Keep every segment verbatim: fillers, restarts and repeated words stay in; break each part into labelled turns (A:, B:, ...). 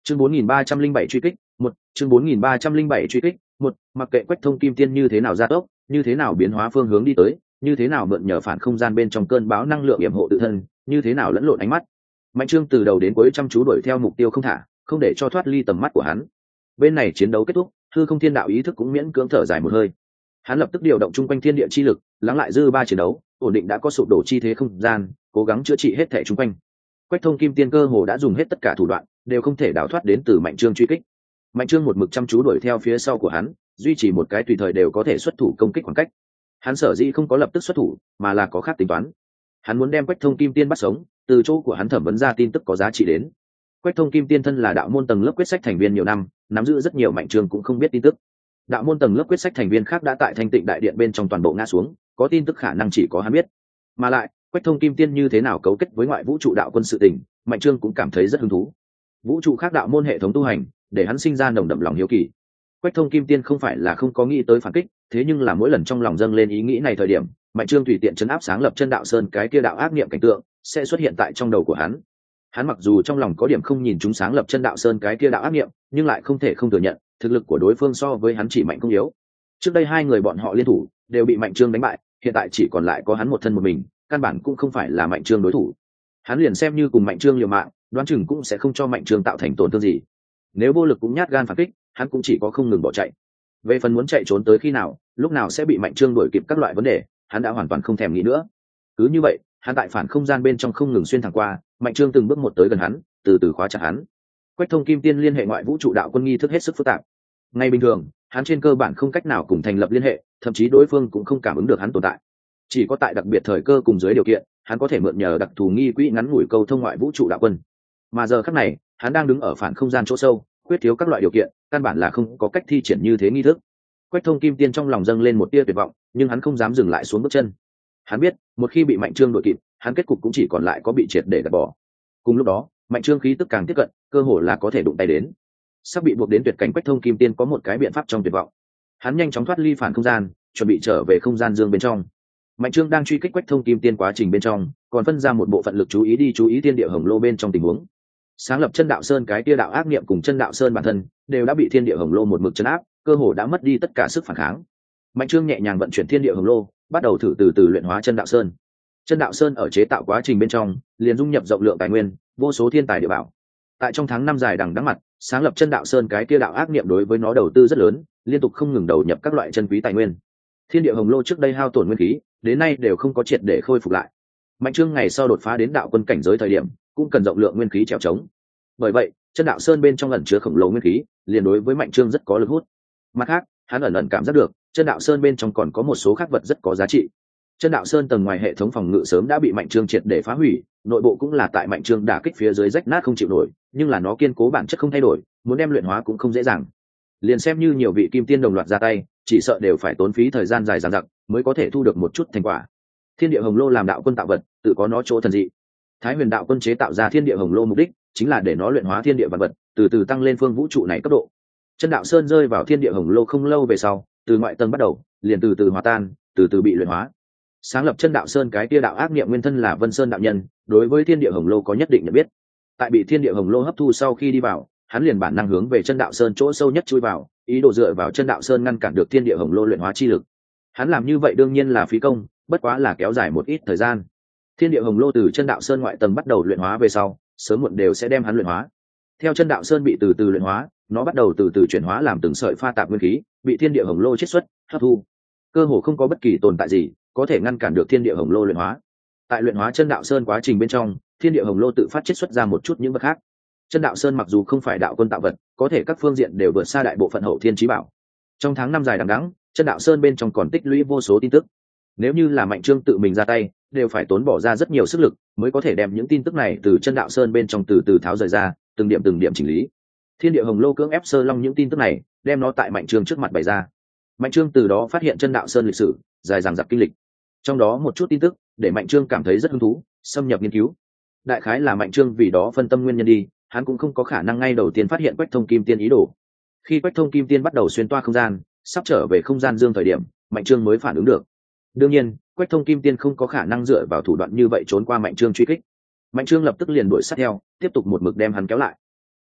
A: chương bốn nghìn ba trăm linh bảy truy kích một chương bốn nghìn ba trăm linh bảy truy kích một mặc kệ Quách Thông Kim Tiên như thế nào gia tốc, như thế nào biến hóa phương hướng đi tới, như thế nào mượn nhờ phản không gian bên trong cơn bão năng lượng yểm hộ tự thân, như thế nào lẫn lộn ánh mắt, Mạnh Trương từ đầu đến cuối chăm chú đuổi theo mục tiêu không thả, không để cho thoát ly tầm mắt của hắn. Bên này chiến đấu kết thúc, hư không thiên đạo ý thức cũng miễn cưỡng thở dài một hơi. Hắn lập tức điều động trung quanh thiên địa chi lực, lắng lại dư ba chiến đấu, ổn định đã có sụp đổ chi thế không gian, cố gắng chữa trị hết thể trung quanh. Quách Thông Kim Tiên cơ hồ đã dùng hết tất cả thủ đoạn, đều không thể đào thoát đến từ Mạnh Trương truy kích. Mạnh Trương một mực chăm chú đuổi theo phía sau của hắn, duy trì một cái tùy thời đều có thể xuất thủ công kích khoảng cách. Hắn sở dĩ không có lập tức xuất thủ, mà là có khác tính toán. Hắn muốn đem Quách Thông Kim Tiên bắt sống, từ chỗ của hắn thẩm vấn ra tin tức có giá trị đến. Quách Thông Kim Tiên thân là đạo môn tầng lớp quyết sách thành viên nhiều năm, nắm giữ rất nhiều Mạnh Trương cũng không biết tin tức. Đạo môn tầng lớp quyết sách thành viên khác đã tại Thanh Tịnh đại điện bên trong toàn bộ ngã xuống, có tin tức khả năng chỉ có hắn biết. Mà lại, Quách Thông Kim Tiên như thế nào cấu kết với ngoại vũ trụ đạo quân sự tình, Mạnh Trương cũng cảm thấy rất hứng thú. Vũ trụ khác đạo môn hệ thống tu hành, để hắn sinh ra nồng đậm lòng hiếu kỳ. Quách Thông Kim Tiên không phải là không có nghĩ tới phản kích, thế nhưng là mỗi lần trong lòng dâng lên ý nghĩ này thời điểm, Mạnh Trương tùy tiện chấn áp sáng lập chân đạo sơn cái kia đạo ác niệm cảnh tượng sẽ xuất hiện tại trong đầu của hắn. Hắn mặc dù trong lòng có điểm không nhìn chúng sáng lập chân đạo sơn cái kia đạo ác niệm, nhưng lại không thể không thừa nhận, thực lực của đối phương so với hắn chỉ mạnh không yếu. Trước đây hai người bọn họ liên thủ, đều bị Mạnh Trương đánh bại, hiện tại chỉ còn lại có hắn một thân một mình, căn bản cũng không phải là Mạnh Trương đối thủ. Hắn liền xem như cùng Mạnh Trương liều mạng, đoán chừng cũng sẽ không cho Mạnh Trương tạo thành tổn thương gì. Nếu vô lực cũng nhát gan phản kích, hắn cũng chỉ có không ngừng bỏ chạy. Về phần muốn chạy trốn tới khi nào, lúc nào sẽ bị Mạnh Trương đuổi kịp các loại vấn đề, hắn đã hoàn toàn không thèm nghĩ nữa. Cứ như vậy, hắn tại phản không gian bên trong không ngừng xuyên thẳng qua, Mạnh Trương từng bước một tới gần hắn, từ từ khóa chặt hắn. Quách Thông Kim Tiên liên hệ ngoại vũ trụ đạo quân nghi thức hết sức phức tạp. Ngay bình thường, hắn trên cơ bản không cách nào cùng thành lập liên hệ, thậm chí đối phương cũng không cảm ứng được hắn tồn tại. Chỉ có tại đặc biệt thời cơ cùng dưới điều kiện, hắn có thể mượn nhờ đặc thù nghi quỹ ngắn ngủi câu thông ngoại vũ trụ đạo quân. Mà giờ khắc này, hắn đang đứng ở phản không gian chỗ sâu, quyết thiếu các loại điều kiện, căn bản là không có cách thi triển như thế nghi thức. Quách Thông Kim Tiên trong lòng dâng lên một tia tuyệt vọng, nhưng hắn không dám dừng lại xuống bước chân. Hắn biết, một khi bị Mạnh Trương đuổi kịp, hắn kết cục cũng chỉ còn lại có bị triệt để gạt bỏ. Cùng lúc đó, Mạnh Trương khí tức càng tiếp cận, cơ hồ là có thể đụng tay đến. Sắp bị buộc đến tuyệt cảnh, Quách Thông Kim Tiên có một cái biện pháp trong tuyệt vọng. Hắn nhanh chóng thoát ly phản không gian, chuẩn bị trở về không gian dương bên trong. Mạnh Trương đang truy kích Quách Thông Kim Tiên quá trình bên trong, còn phân ra một bộ phận lực chú ý đi chú ý thiên địa hồng lô bên trong tình huống. Sáng lập chân đạo sơn cái tia đạo ác niệm cùng chân đạo sơn bản thân đều đã bị thiên địa hồng lô một mực chấn áp, cơ hồ đã mất đi tất cả sức phản kháng. Mạnh Trương nhẹ nhàng vận chuyển thiên địa hồng lô, bắt đầu thử từ từ luyện hóa chân đạo sơn. Chân đạo sơn ở chế tạo quá trình bên trong liền dung nhập rộng lượng tài nguyên, vô số thiên tài địa bảo. Tại trong tháng năm dài đằng đẵng mặt, sáng lập chân đạo sơn cái tia đạo ác niệm đối với nó đầu tư rất lớn, liên tục không ngừng đầu nhập các loại chân quý tài nguyên. Thiên địa hồng lô trước đây hao tổn nguyên khí, đến nay đều không có triệt để khôi phục lại. Mạnh Trương ngày sau đột phá đến đạo quân cảnh giới thời điểm, cũng cần rộng lượng nguyên khí trèo trống. Bởi vậy, chân đạo sơn bên trong ẩn chứa khổng lồ nguyên khí, liền đối với Mạnh Trương rất có lực hút. Mặt khác, hắn ẩn ẩn cảm giác được, chân đạo sơn bên trong còn có một số khác vật rất có giá trị. Chân đạo sơn tầng ngoài hệ thống phòng ngự sớm đã bị Mạnh Trương triệt để phá hủy, nội bộ cũng là tại Mạnh Trương đả kích phía dưới rách nát không chịu nổi, nhưng là nó kiên cố bản chất không thay đổi, muốn đem luyện hóa cũng không dễ dàng. Liền xem như nhiều vị kim tiên đồng loạt ra tay, chỉ sợ đều phải tốn phí thời gian dài dằng dặc mới có thể thu được một chút thành quả. Thiên địa hồng lô làm đạo quân tạo vật, tự có nó chỗ thần dị. Thái Huyền đạo quân chế tạo ra thiên địa hồng lô mục đích chính là để nó luyện hóa thiên địa vạn vật, từ từ tăng lên phương vũ trụ này cấp độ. Chân đạo sơn rơi vào thiên địa hồng lô không lâu về sau, từ ngoại tầng bắt đầu, liền từ từ hòa tan, từ từ bị luyện hóa. Sáng lập chân đạo sơn cái tia đạo ác niệm nguyên thân là Vân Sơn đạo nhân, đối với thiên địa hồng lô có nhất định nhận biết. Tại bị thiên địa hồng lô hấp thu sau khi đi vào, hắn liền bản năng hướng về chân đạo sơn chỗ sâu nhất chui vào, ý đồ dựa vào chân đạo sơn ngăn cản được thiên địa hồng lô luyện hóa chi lực. Hắn làm như vậy đương nhiên là phí công, bất quá là kéo dài một ít thời gian. Thiên địa hồng lô từ chân đạo sơn ngoại tầng bắt đầu luyện hóa về sau, sớm muộn đều sẽ đem hắn luyện hóa. Theo chân đạo sơn bị từ từ luyện hóa, nó bắt đầu từ từ chuyển hóa làm từng sợi pha tạp nguyên khí, bị thiên địa hồng lô chiết xuất, hấp thu. Cơ hồ không có bất kỳ tồn tại gì có thể ngăn cản được thiên địa hồng lô luyện hóa. Tại luyện hóa chân đạo sơn quá trình bên trong, thiên địa hồng lô tự phát chiết xuất ra một chút những vật khác. Chân đạo sơn mặc dù không phải đạo quân tạo vật, có thể các phương diện đều vượt xa đại bộ phận hậu thiên chí bảo. Trong tháng năm dài đằng đẵng, chân đạo sơn bên trong còn tích lũy vô số tin tức. Nếu như là Mạnh Trương tự mình ra tay, đều phải tốn bỏ ra rất nhiều sức lực mới có thể đem những tin tức này từ chân đạo sơn bên trong từ từ tháo rời ra, từng điểm từng điểm chỉnh lý. Thiên địa hồng lô cưỡng ép sơ long những tin tức này, đem nó tại Mạnh Trương trước mặt bày ra. Mạnh Trương từ đó phát hiện chân đạo sơn lịch sử dài dằng dặc kinh lịch, trong đó một chút tin tức để Mạnh Trương cảm thấy rất hứng thú, xâm nhập nghiên cứu. Đại khái là Mạnh Trương vì đó phân tâm nguyên nhân đi, hắn cũng không có khả năng ngay đầu tiên phát hiện Quách Thông Kim Tiên ý đồ. Khi Quách Thông Kim Tiên bắt đầu xuyên toa không gian, sắp trở về không gian dương thời điểm, Mạnh Trương mới phản ứng được. Đương nhiên, Quách Thông Kim Tiên không có khả năng dựa vào thủ đoạn như vậy trốn qua Mạnh Trương truy kích. Mạnh Trương lập tức liền đuổi sát theo, tiếp tục một mực đem hắn kéo lại.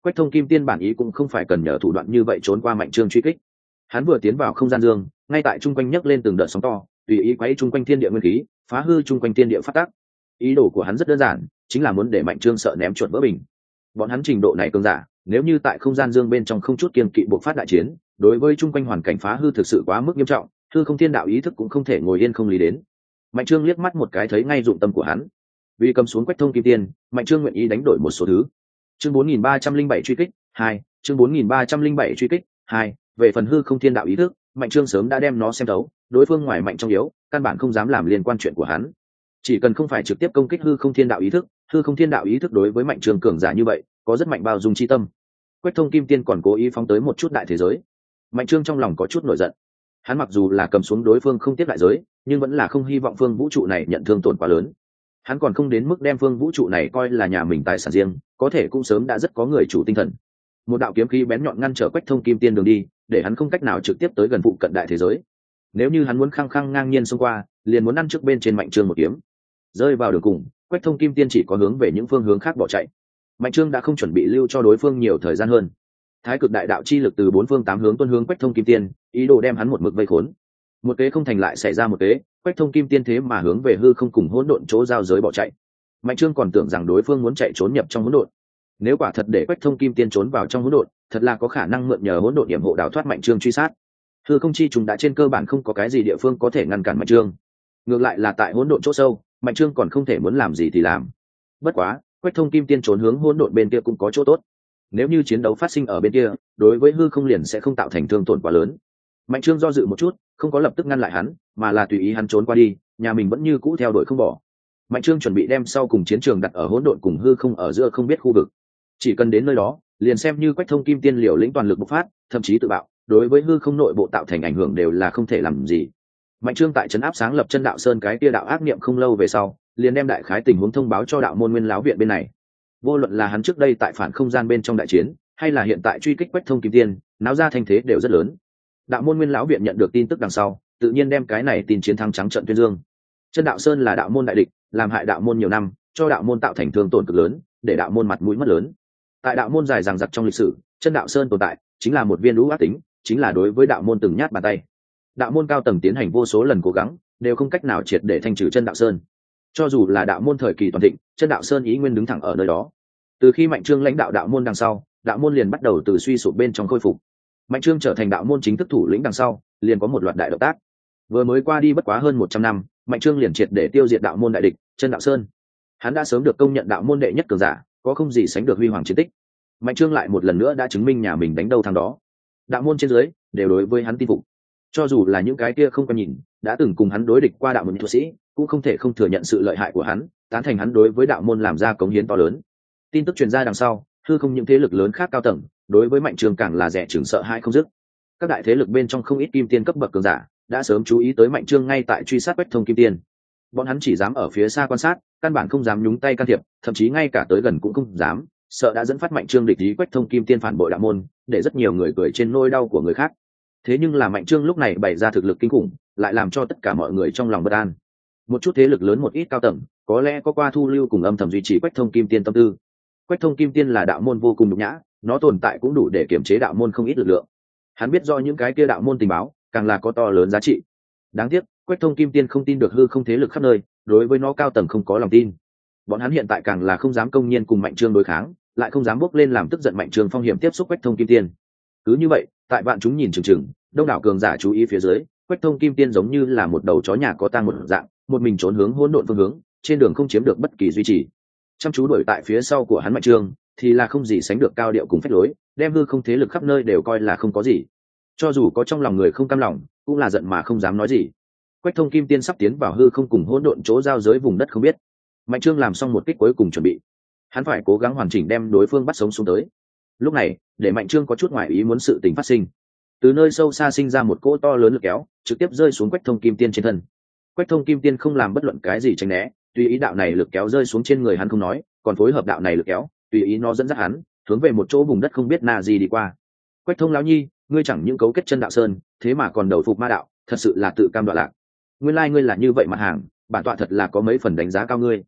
A: Quách Thông Kim Tiên bản ý cũng không phải cần nhờ thủ đoạn như vậy trốn qua Mạnh Trương truy kích. Hắn vừa tiến vào không gian dương, ngay tại trung quanh nhấc lên từng đợt sóng to, tùy ý quấy trung quanh thiên địa nguyên khí, phá hư trung quanh thiên địa phát tác. Ý đồ của hắn rất đơn giản, chính là muốn để Mạnh Trương sợ ném chuột vỡ bình. Bọn hắn trình độ này cường giả, nếu như tại không gian dương bên trong không chút kiêng kỵ buộc phát đại chiến, đối với trung quanh hoàn cảnh phá hư thực sự quá mức nghiêm trọng, hư không thiên đạo ý thức cũng không thể ngồi yên không lý đến. Mạnh Trương liếc mắt một cái thấy ngay dụng tâm của hắn. Vì cầm xuống Quách Thông Kim Tiên, Mạnh Trương nguyện ý đánh đổi một số thứ. Chương bốn nghìn ba trăm linh bảy truy kích hai, chương bốn nghìn ba trăm linh bảy truy kích hai. Về phần hư không thiên đạo ý thức, Mạnh Trương sớm đã đem nó xem thấu, đối phương ngoài mạnh trong yếu, căn bản không dám làm liên quan chuyện của hắn. Chỉ cần không phải trực tiếp công kích hư không thiên đạo ý thức, hư không thiên đạo ý thức đối với Mạnh Trương cường giả như vậy, có rất mạnh bao dung chi tâm. Quách Thông Kim Tiên còn cố ý phóng tới một chút đại thế giới. Mạnh Trương trong lòng có chút nổi giận. Hắn mặc dù là cầm xuống đối phương không tiếp đại giới, nhưng vẫn là không hy vọng phương vũ trụ này nhận thương tổn quá lớn. Hắn còn không đến mức đem phương vũ trụ này coi là nhà mình tài sản riêng, có thể cũng sớm đã rất có người chủ tinh thần. Một đạo kiếm khí bén nhọn ngăn trở Quách Thông Kim Tiên đường đi, để hắn không cách nào trực tiếp tới gần phụ cận đại thế giới. Nếu như hắn muốn khăng khăng ngang nhiên xông qua, liền muốn ăn trước bên trên Mạnh Trương một kiếm. Rơi vào đường cùng, Quách Thông Kim Tiên chỉ có hướng về những phương hướng khác bỏ chạy. Mạnh Trương đã không chuẩn bị lưu cho đối phương nhiều thời gian hơn. Thái cực đại đạo chi lực từ bốn phương tám hướng tuôn hướng Quách Thông Kim Tiên, ý đồ đem hắn một mực vây khốn. Một kế không thành lại xảy ra một kế, Quách Thông Kim Tiên thế mà hướng về hư không cùng hỗn độn chỗ giao giới bỏ chạy. Mạnh Trương còn tưởng rằng đối phương muốn chạy trốn nhập trong hỗn độn. Nếu quả thật để Quách Thông Kim Tiên trốn vào trong hỗn độn, thật là có khả năng mượn nhờ hỗn độn điểm hộ đào thoát Mạnh Trương truy sát. Hư không chi trùng đã trên cơ bản không có cái gì địa phương có thể ngăn cản Mạnh Trương. Ngược lại là tại hỗn độn chỗ sâu, Mạnh Trương còn không thể muốn làm gì thì làm. Bất quá, Quách Thông Kim Tiên trốn hướng hỗn độn bên kia cũng có chỗ tốt. Nếu như chiến đấu phát sinh ở bên kia, đối với hư không liền sẽ không tạo thành thương tổn quá lớn. Mạnh Trương do dự một chút, không có lập tức ngăn lại hắn, mà là tùy ý hắn trốn qua đi, nhà mình vẫn như cũ theo đuổi không bỏ. Mạnh Trương chuẩn bị đem sau cùng chiến trường đặt ở hỗn độn cùng hư không ở giữa không biết khu vực. Chỉ cần đến nơi đó, liền xem như Quách Thông Kim Tiên liều lĩnh toàn lực bộc phát, thậm chí tự bạo, đối với hư không nội bộ tạo thành ảnh hưởng đều là không thể làm gì. Mạnh Trương tại trấn áp sáng lập chân đạo sơn cái kia đạo ác niệm không lâu về sau, liền đem đại khái tình huống thông báo cho đạo môn Nguyên lão viện bên này. Vô luận là hắn trước đây tại phản không gian bên trong đại chiến, hay là hiện tại truy kích Quách Thông Kim Tiên, náo ra thanh thế đều rất lớn. Đạo môn Nguyên lão viện nhận được tin tức đằng sau, tự nhiên đem cái này tin chiến thắng trắng trận tuyên dương. Chân đạo sơn là đạo môn đại địch, làm hại đạo môn nhiều năm, cho đạo môn tạo thành thương tổn cực lớn, để đạo môn mặt mũi mất lớn. Tại đạo môn dài dằng dặc trong lịch sử, chân đạo sơn tồn tại chính là một viên lũ ác tính, chính là đối với đạo môn từng nhát bàn tay. Đạo môn cao tầng tiến hành vô số lần cố gắng, đều không cách nào triệt để thanh trừ chân đạo sơn. Cho dù là đạo môn thời kỳ toàn thịnh, chân đạo sơn ý nguyên đứng thẳng ở nơi đó. Từ khi Mạnh Trương lãnh đạo đạo môn đằng sau, đạo môn liền bắt đầu từ suy sụp bên trong khôi phục. Mạnh Trương trở thành đạo môn chính thức thủ lĩnh đằng sau, liền có một loạt đại động tác. Vừa mới qua đi bất quá hơn một trăm năm, Mạnh Trương liền triệt để tiêu diệt đạo môn đại địch, chân đạo sơn. Hắn đã sớm được công nhận đạo môn đệ nhất cường giả, có không gì sánh được huy hoàng chiến tích. Mạnh Trương lại một lần nữa đã chứng minh nhà mình đánh đâu thằng đó. Đạo môn trên dưới đều đối với hắn tin phục. Cho dù là những cái kia không có nhìn, đã từng cùng hắn đối địch qua đạo môn tu sĩ, cũng không thể không thừa nhận sự lợi hại của hắn, tán thành hắn đối với đạo môn làm ra cống hiến to lớn. Tin tức truyền ra đằng sau, hư không những thế lực lớn khác cao tầng, đối với Mạnh Trương càng là rẻ chừng sợ hãi không dứt. Các đại thế lực bên trong không ít kim tiên cấp bậc cường giả, đã sớm chú ý tới Mạnh Trương ngay tại truy sát Quách Thông Kim Tiên. Bọn hắn chỉ dám ở phía xa quan sát, căn bản không dám nhúng tay can thiệp, thậm chí ngay cả tới gần cũng không dám, sợ đã dẫn phát Mạnh Trương địch ý Quách Thông Kim Tiên phản bội đạo môn, để rất nhiều người cười trên nỗi đau của người khác. Thế nhưng là Mạnh Trương lúc này bày ra thực lực kinh khủng, lại làm cho tất cả mọi người trong lòng bất an. Một chút thế lực lớn một ít cao tầng, có lẽ có qua thu lưu cùng âm thầm duy trì Quách Thông Kim Tiên tâm tư. Quách Thông Kim Tiên là đạo môn vô cùng nhục nhã, nó tồn tại cũng đủ để kiểm chế đạo môn không ít lực lượng. Hắn biết do những cái kia đạo môn tình báo, càng là có to lớn giá trị. Đáng tiếc, Quách Thông Kim Tiên không tin được hư không thế lực khắp nơi, đối với nó cao tầng không có lòng tin. Bọn hắn hiện tại càng là không dám công nhiên cùng Mạnh Trương đối kháng, lại không dám bốc lên làm tức giận Mạnh Trương phong hiểm tiếp xúc Quách Thông Kim Tiên. Cứ như vậy, tại vạn chúng nhìn chừng chừng, đông đảo cường giả chú ý phía dưới, Quách Thông Kim Tiên giống như là một đầu chó nhà có tang một dạng, một mình trốn hướng hỗn độn phương hướng, trên đường không chiếm được bất kỳ duy trì. Chăm chú đuổi tại phía sau của hắn Mạnh Trương, thì là không gì sánh được cao điệu cùng phách lối, đem hư không thế lực khắp nơi đều coi là không có gì. Cho dù có trong lòng người không cam lòng, cũng là giận mà không dám nói gì. Quách Thông Kim Tiên sắp tiến vào hư không cùng hỗn độn chỗ giao giới vùng đất không biết. Mạnh Trương làm xong một kích cuối cùng chuẩn bị, hắn phải cố gắng hoàn chỉnh đem đối phương bắt sống xuống tới. Lúc này, để Mạnh Trương có chút ngoài ý muốn sự tình phát sinh. Từ nơi sâu xa sinh ra một cỗ to lớn lực kéo, trực tiếp rơi xuống Quách Thông Kim Tiên trên thân. Quách Thông Kim Tiên không làm bất luận cái gì tránh né, tùy ý đạo này lực kéo rơi xuống trên người hắn không nói, còn phối hợp đạo này lực kéo, tùy ý nó dẫn dắt hắn hướng về một chỗ vùng đất không biết na gì đi qua. Quách Thông lão nhi, ngươi chẳng những cấu kết chân đạo sơn, thế mà còn đầu phục ma đạo, thật sự là tự cam đoạn lạc. Nguyên lai like ngươi là như vậy mà hàng, bản tọa thật là có mấy phần đánh giá cao ngươi.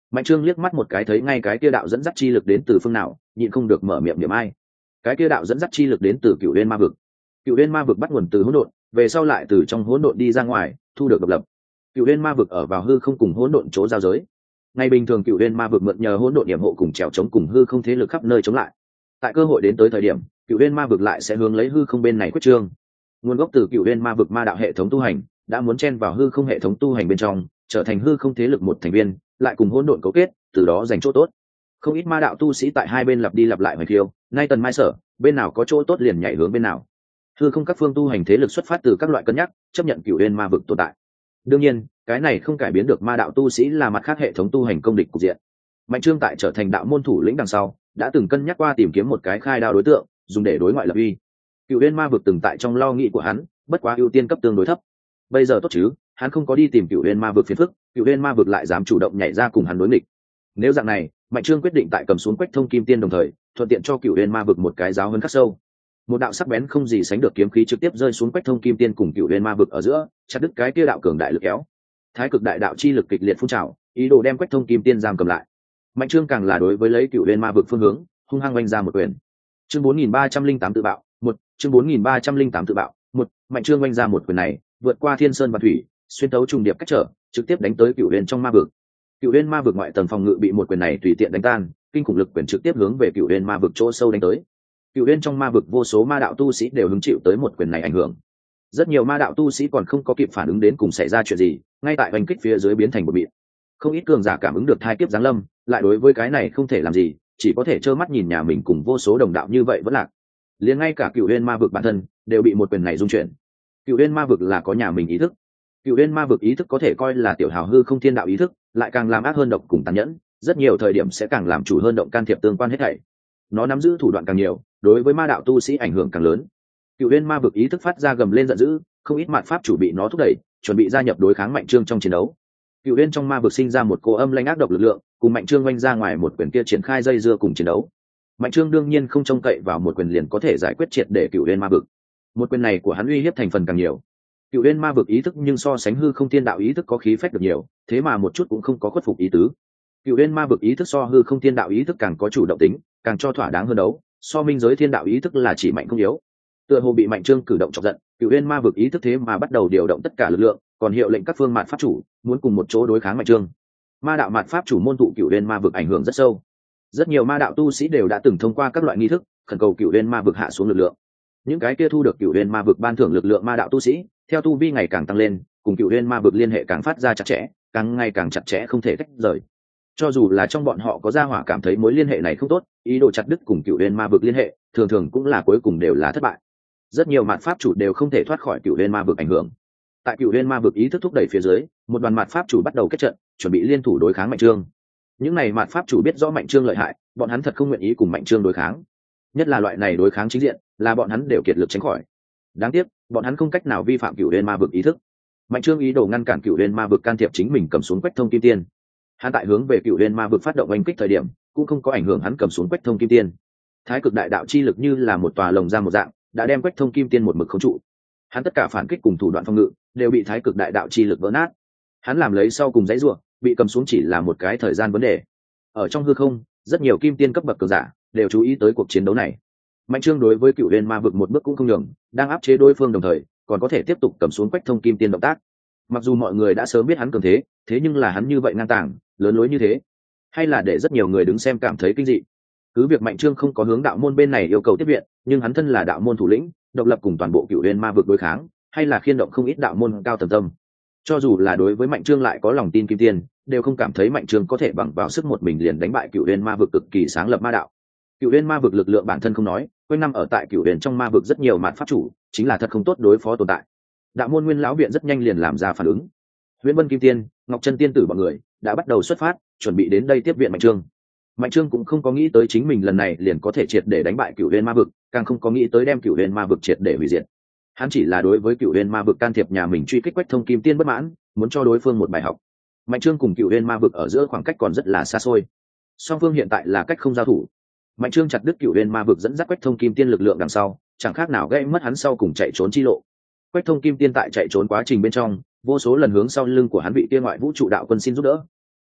A: Mạnh Trương liếc mắt một cái thấy ngay cái kia đạo dẫn dắt chi lực đến từ phương nào, nhịn không được mở miệng niệm ai. Cái kia đạo dẫn dắt chi lực đến từ Cựu Uyên Ma vực. Cựu Uyên Ma vực bắt nguồn từ hỗn độn, về sau lại từ trong hỗn độn đi ra ngoài, thu được độc lập. Cựu Uyên Ma vực ở vào hư không cùng hỗn độn chỗ giao giới. Ngày bình thường Cựu Uyên Ma vực mượn nhờ hỗn độn điểm hộ cùng trèo chống cùng hư không thế lực khắp nơi chống lại. Tại cơ hội đến tới thời điểm, Cựu Uyên Ma vực lại sẽ hướng lấy hư không bên này quyết trương. Nguồn gốc từ Cựu Uyên Ma vực ma đạo hệ thống tu hành, đã muốn chen vào hư không hệ thống tu hành bên trong, trở thành hư không thế lực một thành viên, lại cùng hỗn độn cấu kết, từ đó giành chỗ tốt. Không ít ma đạo tu sĩ tại hai bên lặp đi lặp lại hoài khiêu, nay tần mai sở, bên nào có chỗ tốt liền nhảy hướng bên nào. Hư không các phương tu hành thế lực xuất phát từ các loại cân nhắc, chấp nhận Cựu Uyên Ma vực tồn tại. Đương nhiên, cái này không cải biến được ma đạo tu sĩ là mặt khác hệ thống tu hành công địch cục diện. Mạnh Trương tại trở thành đạo môn thủ lĩnh đằng sau, đã từng cân nhắc qua tìm kiếm một cái khai đao đối tượng, dùng để đối ngoại lập uy. Cựu Uyên Ma vực từng tại trong lo nghĩ của hắn, bất quá ưu tiên cấp tương đối thấp. Bây giờ tốt chứ, hắn không có đi tìm Cựu Uyên Ma vực phiền phức, Cựu Uyên Ma vực lại dám chủ động nhảy ra cùng hắn đối nghịch. Nếu dạng này, Mạnh Trương quyết định tại cầm xuống Quách Thông Kim Tiên đồng thời, thuận tiện cho Cựu Uyên Ma vực một cái giáo huấn khắc sâu. Một đạo sắc bén không gì sánh được kiếm khí trực tiếp rơi xuống Quách Thông Kim Tiên cùng Cựu Uyên Ma vực ở giữa, chặt đứt cái kia đạo cường đại lực kéo. Thái cực đại đạo chi lực kịch liệt phun trào, ý đồ đem Quách Thông Kim Tiên giam cầm lại. Mạnh Trương càng là đối với lấy Cựu Uyên Ma vực phương hướng, hung hăng oanh ra một quyền. Chương bốn nghìn ba trăm linh tám tự bạo, một, chương bốn nghìn ba trăm linh tám tự bạo, một, Mạnh Trương oanh ra một quyền này, vượt qua thiên sơn và thủy, xuyên tấu trùng điệp cách trở, trực tiếp đánh tới Cựu Uyên trong ma vực. Cựu Uyên ma vực ngoại tầng phòng ngự bị một quyền này tùy tiện đánh tan, kinh khủng lực quyền trực tiếp hướng về Cựu Uyên ma vực chỗ sâu đánh tới. Cựu Uyên trong ma vực vô số ma đạo tu sĩ đều hứng chịu tới một quyền này ảnh hưởng. Rất nhiều ma đạo tu sĩ còn không có kịp phản ứng đến cùng xảy ra chuyện gì, ngay tại hành kích phía dưới biến thành một mịn. Không ít cường giả cảm ứng được thai kiếp giáng lâm, lại đối với cái này không thể làm gì, chỉ có thể trơ mắt nhìn nhà mình cùng vô số đồng đạo như vậy vẫn lạc. Liền ngay cả Cựu Uyên ma vực bản thân đều bị một quyền này rung chuyển. Cựu Uyên ma vực là có nhà mình ý thức. Cựu Uyên ma vực ý thức có thể coi là tiểu hào hư không thiên đạo ý thức, lại càng làm ác hơn độc cùng tàn nhẫn, rất nhiều thời điểm sẽ càng làm chủ hơn động can thiệp tương quan hết thảy. Nó nắm giữ thủ đoạn càng nhiều, đối với ma đạo tu sĩ ảnh hưởng càng lớn. Cựu Uyên ma vực ý thức phát ra gầm lên giận dữ, không ít mạt pháp chủ bị nó thúc đẩy, chuẩn bị gia nhập đối kháng Mạnh Trương trong chiến đấu. Cựu Uyên trong ma vực sinh ra một cô âm lanh ác độc lực lượng, cùng Mạnh Trương oanh ra ngoài một quyền kia triển khai dây dưa cùng chiến đấu. Mạnh Trương đương nhiên không trông cậy vào một quyền liền có thể giải quyết triệt để Cựu Uyên ma vực. Một quyền này của hắn uy hiếp thành phần càng nhiều. Cựu Uyên ma vực ý thức nhưng so sánh hư không thiên đạo ý thức có khí phách được nhiều, thế mà một chút cũng không có khuất phục ý tứ. Cựu Uyên ma vực ý thức so hư không thiên đạo ý thức càng có chủ động tính, càng cho thỏa đáng hơn đấu, so minh giới thiên đạo ý thức là chỉ mạnh không yếu. Tựa hồ bị Mạnh Trương cử động chọc giận, Cựu Uyên ma vực ý thức thế mà bắt đầu điều động tất cả lực lượng, còn hiệu lệnh các phương mạt pháp chủ muốn cùng một chỗ đối kháng Mạnh Trương. Ma đạo mạt pháp chủ môn tụ Cựu Uyên ma vực ảnh hưởng rất sâu. Rất nhiều ma đạo tu sĩ đều đã từng thông qua các loại nghi thức khẩn cầu Cựu Uyên ma vực hạ xuống lực lượng. Những cái kia thu được Cựu Uyên ma vực ban thưởng lực lượng ma đạo tu sĩ, theo tu vi ngày càng tăng lên, cùng Cựu Uyên ma vực liên hệ càng phát ra chặt chẽ, càng ngày càng chặt chẽ không thể tách rời. Cho dù là trong bọn họ có gia hỏa cảm thấy mối liên hệ này không tốt, ý đồ chặt đứt cùng Cựu Uyên ma vực liên hệ, thường thường cũng là cuối cùng đều là thất bại. Rất nhiều mạt pháp chủ đều không thể thoát khỏi Cựu Uyên ma vực ảnh hưởng. Tại Cựu Uyên ma vực ý thức thúc đẩy phía dưới, một đoàn mạt pháp chủ bắt đầu kết trận, chuẩn bị liên thủ đối kháng Mạnh Trương. Những này mạt pháp chủ biết rõ Mạnh Trương lợi hại, bọn hắn thật không nguyện ý cùng Mạnh Trương đối kháng. Nhất là loại này đối kháng chính diện, là bọn hắn đều kiệt lực tránh khỏi. Đáng tiếc, bọn hắn không cách nào vi phạm Cựu Uyên ma vực ý thức. Mạnh Trương ý đồ ngăn cản Cựu Uyên ma vực can thiệp chính mình cầm xuống Quách Thông Kim Tiên. Hắn tại hướng về Cựu Uyên ma vực phát động oanh kích thời điểm, cũng không có ảnh hưởng hắn cầm xuống Quách Thông Kim Tiên. Thái cực đại đạo chi lực như là một tòa lồng giam một dạng, đã đem Quách Thông Kim Tiên một mực khống trụ. Hắn tất cả phản kích cùng thủ đoạn phòng ngự đều bị thái cực đại đạo chi lực vỡ nát. Hắn làm lấy sau cùng dãy rủa, bị cầm xuống chỉ là một cái thời gian vấn đề. Ở trong hư không, rất nhiều kim tiên cấp bậc cường giả đều chú ý tới cuộc chiến đấu này. Mạnh Trương đối với Cựu Uyên ma vực một bước cũng không nhường, đang áp chế đối phương đồng thời, còn có thể tiếp tục cầm xuống Quách Thông Kim Tiên động tác. Mặc dù mọi người đã sớm biết hắn cường thế, thế nhưng là hắn như vậy ngang tàng, lớn lối như thế, hay là để rất nhiều người đứng xem cảm thấy kinh dị. Cứ việc Mạnh Trương không có hướng đạo môn bên này yêu cầu tiếp viện, nhưng hắn thân là đạo môn thủ lĩnh, độc lập cùng toàn bộ Cựu Uyên ma vực đối kháng, hay là khiên động không ít đạo môn cao tầng tâm. Cho dù là đối với Mạnh Trương lại có lòng tin kim tiên, đều không cảm thấy Mạnh Trương có thể bằng vào sức một mình liền đánh bại Cựu Uyên ma vực cực kỳ sáng lập ma đạo. Cựu Uyên ma vực lực lượng bản thân không nói, quanh năm ở tại Cựu Uyên trong ma vực rất nhiều mạt pháp chủ, chính là thật không tốt đối phó tồn tại. Đạo môn Nguyên lão viện rất nhanh liền làm ra phản ứng. Huyễn Vân Kim Tiên, Ngọc Chân Tiên tử bọn người đã bắt đầu xuất phát, chuẩn bị đến đây tiếp viện Mạnh Trương. Mạnh Trương cũng không có nghĩ tới chính mình lần này liền có thể triệt để đánh bại Cựu Uyên ma vực, càng không có nghĩ tới đem Cựu Uyên ma vực triệt để hủy diệt. Hắn chỉ là đối với Cựu Uyên ma vực can thiệp nhà mình truy kích Quách Thông Kim Tiên bất mãn, muốn cho đối phương một bài học. Mạnh Trương cùng Cựu Uyên ma vực ở giữa khoảng cách còn rất là xa xôi. Song phương hiện tại là cách không giao thủ. Mạnh Trương chặt đứt Cựu Uyên ma vực dẫn dắt Quách Thông Kim Tiên lực lượng đằng sau, chẳng khác nào gây mất hắn sau cùng chạy trốn chi lộ. Quách Thông Kim Tiên tại chạy trốn quá trình bên trong, vô số lần hướng sau lưng của hắn bị kia ngoại vũ trụ đạo quân xin giúp đỡ.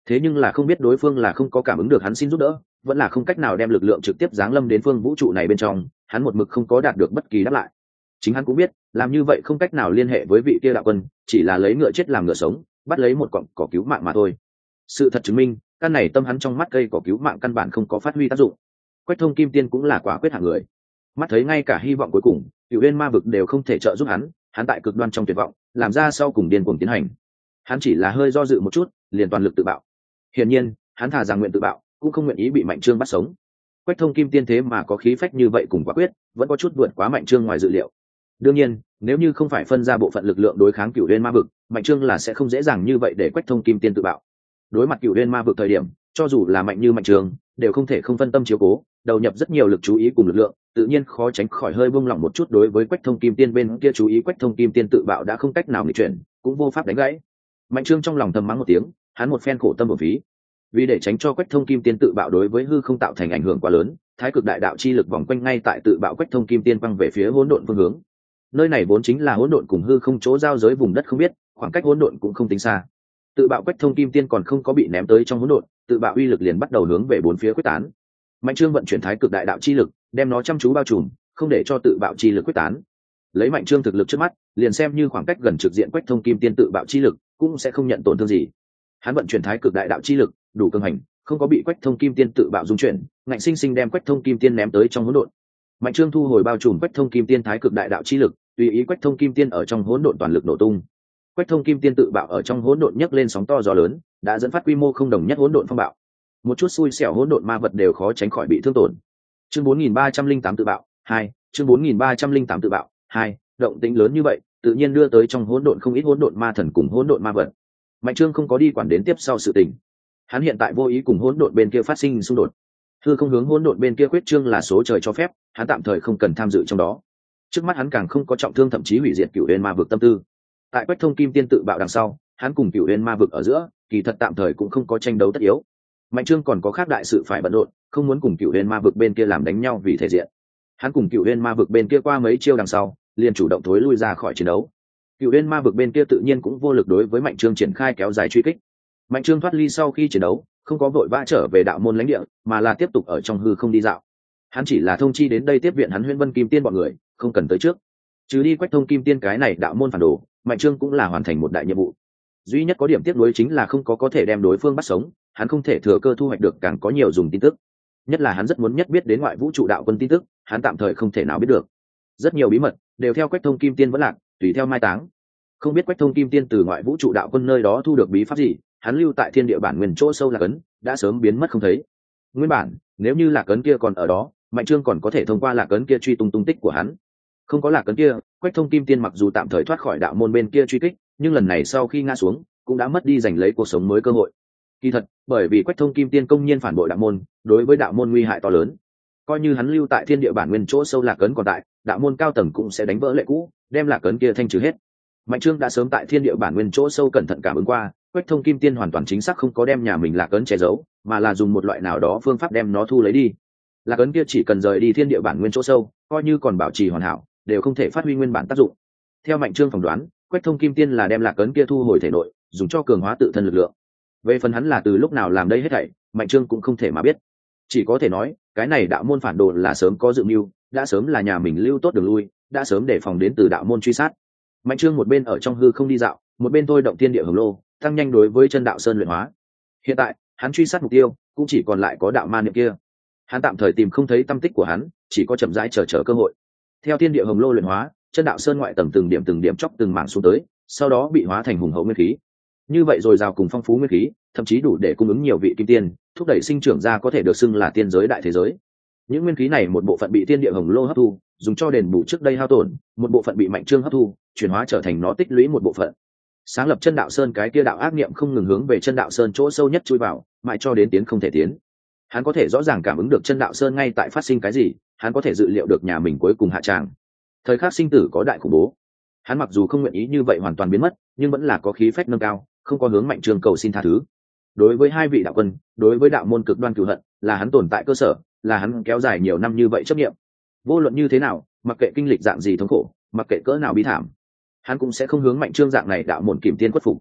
A: thế nhưng là không biết đối phương là không có cảm ứng được hắn xin giúp đỡ, vẫn là không cách nào đem lực lượng trực tiếp giáng lâm đến phương vũ trụ này bên trong, hắn một mực không có đạt được bất kỳ đáp lại. Chính hắn cũng biết làm như vậy không cách nào liên hệ với vị kia đạo quân, chỉ là lấy ngựa chết làm ngựa sống, bắt lấy một cọng cỏ cứu mạng mà thôi. Sự thật chứng minh căn này tâm hắn trong mắt cây cỏ cứu mạng căn bản không có phát huy tác dụng. Quách Thông Kim Tiên cũng là quả quyết hạng người, mắt thấy ngay cả hy vọng cuối cùng cựu uyên ma vực đều không thể trợ giúp hắn, hắn tại cực đoan trong tuyệt vọng làm ra sau cùng điên cuồng tiến hành. Hắn chỉ là hơi do dự một chút liền toàn lực tự bạo. Hiển nhiên hắn thà rằng nguyện tự bạo cũng không nguyện ý bị Mạnh Trương bắt sống. Quách Thông Kim Tiên thế mà có khí phách như vậy cùng quả quyết, vẫn có chút vượt quá Mạnh Trương ngoài dự liệu. Đương nhiên nếu như không phải phân ra bộ phận lực lượng đối kháng cựu uyên ma vực, Mạnh Trương là sẽ không dễ dàng như vậy để Quách Thông Kim Tiên tự bạo. Đối mặt cựu uyên ma vực thời điểm, cho dù là mạnh như Mạnh Trương đều không thể không phân tâm chiếu cố, đầu nhập rất nhiều lực chú ý cùng lực lượng, tự nhiên khó tránh khỏi hơi buông lỏng một chút. Đối với Quách Thông Kim Tiên bên kia chú ý Quách Thông Kim Tiên tự bạo đã không cách nào nghịch chuyển, cũng vô pháp đánh gãy. Mạnh Trương trong lòng thầm mắng một tiếng, hắn một phen khổ tâm bổ phí, vì để tránh cho Quách Thông Kim Tiên tự bạo đối với hư không tạo thành ảnh hưởng quá lớn, thái cực đại đạo chi lực vòng quanh ngay tại tự bạo Quách Thông Kim Tiên băng về phía hỗn độn phương hướng. Nơi này vốn chính là hỗn độn cùng hư không chỗ giao giới vùng đất không biết, khoảng cách hỗn độn cũng không tính xa. Tự bạo Quách Thông Kim Tiên còn không có bị ném tới trong hỗn độn, tự bạo uy lực liền bắt đầu hướng về bốn phía quyết tán. Mạnh Trương vận chuyển thái cực đại đạo chi lực, đem nó chăm chú bao trùm, không để cho tự bạo chi lực quyết tán. Lấy Mạnh Trương thực lực trước mắt, liền xem như khoảng cách gần trực diện Quách Thông Kim Tiên tự bạo chi lực, cũng sẽ không nhận tổn thương gì. Hắn vận chuyển thái cực đại đạo chi lực, đủ cường hành, không có bị Quách Thông Kim Tiên tự bạo dung chuyển, ngạnh sinh sinh đem Quách Thông Kim Tiên ném tới trong hỗn độn. Mạnh Trương thu hồi bao trùm Quách Thông Kim Tiên thái cực đại đạo chi lực, tùy ý Quách Thông Kim Tiên ở trong hỗn độn toàn lực nổ tung. Quách Thông Kim Tiên tự bạo ở trong hỗn độn nhấc lên sóng to gió lớn, đã dẫn phát quy mô không đồng nhất hỗn độn phong bạo. Một chút xui xẻo hỗn độn ma vật đều khó tránh khỏi bị thương tổn. Chương bốn nghìn ba trăm linh tám tự bạo hai, chương bốn nghìn ba trăm linh tám tự bạo hai, động tĩnh lớn như vậy, tự nhiên đưa tới trong hỗn độn không ít hỗn độn ma thần cùng hỗn độn ma vật. Mạnh Trương không có đi quản đến tiếp sau sự tình. Hắn hiện tại vô ý cùng hỗn độn bên kia phát sinh xung đột. Hư không hướng hỗn độn bên kia quyết trương là số trời cho phép, hắn tạm thời không cần tham dự trong đó. Trước mắt hắn càng không có trọng thương thậm chí hủy diệt cửu uyên ma vực tâm tư. Tại Quách Thông Kim Tiên tự bạo đằng sau, hắn cùng cửu uyên ma vực ở giữa, kỳ thật tạm thời cũng không có tranh đấu tất yếu. Mạnh Trương còn có khác đại sự phải bận rộn, không muốn cùng cửu uyên ma vực bên kia làm đánh nhau vì thể diện. Hắn cùng cửu uyên ma vực bên kia qua mấy chiêu đằng sau, liền chủ động thối lui ra khỏi chiến đấu. Cửu uyên ma vực bên kia tự nhiên cũng vô lực đối với Mạnh Trương triển khai kéo dài truy kích. Mạnh Trương thoát ly sau khi chiến đấu, không có vội vã trở về đạo môn lãnh địa, mà là tiếp tục ở trong hư không đi dạo. Hắn chỉ là thông chi đến đây tiếp viện hắn Huyễn Vân Kim Tiên bọn người, không cần tới trước. Trừ đi Quách Thông Kim Tiên cái này đạo môn phản đồ, Mạnh Trương cũng là hoàn thành một đại nhiệm vụ. Duy nhất có điểm tiếc nuối chính là không có có thể đem đối phương bắt sống, hắn không thể thừa cơ thu hoạch được càng có nhiều dùng tin tức. Nhất là hắn rất muốn nhất biết đến ngoại vũ trụ đạo quân tin tức, hắn tạm thời không thể nào biết được. Rất nhiều bí mật đều theo Quách Thông Kim Tiên vẫn lạc, tùy theo mai táng. Không biết Quách Thông Kim Tiên từ ngoại vũ trụ đạo quân nơi đó thu được bí pháp gì, hắn lưu tại thiên địa bản nguyên chỗ sâu Lạc Ấn đã sớm biến mất không thấy. Nguyên bản nếu như Lạc Ấn kia còn ở đó, Mạnh Trương còn có thể thông qua Lạc Ấn kia truy tung tung tích của hắn. Không có Lạc Ấn kia, Quách Thông Kim Tiên mặc dù tạm thời thoát khỏi đạo môn bên kia truy kích, nhưng lần này sau khi ngã xuống cũng đã mất đi giành lấy cuộc sống mới cơ hội. Kỳ thật bởi vì Quách Thông Kim Tiên công nhiên phản bội đạo môn, đối với đạo môn nguy hại to lớn. Coi như hắn lưu tại thiên địa bản nguyên chỗ sâu Lạc Ấn còn tại, đạo môn cao tầng cũng sẽ đánh vỡ lệ cũ, đem Lạc Ấn kia thanh trừ hết. Mạnh Trương đã sớm tại thiên địa bản nguyên chỗ sâu cẩn thận cảm ứng qua, Quách Thông Kim Tiên hoàn toàn chính xác không có đem nhà mình Lạc Ấn che giấu, mà là dùng một loại nào đó phương pháp đem nó thu lấy đi. Lạc Ấn kia chỉ cần rời đi thiên địa bản nguyên chỗ sâu, coi như còn bảo trì hoàn hảo, đều không thể phát huy nguyên bản tác dụng. Theo Mạnh Trương phỏng đoán, Quách Thông Kim Tiên là đem Lạc Ấn kia thu hồi thể nội, dùng cho cường hóa tự thân lực lượng. Về phần hắn là từ lúc nào làm đây hết thảy, Mạnh Trương cũng không thể mà biết. Chỉ có thể nói, cái này đạo môn phản đồ là sớm có dự mưu, đã sớm là nhà mình lưu tốt đường lui, đã sớm để phòng đến từ đạo môn truy sát. Mạnh Trương một bên ở trong hư không đi dạo, một bên thôi động thiên địa hồng lô, tăng nhanh đối với chân đạo sơn luyện hóa. Hiện tại, hắn truy sát mục tiêu cũng chỉ còn lại có đạo ma niệm kia. Hắn tạm thời tìm không thấy tâm tích của hắn, chỉ có chậm rãi chờ chờ cơ hội. Theo thiên địa hồng lô luyện hóa, chân đạo sơn ngoại tầng từng điểm từng điểm chóc từng mảng xuống tới, sau đó bị hóa thành hùng hậu nguyên khí. Như vậy rồi rào cùng phong phú nguyên khí, thậm chí đủ để cung ứng nhiều vị kim tiên, thúc đẩy sinh trưởng ra có thể được xưng là tiên giới đại thế giới. Những nguyên khí này một bộ phận bị thiên địa hồng lô hấp thu, dùng cho đền bù trước đây hao tổn, một bộ phận bị Mạnh Trương hấp thu, chuyển hóa trở thành nó tích lũy một bộ phận. Sáng lập chân đạo sơn cái kia đạo ác niệm không ngừng hướng về chân đạo sơn chỗ sâu nhất chui vào, mãi cho đến tiến không thể tiến. Hắn có thể rõ ràng cảm ứng được chân đạo sơn ngay tại phát sinh cái gì, hắn có thể dự liệu được nhà mình cuối cùng hạ tràng. Thời khắc sinh tử có đại khủng bố. Hắn mặc dù không nguyện ý như vậy hoàn toàn biến mất, nhưng vẫn là có khí phách nâng cao, không có hướng Mạnh Trương cầu xin tha thứ. Đối với hai vị đạo quân, đối với đạo môn cực đoan cửu hận, là hắn tồn tại cơ sở, là hắn kéo dài nhiều năm như vậy chấp niệm. Vô luận như thế nào, mặc kệ kinh lịch dạng gì thống khổ, mặc kệ cỡ nào bi thảm, hắn cũng sẽ không hướng Mạnh Trương dạng này đạo môn kìm tiên khuất phục.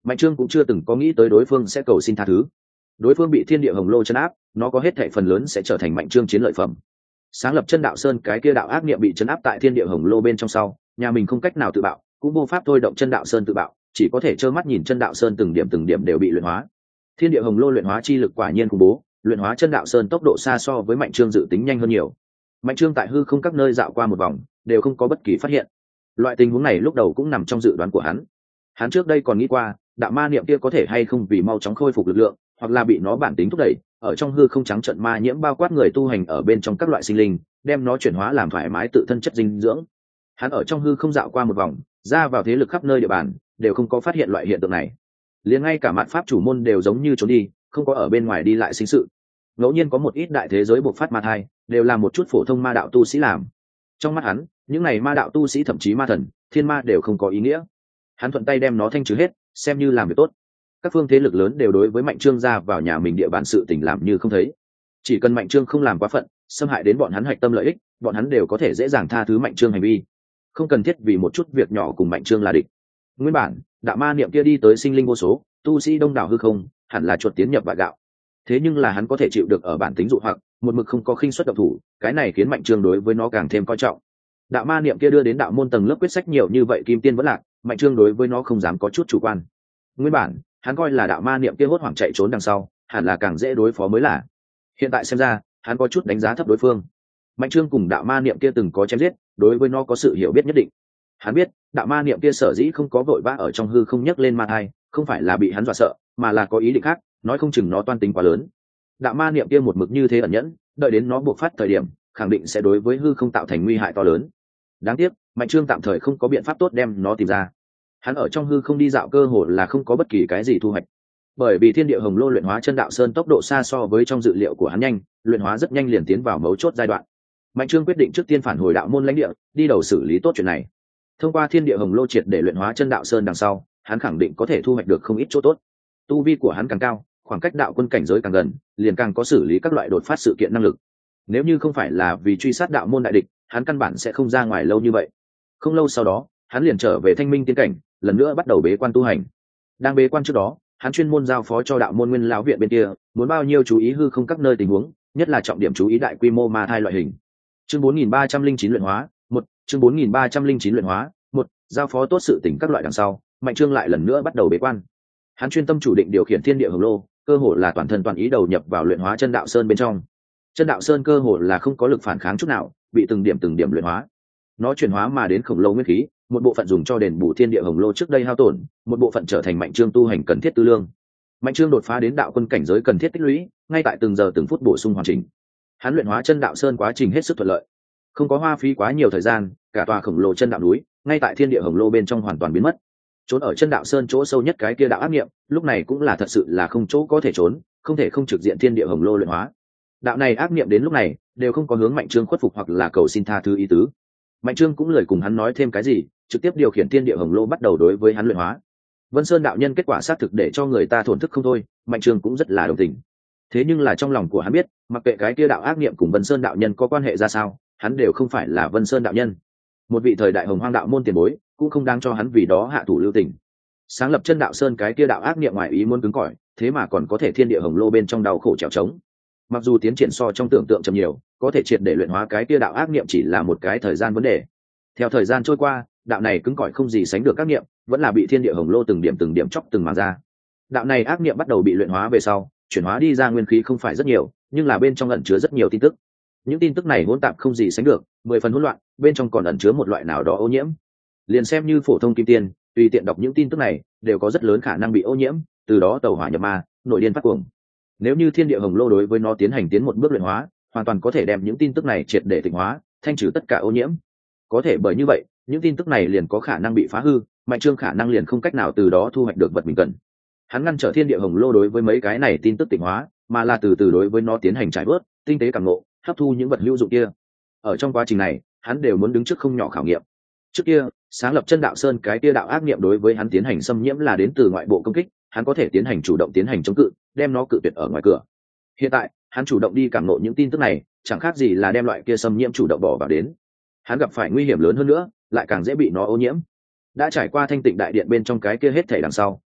A: Mạnh Trương cũng chưa từng có nghĩ tới đối phương sẽ cầu xin tha thứ. Đối phương bị thiên địa hồng lô chấn áp, nó có hết thảy phần lớn sẽ trở thành Mạnh Trương chiến lợi phẩm. Sáng lập chân đạo sơn cái kia đạo ác niệm bị chấn áp tại thiên địa hồng lô bên trong sau, nhà mình không cách nào tự bạo, cũng vô pháp thôi động chân đạo sơn tự bạo, chỉ có thể trơ mắt nhìn chân đạo sơn từng điểm từng điểm đều bị luyện hóa. Thiên địa hồng lô luyện hóa chi lực quả nhiên khủng bố, luyện hóa chân đạo sơn tốc độ xa so với Mạnh Trương dự tính nhanh hơn nhiều. Mạnh Trương tại hư không các nơi dạo qua một vòng, đều không có bất kỳ phát hiện. Loại tình huống này lúc đầu cũng nằm trong dự đoán của hắn. Hắn trước đây còn nghĩ qua, đạo ma niệm kia có thể hay không vì mau chóng khôi phục lực lượng, hoặc là bị nó bản tính thúc đẩy, ở trong hư không trắng trận ma nhiễm bao quát người tu hành ở bên trong các loại sinh linh, đem nó chuyển hóa làm thoải mái tự thân chất dinh dưỡng. Hắn ở trong hư không dạo qua một vòng, ra vào thế lực khắp nơi địa bàn, đều không có phát hiện loại hiện tượng này. Liền ngay cả mạn pháp chủ môn đều giống như trốn đi, không có ở bên ngoài đi lại sinh sự. Ngẫu nhiên có một ít đại thế giới bộc phát ma thai, đều là một chút phổ thông ma đạo tu sĩ làm. Trong mắt hắn, những này ma đạo tu sĩ thậm chí ma thần, thiên ma đều không có ý nghĩa. Hắn thuận tay đem nó thanh trừ hết, xem như làm việc tốt. Các phương thế lực lớn đều đối với Mạnh Trương ra vào nhà mình địa bàn sự tình làm như không thấy. Chỉ cần Mạnh Trương không làm quá phận, xâm hại đến bọn hắn hạch tâm lợi ích, bọn hắn đều có thể dễ dàng tha thứ Mạnh Trương hành vi, không cần thiết vì một chút việc nhỏ cùng Mạnh Trương là địch. Nguyên bản, đạo ma niệm kia đi tới sinh linh vô số, tu sĩ đông đảo hư không, hẳn là chuột tiến nhập vại gạo. Thế nhưng là hắn có thể chịu được ở bản tính dụ hoặc, một mực không có khinh suất độc thủ, cái này khiến Mạnh Trương đối với nó càng thêm coi trọng. Đạo ma niệm kia đưa đến đạo môn tầng lớp quyết sách nhiều như vậy kim tiên vẫn lạc, Mạnh Trương đối với nó không dám có chút chủ quan. Nguyên bản, hắn coi là đạo ma niệm kia hốt hoảng chạy trốn đằng sau, hẳn là càng dễ đối phó mới là. Hiện tại xem ra, hắn có chút đánh giá thấp đối phương. Mạnh Trương cùng đạo ma niệm kia từng có chém giết, đối với nó có sự hiểu biết nhất định. Hắn biết, đạo ma niệm kia sở dĩ không có vội vã ở trong hư không nhấc lên ma thai, không phải là bị hắn dọa sợ, mà là có ý định khác, nói không chừng nó toan tính quá lớn. Đạo ma niệm kia một mực như thế ẩn nhẫn, đợi đến nó buộc phát thời điểm, khẳng định sẽ đối với hư không tạo thành nguy hại to lớn. Đáng tiếc, Mạnh Trương tạm thời không có biện pháp tốt đem nó tìm ra. Hắn ở trong hư không đi dạo cơ hội là không có bất kỳ cái gì thu hoạch, bởi vì thiên địa hồng lô luyện hóa chân đạo sơn tốc độ xa so với trong dự liệu của hắn nhanh, luyện hóa rất nhanh liền tiến vào mấu chốt giai đoạn. Mạnh Trương quyết định trước tiên phản hồi đạo môn lãnh địa, đi đầu xử lý tốt chuyện này. Thông qua thiên địa hồng lô triệt để luyện hóa chân đạo sơn đằng sau, hắn khẳng định có thể thu hoạch được không ít chỗ tốt. Tu vi của hắn càng cao, khoảng cách đạo quân cảnh giới càng gần, liền càng có xử lý các loại đột phát sự kiện năng lực. Nếu như không phải là vì truy sát đạo môn đại địch, hắn căn bản sẽ không ra ngoài lâu như vậy. Không lâu sau đó, hắn liền trở về Thanh Minh tiên cảnh, lần nữa bắt đầu bế quan tu hành. Đang bế quan trước đó, hắn chuyên môn giao phó cho đạo môn nguyên lão viện bên kia, muốn bao nhiêu chú ý hư không các nơi tình huống, nhất là trọng điểm chú ý đại quy mô ma thai loại hình. Chương bốn nghìn ba trăm linh chín luyện hóa, một, chương bốn nghìn ba trăm linh chín luyện hóa, một, giao phó tốt sự tình các loại đằng sau, Mạnh Trương lại lần nữa bắt đầu bế quan. Hắn chuyên tâm chủ định điều khiển thiên địa hồng lô, cơ hồ là toàn thân toàn ý đầu nhập vào luyện hóa chân đạo sơn bên trong. Chân đạo sơn cơ hồ là không có lực phản kháng chút nào, bị từng điểm từng điểm luyện hóa. Nó chuyển hóa mà đến khổng lồ nguyên khí, một bộ phận dùng cho đền bù thiên địa hồng lô trước đây hao tổn, một bộ phận trở thành Mạnh Trương tu hành cần thiết tư lương. Mạnh Trương đột phá đến đạo quân cảnh giới cần thiết tích lũy, ngay tại từng giờ từng phút bổ sung hoàn chỉnh. Hắn luyện hóa chân đạo sơn quá trình hết sức thuận lợi, không có hoa phí quá nhiều thời gian, cả tòa khổng lồ chân đạo núi, ngay tại thiên địa hồng lô bên trong hoàn toàn biến mất. Trốn ở chân đạo sơn chỗ sâu nhất cái kia đạo ác niệm, lúc này cũng là thật sự là không chỗ có thể trốn, không thể không trực diện thiên địa hồng lô luyện hóa. Đạo này ác niệm đến lúc này đều không có hướng Mạnh Trương khuất phục hoặc là cầu xin tha thứ ý tứ. Mạnh Trương cũng lời cùng hắn nói thêm cái gì, trực tiếp điều khiển thiên địa hồng lô bắt đầu đối với hắn luyện hóa. Vân Sơn đạo nhân kết quả xác thực để cho người ta thổn thức không thôi, Mạnh Trương cũng rất là đồng tình. Thế nhưng là trong lòng của hắn biết, mặc kệ cái kia đạo ác niệm cùng Vân Sơn đạo nhân có quan hệ ra sao, hắn đều không phải là Vân Sơn đạo nhân. Một vị thời đại hồng hoang đạo môn tiền bối, cũng không đáng cho hắn vì đó hạ thủ lưu tình. Sáng lập chân đạo sơn cái kia đạo ác niệm ngoài ý muốn cứng cỏi, thế mà còn có thể thiên địa hồng lô bên trong đau khổ trèo trống. Mặc dù tiến triển so trong tưởng tượng chậm nhiều, có thể triệt để luyện hóa cái kia đạo ác niệm chỉ là một cái thời gian vấn đề. Theo thời gian trôi qua, đạo này cứng cỏi không gì sánh được ác niệm, vẫn là bị thiên địa hồng lô từng điểm từng điểm chọc từng màng ra. Đạo này ác niệm bắt đầu bị luyện hóa về sau, chuyển hóa đi ra nguyên khí không phải rất nhiều, nhưng là bên trong ẩn chứa rất nhiều tin tức. Những tin tức này hỗn tạp không gì sánh được, mười phần hỗn loạn, bên trong còn ẩn chứa một loại nào đó ô nhiễm. Liền xem như phổ thông kim tiên, tùy tiện đọc những tin tức này, đều có rất lớn khả năng bị ô nhiễm, từ đó tẩu hỏa nhập ma, nội điên phát cuồng. Nếu như thiên địa hồng lô đối với nó tiến hành tiến một bước luyện hóa, hoàn toàn có thể đem những tin tức này triệt để tịnh hóa, thanh trừ tất cả ô nhiễm. Có thể bởi như vậy, những tin tức này liền có khả năng bị phá hư, Mạnh Trương khả năng liền không cách nào từ đó thu hoạch được vật mình cần. Hắn ngăn trở thiên địa hồng lô đối với mấy cái này tin tức tịnh hóa, mà là từ từ đối với nó tiến hành trải bớt, tinh tế cảm ngộ, hấp thu những vật hữu dụng kia. Ở trong quá trình này, hắn đều muốn đứng trước không nhỏ khảo nghiệm. Trước kia, sáng lập chân đạo sơn cái kia đạo ác niệm đối với hắn tiến hành xâm nhiễm là đến từ ngoại bộ công kích, hắn có thể tiến hành chủ động tiến hành chống cự, đem nó cự tuyệt ở ngoài cửa. Hiện tại, hắn chủ động đi cảm ngộ những tin tức này, chẳng khác gì là đem loại kia xâm nhiễm chủ động bỏ vào đến. Hắn gặp phải nguy hiểm lớn hơn nữa, lại càng dễ bị nó ô nhiễm. Đã trải qua thanh tịnh đại điện bên trong cái kia hết thảy đằng sau,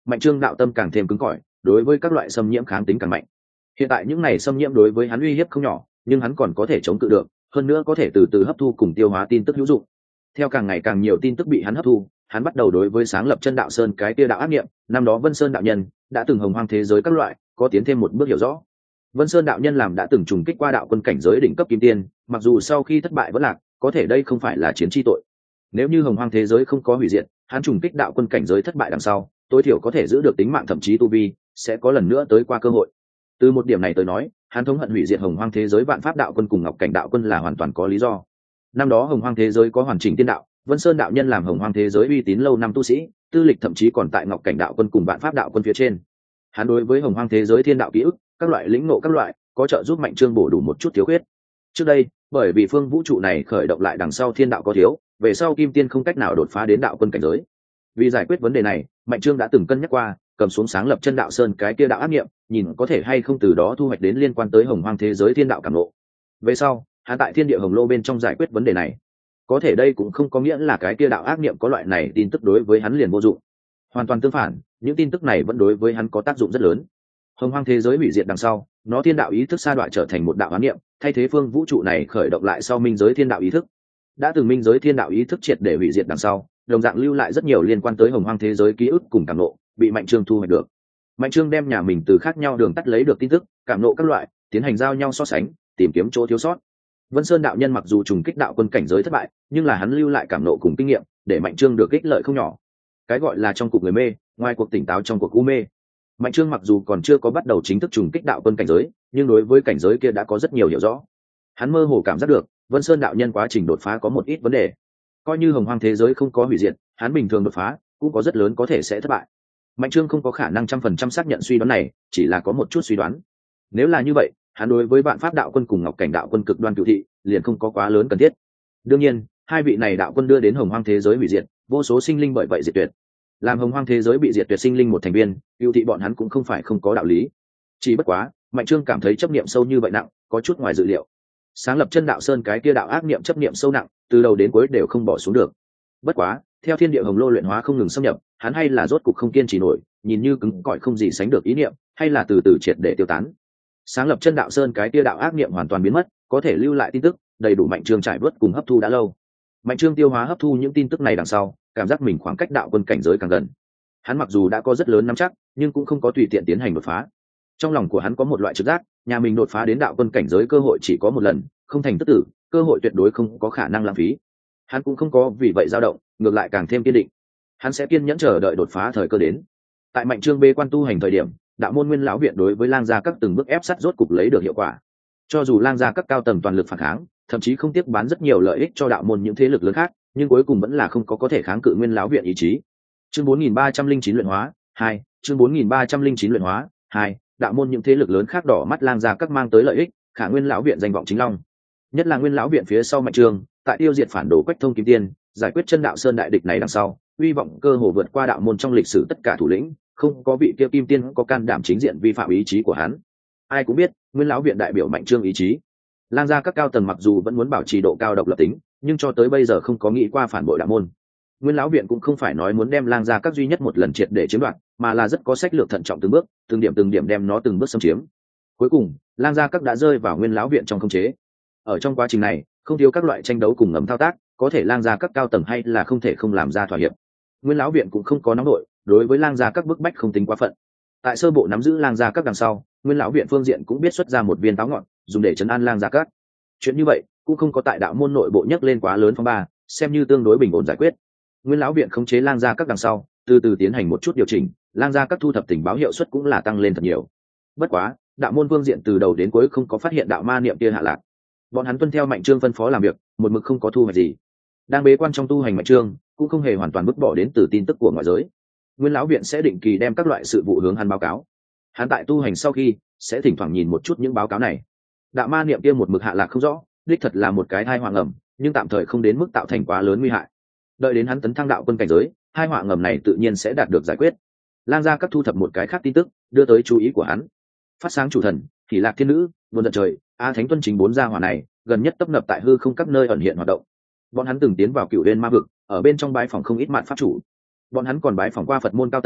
A: Mạnh Trương đạo tâm càng thêm cứng cỏi, đối với các loại xâm nhiễm kháng tính càng mạnh. Hiện tại những này xâm nhiễm đối với hắn uy hiếp không nhỏ, nhưng hắn còn có thể chống cự được, hơn nữa có thể từ từ hấp thu cùng tiêu hóa tin tức hữu dụng. Theo càng ngày càng nhiều tin tức bị hắn hấp thu, hắn bắt đầu đối với sáng lập Chân Đạo Sơn cái kia đạo ác niệm, năm đó Vân Sơn đạo nhân đã từng hồng hoang thế giới các loại, có tiến thêm một bước hiểu rõ. Vân Sơn đạo nhân làm đã từng trùng kích qua đạo quân cảnh giới đỉnh cấp kim tiên, mặc dù sau khi thất bại vẫn lạc, có thể đây không phải là chiến chi tội. Nếu như hồng hoang thế giới không có hủy diệt, hắn trùng kích đạo quân cảnh giới thất bại đằng sau, tối thiểu có thể giữ được tính mạng, thậm chí tu vi sẽ có lần nữa tới qua cơ hội. Từ một điểm này tới nói, hắn thống hận hủy diệt hồng hoang thế giới vạn pháp đạo quân cùng ngọc cảnh đạo quân là hoàn toàn có lý do. Năm đó hồng hoang thế giới có hoàn chỉnh tiên đạo, Vân Sơn đạo nhân làm hồng hoang thế giới uy tín lâu năm tu sĩ, tư lịch thậm chí còn tại ngọc cảnh đạo quân cùng vạn pháp đạo quân phía trên. Hắn đối với hồng hoang thế giới thiên đạo ký ức, các loại lĩnh ngộ các loại, có trợ giúp Mạnh Trương bổ đủ một chút thiếu khuyết. Trước đây, bởi vì phương vũ trụ này khởi động lại đằng sau thiên đạo có thiếu, về sau kim tiên không cách nào đột phá đến đạo quân cảnh giới. Vì giải quyết vấn đề này, Mạnh Trương đã từng cân nhắc qua, cầm xuống sáng lập Chân Đạo Sơn cái kia đạo ác niệm, nhìn có thể hay không từ đó thu hoạch đến liên quan tới hồng hoang thế giới thiên đạo cảm ngộ. Về sau, hắn tại thiên địa hồng lô bên trong giải quyết vấn đề này. Có thể đây cũng không có nghĩa là cái kia đạo ác niệm có loại này tin tức đối với hắn liền vô dụng. Hoàn toàn tương phản, những tin tức này vẫn đối với hắn có tác dụng rất lớn. Hồng hoang thế giới hủy diệt đằng sau, nó thiên đạo ý thức sa đoạn trở thành một đạo ác niệm, thay thế phương vũ trụ này khởi động lại sau minh giới thiên đạo ý thức. Đã từng minh giới thiên đạo ý thức triệt để hủy diệt đằng sau, đồng dạng lưu lại rất nhiều liên quan tới hồng hoang thế giới ký ức cùng cảm ngộ, bị Mạnh Trương thu hoạch được. Mạnh Trương đem nhà mình từ khác nhau đường tắt lấy được tin tức, cảm ngộ các loại, tiến hành giao nhau so sánh, tìm kiếm chỗ thiếu sót. Vân Sơn đạo nhân mặc dù trùng kích đạo quân cảnh giới thất bại, nhưng là hắn lưu lại cảm ngộ cùng kinh nghiệm, để Mạnh Trương được ích lợi không nhỏ. Cái gọi là trong cuộc người mê, ngoài cuộc tỉnh táo trong cuộc u mê. Mạnh Trương mặc dù còn chưa có bắt đầu chính thức trùng kích đạo quân cảnh giới, nhưng đối với cảnh giới kia đã có rất nhiều hiểu rõ. Hắn mơ hồ cảm giác được, Vân Sơn đạo nhân quá trình đột phá có một ít vấn đề. Coi như hồng hoang thế giới không có hủy diệt, hắn bình thường đột phá cũng có rất lớn có thể sẽ thất bại. Mạnh Trương không có khả năng trăm phần trăm xác nhận suy đoán này, chỉ là có một chút suy đoán. Nếu là như vậy, hắn đối với vạn pháp đạo quân cùng ngọc cảnh đạo quân cực đoan cựu thị liền không có quá lớn cần thiết. Đương nhiên, hai vị này đạo quân đưa đến hồng hoang thế giới hủy diệt, vô số sinh linh bởi vậy diệt tuyệt. Làm hồng hoang thế giới bị diệt tuyệt sinh linh một thành viên, cựu thị bọn hắn cũng không phải không có đạo lý. Chỉ bất quá, Mạnh Trương cảm thấy chấp niệm sâu như vậy nặng, có chút ngoài dự liệu. Sáng lập Chân Đạo Sơn cái kia đạo ác niệm chấp niệm sâu nặng, từ đầu đến cuối đều không bỏ xuống được. Bất quá, theo thiên địa hồng lô luyện hóa không ngừng xâm nhập, hắn hay là rốt cục không kiên trì nổi, nhìn như cứng cỏi không gì sánh được ý niệm, hay là từ từ triệt để tiêu tán. Sáng lập Chân Đạo Sơn cái kia đạo ác niệm hoàn toàn biến mất, có thể lưu lại tin tức, đầy đủ Mạnh Trương trải vớt cùng hấp thu đã lâu. Mạnh Trương tiêu hóa hấp thu những tin tức này đằng sau, cảm giác mình khoảng cách đạo quân cảnh giới càng gần. Hắn mặc dù đã có rất lớn nắm chắc, nhưng cũng không có tùy tiện tiến hành đột phá. Trong lòng của hắn có một loại trực giác, nhà mình đột phá đến đạo quân cảnh giới cơ hội chỉ có một lần, không thành tức tử, cơ hội tuyệt đối không có khả năng lãng phí. Hắn cũng không có vì vậy dao động, ngược lại càng thêm kiên định. Hắn sẽ kiên nhẫn chờ đợi đột phá thời cơ đến. Tại Mạnh Trương bê quan tu hành thời điểm, đạo môn Nguyên lão viện đối với Lang gia các từng bước ép sát rốt cục lấy được hiệu quả. Cho dù Lang gia các cao tầng toàn lực phản kháng, thậm chí không tiếc bán rất nhiều lợi ích cho đạo môn những thế lực lớn khác, nhưng cuối cùng vẫn là không có có thể kháng cự Nguyên lão viện ý chí. Chương bốn nghìn ba trăm linh chín luyện hóa hai, chương bốn nghìn ba trăm linh chín luyện hóa hai, đạo môn những thế lực lớn khác đỏ mắt Lang gia các mang tới lợi ích, khả Nguyên lão viện danh vọng chính long. Nhất là Nguyên lão viện phía sau Mạnh Trương, tại tiêu diệt phản đồ Quách Thông Kim Tiên, giải quyết Chân Đạo Sơn đại địch này đằng sau, uy vọng cơ hồ vượt qua đạo môn trong lịch sử tất cả thủ lĩnh, không có vị kia Kim Tiên có can đảm chính diện vi phạm ý chí của hắn. Ai cũng biết, Nguyên lão viện đại biểu Mạnh Trương ý chí. Lang gia các cao tầng mặc dù vẫn muốn bảo trì độ cao độc lập tính, nhưng cho tới bây giờ không có nghĩ qua phản bội đạo môn. Nguyên lão viện cũng không phải nói muốn đem Lang gia các duy nhất một lần triệt để chiếm đoạt, mà là rất có sách lược thận trọng từng bước, từng điểm từng điểm đem nó từng bước xâm chiếm. Cuối cùng, Lang gia các đã rơi vào Nguyên lão viện trong khống chế. Ở trong quá trình này, không thiếu các loại tranh đấu cùng ngầm thao tác, có thể Lang gia các cao tầng hay là không thể không làm ra thỏa hiệp. Nguyên lão viện cũng không có nóng nội, đối với Lang gia các bức bách không tính quá phận. Tại sơ bộ nắm giữ Lang gia các đằng sau, Nguyên lão viện phương diện cũng biết xuất ra một viên táo ngọn, dùng để trấn an Lang gia các. Chuyện như vậy cũng không có tại đạo môn nội bộ nhấc lên quá lớn phong ba, xem như tương đối bình ổn giải quyết. Nguyên lão viện khống chế Lang gia các đằng sau, từ từ tiến hành một chút điều chỉnh, Lang gia các thu thập tình báo hiệu suất cũng là tăng lên thật nhiều. Bất quá, đạo môn phương diện từ đầu đến cuối không có phát hiện đạo ma niệm kia hạ lạc. Bọn hắn tuân theo Mạnh Trương phân phó làm việc, một mực không có thu hoạch gì. Đang bế quan trong tu hành Mạnh Trương cũng không hề hoàn toàn vứt bỏ đến từ tin tức của ngoại giới. Nguyên lão viện sẽ định kỳ đem các loại sự vụ hướng hắn báo cáo. Hắn tại tu hành sau khi sẽ thỉnh thoảng nhìn một chút những báo cáo này. Đạo ma niệm kia một mực hạ lạc không rõ, đích thật là một cái thai họa ngầm, nhưng tạm thời không đến mức tạo thành quá lớn nguy hại. Đợi đến hắn tấn thăng đạo quân cảnh giới, hai họa ngầm này tự nhiên sẽ đạt được giải quyết. Lang gia các thu thập một cái khác tin tức, đưa tới chú ý của hắn. Phát sáng chủ thần, Hỉ Lạc Thiên Nữ, Vân Giận Trời, A Thánh Tuân chính bốn gia hỏa này, gần nhất tấp nập tại hư không các nơi ẩn hiện hoạt động. Bọn hắn từng tiến vào Cửu Uyên ma vực, ở bên trong bái phòng không ít mạn pháp chủ. Bọn hắn còn bái phòng qua Phật môn cao tầng,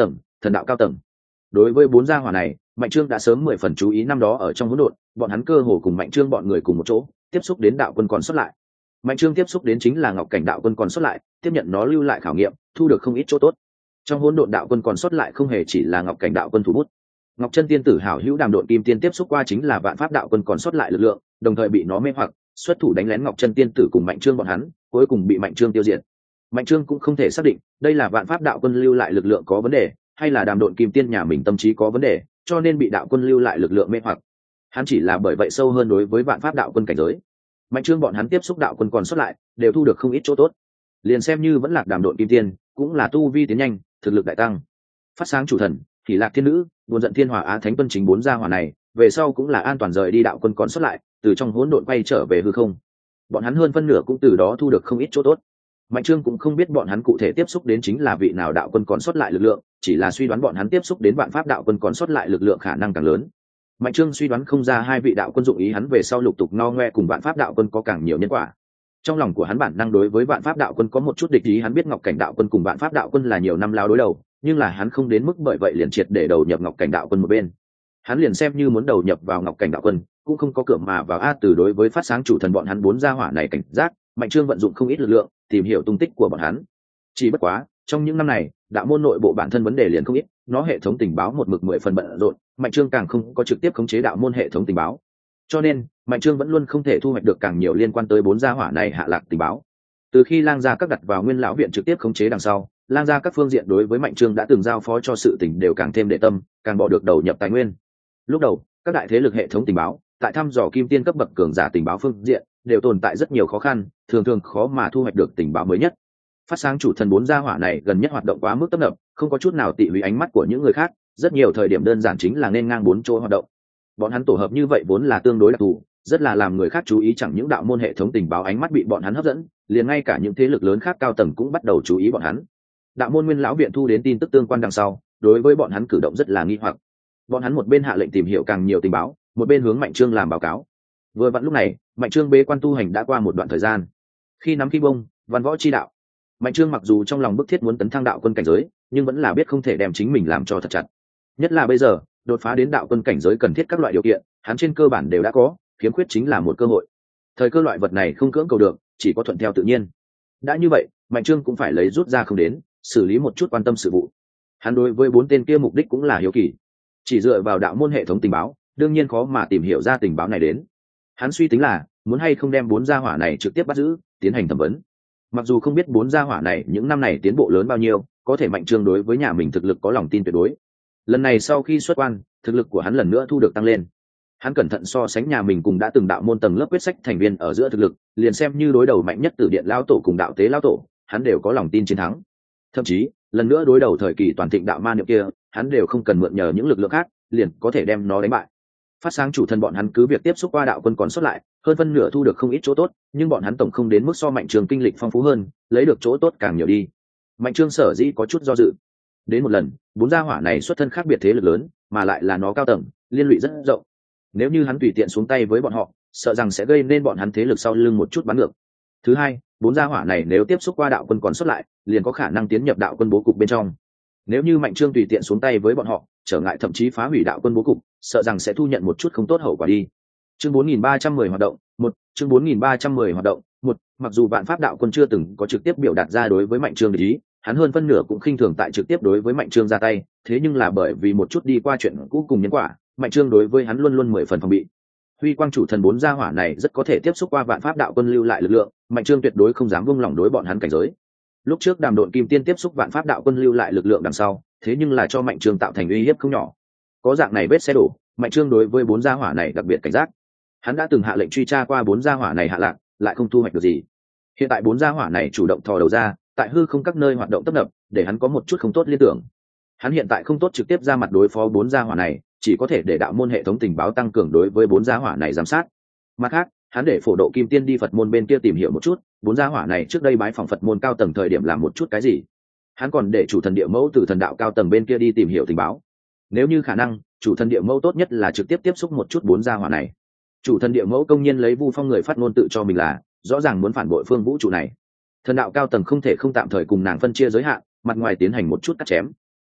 A: thần đạo cao tầng. Đối với bốn gia hỏa này, Mạnh Trương đã sớm mười phần chú ý. Năm đó ở trong hỗn độn, bọn hắn cơ hồ cùng Mạnh Trương bọn người cùng một chỗ tiếp xúc đến đạo quân còn xuất lại. Mạnh Trương tiếp xúc đến chính là ngọc cảnh đạo quân còn xuất lại, tiếp nhận nó lưu lại khảo nghiệm, thu được không ít chỗ tốt. Trong hỗn độn đạo quân còn xuất lại không hề chỉ là ngọc cảnh đạo quân thủ bút. Ngọc Chân Tiên tử hảo hữu Đàm Độn Kim Tiên tiếp xúc qua chính là vạn pháp đạo quân còn xuất lại lực lượng, đồng thời bị nó mê hoặc, xuất thủ đánh lén Ngọc Chân Tiên tử cùng Mạnh Trương bọn hắn, cuối cùng bị Mạnh Trương tiêu diệt. Mạnh Trương cũng không thể xác định đây là vạn pháp đạo quân lưu lại lực lượng có vấn đề, hay là Đàm Độn Kim Tiên nhà mình tâm trí có vấn đề, cho nên bị đạo quân lưu lại lực lượng mê hoặc. Hắn chỉ là bởi vậy sâu hơn đối với vạn pháp đạo quân cảnh giới. Mạnh Trương bọn hắn tiếp xúc đạo quân còn xuất lại, đều thu được không ít chỗ tốt. Liền xem như vẫn lạc Đàm Độn Kim Tiên, cũng là tu vi tiến nhanh, thực lực đại tăng. Phát sáng chủ thần, Hỉ Lạc Thiên Nữ, buồn giận Thiên Hỏa Á Thánh Tuân chính bốn gia hỏa này, về sau cũng là an toàn rời đi đạo quân còn xuất lại, từ trong hỗn độn quay trở về hư không. Bọn hắn hơn phân nửa cũng từ đó thu được không ít chỗ tốt. Mạnh Trương cũng không biết bọn hắn cụ thể tiếp xúc đến chính là vị nào đạo quân còn xuất lại lực lượng, chỉ là suy đoán bọn hắn tiếp xúc đến vạn pháp đạo quân còn xuất lại lực lượng khả năng càng lớn. Mạnh Trương suy đoán không ra hai vị đạo quân dụng ý hắn về sau lục tục no ngoe cùng vạn pháp đạo quân có càng nhiều nhân quả. Trong lòng của hắn bản năng đối với vạn pháp đạo quân có một chút địch ý, hắn biết ngọc cảnh đạo quân cùng vạn pháp đạo quân là nhiều năm lao đối đầu, nhưng là hắn không đến mức bởi vậy liền triệt để đầu nhập ngọc cảnh đạo quân một bên. Hắn liền xem như muốn đầu nhập vào ngọc cảnh đạo quân, cũng không có cửa mà vào. A từ đối với phát sáng chủ thần bọn hắn bốn gia hỏa này cảnh giác, Mạnh Trương vận dụng không ít lực lượng tìm hiểu tung tích của bọn hắn. Chỉ bất quá trong những năm này, đạo môn nội bộ bản thân vấn đề liền không ít, nó hệ thống tình báo một mực mười phần bận rộn, Mạnh Trương càng không có trực tiếp khống chế đạo môn hệ thống tình báo, cho nên Mạnh Trương vẫn luôn không thể thu hoạch được càng nhiều liên quan tới bốn gia hỏa này hạ lạc tình báo. Từ khi Lang gia các đặt vào Nguyên lão viện trực tiếp khống chế đằng sau, Lang gia các phương diện đối với Mạnh Trương đã từng giao phó cho sự tình đều càng thêm đệ tâm, càng bỏ được đầu nhập tài nguyên. Lúc đầu các đại thế lực hệ thống tình báo tại thăm dò kim tiên cấp bậc cường giả tình báo phương diện đều tồn tại rất nhiều khó khăn, thường thường khó mà thu hoạch được tình báo mới nhất. Phát sáng chủ thần bốn gia hỏa này gần nhất hoạt động quá mức tấp nập, không có chút nào tị húy ánh mắt của những người khác, rất nhiều thời điểm đơn giản chính là nên ngang bốn chỗ hoạt động. Bọn hắn tổ hợp như vậy vốn là tương đối đặc thù, rất là làm người khác chú ý, chẳng những đạo môn hệ thống tình báo ánh mắt bị bọn hắn hấp dẫn, liền ngay cả những thế lực lớn khác cao tầng cũng bắt đầu chú ý bọn hắn. Đạo môn Nguyên lão viện thu đến tin tức tương quan đằng sau, đối với bọn hắn cử động rất là nghi hoặc. Bọn hắn một bên hạ lệnh tìm hiểu càng nhiều tình báo, một bên hướng Mạnh Trương làm báo cáo. Vừa vặn lúc này, Mạnh Trương bế quan tu hành đã qua một đoạn thời gian. Khi nắm khi bông, văn võ chi đạo, Mạnh Trương mặc dù trong lòng bức thiết muốn tấn thăng đạo quân cảnh giới, nhưng vẫn là biết không thể đem chính mình làm cho thật chặt. Nhất là bây giờ, đột phá đến đạo quân cảnh giới cần thiết các loại điều kiện, hắn trên cơ bản đều đã có, khiếm khuyết chính là một cơ hội. Thời cơ loại vật này không cưỡng cầu được, chỉ có thuận theo tự nhiên. Đã như vậy, Mạnh Trương cũng phải lấy rút ra không đến, xử lý một chút quan tâm sự vụ. Hắn đối với bốn tên kia mục đích cũng là hiếu kỳ. Chỉ dựa vào đạo môn hệ thống tình báo, đương nhiên khó mà tìm hiểu ra tình báo này đến. Hắn suy tính là muốn hay không đem bốn gia hỏa này trực tiếp bắt giữ, tiến hành thẩm vấn. Mặc dù không biết bốn gia hỏa này những năm này tiến bộ lớn bao nhiêu, có thể Mạnh Trương đối với nhà mình thực lực có lòng tin tuyệt đối. Lần này sau khi xuất quan, thực lực của hắn lần nữa thu được tăng lên. Hắn cẩn thận so sánh nhà mình cùng đã từng đạo môn tầng lớp quyết sách thành viên ở giữa thực lực, liền xem như đối đầu mạnh nhất Tử Điện lão tổ cùng đạo tế lão tổ, hắn đều có lòng tin chiến thắng. Thậm chí, lần nữa đối đầu thời kỳ toàn thịnh đạo ma niệm kia, hắn đều không cần mượn nhờ những lực lượng khác, liền có thể đem nó đánh bại. Phát sáng chủ thần bọn hắn cứ việc tiếp xúc qua đạo quân còn xuất lại, hơn phân nửa thu được không ít chỗ tốt, nhưng bọn hắn tổng không đến mức so Mạnh Trương kinh lịch phong phú hơn, lấy được chỗ tốt càng nhiều đi. Mạnh Trương sở dĩ có chút do dự. Đến một lần, bốn gia hỏa này xuất thân khác biệt thế lực lớn, mà lại là nó cao tầng, liên lụy rất rộng. Nếu như hắn tùy tiện xuống tay với bọn họ, sợ rằng sẽ gây nên bọn hắn thế lực sau lưng một chút bắn ngược. Thứ hai, bốn gia hỏa này nếu tiếp xúc qua đạo quân còn xuất lại, liền có khả năng tiến nhập đạo quân bố cục bên trong. Nếu như Mạnh Trương tùy tiện xuống tay với bọn họ, trở ngại thậm chí phá hủy đạo quân bố cục, sợ rằng sẽ thu nhận một chút không tốt hậu quả đi. Chương bốn nghìn ba trăm mười hoạt động, một, chương bốn nghìn ba trăm mười hoạt động, một, mặc dù Vạn Pháp đạo quân chưa từng có trực tiếp biểu đạt ra đối với Mạnh Trương ý, hắn hơn phân nửa cũng khinh thường tại trực tiếp đối với Mạnh Trương ra tay, thế nhưng là bởi vì một chút đi qua chuyện cũ cùng nhân quả, Mạnh Trương đối với hắn luôn luôn mười phần phòng bị. Huy Quang chủ thần bốn gia hỏa này rất có thể tiếp xúc qua Vạn Pháp đạo quân lưu lại lực lượng, Mạnh Trương tuyệt đối không dám buông lỏng đối bọn hắn cảnh giới. Lúc trước Đàm Độn Kim Tiên tiếp xúc Vạn Pháp đạo quân lưu lại lực lượng đằng sau, thế nhưng là cho Mạnh Trương tạo thành uy hiếp không nhỏ. Có dạng này vết xe đổ, Mạnh Trương đối với bốn gia hỏa này đặc biệt cảnh giác. Hắn đã từng hạ lệnh truy tra qua bốn gia hỏa này hạ lạc, lại không thu hoạch được gì. Hiện tại bốn gia hỏa này chủ động thò đầu ra, tại hư không các nơi hoạt động tấp nập, để hắn có một chút không tốt liên tưởng. Hắn hiện tại không tốt trực tiếp ra mặt đối phó bốn gia hỏa này, chỉ có thể để đạo môn hệ thống tình báo tăng cường đối với bốn gia hỏa này giám sát. Mặt khác, hắn để Phổ Độ Kim Tiên đi Phật môn bên kia tìm hiểu một chút, bốn gia hỏa này trước đây bái phỏng Phật môn cao tầng thời điểm làm một chút cái gì. Hắn còn để chủ thần địa mẫu từ thần đạo cao tầng bên kia đi tìm hiểu tình báo. Nếu như khả năng, chủ thần địa mẫu tốt nhất là trực tiếp tiếp xúc một chút bốn gia hỏa này. Chủ thần địa mẫu công nhiên lấy Vu Phong người phát ngôn tự cho mình là rõ ràng muốn phản bội phương vũ trụ này. Thần đạo cao tầng không thể không tạm thời cùng nàng phân chia giới hạn, mặt ngoài tiến hành một chút cắt chém.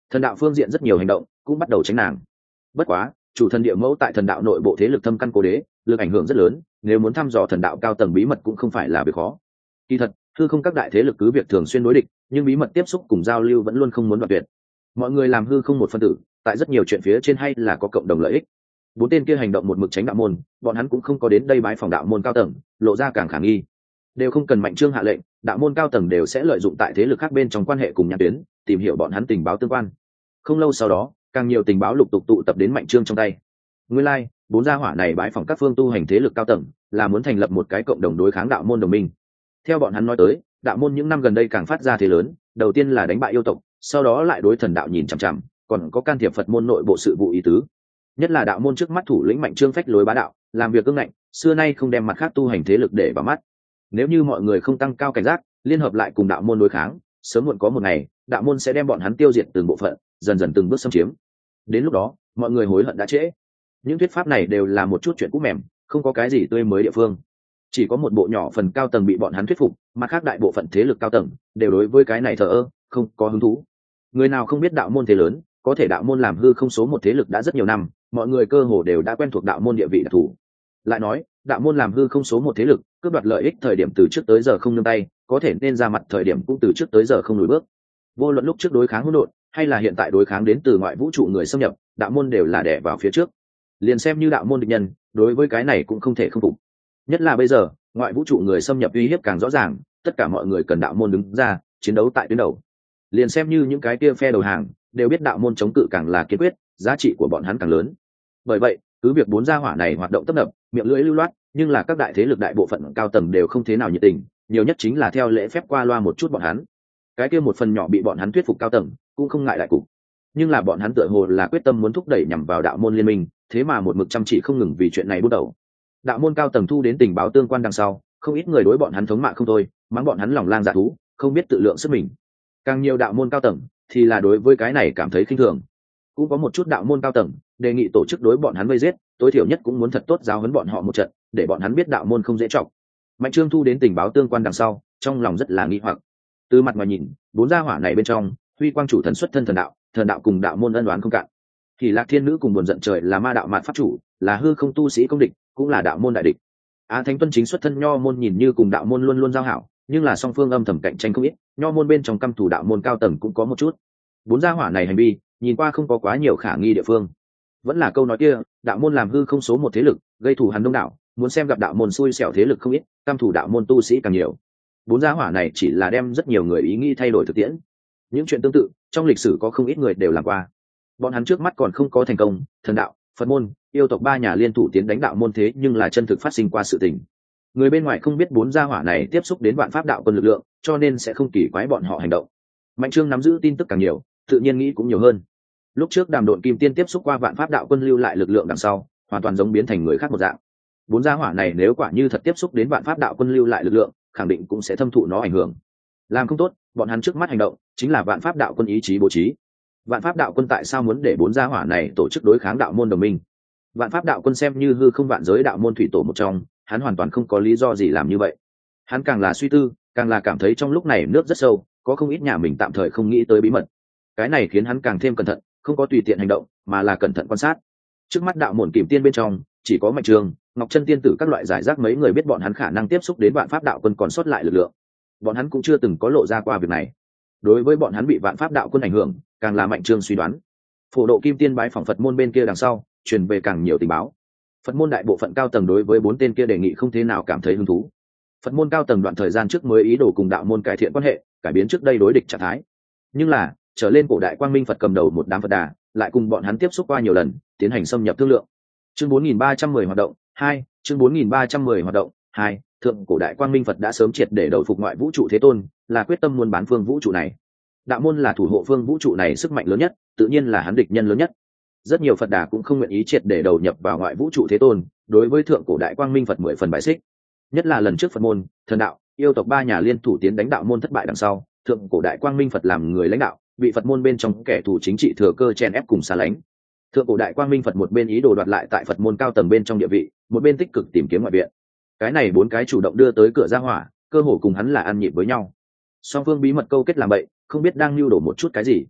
A: Thần đạo phương diện rất nhiều hành động cũng bắt đầu tránh nàng. Bất quá chủ thần địa mẫu tại thần đạo nội bộ thế lực thâm căn cố đế, lực ảnh hưởng rất lớn, nếu muốn thăm dò thần đạo cao tầng bí mật cũng không phải là việc khó. Kỳ thật hư không các đại thế lực cứ việc thường xuyên đối địch, nhưng bí mật tiếp xúc cùng giao lưu vẫn luôn không muốn đoạn tuyệt. Mọi người làm hư không một phân tử, tại rất nhiều chuyện phía trên hay là có cộng đồng lợi ích. Bốn tên kia hành động một mực tránh đạo môn, bọn hắn cũng không có đến đây bái phòng đạo môn cao tầng, lộ ra càng khả nghi. Đều không cần Mạnh Trương hạ lệnh, đạo môn cao tầng đều sẽ lợi dụng tại thế lực khác bên trong quan hệ cùng nhãn tuyến, tìm hiểu bọn hắn tình báo tương quan. Không lâu sau đó, càng nhiều tình báo lục tục tụ tập đến Mạnh Trương trong tay. Nguyên lai, like, bốn gia hỏa này bái phòng các phương tu hành thế lực cao tầng, là muốn thành lập một cái cộng đồng đối kháng đạo môn đồng minh. Theo bọn hắn nói tới, đạo môn những năm gần đây càng phát ra thế lớn, đầu tiên là đánh bại yêu tộc, sau đó lại đối thần đạo nhìn chằm chằm, còn có can thiệp Phật môn nội bộ sự vụ ý tứ. Nhất là đạo môn trước mắt thủ lĩnh Mạnh Trương phách lối bá đạo, làm việc cứng ngạnh, xưa nay không đem mặt khác tu hành thế lực để vào mắt. Nếu như mọi người không tăng cao cảnh giác, liên hợp lại cùng đạo môn đối kháng, sớm muộn có một ngày, đạo môn sẽ đem bọn hắn tiêu diệt từng bộ phận, dần dần từng bước xâm chiếm. Đến lúc đó, mọi người hối hận đã trễ. Những thuyết pháp này đều là một chút chuyện cũ mềm, không có cái gì tươi mới địa phương. Chỉ có một bộ nhỏ phần cao tầng bị bọn hắn thuyết phục, mà khác đại bộ phận thế lực cao tầng đều đối với cái này thờ ơ, không có hứng thú. Người nào không biết đạo môn thế lớn, có thể đạo môn làm hư không số một thế lực đã rất nhiều năm, mọi người cơ hồ đều đã quen thuộc đạo môn địa vị đặc thù. Lại nói, đạo môn làm hư không số một thế lực, cướp đoạt lợi ích thời điểm từ trước tới giờ không nương tay, có thể nên ra mặt thời điểm cũng từ trước tới giờ không lùi bước. Vô luận lúc trước đối kháng hỗn độn, hay là hiện tại đối kháng đến từ ngoại vũ trụ người xâm nhập, đạo môn đều là đè vào phía trước. Liền xem như đạo môn địch nhân, đối với cái này cũng không thể không phục. Nhất là bây giờ, ngoại vũ trụ người xâm nhập uy hiếp càng rõ ràng, tất cả mọi người cần đạo môn đứng ra chiến đấu tại tuyến đầu. Liền xem như những cái kia phe đầu hàng đều biết đạo môn chống cự càng là kiên quyết, giá trị của bọn hắn càng lớn. Bởi vậy cứ việc bốn gia hỏa này hoạt động tấp nập, miệng lưỡi lưu loát, nhưng là các đại thế lực đại bộ phận cao tầng đều không thế nào nhiệt tình, nhiều nhất chính là theo lễ phép qua loa một chút bọn hắn. Cái kia một phần nhỏ bị bọn hắn thuyết phục cao tầng cũng không ngại đại cục, nhưng là bọn hắn tựa hồ là quyết tâm muốn thúc đẩy nhằm vào đạo môn liên minh, thế mà một mực chăm chỉ không ngừng vì chuyện này bút đầu. Đạo môn cao tầng thu đến tình báo tương quan đằng sau, không ít người đối bọn hắn thống mạ không thôi, mắng bọn hắn lòng lang dạ thú, không biết tự lượng sức mình. Càng nhiều đạo môn cao tầng thì là đối với cái này cảm thấy khinh thường. Cũng có một chút đạo môn cao tầng đề nghị tổ chức đối bọn hắn vây giết, tối thiểu nhất cũng muốn thật tốt giáo huấn bọn họ một trận, để bọn hắn biết đạo môn không dễ trọng. Mạnh Trương thu đến tình báo tương quan đằng sau, trong lòng rất là nghi hoặc. Từ mặt ngoài nhìn, bốn gia hỏa này bên trong, Huy Quang chủ thần xuất thân thần đạo, thần đạo cùng đạo môn ân oán không cạn. Thì Lạc Thiên nữ cùng buồn giận trời là ma đạo mạn pháp chủ, là hư không tu sĩ công địch, cũng là đạo môn đại địch. Á Thánh Tuân chính xuất thân nho môn, nhìn như cùng đạo môn luôn luôn giao hảo, nhưng là song phương âm thầm cạnh tranh không ít, nho môn bên trong căm thù đạo môn cao tầng cũng có một chút. Bốn gia hỏa này hành vi, nhìn qua không có quá nhiều khả nghi địa phương. Vẫn là câu nói kia, đạo môn làm hư không số một thế lực, gây thù hằn đông đảo, muốn xem gặp đạo môn xui xẻo thế lực không ít, căm thù đạo môn tu sĩ càng nhiều. Bốn gia hỏa này chỉ là đem rất nhiều người ý nghĩ thay đổi thực tiễn. Những chuyện tương tự trong lịch sử có không ít người đều làm qua. Bọn hắn trước mắt còn không có thành công, thần đạo, Phật môn, yêu tộc ba nhà liên thủ tiến đánh đạo môn, thế nhưng là chân thực phát sinh qua sự tình. Người bên ngoài không biết bốn gia hỏa này tiếp xúc đến vạn pháp đạo quân lực lượng, cho nên sẽ không kỳ quái bọn họ hành động. Mạnh Trương nắm giữ tin tức càng nhiều, tự nhiên nghĩ cũng nhiều hơn. Lúc trước Đàm Độn Kim Tiên tiếp xúc qua vạn pháp đạo quân lưu lại lực lượng đằng sau, hoàn toàn giống biến thành người khác một dạng. Bốn gia hỏa này nếu quả như thật tiếp xúc đến vạn pháp đạo quân lưu lại lực lượng, khẳng định cũng sẽ thâm thụ nó ảnh hưởng. Làm không tốt, bọn hắn trước mắt hành động chính là vạn pháp đạo quân ý chí bố trí. Vạn pháp đạo quân tại sao muốn để bốn gia hỏa này tổ chức đối kháng đạo môn đồng minh? Vạn pháp đạo quân xem như hư không vạn giới đạo môn thủy tổ một trong, hắn hoàn toàn không có lý do gì làm như vậy. Hắn càng là suy tư, càng là cảm thấy trong lúc này nước rất sâu, có không ít nhà mình tạm thời không nghĩ tới bí mật. Cái này khiến hắn càng thêm cẩn thận, không có tùy tiện hành động, mà là cẩn thận quan sát. Trước mắt đạo môn kìm tiên bên trong, chỉ có Mạnh Trương, Ngọc Chân tiên tử các loại giải rác mấy người biết bọn hắn khả năng tiếp xúc đến vạn pháp đạo quân còn sót lại lực lượng. Bọn hắn cũng chưa từng có lộ ra qua việc này. Đối với bọn hắn bị vạn pháp đạo quân ảnh hưởng, càng là Mạnh Trương suy đoán. Phổ độ kim tiên bái phỏng Phật môn bên kia đằng sau, truyền về càng nhiều tình báo. Phật môn đại bộ phận cao tầng đối với bốn tên kia đề nghị không thế nào cảm thấy hứng thú. Phật môn cao tầng đoạn thời gian trước mới ý đồ cùng đạo môn cải thiện quan hệ, cải biến trước đây đối địch trạng thái. Nhưng là trở lên cổ đại quang minh Phật cầm đầu một đám Phật đà, lại cùng bọn hắn tiếp xúc qua nhiều lần, tiến hành xâm nhập thương lượng. Chương bốn nghìn ba trăm mười hoạt động hai, chương bốn nghìn ba trăm mười hoạt động hai, thượng cổ đại quang minh Phật đã sớm triệt để đầu phục ngoại vũ trụ thế tôn, là quyết tâm muốn bán phương vũ trụ này. Đạo môn là thủ hộ phương vũ trụ này sức mạnh lớn nhất, tự nhiên là hắn địch nhân lớn nhất. Rất nhiều Phật đà cũng không nguyện ý triệt để đầu nhập vào ngoại vũ trụ thế tôn, đối với thượng cổ đại quang minh Phật mười phần bài xích. Nhất là lần trước Phật môn, thần đạo, yêu tộc ba nhà liên thủ tiến đánh đạo môn thất bại đằng sau, thượng cổ đại quang minh Phật làm người lãnh đạo, bị Phật môn bên trong kẻ thù chính trị thừa cơ chen ép cùng xa lánh. Thượng cổ đại quang minh Phật một bên ý đồ đoạt lại tại Phật môn cao tầng bên trong địa vị, một bên tích cực tìm kiếm ngoại viện. Cái này bốn cái chủ động đưa tới cửa ra hỏa, cơ hồ cùng hắn là ăn nhịp với nhau. Song phương bí mật câu kết làm bậy, không biết đang lưu đổ một chút cái gì.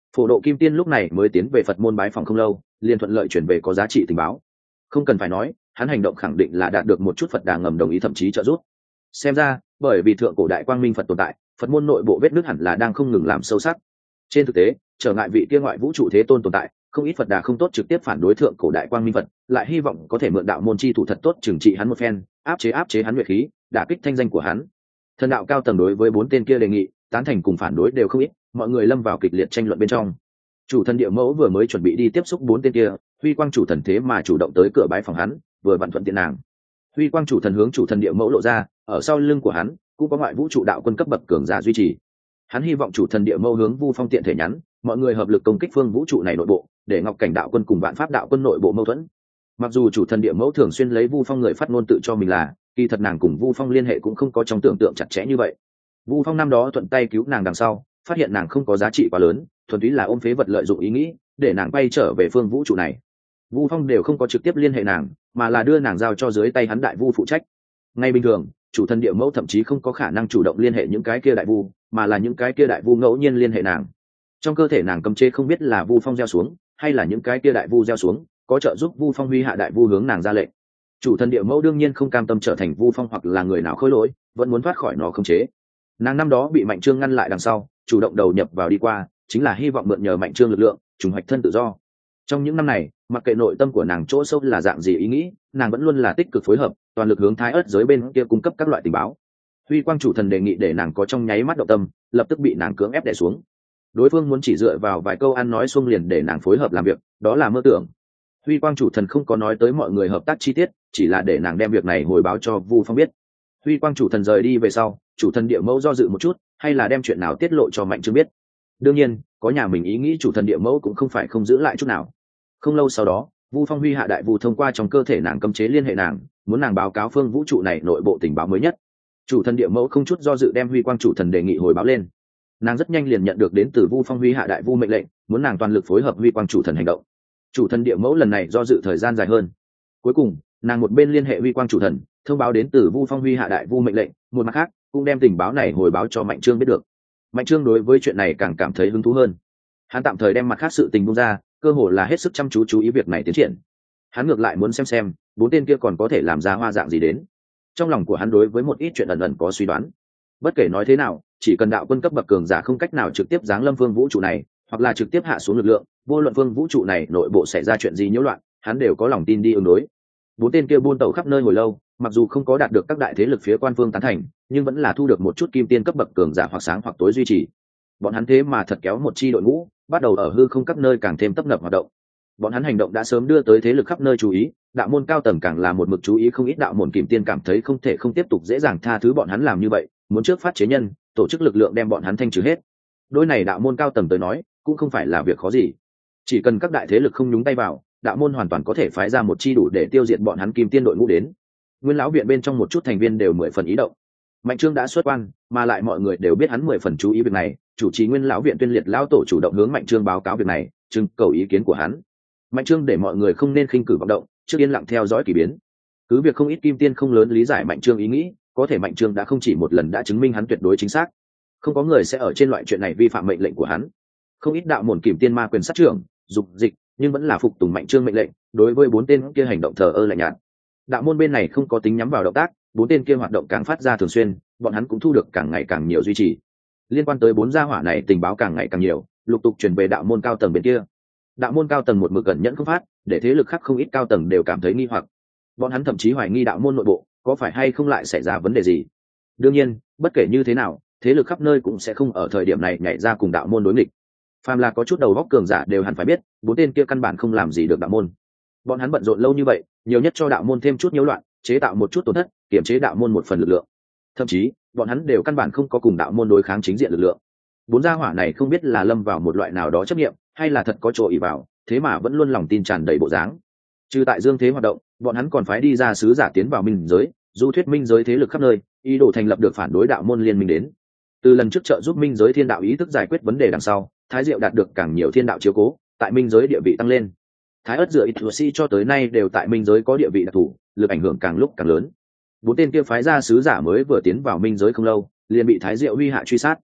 A: Phổ Độ Kim Tiên lúc này mới tiến về Phật môn bái phòng không lâu, liền thuận lợi chuyển về có giá trị tình báo. Không cần phải nói, hắn hành động khẳng định là đạt được một chút Phật Đà ngầm đồng ý thậm chí trợ giúp. Xem ra, bởi vì thượng cổ đại quang minh Phật tồn tại, Phật môn nội bộ vết nứt hẳn là đang không ngừng làm sâu sắc. Trên thực tế, trở ngại vị kia ngoại vũ trụ thế tôn tồn tại, không ít Phật Đà không tốt trực tiếp phản đối thượng cổ đại quang minh Phật, lại hy vọng có thể mượn đạo môn chi thủ thật tốt trừng trị hắn một phen, áp chế áp chế hắn nhuệ khí, đả kích thanh danh của hắn. Thần đạo cao tầng đối với bốn tên kia đề nghị, tán thành cùng phản đối đều không ít, mọi người lâm vào kịch liệt tranh luận bên trong. Chủ thần địa mẫu vừa mới chuẩn bị đi tiếp xúc bốn tên kia, Huy Quang chủ thần thế mà chủ động tới cửa bái phòng hắn, vừa vặn thuận tiện nàng. Huy Quang chủ thần hướng chủ thần địa mẫu lộ ra, ở sau lưng của hắn cũng có ngoại vũ trụ đạo quân cấp bậc cường giả duy trì. Hắn hy vọng chủ thần địa mẫu hướng Vu Phong tiện thể nhắn, mọi người hợp lực công kích phương vũ trụ này nội bộ, để Ngọc Cảnh đạo quân cùng Vạn Pháp đạo quân nội bộ mâu thuẫn. Mặc dù chủ thần địa mẫu thường xuyên lấy Vu Phong người phát ngôn tự cho mình là, kỳ thật nàng cùng Vu Phong liên hệ cũng không có trong tưởng tượng chặt chẽ như vậy. Vu Phong năm đó thuận tay cứu nàng đằng sau, phát hiện nàng không có giá trị quá lớn, thuần túy là ôm phế vật lợi dụng ý nghĩ, để nàng bay trở về phương vũ trụ này. Vu Phong đều không có trực tiếp liên hệ nàng, mà là đưa nàng giao cho dưới tay hắn đại vu phụ trách. Ngay bình thường, chủ thần địa mẫu thậm chí không có khả năng chủ động liên hệ những cái kia đại vu, mà là những cái kia đại vu ngẫu nhiên liên hệ nàng. Trong cơ thể nàng cấm chế không biết là Vu Phong gieo xuống, hay là những cái kia đại vu gieo xuống, có trợ giúp Vu Phong huy hạ đại vu hướng nàng ra lệnh. Chủ thần địa mẫu đương nhiên không cam tâm trở thành Vu Phong hoặc là người nào khôi lỗi, vẫn muốn thoát khỏi nó khống chế. Nàng năm đó bị Mạnh Trương ngăn lại đằng sau, chủ động đầu nhập vào đi qua, chính là hy vọng mượn nhờ Mạnh Trương lực lượng, trùng hoạch thân tự do. Trong những năm này, mặc kệ nội tâm của nàng chỗ sâu là dạng gì ý nghĩ, nàng vẫn luôn là tích cực phối hợp, toàn lực hướng Thái Ức giới bên kia cung cấp các loại tình báo. Huy Quang chủ thần đề nghị để nàng có trong nháy mắt động tâm, lập tức bị nàng cưỡng ép đè xuống. Đối phương muốn chỉ dựa vào vài câu ăn nói xuông liền để nàng phối hợp làm việc, đó là mơ tưởng. Huy Quang chủ thần không có nói tới mọi người hợp tác chi tiết, chỉ là để nàng đem việc này hồi báo cho Vu Phong biết. Huy Quang chủ thần rời đi về sau, chủ thần địa mẫu do dự một chút, hay là đem chuyện nào tiết lộ cho Mạnh Trương biết. Đương nhiên, có nhà mình ý nghĩ chủ thần địa mẫu cũng không phải không giữ lại chút nào. Không lâu sau đó, Vu Phong huy hạ đại vu thông qua trong cơ thể nàng cấm chế liên hệ nàng, muốn nàng báo cáo phương vũ trụ này nội bộ tình báo mới nhất. Chủ thần địa mẫu không chút do dự đem Huy Quang chủ thần đề nghị hồi báo lên. Nàng rất nhanh liền nhận được đến từ Vu Phong huy hạ đại vu mệnh lệnh, muốn nàng toàn lực phối hợp Huy Quang chủ thần hành động. Chủ thần địa mẫu lần này do dự thời gian dài hơn. Cuối cùng, nàng một bên liên hệ Huy Quang chủ thần, thông báo đến từ Vu Phong huy hạ đại vu mệnh lệnh, một mặt khác cũng đem tình báo này hồi báo cho Mạnh Trương biết được. Mạnh Trương đối với chuyện này càng cảm thấy hứng thú hơn. Hắn tạm thời đem mặt khác sự tình buông ra, cơ hồ là hết sức chăm chú chú ý việc này tiến triển. Hắn ngược lại muốn xem xem bốn tên kia còn có thể làm ra hoa dạng gì đến. Trong lòng của hắn đối với một ít chuyện ẩn ẩn có suy đoán. Bất kể nói thế nào, chỉ cần đạo quân cấp bậc cường giả không cách nào trực tiếp giáng lâm phương vũ trụ này, hoặc là trực tiếp hạ xuống lực lượng, vô luận phương vũ trụ này nội bộ xảy ra chuyện gì nhiễu loạn, hắn đều có lòng tin đi ứng đối. Bốn tên kia buôn tẩu khắp nơi hồi lâu, mặc dù không có đạt được các đại thế lực phía quan phương tán thành, nhưng vẫn là thu được một chút kim tiên cấp bậc cường giả hoặc sáng hoặc tối duy trì. Bọn hắn thế mà thật kéo một chi đội ngũ, bắt đầu ở hư không các nơi càng thêm tấp nập hoạt động. Bọn hắn hành động đã sớm đưa tới thế lực khắp nơi chú ý, đạo môn cao tầng càng là một mực chú ý không ít đạo môn kim tiên cảm thấy không thể không tiếp tục dễ dàng tha thứ bọn hắn làm như vậy, muốn trước phát chế nhân, tổ chức lực lượng đem bọn hắn thanh trừ hết. Đôi này đạo môn cao tầng tới nói, cũng không phải là việc khó gì. Chỉ cần các đại thế lực không nhúng tay vào, đạo môn hoàn toàn có thể phái ra một chi đủ để tiêu diệt bọn hắn kim tiên đội ngũ đến. Nguyên lão viện bên trong một chút thành viên đều mười phần ý động. Mạnh Trương đã xuất quan, mà lại mọi người đều biết hắn mười phần chú ý việc này, chủ trì Nguyên lão viện tuyên liệt lão tổ chủ động hướng Mạnh Trương báo cáo việc này, trưng cầu ý kiến của hắn. Mạnh Trương để mọi người không nên khinh cử vọng động, trước yên lặng theo dõi kỳ biến. Cứ việc không ít kim tiên không lớn lý giải Mạnh Trương ý nghĩ, có thể Mạnh Trương đã không chỉ một lần đã chứng minh hắn tuyệt đối chính xác. Không có người sẽ ở trên loại chuyện này vi phạm mệnh lệnh của hắn. Không ít đạo môn kim tiên ma quyền sát trưởng, dục dịch, nhưng vẫn là phục tùng Mạnh Trương mệnh lệnh, đối với bốn tên kia hành động thờ ơ lạnh nhạt. Đạo môn bên này không có tính nhắm vào động tác, bốn tên kia hoạt động càng phát ra thường xuyên, bọn hắn cũng thu được càng ngày càng nhiều duy trì. Liên quan tới bốn gia hỏa này tình báo càng ngày càng nhiều, lục tục truyền về đạo môn cao tầng bên kia. Đạo môn cao tầng một mực cẩn nhẫn không phát, để thế lực khác không ít cao tầng đều cảm thấy nghi hoặc. Bọn hắn thậm chí hoài nghi đạo môn nội bộ có phải hay không lại xảy ra vấn đề gì. Đương nhiên, bất kể như thế nào, thế lực khắp nơi cũng sẽ không ở thời điểm này nhảy ra cùng đạo môn đối nghịch. Phàm là có chút đầu óc cường giả đều hẳn phải biết, bốn tên kia căn bản không làm gì được đạo môn. Bọn hắn bận rộn lâu như vậy, nhiều nhất cho đạo môn thêm chút nhiễu loạn, chế tạo một chút tổn thất, kiểm chế đạo môn một phần lực lượng. Thậm chí, bọn hắn đều căn bản không có cùng đạo môn đối kháng chính diện lực lượng. Bốn gia hỏa này không biết là lâm vào một loại nào đó chấp nghiệm, hay là thật có chỗ ỷ vào, thế mà vẫn luôn lòng tin tràn đầy bộ dáng. Trừ tại dương thế hoạt động, bọn hắn còn phái đi ra sứ giả tiến vào minh giới, du thuyết minh giới thế lực khắp nơi, ý đồ thành lập được phản đối đạo môn liên minh đến. Từ lần trước trợ giúp minh giới thiên đạo ý thức giải quyết vấn đề đằng sau, Thái Diệu đạt được càng nhiều thiên đạo chiếu cố, tại minh giới địa vị tăng lên. Thái Ức dựa ít thừa si cho tới nay đều tại minh giới có địa vị đặc thù, lực ảnh hưởng càng lúc càng lớn. Bốn tên kia phái ra sứ giả mới vừa tiến vào minh giới không lâu, liền bị Thái Diệu huy hạ truy sát.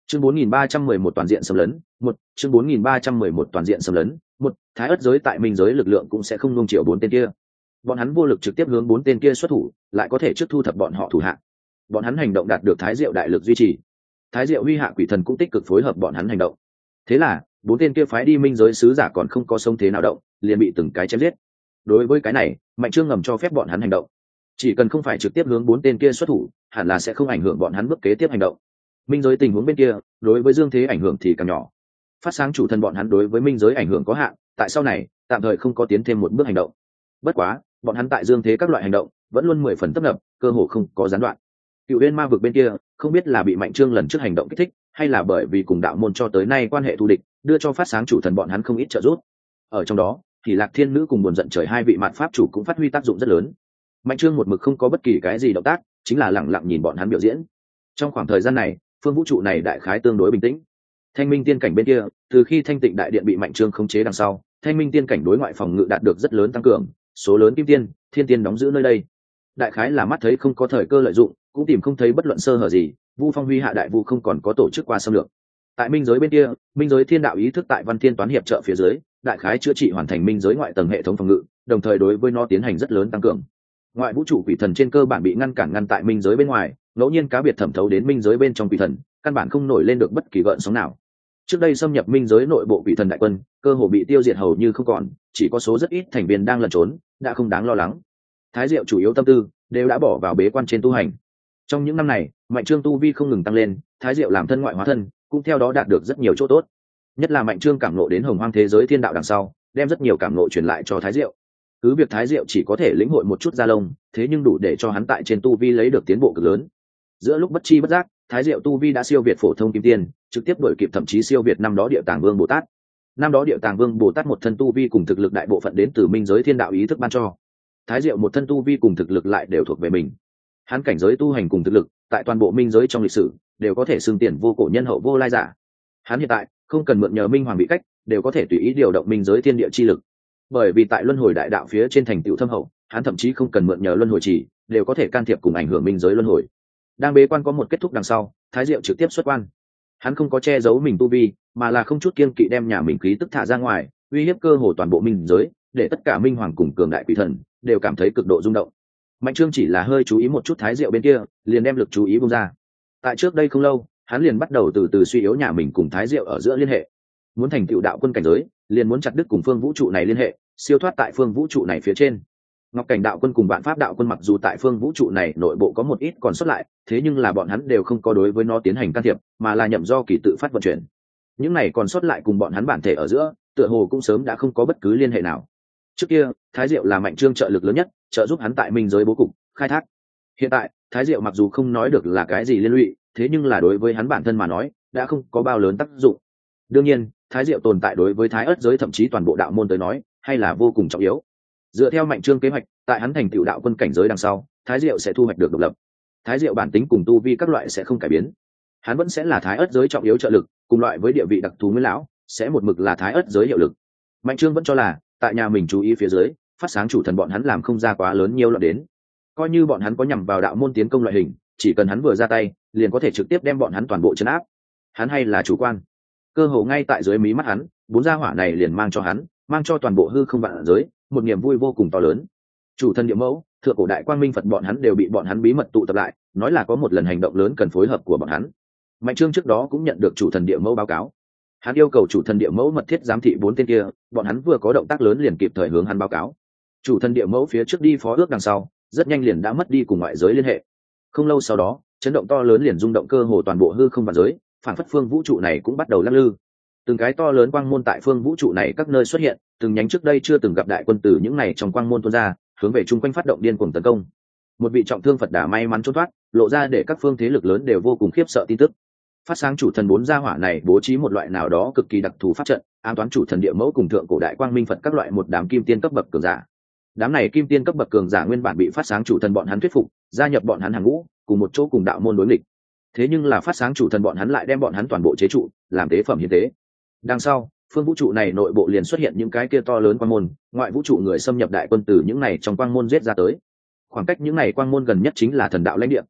A: chương bốn nghìn ba trăm mười một toàn diện xâm lấn một chương bốn nghìn ba trăm mười một toàn diện xâm lấn một thái ất giới tại minh giới lực lượng cũng sẽ không nung chiều bốn tên kia. Bọn hắn vô lực trực tiếp hướng bốn tên kia xuất thủ, lại có thể trước thu thập bọn họ thủ hạ. Bọn hắn hành động đạt được thái diệu đại lực duy trì, thái diệu huy hạ quỷ thần cũng tích cực phối hợp bọn hắn hành động. Thế là bốn tên kia phái đi minh giới sứ giả còn không có sống thế nào động, liền bị từng cái chém giết. Đối với cái này, Mạnh Trương ngầm cho phép bọn hắn hành động, chỉ cần không phải trực tiếp hướng bốn tên kia xuất thủ, hẳn là sẽ không ảnh hưởng bọn hắn bước kế tiếp hành động. Minh giới tình huống bên kia, đối với dương thế ảnh hưởng thì càng nhỏ. Phát sáng chủ thần bọn hắn đối với minh giới ảnh hưởng có hạn, tại sau này tạm thời không có tiến thêm một bước hành động. Bất quá bọn hắn tại dương thế các loại hành động vẫn luôn mười phần tấp nập, cơ hồ không có gián đoạn. Cựu Uyên ma vực bên kia không biết là bị Mạnh Trương lần trước hành động kích thích, hay là bởi vì cùng đạo môn cho tới nay quan hệ thù địch, đưa cho phát sáng chủ thần bọn hắn không ít trợ giúp. Ở trong đó thì Lạc Thiên Nữ cùng Buồn Giận Trời hai vị mạt pháp chủ cũng phát huy tác dụng rất lớn. Mạnh Trương một mực không có bất kỳ cái gì động tác, chính là lặng lặng nhìn bọn hắn biểu diễn. Trong khoảng thời gian này, phương vũ trụ này đại khái tương đối bình tĩnh. Thanh minh tiên cảnh bên kia, từ khi Thanh Tịnh đại điện bị Mạnh Trương khống chế đằng sau, Thanh minh tiên cảnh đối ngoại phòng ngự đạt được rất lớn tăng cường, số lớn kim tiên, thiên tiên đóng giữ nơi đây. Đại khái là mắt thấy không có thời cơ lợi dụng, cũng tìm không thấy bất luận sơ hở gì, Vu Phong Huy hạ đại vu không còn có tổ chức qua xâm lược. Tại minh giới bên kia, minh giới thiên đạo ý thức tại Văn Thiên toán hiệp trợ phía dưới, đại khái chữa trị hoàn thành minh giới ngoại tầng hệ thống phòng ngự, đồng thời đối với nó tiến hành rất lớn tăng cường. Ngoại vũ trụ quỷ thần trên cơ bản bị ngăn cản ngăn tại minh giới bên ngoài, ngẫu nhiên cá biệt thẩm thấu đến minh giới bên trong quỷ thần, căn bản không nổi lên được bất kỳ gợn sóng nào. Trước đây xâm nhập minh giới nội bộ quỷ thần đại quân, cơ hồ bị tiêu diệt hầu như không còn, chỉ có số rất ít thành viên đang lẩn trốn, đã không đáng lo lắng. Thái Diệu chủ yếu tâm tư đều đã bỏ vào bế quan trên tu hành. Trong những năm này, Mạnh Trương tu vi không ngừng tăng lên, Thái Diệu làm thân ngoại hóa thân, cũng theo đó đạt được rất nhiều chỗ tốt. Nhất là Mạnh Trương cảm ngộ đến hồng hoang thế giới thiên đạo đằng sau, đem rất nhiều cảm ngộ truyền lại cho Thái Diệu. Cứ việc Thái Diệu chỉ có thể lĩnh hội một chút da lông, thế nhưng đủ để cho hắn tại trên tu vi lấy được tiến bộ cực lớn. Giữa lúc bất chi bất giác, Thái Diệu tu vi đã siêu việt phổ thông kim tiên, trực tiếp đuổi kịp thậm chí siêu việt năm đó Địa Tàng Vương Bồ Tát. Năm đó Địa Tàng Vương Bồ Tát một thân tu vi cùng thực lực đại bộ phận đến từ minh giới thiên đạo ý thức ban cho. Thái Diệu một thân tu vi cùng thực lực lại đều thuộc về mình. Hắn cảnh giới tu hành cùng thực lực, tại toàn bộ minh giới trong lịch sử, đều có thể xưng tiền vô cổ nhân hậu vô lai giả. Hắn hiện tại không cần mượn nhờ minh hoàng bị cách, đều có thể tùy ý điều động minh giới thiên địa chi lực. Bởi vì tại luân hồi đại đạo phía trên thành tựu thâm hậu, hắn thậm chí không cần mượn nhờ luân hồi chỉ, đều có thể can thiệp cùng ảnh hưởng minh giới luân hồi. Đang bế quan có một kết thúc đằng sau, Thái Diệu trực tiếp xuất quan. Hắn không có che giấu mình tu vi, mà là không chút kiêng kỵ đem nhà mình khí tức thả ra ngoài, uy hiếp cơ hồ toàn bộ minh giới, để tất cả minh hoàng cùng cường đại quỷ thần đều cảm thấy cực độ rung động. Mạnh Trương chỉ là hơi chú ý một chút Thái Diệu bên kia, liền đem lực chú ý buông ra. Tại trước đây không lâu, hắn liền bắt đầu từ từ suy yếu nhà mình cùng Thái Diệu ở giữa liên hệ. Muốn thành tựu đạo quân cảnh giới, liền muốn chặt đứt cùng phương vũ trụ này liên hệ, siêu thoát tại phương vũ trụ này phía trên. Ngọc Cảnh đạo quân cùng Vạn Pháp đạo quân mặc dù tại phương vũ trụ này nội bộ có một ít còn sót lại, thế nhưng là bọn hắn đều không có đối với nó tiến hành can thiệp, mà là nhậm do kỳ tự phát vận chuyển. Những này còn sót lại cùng bọn hắn bản thể ở giữa, tựa hồ cũng sớm đã không có bất cứ liên hệ nào. Trước kia, Thái Diệu là Mạnh Trương trợ lực lớn nhất, trợ giúp hắn tại minh giới bố cục, khai thác. Hiện tại, Thái Diệu mặc dù không nói được là cái gì liên lụy, thế nhưng là đối với hắn bản thân mà nói, đã không có bao lớn tác dụng. Đương nhiên, Thái Diệu tồn tại đối với Thái Ức giới thậm chí toàn bộ đạo môn tới nói, hay là vô cùng trọng yếu. Dựa theo Mạnh Trương kế hoạch, tại hắn thành tựu đạo quân cảnh giới đằng sau, Thái Diệu sẽ thu hoạch được độc lập. Thái Diệu bản tính cùng tu vi các loại sẽ không cải biến, hắn vẫn sẽ là Thái Ức giới trọng yếu trợ lực, cùng loại với địa vị đặc thù nguyên lão, sẽ một mực là Thái Ức giới hiệu lực. Mạnh Trương vẫn cho là, tại nhà mình chú ý phía dưới, phát sáng chủ thần bọn hắn làm không ra quá lớn nhiều loạn đến. Coi như bọn hắn có nhằm vào đạo môn tiến công loại hình, chỉ cần hắn vừa ra tay, liền có thể trực tiếp đem bọn hắn toàn bộ trấn áp. Hắn hay là chủ quan, cơ hồ ngay tại dưới mí mắt hắn, bốn gia hỏa này liền mang cho hắn, mang cho toàn bộ hư không vạn giới, một niềm vui vô cùng to lớn. Chủ thần địa mẫu, thượng cổ đại quang minh Phật bọn hắn đều bị bọn hắn bí mật tụ tập lại, nói là có một lần hành động lớn cần phối hợp của bọn hắn. Mạnh Trương trước đó cũng nhận được chủ thần địa mẫu báo cáo, hắn yêu cầu chủ thần địa mẫu mật thiết giám thị bốn tên kia, bọn hắn vừa có động tác lớn liền kịp thời hướng hắn báo cáo. Chủ thần địa mẫu phía trước đi phó ước đằng sau, rất nhanh liền đã mất đi cùng ngoại giới liên hệ. Không lâu sau đó, chấn động to lớn liền rung động cơ hồ toàn bộ hư không vạn giới, phản phất phương vũ trụ này cũng bắt đầu lắc lư. Từng cái to lớn quang môn tại phương vũ trụ này các nơi xuất hiện, từng nhánh trước đây chưa từng gặp đại quân tử những này trong quang môn tuôn ra, hướng về chung quanh phát động điên cuồng tấn công. Một vị trọng thương Phật Đà may mắn trốn thoát, lộ ra để các phương thế lực lớn đều vô cùng khiếp sợ tin tức. Phát sáng chủ thần bốn gia hỏa này bố trí một loại nào đó cực kỳ đặc thù pháp trận, ám toán chủ thần địa mẫu cùng thượng cổ đại quang minh Phật các loại một đám kim tiên cấp bậc cường giả. Đám này kim tiên cấp bậc cường giả nguyên bản bị phát sáng chủ thần bọn hắn thuyết phục, gia nhập bọn hắn hàng ngũ, cùng một chỗ cùng đạo môn đối nghịch. Thế nhưng là phát sáng chủ thần bọn hắn lại đem bọn hắn toàn bộ chế trụ, làm tế phẩm hiến tế. Đằng sau, phương vũ trụ này nội bộ liền xuất hiện những cái kia to lớn quang môn, ngoại vũ trụ người xâm nhập đại quân từ những này trong quang môn giết ra tới. Khoảng cách những này quang môn gần nhất chính là thần đạo lãnh địa.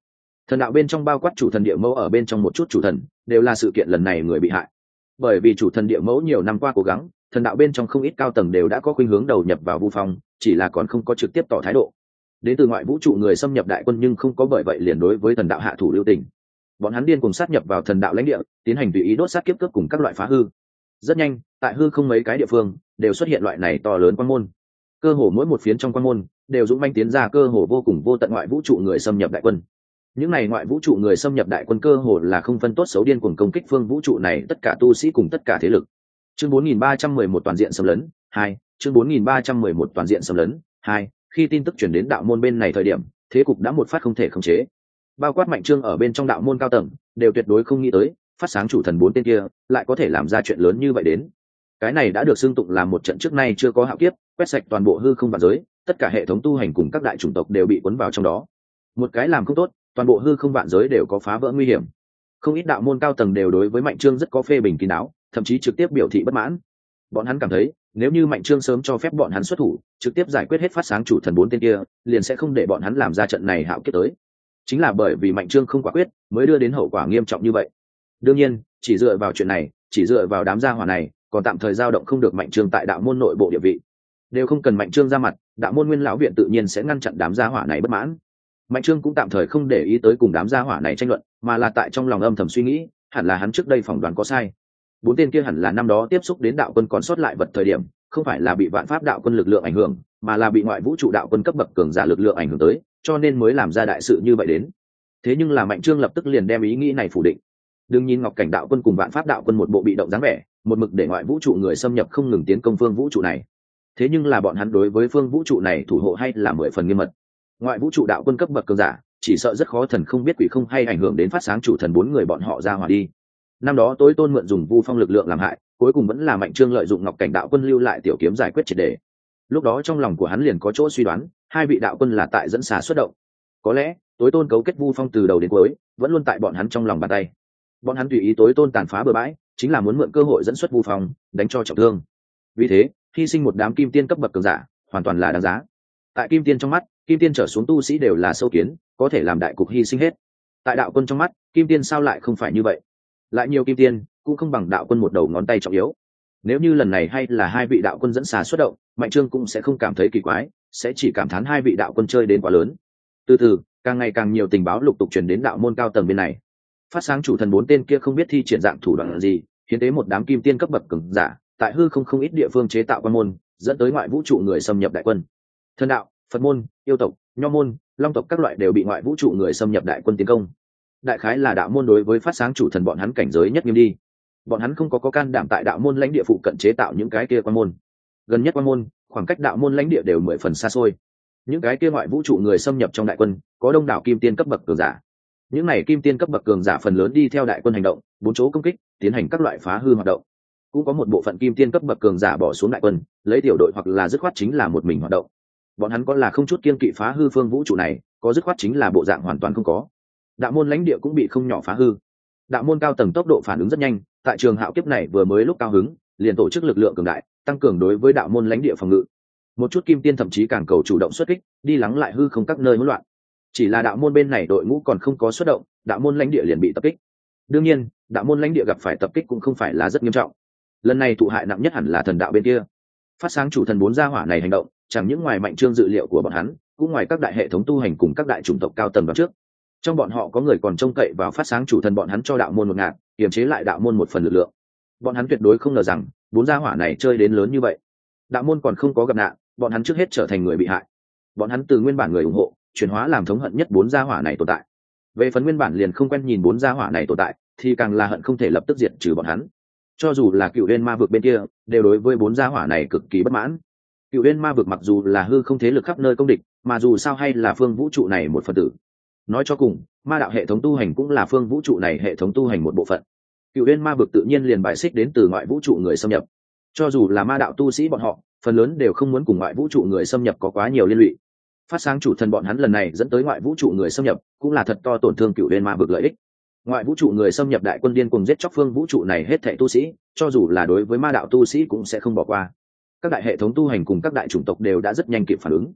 A: Thần đạo bên trong bao quát chủ thần địa mẫu ở bên trong một chút chủ thần đều là sự kiện lần này người bị hại. Bởi vì chủ thần địa mẫu nhiều năm qua cố gắng, thần đạo bên trong không ít cao tầng đều đã có khuynh hướng đầu nhập vào Vu Phong, chỉ là còn không có trực tiếp tỏ thái độ. Đến từ ngoại vũ trụ người xâm nhập đại quân nhưng không có bởi vậy liền đối với thần đạo hạ thủ lưu tình. Bọn hắn điên cùng sát nhập vào thần đạo lãnh địa, tiến hành tùy ý đốt sát kiếp cướp cùng các loại phá hư. Rất nhanh, tại hư không mấy cái địa phương đều xuất hiện loại này to lớn quan môn. Cơ hồ mỗi một phiến trong quan môn đều dũng manh tiến ra cơ hồ vô cùng vô tận ngoại vũ trụ người xâm nhập đại quân. Những này ngoại vũ trụ người xâm nhập đại quân cơ hồ là không phân tốt xấu điên cuồng công kích phương vũ trụ này tất cả tu sĩ cùng tất cả thế lực. Chương bốn nghìn ba trăm mười một toàn diện xâm lấn hai, chương bốn nghìn ba trăm mười một toàn diện xâm lấn hai. Khi tin tức truyền đến đạo môn bên này thời điểm, thế cục đã một phát không thể khống chế. Bao quát Mạnh Trương ở bên trong đạo môn cao tầng, đều tuyệt đối không nghĩ tới, phát sáng chủ thần bốn tên kia lại có thể làm ra chuyện lớn như vậy đến. Cái này đã được xưng tụng là một trận trước nay chưa có hạo kiếp, quét sạch toàn bộ hư không vạn giới, tất cả hệ thống tu hành cùng các đại chủng tộc đều bị cuốn vào trong đó. Một cái làm không tốt, toàn bộ hư không vạn giới đều có phá vỡ nguy hiểm. Không ít đạo môn cao tầng đều đối với Mạnh Trương rất có phê bình kín đáo, thậm chí trực tiếp biểu thị bất mãn. Bọn hắn cảm thấy, nếu như Mạnh Trương sớm cho phép bọn hắn xuất thủ, trực tiếp giải quyết hết phát sáng chủ thần bốn tên kia, liền sẽ không để bọn hắn làm ra trận này hạo kiếp tới. Chính là bởi vì Mạnh Trương không quả quyết, mới đưa đến hậu quả nghiêm trọng như vậy. Đương nhiên, chỉ dựa vào chuyện này, chỉ dựa vào đám gia hỏa này, còn tạm thời dao động không được Mạnh Trương tại đạo môn nội bộ địa vị. Đều không cần Mạnh Trương ra mặt, đạo môn Nguyên lão viện tự nhiên sẽ ngăn chặn đám gia hỏa này bất mãn. Mạnh Trương cũng tạm thời không để ý tới cùng đám gia hỏa này tranh luận, mà là tại trong lòng âm thầm suy nghĩ, hẳn là hắn trước đây phỏng đoán có sai. Bốn tên kia hẳn là năm đó tiếp xúc đến đạo quân còn sót lại vật thời điểm, không phải là bị vạn pháp đạo quân lực lượng ảnh hưởng, mà là bị ngoại vũ trụ đạo quân cấp bậc cường giả lực lượng ảnh hưởng tới, cho nên mới làm ra đại sự như vậy đến. Thế nhưng là Mạnh Trương lập tức liền đem ý nghĩ này phủ định. Đừng nhìn Ngọc Cảnh đạo quân cùng vạn pháp đạo quân một bộ bị động dáng vẻ, một mực để ngoại vũ trụ người xâm nhập không ngừng tiến công phương vũ trụ này. Thế nhưng là bọn hắn đối với phương vũ trụ này thủ hộ hay là mười phần nghiêm mật. Ngoại vũ trụ đạo quân cấp bậc cường giả, chỉ sợ rất khó thần không biết quỷ không hay ảnh hưởng đến phát sáng chủ thần bốn người bọn họ ra hỏa đi. Năm đó tối tôn mượn dùng Vu Phong lực lượng làm hại, cuối cùng vẫn là Mạnh Trương lợi dụng Ngọc Cảnh đạo quân lưu lại tiểu kiếm giải quyết triệt đề. Lúc đó trong lòng của hắn liền có chỗ suy đoán, hai vị đạo quân là tại dẫn xà xuất động. Có lẽ tối tôn cấu kết Vu Phong từ đầu đến cuối, vẫn luôn tại bọn hắn trong lòng bàn tay. Bọn hắn tùy ý tối tôn tàn phá bừa bãi, chính là muốn mượn cơ hội dẫn xuất Vu Phong, đánh cho trọng thương. Vì thế, hy sinh một đám kim tiên cấp bậc cường giả, hoàn toàn là đáng giá. Tại kim tiên trong mắt, kim tiên trở xuống tu sĩ đều là sâu kiến, có thể làm đại cục hy sinh hết. Tại đạo quân trong mắt, kim tiên sao lại không phải như vậy? Lại nhiều kim tiên cũng không bằng đạo quân một đầu ngón tay trọng yếu. Nếu như lần này hay là hai vị đạo quân dẫn xà xuất động, Mạnh Trương cũng sẽ không cảm thấy kỳ quái, sẽ chỉ cảm thán hai vị đạo quân chơi đến quá lớn. Từ từ, càng ngày càng nhiều tình báo lục tục truyền đến đạo môn cao tầng bên này. Phát sáng chủ thần bốn tên kia không biết thi triển dạng thủ đoạn gì, hiến tế một đám kim tiên cấp bậc cường giả, tại hư không không ít địa phương chế tạo quan môn, dẫn tới ngoại vũ trụ người xâm nhập đại quân. Thần đạo, Phật môn, yêu tộc, nho môn, long tộc các loại đều bị ngoại vũ trụ người xâm nhập đại quân tiến công. Đại khái là đạo môn đối với phát sáng chủ thần bọn hắn cảnh giới nhất nghiêm đi. Bọn hắn không có có can đảm tại đạo môn lãnh địa phụ cận chế tạo những cái kia quan môn. Gần nhất quan môn, khoảng cách đạo môn lãnh địa đều mười phần xa xôi. Những cái kia ngoại vũ trụ người xâm nhập trong đại quân, có đông đảo kim tiên cấp bậc cường giả. Những này kim tiên cấp bậc cường giả phần lớn đi theo đại quân hành động, bốn chỗ công kích, tiến hành các loại phá hư hoạt động. Cũng có một bộ phận kim tiên cấp bậc cường giả bỏ xuống đại quân, lấy tiểu đội hoặc là dứt khoát chính là một mình hoạt động. Bọn hắn có là không chút kiên kỵ phá hư phương vũ trụ này, có dứt khoát chính là bộ dạng hoàn toàn không có. Đạo môn lãnh địa cũng bị không nhỏ phá hư. Đạo môn cao tầng tốc độ phản ứng rất nhanh, tại trường hạo kiếp này vừa mới lúc cao hứng, liền tổ chức lực lượng cường đại, tăng cường đối với đạo môn lãnh địa phòng ngự. Một chút kim tiên thậm chí càng cầu chủ động xuất kích, đi lắng lại hư không các nơi hỗn loạn. Chỉ là đạo môn bên này đội ngũ còn không có xuất động, đạo môn lãnh địa liền bị tập kích. Đương nhiên, đạo môn lãnh địa gặp phải tập kích cũng không phải là rất nghiêm trọng. Lần này thụ hại nặng nhất hẳn là thần đạo bên kia. Phát sáng chủ thần bốn gia hỏa này hành động, chẳng những ngoài Mạnh Trương dự liệu của bọn hắn, cũng ngoài các đại hệ thống tu hành cùng các đại chủng tộc cao tầng vào trước. Trong bọn họ có người còn trông cậy vào phát sáng chủ thần bọn hắn cho đạo môn một ngạt, kiềm chế lại đạo môn một phần lực lượng. Bọn hắn tuyệt đối không ngờ rằng bốn gia hỏa này chơi đến lớn như vậy. Đạo môn còn không có gặp nạn, bọn hắn trước hết trở thành người bị hại. Bọn hắn từ nguyên bản người ủng hộ chuyển hóa làm thống hận nhất bốn gia hỏa này tồn tại. Về phần nguyên bản liền không quen nhìn bốn gia hỏa này tồn tại, thì càng là hận không thể lập tức diệt trừ bọn hắn. Cho dù là Cựu Uyên Ma vực bên kia, đều đối với bốn gia hỏa này cực kỳ bất mãn. Cựu Uyên Ma vực mặc dù là hư không thế lực khắp nơi công địch, mà dù sao hay là phương vũ trụ này một phần tử. Nói cho cùng, ma đạo hệ thống tu hành cũng là phương vũ trụ này hệ thống tu hành một bộ phận. Cựu Uyên Ma vực tự nhiên liền bài xích đến từ ngoại vũ trụ người xâm nhập. Cho dù là ma đạo tu sĩ bọn họ, phần lớn đều không muốn cùng ngoại vũ trụ người xâm nhập có quá nhiều liên lụy. Phát sáng chủ thần bọn hắn lần này dẫn tới ngoại vũ trụ người xâm nhập, cũng là thật to tổn thương Cựu Uyên Ma vực lợi ích. Ngoại vũ trụ người xâm nhập đại quân điên cùng giết chóc phương vũ trụ này hết thảy tu sĩ, cho dù là đối với ma đạo tu sĩ cũng sẽ không bỏ qua. Các đại hệ thống tu hành cùng các đại chủng tộc đều đã rất nhanh kịp phản ứng.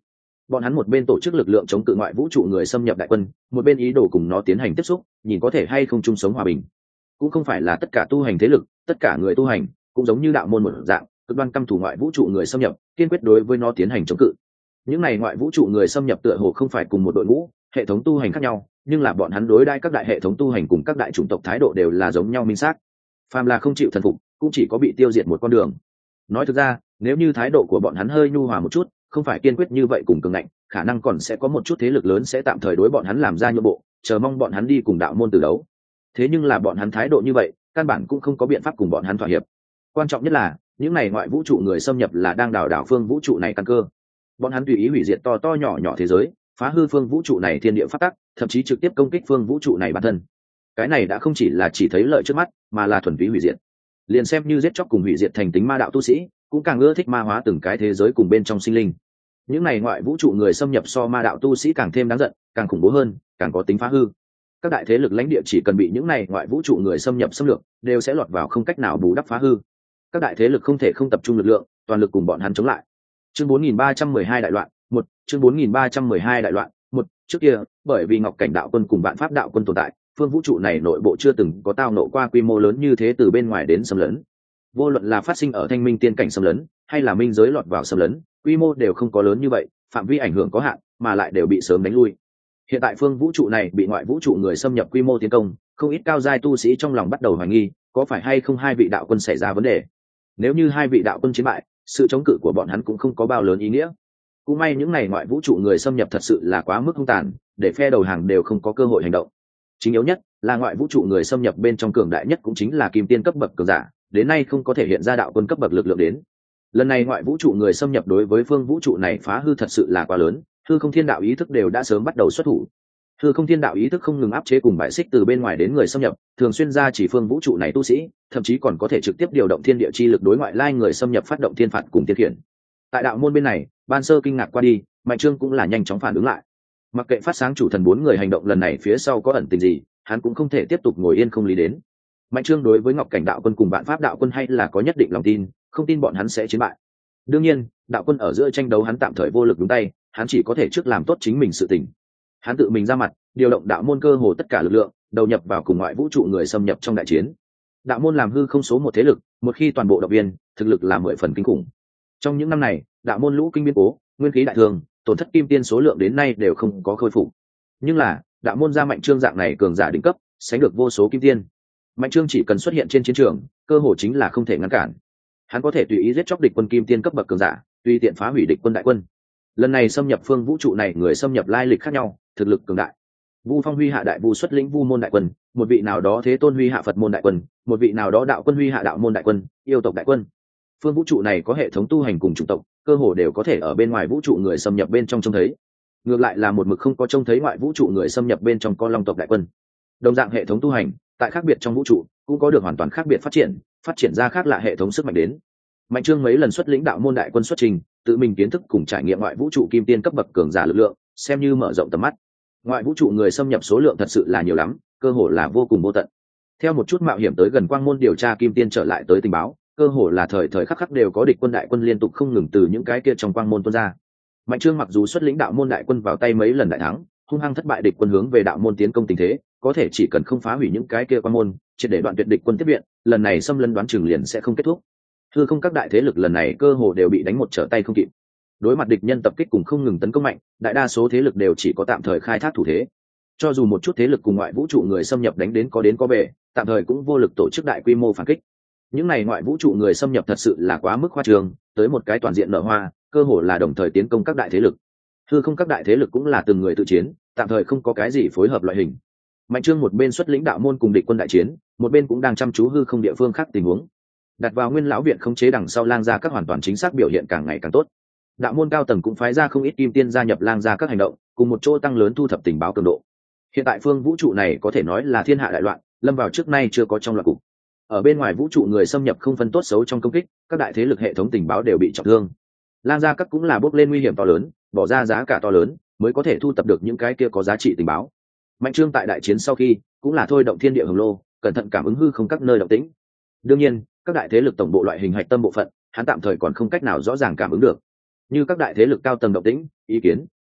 A: bọn hắn một bên tổ chức lực lượng chống cự ngoại vũ trụ người xâm nhập đại quân, một bên ý đồ cùng nó tiến hành tiếp xúc, nhìn có thể hay không chung sống hòa bình. Cũng không phải là tất cả tu hành thế lực, tất cả người tu hành cũng giống như đạo môn một dạng, cực đoan căm thù ngoại vũ trụ người xâm nhập, kiên quyết đối với nó tiến hành chống cự. Những này ngoại vũ trụ người xâm nhập tựa hồ không phải cùng một đội ngũ, hệ thống tu hành khác nhau, nhưng là bọn hắn đối đãi các đại hệ thống tu hành cùng các đại chủng tộc thái độ đều là giống nhau minh xác. Phàm là không chịu thần phục, cũng chỉ có bị tiêu diệt một con đường. Nói thực ra, nếu như thái độ của bọn hắn hơi nhu hòa một chút, không phải kiên quyết như vậy cùng cường ngạnh, khả năng còn sẽ có một chút thế lực lớn sẽ tạm thời đối bọn hắn làm ra nhượng bộ, chờ mong bọn hắn đi cùng đạo môn từ đấu. Thế nhưng là bọn hắn thái độ như vậy, căn bản cũng không có biện pháp cùng bọn hắn thỏa hiệp. Quan trọng nhất là, những này ngoại vũ trụ người xâm nhập là đang đảo đảo phương vũ trụ này căn cơ. Bọn hắn tùy ý hủy diệt to to nhỏ nhỏ thế giới, phá hư phương vũ trụ này thiên địa pháp tắc, thậm chí trực tiếp công kích phương vũ trụ này bản thân. Cái này đã không chỉ là chỉ thấy lợi trước mắt, mà là thuần túy hủy diệt. Liền xem như giết chóc cùng hủy diệt thành tính ma đạo tu sĩ, cũng càng ưa thích ma hóa từng cái thế giới cùng bên trong sinh linh. Những này ngoại vũ trụ người xâm nhập so ma đạo tu sĩ càng thêm đáng giận, càng khủng bố hơn, càng có tính phá hư. Các đại thế lực lãnh địa chỉ cần bị những này ngoại vũ trụ người xâm nhập xâm lược, đều sẽ lọt vào không cách nào bù đắp phá hư. Các đại thế lực không thể không tập trung lực lượng, toàn lực cùng bọn hắn chống lại. Chương bốn nghìn ba trăm mười hai đại loạn, một, chương bốn nghìn ba trăm mười hai đại loạn, một, trước kia, bởi vì Ngọc Cảnh đạo quân cùng Vạn Pháp đạo quân tồn tại, phương vũ trụ này nội bộ chưa từng có tao nộ qua quy mô lớn như thế từ bên ngoài đến xâm lấn. Vô luận là phát sinh ở Thanh Minh tiên cảnh xâm lấn, hay là minh giới lọt vào xâm lấn, quy mô đều không có lớn như vậy, phạm vi ảnh hưởng có hạn, mà lại đều bị sớm đánh lui. Hiện tại phương vũ trụ này bị ngoại vũ trụ người xâm nhập quy mô tiến công, không ít cao giai tu sĩ trong lòng bắt đầu hoài nghi, có phải hay không hai vị đạo quân xảy ra vấn đề. Nếu như hai vị đạo quân chiến bại, sự chống cự của bọn hắn cũng không có bao lớn ý nghĩa. Cũng may những ngày ngoại vũ trụ người xâm nhập thật sự là quá mức hung tàn, để phe đầu hàng đều không có cơ hội hành động. Chính yếu nhất là ngoại vũ trụ người xâm nhập bên trong cường đại nhất cũng chính là kim tiên cấp bậc cường giả, đến nay không có thể hiện ra đạo quân cấp bậc lực lượng đến. Lần này ngoại vũ trụ người xâm nhập đối với phương vũ trụ này phá hư thật sự là quá lớn, hư không thiên đạo ý thức đều đã sớm bắt đầu xuất thủ. Hư không thiên đạo ý thức không ngừng áp chế cùng bại xích từ bên ngoài đến người xâm nhập, thường xuyên ra chỉ phương vũ trụ này tu sĩ, thậm chí còn có thể trực tiếp điều động thiên địa chi lực đối ngoại lai người xâm nhập phát động thiên phạt cùng thiên khiển. Tại đạo môn bên này, ban sơ kinh ngạc qua đi, Mạnh Trương cũng là nhanh chóng phản ứng lại. Mặc kệ phát sáng chủ thần bốn người hành động lần này phía sau có ẩn tình gì, hắn cũng không thể tiếp tục ngồi yên không lý đến. Mạnh Trương đối với Ngọc Cảnh đạo quân cùng Vạn Pháp đạo quân hay là có nhất định lòng tin, không tin bọn hắn sẽ chiến bại. Đương nhiên, đạo quân ở giữa tranh đấu hắn tạm thời vô lực đúng tay, hắn chỉ có thể trước làm tốt chính mình sự tình. Hắn tự mình ra mặt, điều động đạo môn cơ hồ tất cả lực lượng, đầu nhập vào cùng ngoại vũ trụ người xâm nhập trong đại chiến. Đạo môn làm hư không số một thế lực, một khi toàn bộ động viên, thực lực là mười phần kinh khủng. Trong những năm này, đạo môn lũ kinh biến cố, nguyên khí đại thường, tổn thất kim tiên số lượng đến nay đều không có khôi phục. Nhưng là, đạo môn ra Mạnh Trương dạng này cường giả đỉnh cấp, sánh được vô số kim tiên. Mạnh Trương chỉ cần xuất hiện trên chiến trường, cơ hồ chính là không thể ngăn cản. Hắn có thể tùy ý giết chóc địch quân kim tiên cấp bậc cường giả, tùy tiện phá hủy địch quân đại quân. Lần này xâm nhập phương vũ trụ này, người xâm nhập lai lịch khác nhau, thực lực cường đại. Vu Phong huy hạ đại vu xuất lĩnh vu môn đại quân, một vị nào đó thế tôn huy hạ Phật môn đại quân, một vị nào đó đạo quân huy hạ đạo môn đại quân, yêu tộc đại quân. Phương vũ trụ này có hệ thống tu hành cùng chủng tộc, cơ hồ đều có thể ở bên ngoài vũ trụ người xâm nhập bên trong trông thấy. Ngược lại là một mực không có trông thấy ngoại vũ trụ người xâm nhập bên trong con long tộc đại quân. Đồng dạng hệ thống tu hành, tại khác biệt trong vũ trụ, cũng có được hoàn toàn khác biệt phát triển, phát triển ra khác lạ hệ thống sức mạnh đến. Mạnh Trương mấy lần xuất lĩnh đạo môn đại quân xuất trình, tự mình kiến thức cùng trải nghiệm ngoại vũ trụ kim tiên cấp bậc cường giả lực lượng, xem như mở rộng tầm mắt. Ngoại vũ trụ người xâm nhập số lượng thật sự là nhiều lắm, cơ hồ là vô cùng vô tận. Theo một chút mạo hiểm tới gần quang môn điều tra kim tiên trở lại tới tình báo, cơ hồ là thời thời khắc khắc đều có địch quân đại quân liên tục không ngừng từ những cái kia trong quang môn tuôn ra. Mạnh Trương mặc dù xuất lĩnh đạo môn đại quân vào tay mấy lần đại thắng, hung hăng thất bại địch quân hướng về đạo môn tiến công tình thế, có thể chỉ cần không phá hủy những cái kia quang môn, chỉ để đoạn tuyệt địch quân tiếp viện, lần này xâm lấn đoán chừng liền sẽ không kết thúc. Hư không các đại thế lực lần này cơ hồ đều bị đánh một trở tay không kịp. Đối mặt địch nhân tập kích cùng không ngừng tấn công mạnh, đại đa số thế lực đều chỉ có tạm thời khai thác thủ thế. Cho dù một chút thế lực cùng ngoại vũ trụ người xâm nhập đánh đến có đến có về, tạm thời cũng vô lực tổ chức đại quy mô phản kích. Những này ngoại vũ trụ người xâm nhập thật sự là quá mức khoa trương, tới một cái toàn diện nở hoa, cơ hồ là đồng thời tiến công các đại thế lực. Hư không các đại thế lực cũng là từng người tự chiến, tạm thời không có cái gì phối hợp loại hình. Mạnh Trương một bên xuất lĩnh đạo môn cùng địch quân đại chiến, một bên cũng đang chăm chú hư không địa phương khác tình huống. Đặt vào nguyên lão viện khống chế đằng sau lang gia các hoàn toàn chính xác biểu hiện càng ngày càng tốt. Đạo môn cao tầng cũng phái ra không ít kim tiên gia nhập lang gia các hành động, cùng một chỗ tăng lớn thu thập tình báo cường độ. Hiện tại phương vũ trụ này có thể nói là thiên hạ đại loạn, lâm vào trước nay chưa có trong loạn cục. Ở bên ngoài vũ trụ người xâm nhập không phân tốt xấu trong công kích, các đại thế lực hệ thống tình báo đều bị trọng thương. Lang gia các cũng là bước lên nguy hiểm to lớn, bỏ ra giá cả to lớn mới có thể thu thập được những cái kia có giá trị tình báo. Mạnh Trương tại đại chiến sau khi cũng là thôi động thiên địa hồng lô, cẩn thận cảm ứng hư không các nơi động tĩnh. Đương nhiên, các đại thế lực tổng bộ loại hình hạch tâm bộ phận, hắn tạm thời còn không cách nào rõ ràng cảm ứng được. Như các đại thế lực cao tầng động tĩnh, ý kiến,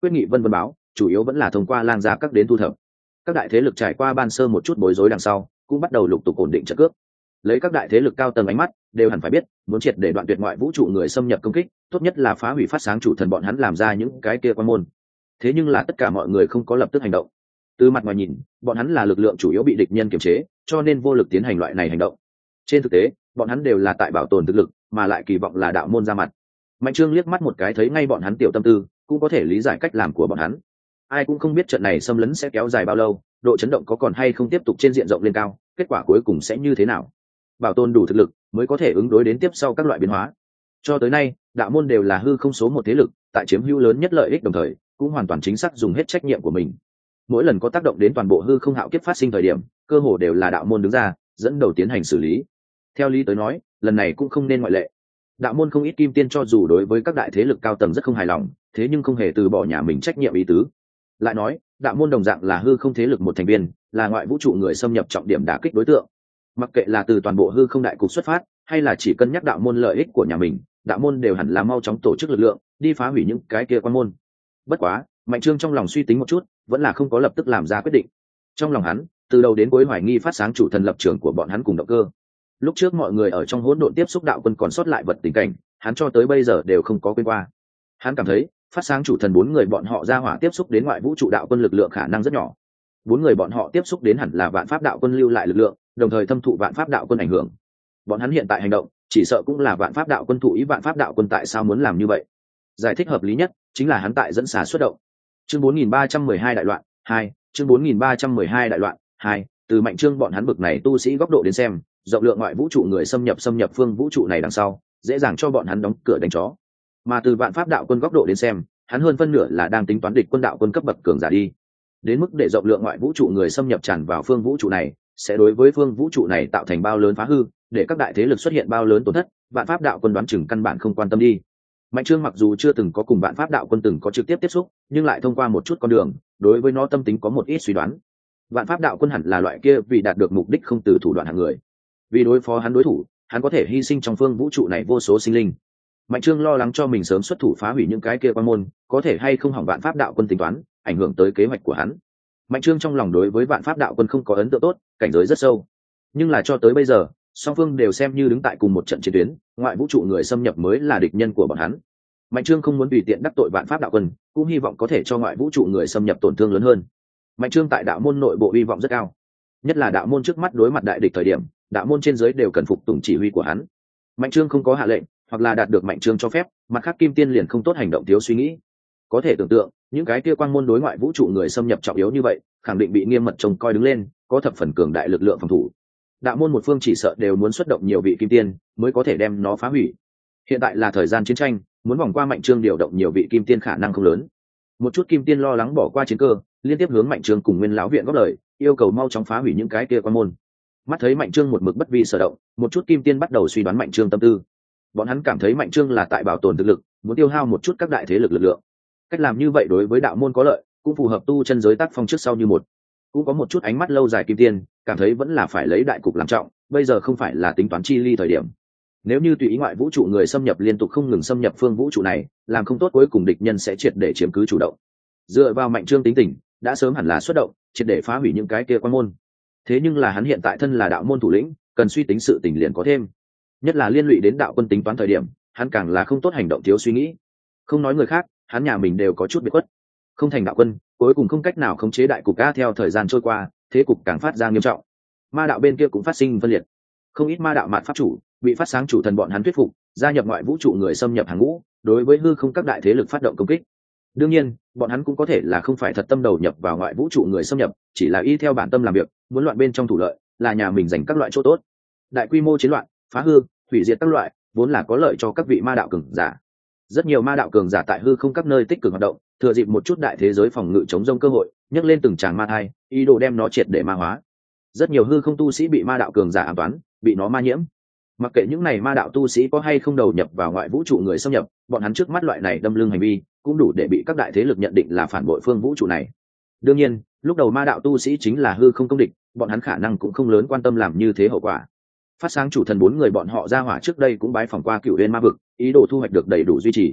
A: quyết nghị vân vân báo chủ yếu vẫn là thông qua lang gia các đến thu thập. Các đại thế lực trải qua ban sơ một chút bối rối đằng sau cũng bắt đầu lục tục ổn định trận cước. Lấy các đại thế lực cao tầng ánh mắt đều hẳn phải biết, muốn triệt để đoạn tuyệt ngoại vũ trụ người xâm nhập công kích, tốt nhất là phá hủy phát sáng chủ thần bọn hắn làm ra những cái kia quan môn. Thế nhưng là tất cả mọi người không có lập tức hành động. Từ mặt ngoài nhìn, bọn hắn là lực lượng chủ yếu bị địch nhân kiềm chế, cho nên vô lực tiến hành loại này hành động. Trên thực tế, bọn hắn đều là tại bảo tồn thực lực, mà lại kỳ vọng là đạo môn ra mặt. Mạnh Trương liếc mắt một cái thấy ngay bọn hắn tiểu tâm tư, cũng có thể lý giải cách làm của bọn hắn. Ai cũng không biết trận này xâm lấn sẽ kéo dài bao lâu, độ chấn động có còn hay không tiếp tục trên diện rộng lên cao, kết quả cuối cùng sẽ như thế nào. Bảo tồn đủ thực lực mới có thể ứng đối đến tiếp sau các loại biến hóa. Cho tới nay, đạo môn đều là hư không số một thế lực, tại chiếm hữu lớn nhất lợi ích đồng thời, cũng hoàn toàn chính xác dùng hết trách nhiệm của mình. Mỗi lần có tác động đến toàn bộ hư không hạo kiếp phát sinh thời điểm, cơ hồ đều là đạo môn đứng ra, dẫn đầu tiến hành xử lý. Theo lý tới nói, lần này cũng không nên ngoại lệ. Đạo môn không ít kim tiên cho dù đối với các đại thế lực cao tầng rất không hài lòng, thế nhưng không hề từ bỏ nhà mình trách nhiệm ý tứ. Lại nói, đạo môn đồng dạng là hư không thế lực một thành viên, là ngoại vũ trụ người xâm nhập trọng điểm đả kích đối tượng. Mặc kệ là từ toàn bộ hư không đại cục xuất phát, hay là chỉ cân nhắc đạo môn lợi ích của nhà mình, đạo môn đều hẳn là mau chóng tổ chức lực lượng, đi phá hủy những cái kia quan môn. Bất quá, Mạnh Trương trong lòng suy tính một chút, vẫn là không có lập tức làm ra quyết định. Trong lòng hắn, từ đầu đến cuối hoài nghi phát sáng chủ thần lập trường của bọn hắn cùng động cơ. Lúc trước mọi người ở trong hỗn độn tiếp xúc đạo quân còn sót lại vật tình cảnh, hắn cho tới bây giờ đều không có quên qua. Hắn cảm thấy, phát sáng chủ thần bốn người bọn họ ra hỏa tiếp xúc đến ngoại vũ trụ đạo quân lực lượng khả năng rất nhỏ. Bốn người bọn họ tiếp xúc đến hẳn là vạn pháp đạo quân lưu lại lực lượng, đồng thời thâm thụ vạn pháp đạo quân ảnh hưởng. Bọn hắn hiện tại hành động, chỉ sợ cũng là vạn pháp đạo quân thụ ý vạn pháp đạo quân tại sao muốn làm như vậy. Giải thích hợp lý nhất chính là hắn tại dẫn xà xuất động. Chương bốn nghìn ba trăm mười hai đại loạn hai, chương bốn nghìn ba trăm mười hai đại loạn hai, từ Mạnh Trương bọn hắn bực này tu sĩ góc độ đến xem, rộng lượng ngoại vũ trụ người xâm nhập xâm nhập phương vũ trụ này đằng sau, dễ dàng cho bọn hắn đóng cửa đánh chó. Mà từ vạn pháp đạo quân góc độ đến xem, hắn hơn phân nửa là đang tính toán địch quân đạo quân cấp bậc cường giả đi. Đến mức để rộng lượng ngoại vũ trụ người xâm nhập tràn vào phương vũ trụ này, sẽ đối với phương vũ trụ này tạo thành bao lớn phá hư, để các đại thế lực xuất hiện bao lớn tổn thất, vạn pháp đạo quân đoán chừng căn bản không quan tâm đi. Mạnh Trương mặc dù chưa từng có cùng vạn pháp đạo quân từng có trực tiếp tiếp xúc, nhưng lại thông qua một chút con đường, đối với nó tâm tính có một ít suy đoán. Vạn pháp đạo quân hẳn là loại kia vì đạt được mục đích không từ thủ đoạn hạng người. Vì đối phó hắn đối thủ, hắn có thể hy sinh trong phương vũ trụ này vô số sinh linh. Mạnh Trương lo lắng cho mình sớm xuất thủ phá hủy những cái kia quan môn, có thể hay không hỏng vạn pháp đạo quân tính toán, ảnh hưởng tới kế hoạch của hắn. Mạnh Trương trong lòng đối với vạn pháp đạo quân không có ấn tượng tốt, cảnh giới rất sâu. Nhưng là cho tới bây giờ, song phương đều xem như đứng tại cùng một trận chiến tuyến, ngoại vũ trụ người xâm nhập mới là địch nhân của bọn hắn. Mạnh Trương không muốn tùy tiện đắc tội vạn pháp đạo quân, cũng hy vọng có thể cho ngoại vũ trụ người xâm nhập tổn thương lớn hơn. Mạnh Trương tại đạo môn nội bộ hy vọng rất cao, nhất là đạo môn trước mắt đối mặt đại địch thời điểm, đạo môn trên dưới đều cần phục tùng chỉ huy của hắn. Mạnh Trương không có hạ lệnh, hoặc là đạt được Mạnh Trương cho phép, mặt khác kim tiên liền không tốt hành động thiếu suy nghĩ. Có thể tưởng tượng, những cái kia quang môn đối ngoại vũ trụ người xâm nhập trọng yếu như vậy, khẳng định bị nghiêm mật trông coi đứng lên, có thập phần cường đại lực lượng phòng thủ. Đạo môn một phương chỉ sợ đều muốn xuất động nhiều vị kim tiên mới có thể đem nó phá hủy. Hiện tại là thời gian chiến tranh, muốn vòng qua Mạnh Trương điều động nhiều vị kim tiên khả năng không lớn. Một chút kim tiên lo lắng bỏ qua chiến cơ, liên tiếp hướng Mạnh Trương cùng Nguyên lão viện góp lời, yêu cầu mau chóng phá hủy những cái kia quan môn. Mắt thấy Mạnh Trương một mực bất vi sở động, một chút kim tiên bắt đầu suy đoán Mạnh Trương tâm tư. Bọn hắn cảm thấy Mạnh Trương là tại bảo tồn thực lực, muốn tiêu hao một chút các đại thế lực lực lượng. Cách làm như vậy đối với đạo môn có lợi, cũng phù hợp tu chân giới tác phong trước sau như một. Cũng có một chút ánh mắt lâu dài kim tiên, cảm thấy vẫn là phải lấy đại cục làm trọng, bây giờ không phải là tính toán chi ly thời điểm. Nếu như tùy ý ngoại vũ trụ người xâm nhập liên tục không ngừng xâm nhập phương vũ trụ này, làm không tốt cuối cùng địch nhân sẽ triệt để chiếm cứ chủ động. Dựa vào Mạnh Trương tính tình, đã sớm hẳn là xuất động, triệt để phá hủy những cái kia quan môn. Thế nhưng là hắn hiện tại thân là đạo môn thủ lĩnh, cần suy tính sự tình liền có thêm. Nhất là liên lụy đến đạo quân tính toán thời điểm, hắn càng là không tốt hành động thiếu suy nghĩ. Không nói người khác, hắn nhà mình đều có chút biệt khuất. Không thành đạo quân, cuối cùng không cách nào khống chế đại cục a theo thời gian trôi qua, thế cục càng phát ra nghiêm trọng. Ma đạo bên kia cũng phát sinh phân liệt. Không ít ma đạo mạn pháp chủ bị phát sáng chủ thần bọn hắn thuyết phục, gia nhập ngoại vũ trụ người xâm nhập hàng ngũ, đối với hư không các đại thế lực phát động công kích. Đương nhiên, bọn hắn cũng có thể là không phải thật tâm đầu nhập vào ngoại vũ trụ người xâm nhập, chỉ là y theo bản tâm làm việc, muốn loạn bên trong thủ lợi, là nhà mình giành các loại chỗ tốt. Đại quy mô chiến loạn, phá hư, hủy diệt các loại, vốn là có lợi cho các vị ma đạo cường giả. Rất nhiều ma đạo cường giả tại hư không các nơi tích cực hoạt động, thừa dịp một chút đại thế giới phòng ngự chống rông cơ hội, nhấc lên từng tràng ma thai, ý đồ đem nó triệt để ma hóa. Rất nhiều hư không tu sĩ bị ma đạo cường giả ám toán, bị nó ma nhiễm. Mặc kệ những này ma đạo tu sĩ có hay không đầu nhập vào ngoại vũ trụ người xâm nhập, bọn hắn trước mắt loại này đâm lưng hành vi, cũng đủ để bị các đại thế lực nhận định là phản bội phương vũ trụ này. Đương nhiên, lúc đầu ma đạo tu sĩ chính là hư không công địch, bọn hắn khả năng cũng không lớn quan tâm làm như thế hậu quả. Phát sáng chủ thần bốn người bọn họ ra hỏa trước đây cũng bái phỏng qua Cửu Uyên ma vực, ý đồ thu hoạch được đầy đủ duy trì.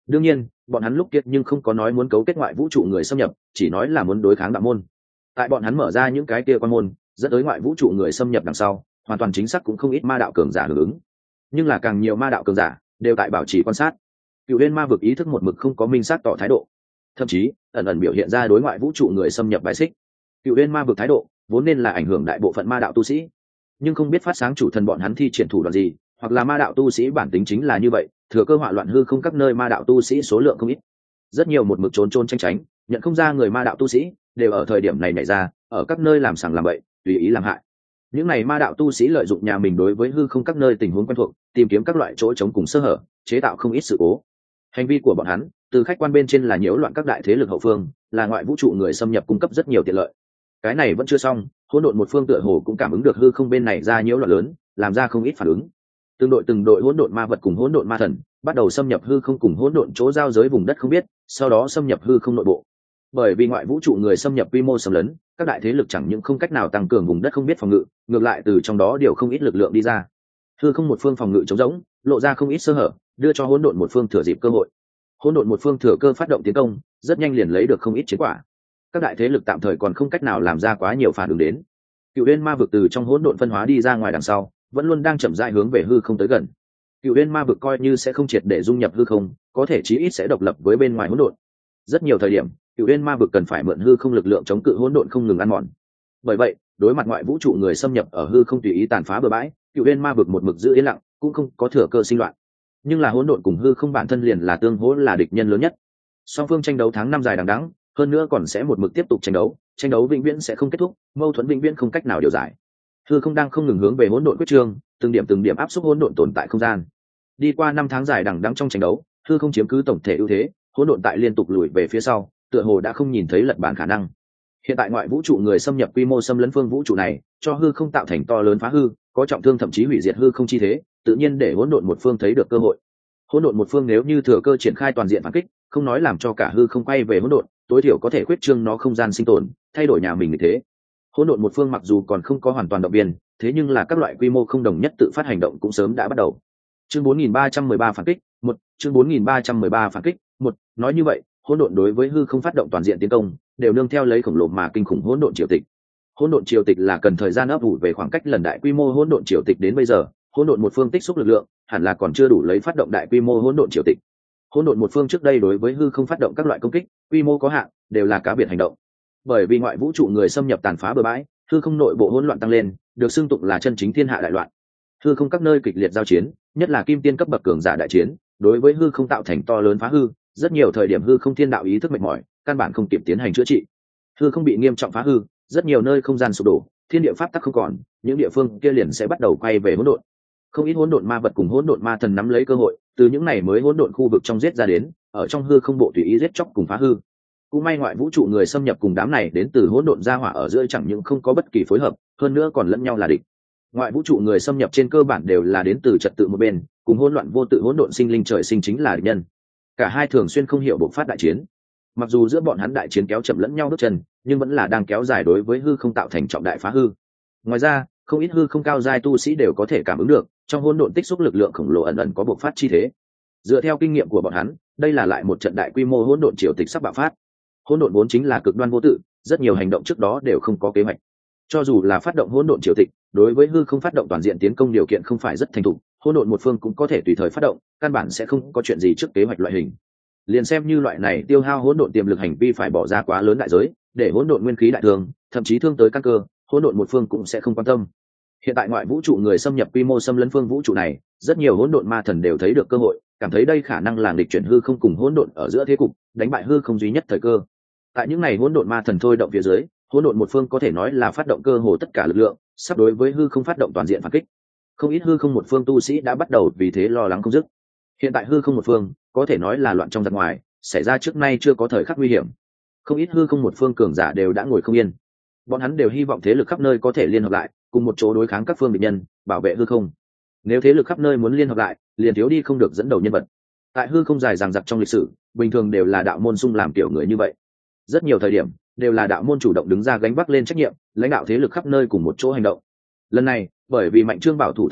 A: đương nhiên bọn hắn lúc kia nhưng không có nói muốn cấu kết ngoại vũ trụ người xâm nhập, chỉ nói là muốn đối kháng đạo môn. Tại bọn hắn mở ra những cái kia quan môn dẫn tới ngoại vũ trụ người xâm nhập đằng sau, hoàn toàn chính xác cũng không ít ma đạo cường giả hưởng ứng, nhưng là càng nhiều ma đạo cường giả đều tại bảo trì quan sát. Cựu Uyên ma vực ý thức một mực không có minh xác tỏ thái độ, thậm chí ẩn ẩn biểu hiện ra đối ngoại vũ trụ người xâm nhập bài xích. Cựu Uyên ma vực thái độ vốn nên là ảnh hưởng đại bộ phận ma đạo tu sĩ, nhưng không biết phát sáng chủ thần bọn hắn thi triển thủ đoạn gì, hoặc là ma đạo tu sĩ bản tính chính là như vậy, thừa cơ hỏa loạn hư không các nơi ma đạo tu sĩ số lượng không ít. Rất nhiều một mực trốn trốn tranh tránh, nhận không ra người ma đạo tu sĩ đều ở thời điểm này nảy ra, ở các nơi làm sằng làm bậy, tùy ý làm hại. Những này ma đạo tu sĩ lợi dụng nhà mình đối với hư không các nơi tình huống quen thuộc, tìm kiếm các loại chỗ trống cùng sơ hở, chế tạo không ít sự cố. Hành vi của bọn hắn từ khách quan bên trên là nhiễu loạn các đại thế lực hậu phương, là ngoại vũ trụ người xâm nhập cung cấp rất nhiều tiện lợi. Cái này vẫn chưa xong, hỗn độn một phương tựa hồ cũng cảm ứng được hư không bên này ra nhiễu loạn lớn, làm ra không ít phản ứng. Từng đội từng đội hỗn độn ma vật cùng hỗn độn ma thần bắt đầu xâm nhập hư không cùng hỗn độn chỗ giao giới vùng đất không biết, sau đó xâm nhập hư không nội bộ. Bởi vì ngoại vũ trụ người xâm nhập quy mô xâm lấn, các đại thế lực chẳng những không cách nào tăng cường vùng đất không biết phòng ngự, ngược lại từ trong đó điều không ít lực lượng đi ra. Hư không một phương phòng ngự trống rỗng, lộ ra không ít sơ hở, đưa cho hỗn độn một phương thừa dịp cơ hội. Hỗn độn một phương thừa cơ phát động tiến công, rất nhanh liền lấy được không ít chiến quả. Các đại thế lực tạm thời còn không cách nào làm ra quá nhiều phản ứng đến. Cựu Uyên ma vực từ trong hỗn độn phân hóa đi ra ngoài đằng sau, vẫn luôn đang chậm rãi hướng về hư không tới gần. Cựu Uyên ma vực coi như sẽ không triệt để dung nhập hư không, có thể chí ít sẽ độc lập với bên ngoài hỗn độn. Rất nhiều thời điểm, Cựu Uyên ma vực cần phải mượn hư không lực lượng chống cự hỗn độn không ngừng ăn mòn. Bởi vậy, đối mặt ngoại vũ trụ người xâm nhập ở hư không tùy ý tàn phá bừa bãi, Cựu Uyên ma vực một mực giữ yên lặng, cũng không có thừa cơ sinh loạn. Nhưng là hỗn độn cùng hư không bản thân liền là tương hỗ là địch nhân lớn nhất. Song phương tranh đấu tháng năm dài đằng đẵng, hơn nữa còn sẽ một mực tiếp tục tranh đấu, tranh đấu vĩnh viễn sẽ không kết thúc, mâu thuẫn vĩnh viễn không cách nào điều giải. Hư không đang không ngừng hướng về hỗn độn quyết trương, từng điểm từng điểm áp suất hỗn độn tồn tại không gian. Đi qua năm tháng dài đằng đẵng trong tranh đấu, hư không chiếm cứ tổng thể ưu thế, hỗn độn tại liên tục lùi về phía sau, tựa hồ đã không nhìn thấy lật bản khả năng. Hiện tại ngoại vũ trụ người xâm nhập quy mô xâm lấn phương vũ trụ này, cho hư không tạo thành to lớn phá hư, có trọng thương thậm chí hủy diệt hư không chi thế, tự nhiên để hỗn độn một phương thấy được cơ hội. Hỗn độn một phương nếu như thừa cơ triển khai toàn diện phản kích, không nói làm cho cả hư không quay về hỗn độn, tối thiểu có thể khuyết trương nó không gian sinh tồn, thay đổi nhà mình như thế. Hỗn độn một phương mặc dù còn không có hoàn toàn động viên, thế nhưng là các loại quy mô không đồng nhất tự phát hành động cũng sớm đã bắt đầu. Chương bốn nghìn ba trăm mười ba phản kích, một, chương bốn nghìn ba trăm mười ba phản kích, một, nói như vậy, hỗn độn đối với hư không phát động toàn diện tiến công, đều nương theo lấy khổng lồ mà kinh khủng hỗn độn triều tịch. Hỗn độn triều tịch là cần thời gian ấp ủ về khoảng cách lần đại quy mô hỗn độn triều tịch đến bây giờ, hỗn độn một phương tích xúc lực lượng, hẳn là còn chưa đủ lấy phát động đại quy mô hỗn độn triều tịch. Hỗn độn một phương trước đây đối với hư không phát động các loại công kích, quy mô có hạn, đều là cá biệt hành động. Bởi vì ngoại vũ trụ người xâm nhập tàn phá bừa bãi, hư không nội bộ hỗn loạn tăng lên, được xưng tụng là chân chính thiên hạ đại loạn. Hư không các nơi kịch liệt giao chiến, nhất là kim tiên cấp bậc cường giả đại chiến, đối với hư không tạo thành to lớn phá hư, rất nhiều thời điểm hư không thiên đạo ý thức mệt mỏi, căn bản không kịp tiến hành chữa trị. Hư không bị nghiêm trọng phá hư, rất nhiều nơi không gian sụp đổ, thiên địa pháp tắc không còn, những địa phương kia liền sẽ bắt đầu quay về hỗn độn. Không ít hỗn độn ma vật cùng hỗn độn ma thần nắm lấy cơ hội, từ những này mới hỗn độn khu vực trong giết ra đến, ở trong hư không bộ tùy ý giết chóc cùng phá hư. Cũng may ngoại vũ trụ người xâm nhập cùng đám này đến từ hỗn độn gia hỏa ở giữa chẳng những không có bất kỳ phối hợp, hơn nữa còn lẫn nhau là địch. Ngoại vũ trụ người xâm nhập trên cơ bản đều là đến từ trật tự một bên, cùng hỗn loạn vô tự hỗn độn sinh linh trời sinh chính là địch nhân. Cả hai thường xuyên không hiểu bộc phát đại chiến. Mặc dù giữa bọn hắn đại chiến kéo chậm lẫn nhau bước chân, nhưng vẫn là đang kéo dài đối với hư không tạo thành trọng đại phá hư. Ngoài ra, không ít hư không cao giai tu sĩ đều có thể cảm ứng được, trong hỗn độn tích xúc lực lượng khổng lồ ẩn ẩn có bộc phát chi thế. Dựa theo kinh nghiệm của bọn hắn, đây là lại một trận đại quy mô hỗn độn triều tịch sắp bạo phát. Hỗn độn vốn chính là cực đoan vô tự, rất nhiều hành động trước đó đều không có kế hoạch. Cho dù là phát động hỗn độn triều tịch, đối với hư không phát động toàn diện tiến công điều kiện không phải rất thành thục, hỗn độn một phương cũng có thể tùy thời phát động, căn bản sẽ không có chuyện gì trước kế hoạch loại hình. Liền xem như loại này tiêu hao hỗn độn tiềm lực hành vi phải bỏ ra quá lớn đại giới, để hỗn độn nguyên khí đại thương, thậm chí thương tới căn cơ, hỗn độn một phương cũng sẽ không quan tâm. Hiện tại ngoại vũ trụ người xâm nhập quy mô xâm lấn phương vũ trụ này, rất nhiều hỗn độn ma thần đều thấy được cơ hội, cảm thấy đây khả năng là nghịch chuyển hư không cùng hỗn độn ở giữa thế cục, đánh bại hư không duy nhất thời cơ. Tại những này hỗn độn ma thần thôi động phía dưới, hỗn độn một phương có thể nói là phát động cơ hồ tất cả lực lượng, sắp đối với hư không phát động toàn diện phản kích. Không ít hư không một phương tu sĩ đã bắt đầu vì thế lo lắng không dứt. Hiện tại hư không một phương có thể nói là loạn trong giặc ngoài, xảy ra trước nay chưa có thời khắc nguy hiểm. Không ít hư không một phương cường giả đều đã ngồi không yên. Bọn hắn đều hy vọng thế lực khắp nơi có thể liên hợp lại, cùng một chỗ đối kháng các phương địch nhân, bảo vệ hư không. Nếu thế lực khắp nơi muốn liên hợp lại, liền thiếu đi không được dẫn đầu nhân vật. Tại hư không dài dằng dặc trong lịch sử, bình thường đều là đạo môn xung làm kiểu người như vậy. Rất nhiều thời điểm đều là đạo môn chủ động đứng ra gánh vác lên trách nhiệm, lãnh đạo thế lực khắp nơi cùng một chỗ hành động. Lần này, bởi vì Mạnh Trương bảo thủ thái độ,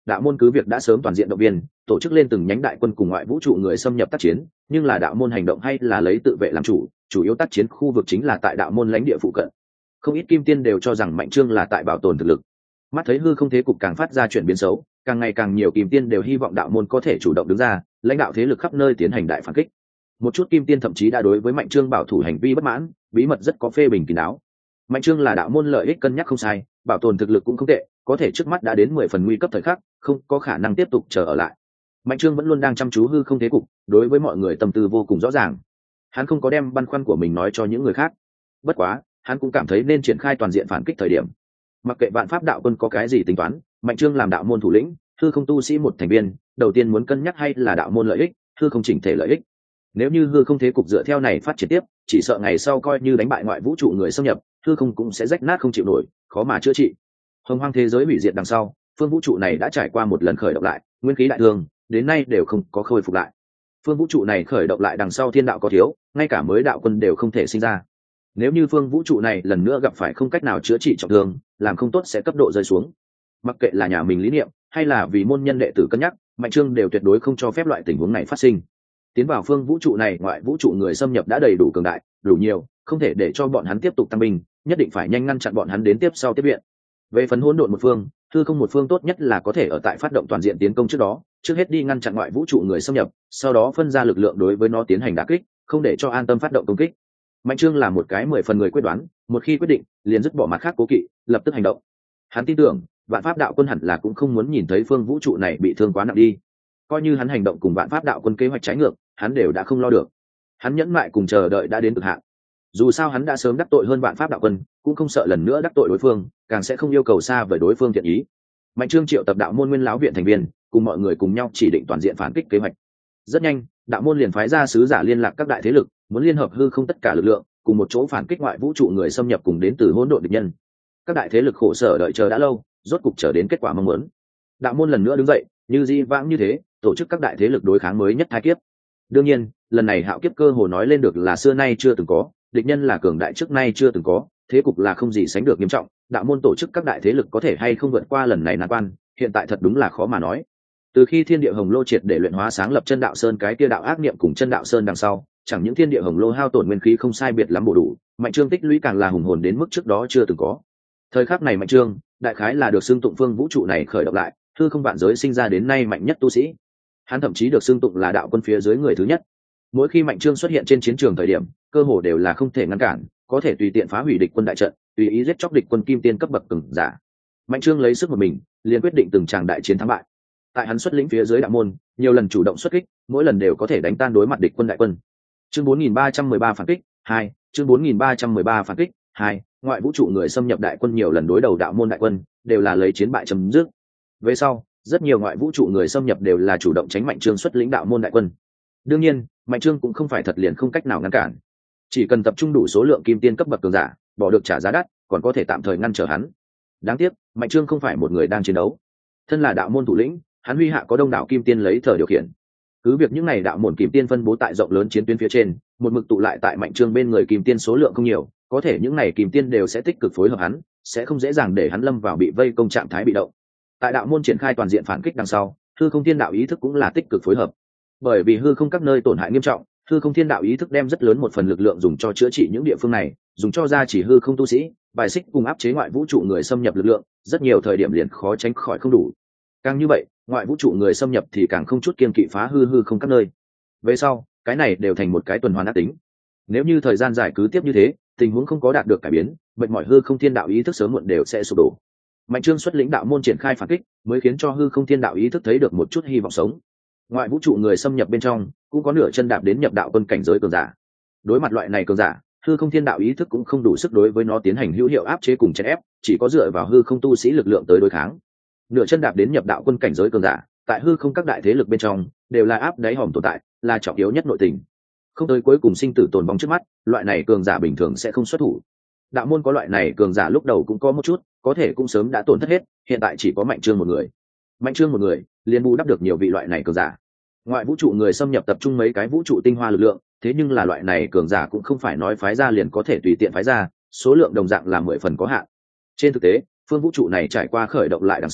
A: đạo môn cứ việc đã sớm toàn diện động viên tổ chức lên từng nhánh đại quân cùng ngoại vũ trụ người xâm nhập tác chiến, nhưng là đạo môn hành động hay là lấy tự vệ làm chủ, chủ yếu tác chiến khu vực chính là tại đạo môn lãnh địa phụ cận. Không ít kim tiên đều cho rằng Mạnh Trương là tại bảo tồn thực lực. Mắt thấy hư không thế cục càng phát ra chuyển biến xấu, càng ngày càng nhiều kim tiên đều hy vọng đạo môn có thể chủ động đứng ra, lãnh đạo thế lực khắp nơi tiến hành đại phản kích. Một chút kim tiên thậm chí đã đối với Mạnh Trương bảo thủ hành vi bất mãn, bí mật rất có phê bình kín đáo. Mạnh Trương là đạo môn lợi ích cân nhắc không sai, bảo tồn thực lực cũng không tệ, có thể trước mắt đã đến mười phần nguy cấp thời khắc, không có khả năng tiếp tục chờ ở lại. Mạnh Trương vẫn luôn đang chăm chú hư không thế cục, đối với mọi người tâm tư vô cùng rõ ràng. Hắn không có đem băn khoăn của mình nói cho những người khác. Bất quá, hắn cũng cảm thấy nên triển khai toàn diện phản kích thời điểm. Mặc kệ vạn pháp đạo quân có cái gì tính toán, Mạnh Trương làm đạo môn thủ lĩnh, hư không tu sĩ một thành viên, đầu tiên muốn cân nhắc hay là đạo môn lợi ích, hư không chỉnh thể lợi ích. Nếu như hư không thế cục dựa theo này phát triển tiếp, chỉ sợ ngày sau coi như đánh bại ngoại vũ trụ người xâm nhập, hư không cũng sẽ rách nát không chịu nổi, khó mà chữa trị. Hồng hoang thế giới hủy diệt đằng sau, phương vũ trụ này đã trải qua một lần khởi động lại, nguyên khí đại thương, đến nay đều không có khôi phục lại. Phương vũ trụ này khởi động lại đằng sau thiên đạo có thiếu, ngay cả mới đạo quân đều không thể sinh ra. Nếu như phương vũ trụ này lần nữa gặp phải không cách nào chữa trị trọng thương, làm không tốt sẽ cấp độ rơi xuống. Mặc kệ là nhà mình lý niệm, hay là vì môn nhân đệ tử cân nhắc, Mạnh Trương đều tuyệt đối không cho phép loại tình huống này phát sinh. Tiến vào phương vũ trụ này, ngoại vũ trụ người xâm nhập đã đầy đủ cường đại, đủ nhiều, không thể để cho bọn hắn tiếp tục tăng binh, nhất định phải nhanh ngăn chặn bọn hắn đến tiếp sau tiếp viện. Về phần hỗn độn một phương, hư không một phương tốt nhất là có thể ở tại phát động toàn diện tiến công trước đó, trước hết đi ngăn chặn ngoại vũ trụ người xâm nhập, sau đó phân ra lực lượng đối với nó tiến hành đả kích, không để cho an tâm phát động công kích. Mạnh Trương là một cái mười phần người quyết đoán, một khi quyết định, liền dứt bỏ mặt khác cố kỵ, lập tức hành động. Hắn tin tưởng, vạn pháp đạo quân hẳn là cũng không muốn nhìn thấy phương vũ trụ này bị thương quá nặng đi. Coi như hắn hành động cùng vạn pháp đạo quân kế hoạch trái ngược, hắn đều đã không lo được. Hắn nhẫn mại cùng chờ đợi đã đến cực hạn. Dù sao hắn đã sớm đắc tội hơn vạn pháp đạo quân, cũng không sợ lần nữa đắc tội đối phương, càng sẽ không yêu cầu xa với đối phương thiện ý. Mạnh Trương triệu tập đạo môn nguyên lão viện thành viên, cùng mọi người cùng nhau chỉ định toàn diện phản kích kế hoạch. Rất nhanh, đạo môn liền phái ra sứ giả liên lạc các đại thế lực, muốn liên hợp hư không tất cả lực lượng, cùng một chỗ phản kích ngoại vũ trụ người xâm nhập cùng đến từ hỗn độn địch nhân. Các đại thế lực khổ sở đợi chờ đã lâu, rốt cục chờ đến kết quả mong muốn. Đạo môn lần nữa đứng dậy, như di vãng như thế, tổ chức các đại thế lực đối kháng mới nhất thái kiếp. Đương nhiên, lần này hạo kiếp cơ hồ nói lên được là xưa nay chưa từng có, địch nhân là cường đại trước nay chưa từng có, thế cục là không gì sánh được nghiêm trọng. Đạo môn tổ chức các đại thế lực có thể hay không vượt qua lần này nan quan, hiện tại thật đúng là khó mà nói. Từ khi thiên địa hồng lô triệt để luyện hóa sáng lập chân đạo sơn cái kia đạo ác niệm cùng chân đạo sơn đằng sau, chẳng những thiên địa hồng lô hao tổn nguyên khí không sai biệt lắm bổ đủ, Mạnh Trương tích lũy càng là hùng hồn đến mức trước đó chưa từng có. Thời khắc này Mạnh Trương, đại khái là được xưng tụng phương vũ trụ này khởi động lại, hư không vạn giới sinh ra đến nay mạnh nhất tu sĩ. Hắn thậm chí được xưng tụng là đạo quân phía dưới người thứ nhất. Mỗi khi Mạnh Trương xuất hiện trên chiến trường thời điểm, cơ hồ đều là không thể ngăn cản, có thể tùy tiện phá hủy địch quân đại trận, tùy ý giết chóc địch quân kim tiên cấp bậc cường giả. Mạnh Trương lấy sức một mình, liền quyết định từng tràng đại chiến thắng bại. Tại hắn xuất lĩnh phía dưới đạo môn, nhiều lần chủ động xuất kích, mỗi lần đều có thể đánh tan đối mặt địch quân đại quân. Chương bốn nghìn ba trăm mười ba phản kích hai, chương bốn nghìn ba trăm mười ba phản kích hai, ngoại vũ trụ người xâm nhập đại quân nhiều lần đối đầu đạo môn đại quân, đều là lấy chiến bại chấm dứt. Về sau, rất nhiều ngoại vũ trụ người xâm nhập đều là chủ động tránh Mạnh Trương xuất lĩnh đạo môn đại quân. Đương nhiên, Mạnh Trương cũng không phải thật liền không cách nào ngăn cản. Chỉ cần tập trung đủ số lượng kim tiên cấp bậc cường giả, bỏ được trả giá đắt, còn có thể tạm thời ngăn trở hắn. Đáng tiếc, Mạnh Trương không phải một người đang chiến đấu. Thân là đạo môn thủ lĩnh, hắn huy hạ có đông đảo kim tiên lấy thờ điều khiển. Cứ việc những này đạo môn kim tiên phân bố tại rộng lớn chiến tuyến phía trên, một mực tụ lại tại Mạnh Trương bên người kim tiên số lượng không nhiều, có thể những này kim tiên đều sẽ tích cực phối hợp hắn, sẽ không dễ dàng để hắn lâm vào bị vây công trạng thái bị động. Tại đạo môn triển khai toàn diện phản kích đằng sau, hư không thiên đạo ý thức cũng là tích cực phối hợp. Bởi vì hư không các nơi tổn hại nghiêm trọng, hư không thiên đạo ý thức đem rất lớn một phần lực lượng dùng cho chữa trị những địa phương này, dùng cho gia chỉ hư không tu sĩ, bài xích cùng áp chế ngoại vũ trụ người xâm nhập lực lượng, rất nhiều thời điểm liền khó tránh khỏi không đủ. Càng như vậy, ngoại vũ trụ người xâm nhập thì càng không chút kiên kỵ phá hư hư không các nơi. Về sau, cái này đều thành một cái tuần hoàn ác tính. Nếu như thời gian dài cứ tiếp như thế, tình huống không có đạt được cải biến, mệt mỏi hư không thiên đạo ý thức sớm muộn đều sẽ sụp đổ. Mạnh Trương xuất lĩnh đạo môn triển khai phản kích, mới khiến cho hư không thiên đạo ý thức thấy được một chút hy vọng sống. Ngoại vũ trụ người xâm nhập bên trong, cũng có nửa chân đạp đến nhập đạo quân cảnh giới cường giả. Đối mặt loại này cường giả, hư không thiên đạo ý thức cũng không đủ sức đối với nó tiến hành hữu hiệu áp chế cùng chèn ép, chỉ có dựa vào hư không tu sĩ lực lượng tới đối kháng. Nửa chân đạp đến nhập đạo quân cảnh giới cường giả, tại hư không các đại thế lực bên trong, đều là áp đáy hòm tồn tại, là trọng yếu nhất nội tình. Không tới cuối cùng sinh tử tồn vong trước mắt, loại này cường giả bình thường sẽ không xuất thủ. Đạo môn có loại này cường giả lúc đầu cũng có một chút, có thể cũng sớm đã tổn thất hết, hiện tại chỉ có Mạnh Trương một người. Mạnh Trương một người, liền bù đắp được nhiều vị loại này cường giả. Ngoại vũ trụ người xâm nhập tập trung mấy cái vũ trụ tinh hoa lực lượng, thế nhưng là loại này cường giả cũng không phải nói phái ra liền có thể tùy tiện phái ra, số lượng đồng dạng là mười phần có hạn. Trên thực tế, phương vũ trụ này trải qua khởi động lại đằng sau,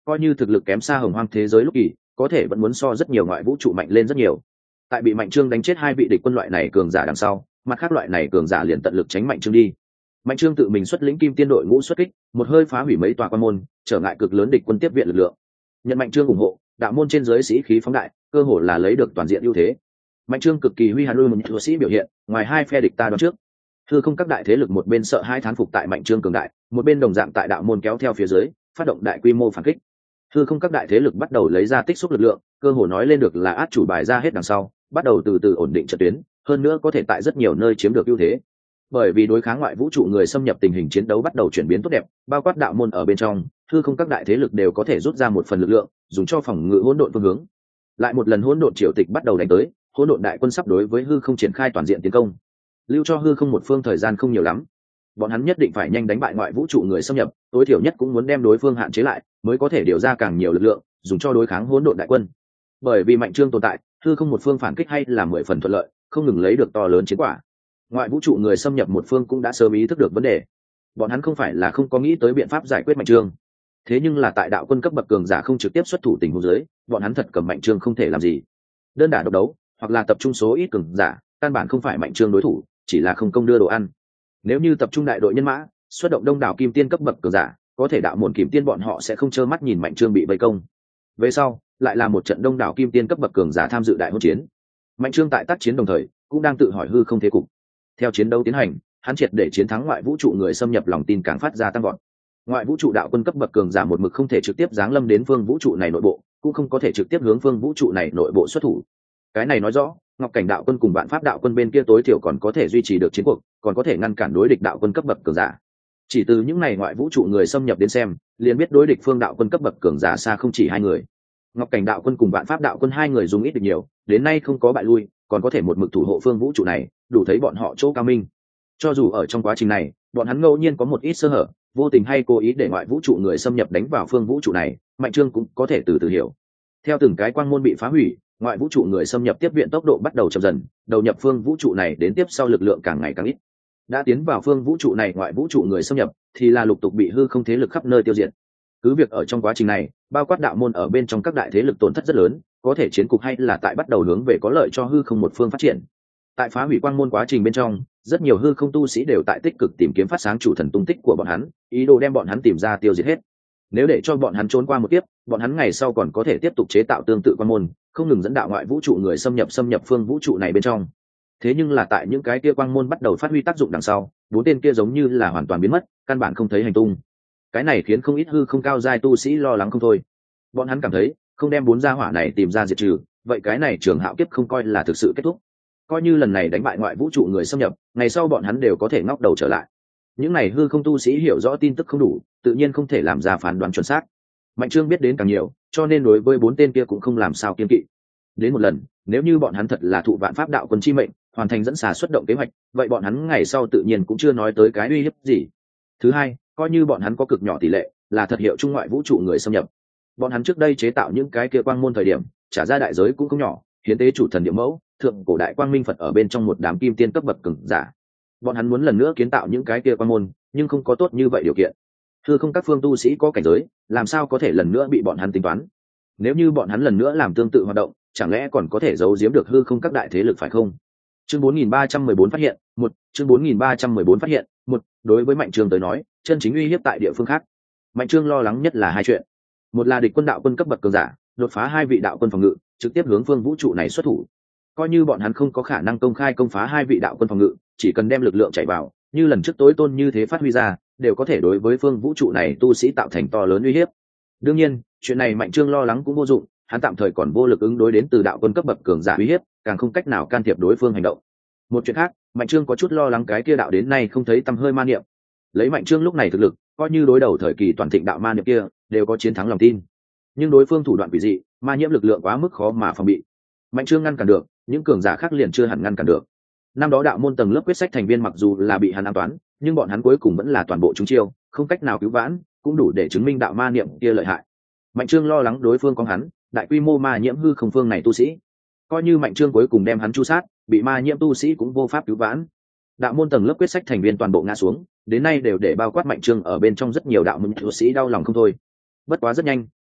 A: coi như thực lực kém xa hồng hoang thế giới lúc kỳ, có thể vẫn muốn so rất nhiều ngoại vũ trụ mạnh lên rất nhiều. Tại bị Mạnh Trương đánh chết hai vị địch quân loại này cường giả đằng sau, mặt khác loại này cường giả liền tận lực tránh Mạnh Trương đi. Mạnh Trương tự mình xuất lĩnh kim tiên đội ngũ xuất kích, một hơi phá hủy mấy tòa quan môn, trở ngại cực lớn địch quân tiếp viện lực lượng. Nhận Mạnh Trương ủng hộ, đạo môn trên dưới sĩ khí phóng đại, cơ hội là lấy được toàn diện ưu thế. Mạnh Trương cực kỳ huy hàn lui một thủ sĩ biểu hiện, ngoài hai phe địch ta đoán trước. Hư không các đại thế lực một bên sợ hai thán phục tại Mạnh Trương cường đại, một bên đồng dạng tại đạo môn kéo theo phía dưới, phát động đại quy mô phản kích. Hư không các đại thế lực bắt đầu lấy ra tích xúc lực lượng, cơ hội nói lên được là át chủ bài ra hết đằng sau, bắt đầu từ từ ổn định trận tuyến, hơn nữa có thể tại rất nhiều nơi chiếm được ưu thế. Bởi vì đối kháng ngoại vũ trụ người xâm nhập tình hình chiến đấu bắt đầu chuyển biến tốt đẹp, bao quát đạo môn ở bên trong, hư không các đại thế lực đều có thể rút ra một phần lực lượng, dùng cho phòng ngự hỗn độn phương hướng. Lại một lần hỗn độn triều tịch bắt đầu đánh tới, hỗn độn đại quân sắp đối với hư không triển khai toàn diện tiến công. Lưu cho hư không một phương thời gian không nhiều lắm, bọn hắn nhất định phải nhanh đánh bại ngoại vũ trụ người xâm nhập, tối thiểu nhất cũng muốn đem đối phương hạn chế lại, mới có thể điều ra càng nhiều lực lượng, dùng cho đối kháng hỗn độn đại quân. Bởi vì Mạnh Trương tồn tại, hư không một phương phản kích hay là mười phần thuận lợi, không ngừng lấy được to lớn chiến quả. Ngoại vũ trụ người xâm nhập một phương cũng đã sớm ý thức được vấn đề, bọn hắn không phải là không có nghĩ tới biện pháp giải quyết Mạnh Trương, thế nhưng là tại đạo quân cấp bậc cường giả không trực tiếp xuất thủ tình huống dưới, bọn hắn thật cầm Mạnh Trương không thể làm gì. Đơn đả độc đấu hoặc là tập trung số ít cường giả, căn bản không phải Mạnh Trương đối thủ, chỉ là không công đưa đồ ăn. Nếu như tập trung đại đội nhân mã, xuất động đông đảo kim tiên cấp bậc cường giả, có thể đạo môn kim tiên bọn họ sẽ không trơ mắt nhìn Mạnh Trương bị vây công. Về sau lại là một trận đông đảo kim tiên cấp bậc cường giả tham dự đại hỗn chiến. Mạnh Trương tại tác chiến đồng thời cũng đang tự hỏi hư không thế cục. Theo chiến đấu tiến hành, hắn triệt để chiến thắng ngoại vũ trụ người xâm nhập, lòng tin càng phát ra tăng vọt. Ngoại vũ trụ đạo quân cấp bậc cường giả một mực không thể trực tiếp giáng lâm đến phương vũ trụ này nội bộ, cũng không có thể trực tiếp hướng phương vũ trụ này nội bộ xuất thủ. Cái này nói rõ, Ngọc Cảnh đạo quân cùng Vạn Pháp đạo quân bên kia tối thiểu còn có thể duy trì được chiến cuộc, còn có thể ngăn cản đối địch đạo quân cấp bậc cường giả. Chỉ từ những này ngoại vũ trụ người xâm nhập đến xem, liền biết đối địch phương đạo quân cấp bậc cường giả xa không chỉ hai người. Ngọc Cảnh đạo quân cùng Vạn Pháp đạo quân hai người dùng ít được nhiều, đến nay không có bại lui, còn có thể một mực thủ hộ phương vũ trụ này, đủ thấy bọn họ chỗ cao minh. Cho dù ở trong quá trình này, bọn hắn ngẫu nhiên có một ít sơ hở, vô tình hay cố ý để ngoại vũ trụ người xâm nhập đánh vào phương vũ trụ này, Mạnh Trương cũng có thể từ từ hiểu. Theo từng cái quang môn bị phá hủy, ngoại vũ trụ người xâm nhập tiếp viện tốc độ bắt đầu chậm dần, đầu nhập phương vũ trụ này đến tiếp sau lực lượng càng ngày càng ít. Đã tiến vào phương vũ trụ này ngoại vũ trụ người xâm nhập, thì là lục tục bị hư không thế lực khắp nơi tiêu diệt. Cứ việc ở trong quá trình này, bao quát đạo môn ở bên trong các đại thế lực tổn thất rất lớn, có thể chiến cục hay là tại bắt đầu hướng về có lợi cho hư không một phương phát triển. Tại phá hủy quang môn quá trình bên trong, rất nhiều hư không tu sĩ đều tại tích cực tìm kiếm phát sáng chủ thần tung tích của bọn hắn, ý đồ đem bọn hắn tìm ra tiêu diệt hết. Nếu để cho bọn hắn trốn qua một tiếp, bọn hắn ngày sau còn có thể tiếp tục chế tạo tương tự quang môn, không ngừng dẫn đạo ngoại vũ trụ người xâm nhập xâm nhập phương vũ trụ này bên trong. Thế nhưng là tại những cái kia quang môn bắt đầu phát huy tác dụng đằng sau, bốn tên kia giống như là hoàn toàn biến mất, căn bản không thấy hành tung. Cái này khiến không ít hư không cao giai tu sĩ lo lắng không thôi. Bọn hắn cảm thấy, không đem bốn gia hỏa này tìm ra diệt trừ, vậy cái này Trường Hạo kiếp không coi là thực sự kết thúc. Coi như lần này đánh bại ngoại vũ trụ người xâm nhập, ngày sau bọn hắn đều có thể ngóc đầu trở lại. Những này hư không tu sĩ hiểu rõ tin tức không đủ, tự nhiên không thể làm ra phán đoán chuẩn xác. Mạnh Trương biết đến càng nhiều, cho nên đối với bốn tên kia cũng không làm sao kiên kỵ. Đến một lần, nếu như bọn hắn thật là thụ Vạn Pháp đạo quân chi mệnh, hoàn thành dẫn xà xuất động kế hoạch, vậy bọn hắn ngày sau tự nhiên cũng chưa nói tới cái uy hiếp gì. Thứ hai, coi như bọn hắn có cực nhỏ tỷ lệ, là thật hiệu trung ngoại vũ trụ người xâm nhập. Bọn hắn trước đây chế tạo những cái kia quang môn thời điểm, trả ra đại giới cũng không nhỏ, hiến tế chủ thần địa mẫu, thượng cổ đại quang minh Phật ở bên trong một đám kim tiên cấp bậc cường giả. Bọn hắn muốn lần nữa kiến tạo những cái kia quang môn, nhưng không có tốt như vậy điều kiện. Thưa không các phương tu sĩ có cảnh giới, làm sao có thể lần nữa bị bọn hắn tính toán? Nếu như bọn hắn lần nữa làm tương tự hoạt động, chẳng lẽ còn có thể giấu giếm được hư không các đại thế lực phải không? Chương bốn nghìn ba trăm mười bốn phát hiện, một, chương bốn nghìn ba trăm mười bốn phát hiện, một, đối với Mạnh Trương tới nói, chân chính uy hiếp tại địa phương khác. Mạnh Trương lo lắng nhất là hai chuyện. Một là địch quân đạo quân cấp bậc cường giả, đột phá hai vị đạo quân phòng ngự, trực tiếp hướng phương vũ trụ này xuất thủ. Coi như bọn hắn không có khả năng công khai công phá hai vị đạo quân phòng ngự, chỉ cần đem lực lượng chạy vào, như lần trước tối tôn như thế phát huy ra, đều có thể đối với phương vũ trụ này tu sĩ tạo thành to lớn uy hiếp. Đương nhiên, chuyện này Mạnh Trương lo lắng cũng vô dụng, hắn tạm thời còn vô lực ứng đối đến từ đạo quân cấp bậc cường giả uy hiếp, càng không cách nào can thiệp đối phương hành động. Một chuyện khác, Mạnh Trương có chút lo lắng cái kia đạo đến nay không thấy tăm hơi ma niệm. Lấy Mạnh Trương lúc này thực lực, coi như đối đầu thời kỳ toàn thịnh đạo ma niệm kia, đều có chiến thắng lòng tin. Nhưng đối phương thủ đoạn quỷ dị, ma nhiễm lực lượng quá mức khó mà phòng bị. Mạnh Trương ngăn cản được, những cường giả khác liền chưa hẳn ngăn cản được. Năm đó đạo môn tầng lớp quyết sách thành viên mặc dù là bị hắn an toán, nhưng bọn hắn cuối cùng vẫn là toàn bộ trúng chiêu, không cách nào cứu vãn, cũng đủ để chứng minh đạo ma niệm kia lợi hại. Mạnh Trương lo lắng đối phương có hắn, đại quy mô ma nhiễm hư không phương này tu sĩ. Coi như Mạnh Trương cuối cùng đem hắn chu sát, bị ma nhiễm tu sĩ cũng vô pháp cứu vãn. Đạo môn tầng lớp quyết sách thành viên toàn bộ ngã xuống, đến nay đều để bao quát Mạnh Trương ở bên trong rất nhiều đạo môn tu sĩ đau lòng không thôi. Bất quá rất nhanh,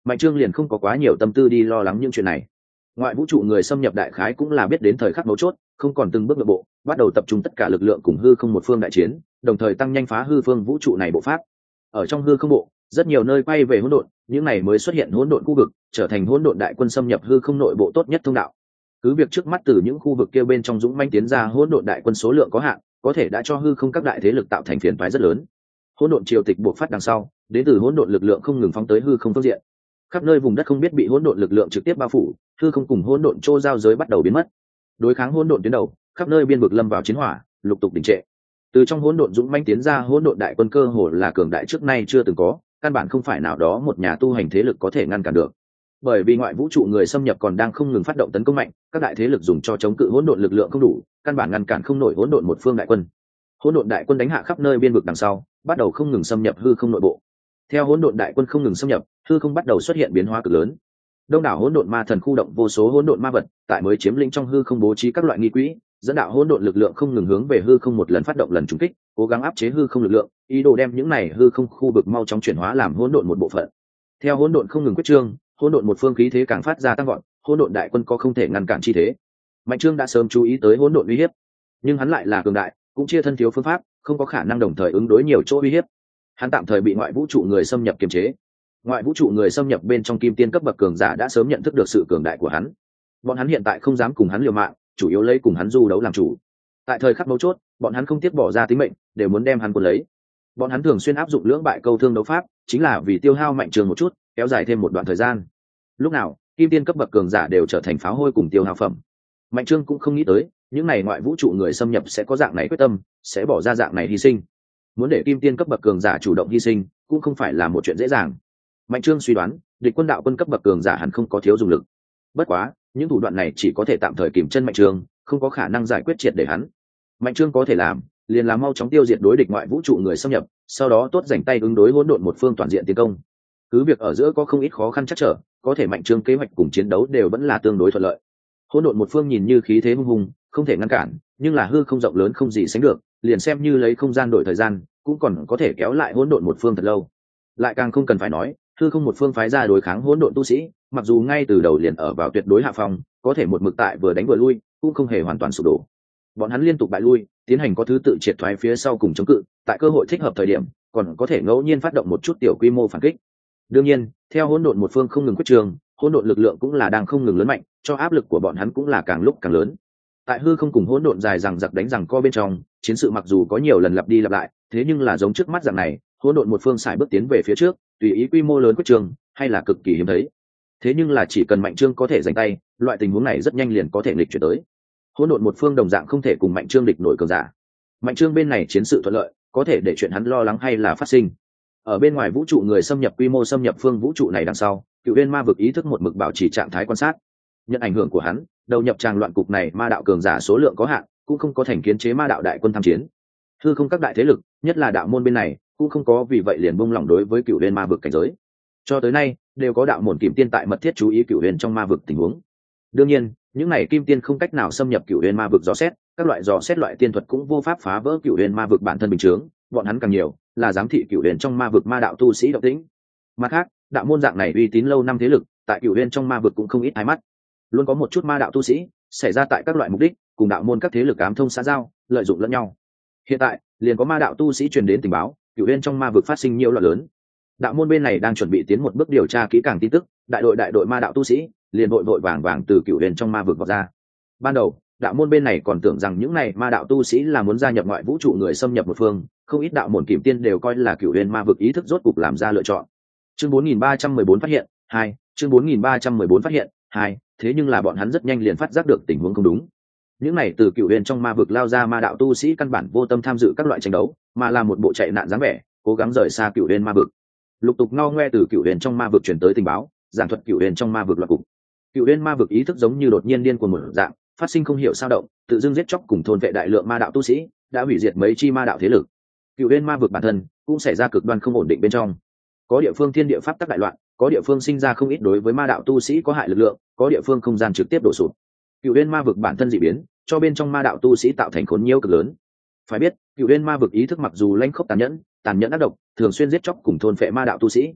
A: Mạnh Trương liền không có quá nhiều tâm tư đi lo lắng những chuyện này. Ngoại vũ trụ người xâm nhập đại khái cũng là biết đến thời khắc mấu chốt, không còn từng bước nội bộ, bắt đầu tập trung tất cả lực lượng cùng hư không một phương đại chiến, đồng thời tăng nhanh phá hư phương vũ trụ này bộ pháp. Ở trong hư không bộ, rất nhiều nơi quay về hỗn độn, những này mới xuất hiện hỗn độn khu vực, trở thành hỗn độn đại quân xâm nhập hư không nội bộ tốt nhất thông đạo. Cứ việc trước mắt từ những khu vực kia bên trong dũng manh tiến ra hỗn độn đại quân số lượng có hạn, có thể đã cho hư không các đại thế lực tạo thành phiền toái rất lớn. Hỗn độn triều tịch buộc phát đằng sau, đến từ hỗn độn lực lượng không ngừng phóng tới hư không phương diện. Khắp nơi vùng đất không biết bị hỗn độn lực lượng trực tiếp bao phủ, hư không cùng hỗn độn chô giao giới bắt đầu biến mất. Đối kháng hỗn độn tuyến đầu, khắp nơi biên vực lâm vào chiến hỏa, lục tục đình trệ. Từ trong hỗn độn dũng manh tiến ra hỗn độn đại quân cơ hồ là cường đại trước nay chưa từng có, căn bản không phải nào đó một nhà tu hành thế lực có thể ngăn cản được. Bởi vì ngoại vũ trụ người xâm nhập còn đang không ngừng phát động tấn công mạnh, các đại thế lực dùng cho chống cự hỗn độn lực lượng không đủ, căn bản ngăn cản không nổi hỗn độn một phương đại quân. Hỗn độn đại quân đánh hạ khắp nơi biên vực đằng sau, bắt đầu không ngừng xâm nhập hư không nội bộ. Theo hỗn độn đại quân không ngừng xâm nhập, hư không bắt đầu xuất hiện biến hóa cực lớn. Đông đảo hỗn độn ma thần khu động vô số hỗn độn ma vật, tại mới chiếm lĩnh trong hư không bố trí các loại nghi quỹ, dẫn đạo hỗn độn lực lượng không ngừng hướng về hư không một lần phát động lần trùng kích, cố gắng áp chế hư không lực lượng, ý đồ đem những này hư không khu vực mau chóng chuyển hóa làm hỗn độn một bộ phận. Theo hỗn độn không ngừng quyết trương, hỗn độn một phương khí thế càng phát ra tăng vọt, hỗn độn đại quân có không thể ngăn cản chi thế. Mạnh Trương đã sớm chú ý tới hỗn độn uy hiếp, nhưng hắn lại là cường đại, cũng chia thân thiếu phương pháp, không có khả năng đồng thời ứng đối nhiều chỗ uy hiếp. Hắn tạm thời bị ngoại vũ trụ người xâm nhập kiềm chế. Ngoại vũ trụ người xâm nhập bên trong kim tiên cấp bậc cường giả đã sớm nhận thức được sự cường đại của hắn. Bọn hắn hiện tại không dám cùng hắn liều mạng, chủ yếu lấy cùng hắn du đấu làm chủ. Tại thời khắc mấu chốt, bọn hắn không tiếc bỏ ra tính mệnh, đều muốn đem hắn cuốn lấy. Bọn hắn thường xuyên áp dụng lưỡng bại câu thương đấu pháp, chính là vì tiêu hao Mạnh Trương một chút, kéo dài thêm một đoạn thời gian. Lúc nào, kim tiên cấp bậc cường giả đều trở thành pháo hôi cùng tiêu hao phẩm. Mạnh Trương cũng không nghĩ tới, những này ngoại vũ trụ người xâm nhập sẽ có dạng này quyết tâm, sẽ bỏ ra dạng này hy sinh. Muốn để kim tiên cấp bậc cường giả chủ động hy sinh, cũng không phải là một chuyện dễ dàng. Mạnh Trương suy đoán, địch quân đạo quân cấp bậc cường giả hẳn không có thiếu dùng lực. Bất quá, những thủ đoạn này chỉ có thể tạm thời kìm chân Mạnh Trương, không có khả năng giải quyết triệt để hắn. Mạnh Trương có thể làm, liền là mau chóng tiêu diệt đối địch ngoại vũ trụ người xâm nhập, sau đó tốt rảnh tay ứng đối hỗn độn một phương toàn diện tiến công. Cứ việc ở giữa có không ít khó khăn chắc trở, có thể Mạnh Trương kế hoạch cùng chiến đấu đều vẫn là tương đối thuận lợi. Hỗn độn một phương nhìn như khí thế hung hùng, không thể ngăn cản, nhưng là hư không rộng lớn không gì sánh được, liền xem như lấy không gian đổi thời gian, cũng còn có thể kéo lại hỗn độn một phương thật lâu. Lại càng không cần phải nói, hư không một phương phái ra đối kháng hỗn độn tu sĩ, mặc dù ngay từ đầu liền ở vào tuyệt đối hạ phong, có thể một mực tại vừa đánh vừa lui, cũng không hề hoàn toàn sụp đổ. Bọn hắn liên tục bại lui, tiến hành có thứ tự triệt thoái phía sau cùng chống cự, tại cơ hội thích hợp thời điểm, còn có thể ngẫu nhiên phát động một chút tiểu quy mô phản kích. Đương nhiên, theo hỗn độn một phương không ngừng quyết trường, hỗn độn lực lượng cũng là đang không ngừng lớn mạnh, cho áp lực của bọn hắn cũng là càng lúc càng lớn. Tại hư không cùng hỗn độn dài rằng giặc đánh rằng co bên trong, chiến sự mặc dù có nhiều lần lặp đi lặp lại, thế nhưng là giống trước mắt dạng này, hỗn độn một phương sải bước tiến về phía trước, tùy ý quy mô lớn quyết trường, hay là cực kỳ hiếm thấy. Thế nhưng là chỉ cần Mạnh Trương có thể giành tay, loại tình huống này rất nhanh liền có thể nghịch chuyển tới. Hỗn độn một phương đồng dạng không thể cùng Mạnh Trương địch nổi cường giả. Mạnh Trương bên này chiến sự thuận lợi, có thể để chuyện hắn lo lắng hay là phát sinh. Ở bên ngoài vũ trụ người xâm nhập quy mô xâm nhập phương vũ trụ này đằng sau, Cựu Uyên Ma vực ý thức một mực bảo trì trạng thái quan sát. Nhận ảnh hưởng của hắn, đầu nhập tràng loạn cục này ma đạo cường giả số lượng có hạn, cũng không có thành kiến chế ma đạo đại quân tham chiến. Hư không các đại thế lực, nhất là đạo môn bên này, cũng không có vì vậy liền buông lỏng đối với Cựu Uyên Ma vực cảnh giới. Cho tới nay, đều có đạo môn kim tiên tại mật thiết chú ý Cựu Uyên trong ma vực tình huống. Đương nhiên, những này kim tiên không cách nào xâm nhập Cựu Uyên Ma vực dò xét, các loại dò xét loại tiên thuật cũng vô pháp phá vỡ Cựu Uyên Ma vực bản thân bình chướng, bọn hắn càng nhiều là giám thị Cựu Uyên trong ma vực ma đạo tu sĩ động tĩnh. Mặt khác, đạo môn dạng này uy tín lâu năm thế lực, tại Cựu Uyên trong ma vực cũng không ít hai mắt. Luôn có một chút ma đạo tu sĩ xảy ra tại các loại mục đích, cùng đạo môn các thế lực ám thông xã giao, lợi dụng lẫn nhau. Hiện tại, liền có ma đạo tu sĩ truyền đến tình báo, Cựu Uyên trong ma vực phát sinh nhiều loạn lớn. Đạo môn bên này đang chuẩn bị tiến một bước điều tra kỹ càng tin tức, đại đội đại đội ma đạo tu sĩ liền vội vội vàng vàng từ Cựu Uyên trong ma vực vọt ra. Ban đầu, đạo môn bên này còn tưởng rằng những này ma đạo tu sĩ là muốn gia nhập ngoại vũ trụ người xâm nhập một phương, không ít đạo môn kiểm tiên đều coi là Cựu Uyên ma vực ý thức rốt cục làm ra lựa chọn. Chương bốn nghìn ba trăm mười bốn phát hiện hai, chương bốn nghìn ba trăm mười bốn phát hiện hai, thế nhưng là bọn hắn rất nhanh liền phát giác được tình huống không đúng. Những này từ Cựu Uyên trong ma vực lao ra ma đạo tu sĩ căn bản vô tâm tham dự các loại tranh đấu, mà là một bộ chạy nạn dáng vẻ, cố gắng rời xa Cựu Uyên ma vực. Lục tục ngao ngoe từ Cựu Uyên trong ma vực truyền tới tình báo, giảng thuật Cựu Uyên trong ma vực loạn cục. Cựu Uyên ma vực ý thức giống như đột nhiên điên cuồng một dạng, phát sinh không hiểu sao động, tự dưng giết chóc cùng thôn vệ đại lượng ma đạo tu sĩ, đã hủy diệt mấy chi ma đạo thế lực. Cựu Uyên ma vực bản thân cũng xảy ra cực đoan không ổn định bên trong. Có địa phương thiên địa pháp tắc đại loạn, có địa phương sinh ra không ít đối với ma đạo tu sĩ có hại lực lượng, có địa phương không gian trực tiếp đổ sụp. Cựu Uyên ma vực bản thân dị biến, cho bên trong ma đạo tu sĩ tạo thành khốn nhiễu cực lớn. Phải biết, Cựu Uyên ma vực ý thức mặc dù lanh khốc tàn nhẫn, tàn nhẫn ác độc, thường xuyên giết chóc cùng thôn phệ ma đạo tu sĩ,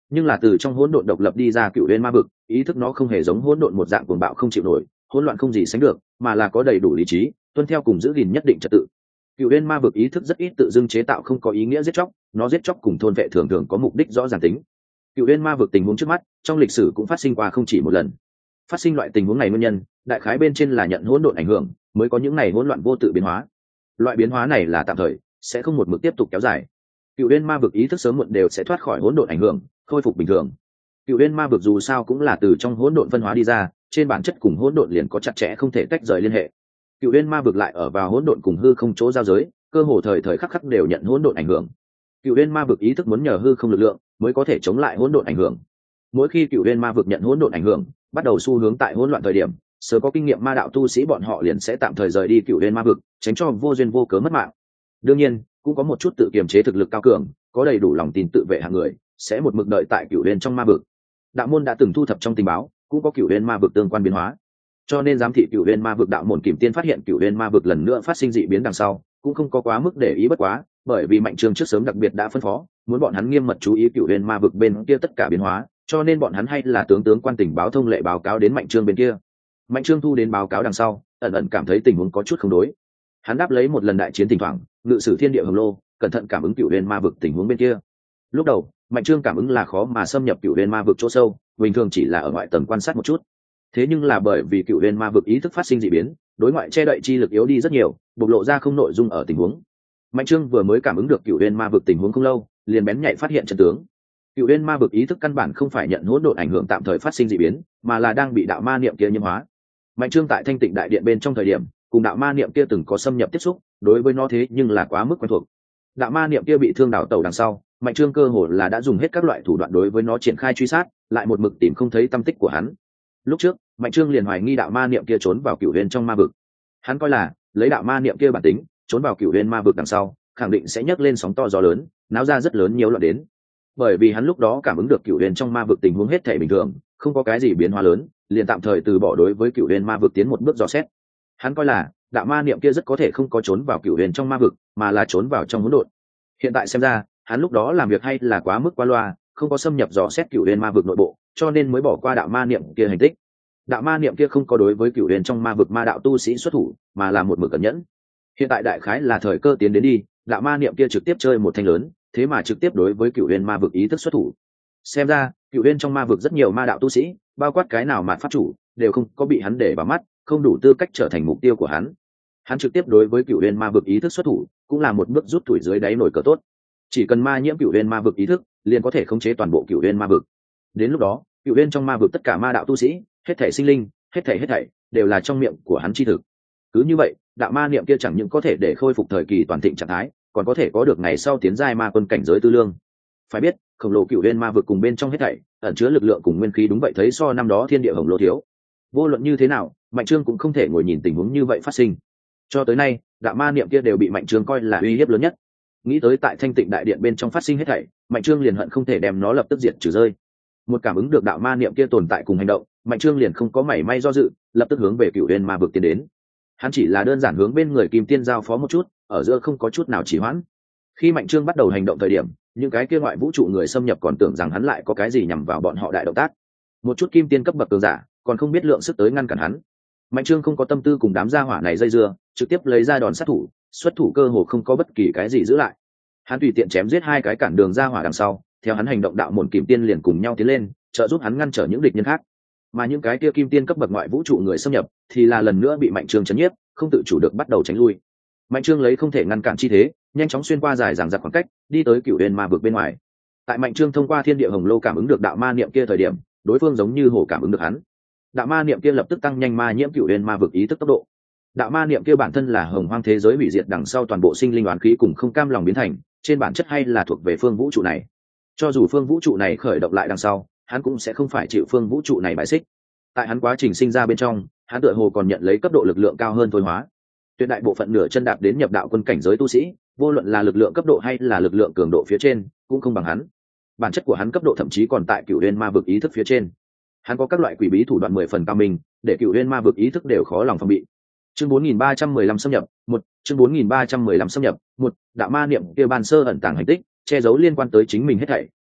A: nhưng là từ trong hỗn độn độc lập đi ra cựu uyên ma vực, ý thức nó không hề giống hỗn độn một dạng cuồng bạo không chịu nổi, hỗn loạn không gì sánh được, mà là có đầy đủ lý trí, tuân theo cùng giữ gìn nhất định trật tự. Cựu uyên ma vực ý thức rất ít tự dưng chế tạo không có ý nghĩa giết chóc, nó giết chóc cùng thôn vệ thường thường có mục đích rõ ràng tính. Cựu uyên ma vực tình huống trước mắt trong lịch sử cũng phát sinh qua không chỉ một lần. Phát sinh loại tình huống này nguyên nhân đại khái bên trên là nhận hỗn độn ảnh hưởng, mới có những này hỗn loạn vô tự biến hóa. Loại biến hóa này là tạm thời, sẽ không một mực tiếp tục kéo dài. Cựu uyên ma vực ý thức sớm muộn đều sẽ thoát khỏi hỗn độn ảnh hưởng, khôi phục bình thường. Cựu uyên ma vực dù sao cũng là từ trong hỗn độn phân hóa đi ra, trên bản chất cùng hỗn độn liền có chặt chẽ không thể tách rời liên hệ. Cựu uyên ma vực lại ở vào hỗn độn cùng hư không chỗ giao giới, cơ hồ thời thời khắc khắc đều nhận hỗn độn ảnh hưởng. Cựu uyên ma vực ý thức muốn nhờ hư không lực lượng mới có thể chống lại hỗn độn ảnh hưởng. Mỗi khi cựu uyên ma vực nhận hỗn độn ảnh hưởng, bắt đầu xu hướng tại hỗn loạn thời điểm, sớm có kinh nghiệm ma đạo tu sĩ bọn họ liền sẽ tạm thời rời đi cựu uyên ma vực, tránh cho vô duyên vô cớ mất mạng. Đương nhiên, cũng có một chút tự kiềm chế thực lực cao cường, có đầy đủ lòng tin tự vệ hạng người, sẽ một mực đợi tại cựu uyên trong ma vực. Đạo môn đã từng thu thập trong tình báo, cũng có cựu uyên ma vực tương quan biến hóa. Cho nên giám thị cựu uyên ma vực đạo môn Kìm Tiên phát hiện cựu uyên ma vực lần nữa phát sinh dị biến đằng sau, cũng không có quá mức để ý bất quá, bởi vì Mạnh Trương trước sớm đặc biệt đã phân phó, muốn bọn hắn nghiêm mật chú ý cựu uyên ma vực bên kia tất cả biến hóa, cho nên bọn hắn hay là tướng tướng quan tình báo thông lệ báo cáo đến Mạnh Trương bên kia. Mạnh Trương thu đến báo cáo đằng sau, ẩn ẩn cảm thấy tình huống có chút không đối. Hắn đáp lấy một lần đại chiến thỉnh thoảng, ngự sử thiên địa hồng lô, cẩn thận cảm ứng cựu uyên ma vực tình huống bên kia. Lúc đầu, Mạnh Trương cảm ứng là khó mà xâm nhập cựu uyên ma vực chỗ sâu, bình thường chỉ là ở ngoại tầng quan sát một chút. Thế nhưng là bởi vì cựu uyên ma vực ý thức phát sinh dị biến, đối ngoại che đậy chi lực yếu đi rất nhiều, bộc lộ ra không nội dung ở tình huống. Mạnh Trương vừa mới cảm ứng được cựu uyên ma vực tình huống không lâu, liền bén nhạy phát hiện chân tướng. Cựu uyên ma vực ý thức căn bản không phải nhận hỗn độn ảnh hưởng tạm thời phát sinh dị biến, mà là đang bị đạo ma niệm kia nhiễm hóa. Mạnh Trương tại Thanh Tịnh đại điện bên trong thời điểm, cùng đạo ma niệm kia từng có xâm nhập tiếp xúc, đối với nó thế nhưng là quá mức quen thuộc. Đạo ma niệm kia bị thương đảo tẩu đằng sau, Mạnh Trương cơ hồ là đã dùng hết các loại thủ đoạn đối với nó triển khai truy sát, lại một mực tìm không thấy tung tích của hắn. Lúc trước, Mạnh Trương liền hoài nghi đạo ma niệm kia trốn vào cựu uyên trong ma vực. Hắn coi là lấy đạo ma niệm kia bản tính, trốn vào cựu uyên ma vực đằng sau, khẳng định sẽ nhấc lên sóng to gió lớn, náo ra rất lớn nhiều loạn đến. Bởi vì hắn lúc đó cảm ứng được cựu uyên trong ma vực tình huống hết thảy bình thường, không có cái gì biến hóa lớn, liền tạm thời từ bỏ đối với cựu uyên ma vực tiến một bước dò xét. Hắn coi là đạo ma niệm kia rất có thể không có trốn vào cựu uyên trong ma vực, mà là trốn vào trong hỗn độn. Hiện tại xem ra, hắn lúc đó làm việc hay là quá mức qua loa, không có xâm nhập dò xét cựu uyên ma vực nội bộ, cho nên mới bỏ qua đạo ma niệm kia hành tích. Đạo ma niệm kia không có đối với cựu uyên trong ma vực ma đạo tu sĩ xuất thủ, mà là một mực cẩn nhẫn. Hiện tại đại khái là thời cơ tiến đến đi, đạo ma niệm kia trực tiếp chơi một thanh lớn, thế mà trực tiếp đối với cựu uyên ma vực ý thức xuất thủ. Xem ra cựu uyên trong ma vực rất nhiều ma đạo tu sĩ, bao quát cái nào mạt pháp chủ, đều không có bị hắn để vào mắt, không đủ tư cách trở thành mục tiêu của hắn. Hắn trực tiếp đối với cựu uyên ma vực ý thức xuất thủ, cũng là một bước rút tuổi dưới đáy nổi cờ tốt. Chỉ cần ma nhiễm cựu uyên ma vực ý thức, liền có thể khống chế toàn bộ cựu uyên ma vực. Đến lúc đó, cựu uyên trong ma vực tất cả ma đạo tu sĩ, hết thảy sinh linh, hết thảy hết thảy đều là trong miệng của hắn chi thực. Cứ như vậy, đạo ma niệm kia chẳng những có thể để khôi phục thời kỳ toàn thịnh trạng thái, còn có thể có được ngày sau tiến giai ma quân cảnh giới tư lương. Phải biết, khổng lồ cựu uyên ma vực cùng bên trong hết thảy ẩn chứa lực lượng cùng nguyên khí đúng vậy thấy so năm đó thiên địa hồng lô thiếu. Vô luận như thế nào, Mạnh Trương cũng không thể ngồi nhìn tình huống như vậy phát sinh. Cho tới nay, đạo ma niệm kia đều bị Mạnh Trương coi là uy hiếp lớn nhất. Nghĩ tới tại Thanh Tịnh đại điện bên trong phát sinh hết thảy, Mạnh Trương liền hận không thể đem nó lập tức diệt trừ rơi. Một cảm ứng được đạo ma niệm kia tồn tại cùng hành động, Mạnh Trương liền không có mảy may do dự, lập tức hướng về cựu uyên ma vực tiến đến. Hắn chỉ là đơn giản hướng bên người Kim Tiên giao phó một chút, ở giữa không có chút nào trì hoãn. Khi Mạnh Trương bắt đầu hành động thời điểm, những cái kia ngoại vũ trụ người xâm nhập còn tưởng rằng hắn lại có cái gì nhằm vào bọn họ đại động tác. Một chút Kim Tiên cấp bậc cường giả, còn không biết lượng sức tới ngăn cản hắn. Mạnh Trương không có tâm tư cùng đám gia hỏa này dây dưa, trực tiếp lấy ra đòn sát thủ, xuất thủ cơ hồ không có bất kỳ cái gì giữ lại. Hắn tùy tiện chém giết hai cái cản đường gia hỏa đằng sau, theo hắn hành động đạo môn Kim Tiên liền cùng nhau tiến lên, trợ giúp hắn ngăn trở những địch nhân khác. Mà những cái kia Kim Tiên cấp bậc ngoại vũ trụ người xâm nhập, thì là lần nữa bị Mạnh Trương chấn nhiếp, không tự chủ được bắt đầu tránh lui. Mạnh Trương lấy không thể ngăn cản chi thế, nhanh chóng xuyên qua dài dằng dặc khoảng cách, đi tới cựu uyên ma vực bên ngoài. Tại Mạnh Trương thông qua thiên địa hồng lô cảm ứng được đạo ma niệm kia thời điểm, đối phương giống như hổ cảm ứng được hắn. Đạo ma niệm kia lập tức tăng nhanh ma nhiễm cựu uyên ma vực ý thức tốc độ. Đạo ma niệm kia bản thân là hồng hoang thế giới hủy diệt đằng sau toàn bộ sinh linh oán khí cùng không cam lòng biến thành, trên bản chất hay là thuộc về phương vũ trụ này. Cho dù phương vũ trụ này khởi động lại đằng sau, hắn cũng sẽ không phải chịu phương vũ trụ này bài xích. Tại hắn quá trình sinh ra bên trong, hắn tựa hồ còn nhận lấy cấp độ lực lượng cao hơn thôi hóa. Tuyệt đại bộ phận nửa chân đạp đến nhập đạo quân cảnh giới tu sĩ, vô luận là lực lượng cấp độ hay là lực lượng cường độ phía trên, cũng không bằng hắn. Bản chất của hắn cấp độ thậm chí còn tại cựu uyên ma vực ý thức phía trên. Hắn có các loại quỷ bí thủ đoạn mười phần cao minh, để cựu uyên ma vực ý thức đều khó lòng phòng bị. Chương bốn nghìn ba trăm mười lăm xâm nhập, một, chương bốn nghìn ba trăm mười lăm xâm nhập, một, đạo ma niệm kia ban sơ ẩn tàng hành tích, che giấu liên quan tới chính mình hết thảy,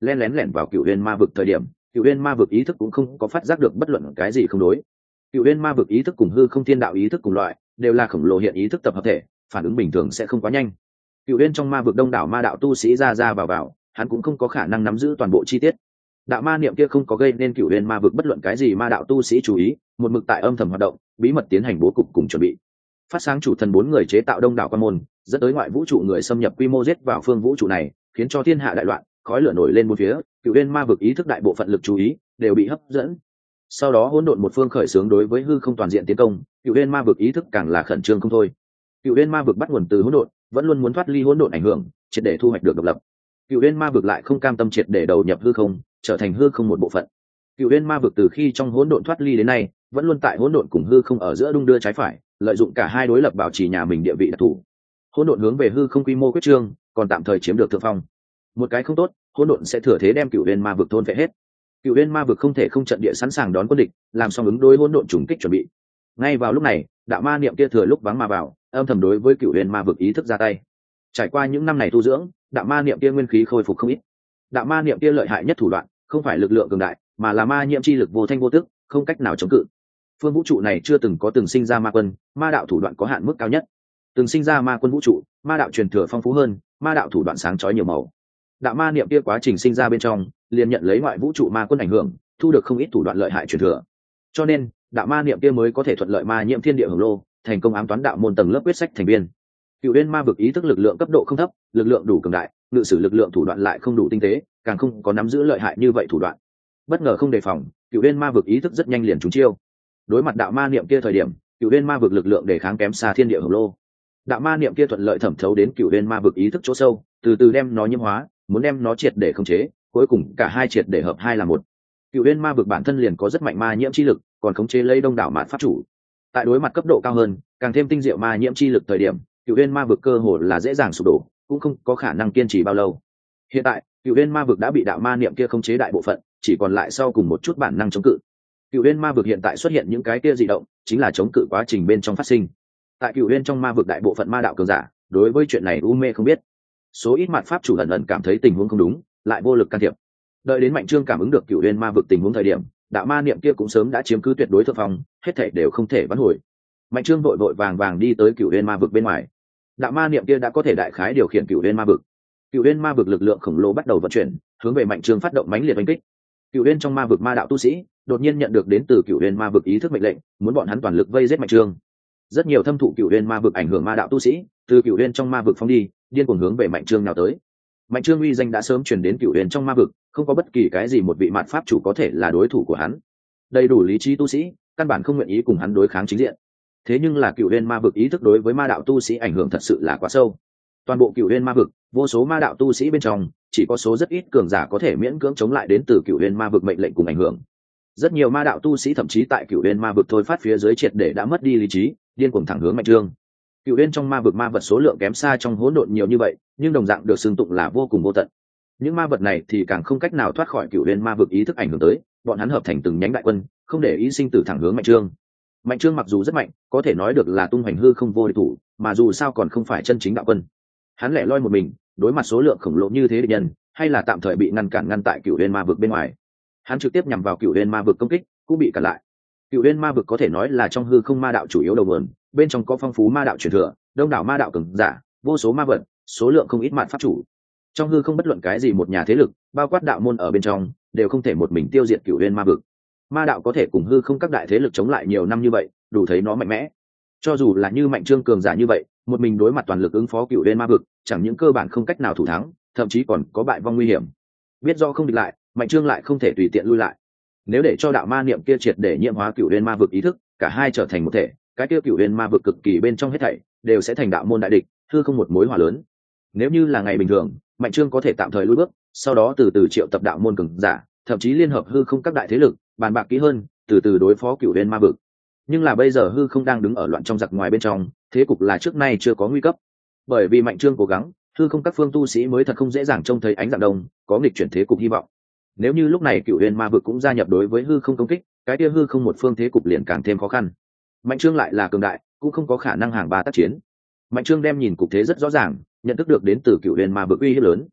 A: len lén lẻn vào cựu huyên ma vực thời điểm, cựu huyên ma vực ý thức cũng không có phát giác được bất luận cái gì không đối. Cựu huyên ma vực ý thức cùng hư không thiên đạo ý thức cùng loại, đều là khổng lồ hiện ý thức tập hợp thể, phản ứng bình thường sẽ không quá nhanh. Cựu huyên trong ma vực đông đảo ma đạo tu sĩ ra ra vào vào, hắn cũng không có khả năng nắm giữ toàn bộ chi tiết. Đạo ma niệm kia không có gây nên cựu huyên ma vực bất luận cái gì ma đạo tu sĩ chú ý, một mực tại âm thầm hoạt động, bí mật tiến hành bố cục cùng chuẩn bị. Phát sáng chủ thần bốn người chế tạo đông đảo quan môn, dẫn tới ngoại vũ trụ người xâm nhập quy mô giết vào phương vũ trụ này, khiến cho thiên hạ đại loạn, khói lửa nổi lên bốn phía, cựu huyên ma vực ý thức đại bộ phận lực chú ý đều bị hấp dẫn. Sau đó hỗn độn một phương khởi xướng đối với hư không toàn diện tiến công, cựu huyên ma vực ý thức càng là khẩn trương không thôi. Cựu huyên ma vực bắt nguồn từ hỗn độn, vẫn luôn muốn thoát ly hỗn độn ảnh hưởng, triệt để thu hoạch được độc lập. Cựu huyên ma vực lại không cam tâm triệt để đầu nhập hư không, trở thành hư không một bộ phận. Cựu huyên ma vực từ khi trong hỗn độn thoát ly đến nay, vẫn luôn tại hỗn độn cùng hư không ở giữa đung đưa trái phải, lợi dụng cả hai đối lập bảo trì nhà mình địa vị đặc thù. Hỗn độn hướng về hư không quy mô quyết trương, còn tạm thời chiếm được thượng phong. Một cái không tốt, hỗn độn sẽ thừa thế đem cựu huyên ma vực thôn phệ hết. Cựu huyên ma vực không thể không trận địa sẵn sàng đón quân địch, làm xong ứng đối hỗn độn trùng kích chuẩn bị. Ngay vào lúc này, đạo ma niệm kia thừa lúc vắng mà vào, âm thầm đối với cựu huyên ma vực ý thức ra tay. Trải qua những năm này tu dưỡng, đạo ma niệm kia nguyên khí khôi phục không ít. Đạo ma niệm kia lợi hại nhất thủ đoạn, không phải lực lượng cường đại, mà là ma nhiễm chi lực vô thanh vô tức, không cách nào chống cự. Phương vũ trụ này chưa từng có từng sinh ra ma quân, ma đạo thủ đoạn có hạn mức cao nhất. Từng sinh ra ma quân vũ trụ, ma đạo truyền thừa phong phú hơn, ma đạo thủ đoạn sáng chói nhiều màu. Đạo ma niệm kia quá trình sinh ra bên trong, liền nhận lấy ngoại vũ trụ ma quân ảnh hưởng, thu được không ít thủ đoạn lợi hại truyền thừa. Cho nên, đạo ma niệm kia mới có thể thuận lợi ma nhiễm thiên địa hồng lô, thành công ám toán đạo môn tầng lớp quyết sách thành viên. Cựu huyên ma vực ý thức lực lượng cấp độ không thấp, lực lượng đủ cường đại, ngự sử lực lượng thủ đoạn lại không đủ tinh tế, càng không có nắm giữ lợi hại như vậy thủ đoạn. Bất ngờ không đề phòng, cựu huyên ma vực ý thức rất nhanh liền trúng chiêu. Đối mặt đạo ma niệm kia thời điểm, cựu huyên ma vực lực lượng để kháng kém xa thiên địa hồng lô. Đạo ma niệm kia thuận lợi thẩm thấu đến cựu huyên ma vực ý thức chỗ sâu, từ từ đem nó nhiễm hóa, muốn đem nó triệt để khống chế, cuối cùng cả hai triệt để hợp hai là một. Cựu huyên ma vực bản thân liền có rất mạnh ma nhiễm chi lực, còn khống chế lấy đông đảo mạn pháp chủ. Tại đối mặt cấp độ cao hơn, càng thêm tinh diệu ma nhiễm chi lực thời điểm, cựu huyên ma vực cơ hồ là dễ dàng sụp đổ, cũng không có khả năng kiên trì bao lâu. Hiện tại, cựu huyên ma vực đã bị đạo ma niệm kia khống chế đại bộ phận, chỉ còn lại sau cùng một chút bản năng chống cự. Cựu huyên ma vực hiện tại xuất hiện những cái kia dị động, chính là chống cự quá trình bên trong phát sinh. Tại cựu huyên trong ma vực đại bộ phận ma đạo cường giả, đối với chuyện này u mê không biết. Số ít mạn pháp chủ ẩn ẩn cảm thấy tình huống không đúng, lại vô lực can thiệp. Đợi đến Mạnh Trương cảm ứng được cựu huyên ma vực tình huống thời điểm, đạo ma niệm kia cũng sớm đã chiếm cứ tuyệt đối thượng phong, hết thảy đều không thể vãn hồi. Mạnh Trương vội vội vàng vàng đi tới cựu huyên ma vực bên ngoài. Đạo ma niệm kia đã có thể đại khái điều khiển cựu huyên ma vực. Cựu huyên ma vực lực lượng khổng lồ bắt đầu vận chuyển, hướng về Mạnh Trương phát động mãnh liệt đánh kích. Cựu huyên trong ma vực ma đạo tu sĩ đột nhiên nhận được đến từ cựu huyên ma vực ý thức mệnh lệnh, muốn bọn hắn toàn lực vây giết Mạnh Trương. Rất nhiều thâm thụ cựu huyên ma vực ảnh hưởng ma đạo tu sĩ từ cựu huyên trong ma vực phóng đi, điên cuồng hướng về Mạnh Trương nào tới. Mạnh Trương uy danh đã sớm truyền đến cựu huyên trong ma vực, không có bất kỳ cái gì một vị mạn pháp chủ có thể là đối thủ của hắn. Đầy đủ lý trí tu sĩ căn bản không nguyện ý cùng hắn đối kháng chính diện. Thế nhưng là cựu huyên ma vực ý thức đối với ma đạo tu sĩ ảnh hưởng thật sự là quá sâu. Toàn bộ cựu huyên ma vực, vô số ma đạo tu sĩ bên trong, chỉ có số rất ít cường giả có thể miễn cưỡng chống lại đến từ cựu huyên ma vực mệnh lệnh cùng ảnh hưởng. Rất nhiều ma đạo tu sĩ thậm chí tại cựu huyên ma vực thôi phát phía dưới triệt để đã mất đi lý trí, điên cuồng thẳng hướng Mạnh Trương. Cựu huyên trong ma vực ma vật số lượng kém xa trong hỗn độn nhiều như vậy, nhưng đồng dạng được xưng tụng là vô cùng vô tận. Những ma vật này thì càng không cách nào thoát khỏi cựu huyên ma vực ý thức ảnh hưởng tới, bọn hắn hợp thành từng nhánh đại quân, không để ý sinh tử thẳng hướng Mạnh Trương. Mạnh Trương mặc dù rất mạnh, có thể nói được là tung hoành hư không vô địch thủ, mà dù sao còn không phải chân chính đạo quân. Hắn lẻ loi một mình, đối mặt số lượng khổng lồ như thế địch nhân, hay là tạm thời bị ngăn cản ngăn tại cựu huyên ma vực bên ngoài. Hắn trực tiếp nhằm vào cựu huyên ma vực công kích, cũng bị cản lại. Cựu huyên ma vực có thể nói là trong hư không ma đạo chủ yếu đầu nguồn, bên trong có phong phú ma đạo truyền thừa, đông đảo ma đạo cường giả, vô số ma vật, số lượng không ít mạn pháp chủ. Trong hư không bất luận cái gì một nhà thế lực, bao quát đạo môn ở bên trong, đều không thể một mình tiêu diệt cựu huyên ma vực. Ma đạo có thể cùng hư không các đại thế lực chống lại nhiều năm như vậy, đủ thấy nó mạnh mẽ. Cho dù là như Mạnh Trương cường giả như vậy, một mình đối mặt toàn lực ứng phó cựu huyên ma vực, chẳng những cơ bản không cách nào thủ thắng, thậm chí còn có bại vong nguy hiểm. Biết do không địch lại, Mạnh Trương lại không thể tùy tiện lui lại. Nếu để cho đạo ma niệm kia triệt để nhiễm hóa cựu huyên ma vực ý thức, cả hai trở thành một thể, cái kia cựu huyên ma vực cực kỳ bên trong hết thảy đều sẽ thành đạo môn đại địch, hư không một mối hỏa lớn. Nếu như là ngày bình thường, Mạnh Trương có thể tạm thời lùi bước, sau đó từ từ triệu tập đạo môn cường giả, thậm chí liên hợp hư không các đại thế lực, bàn bạc kỹ hơn, từ từ đối phó cựu huyên ma vực. Nhưng là bây giờ hư không đang đứng ở loạn trong giặc ngoài bên trong, thế cục là trước nay chưa có nguy cấp. Bởi vì Mạnh Trương cố gắng, hư không các phương tu sĩ mới thật không dễ dàng trông thấy ánh dạng đông, có nghịch chuyển thế cục hy vọng. Nếu như lúc này cựu huyền ma vực cũng gia nhập đối với hư không công kích, cái kia hư không một phương thế cục liền càng thêm khó khăn. Mạnh Trương lại là cường đại, cũng không có khả năng hàng ba tác chiến. Mạnh Trương đem nhìn cục thế rất rõ ràng, nhận thức được đến từ cựu huyền ma vực uy hiếp lớn.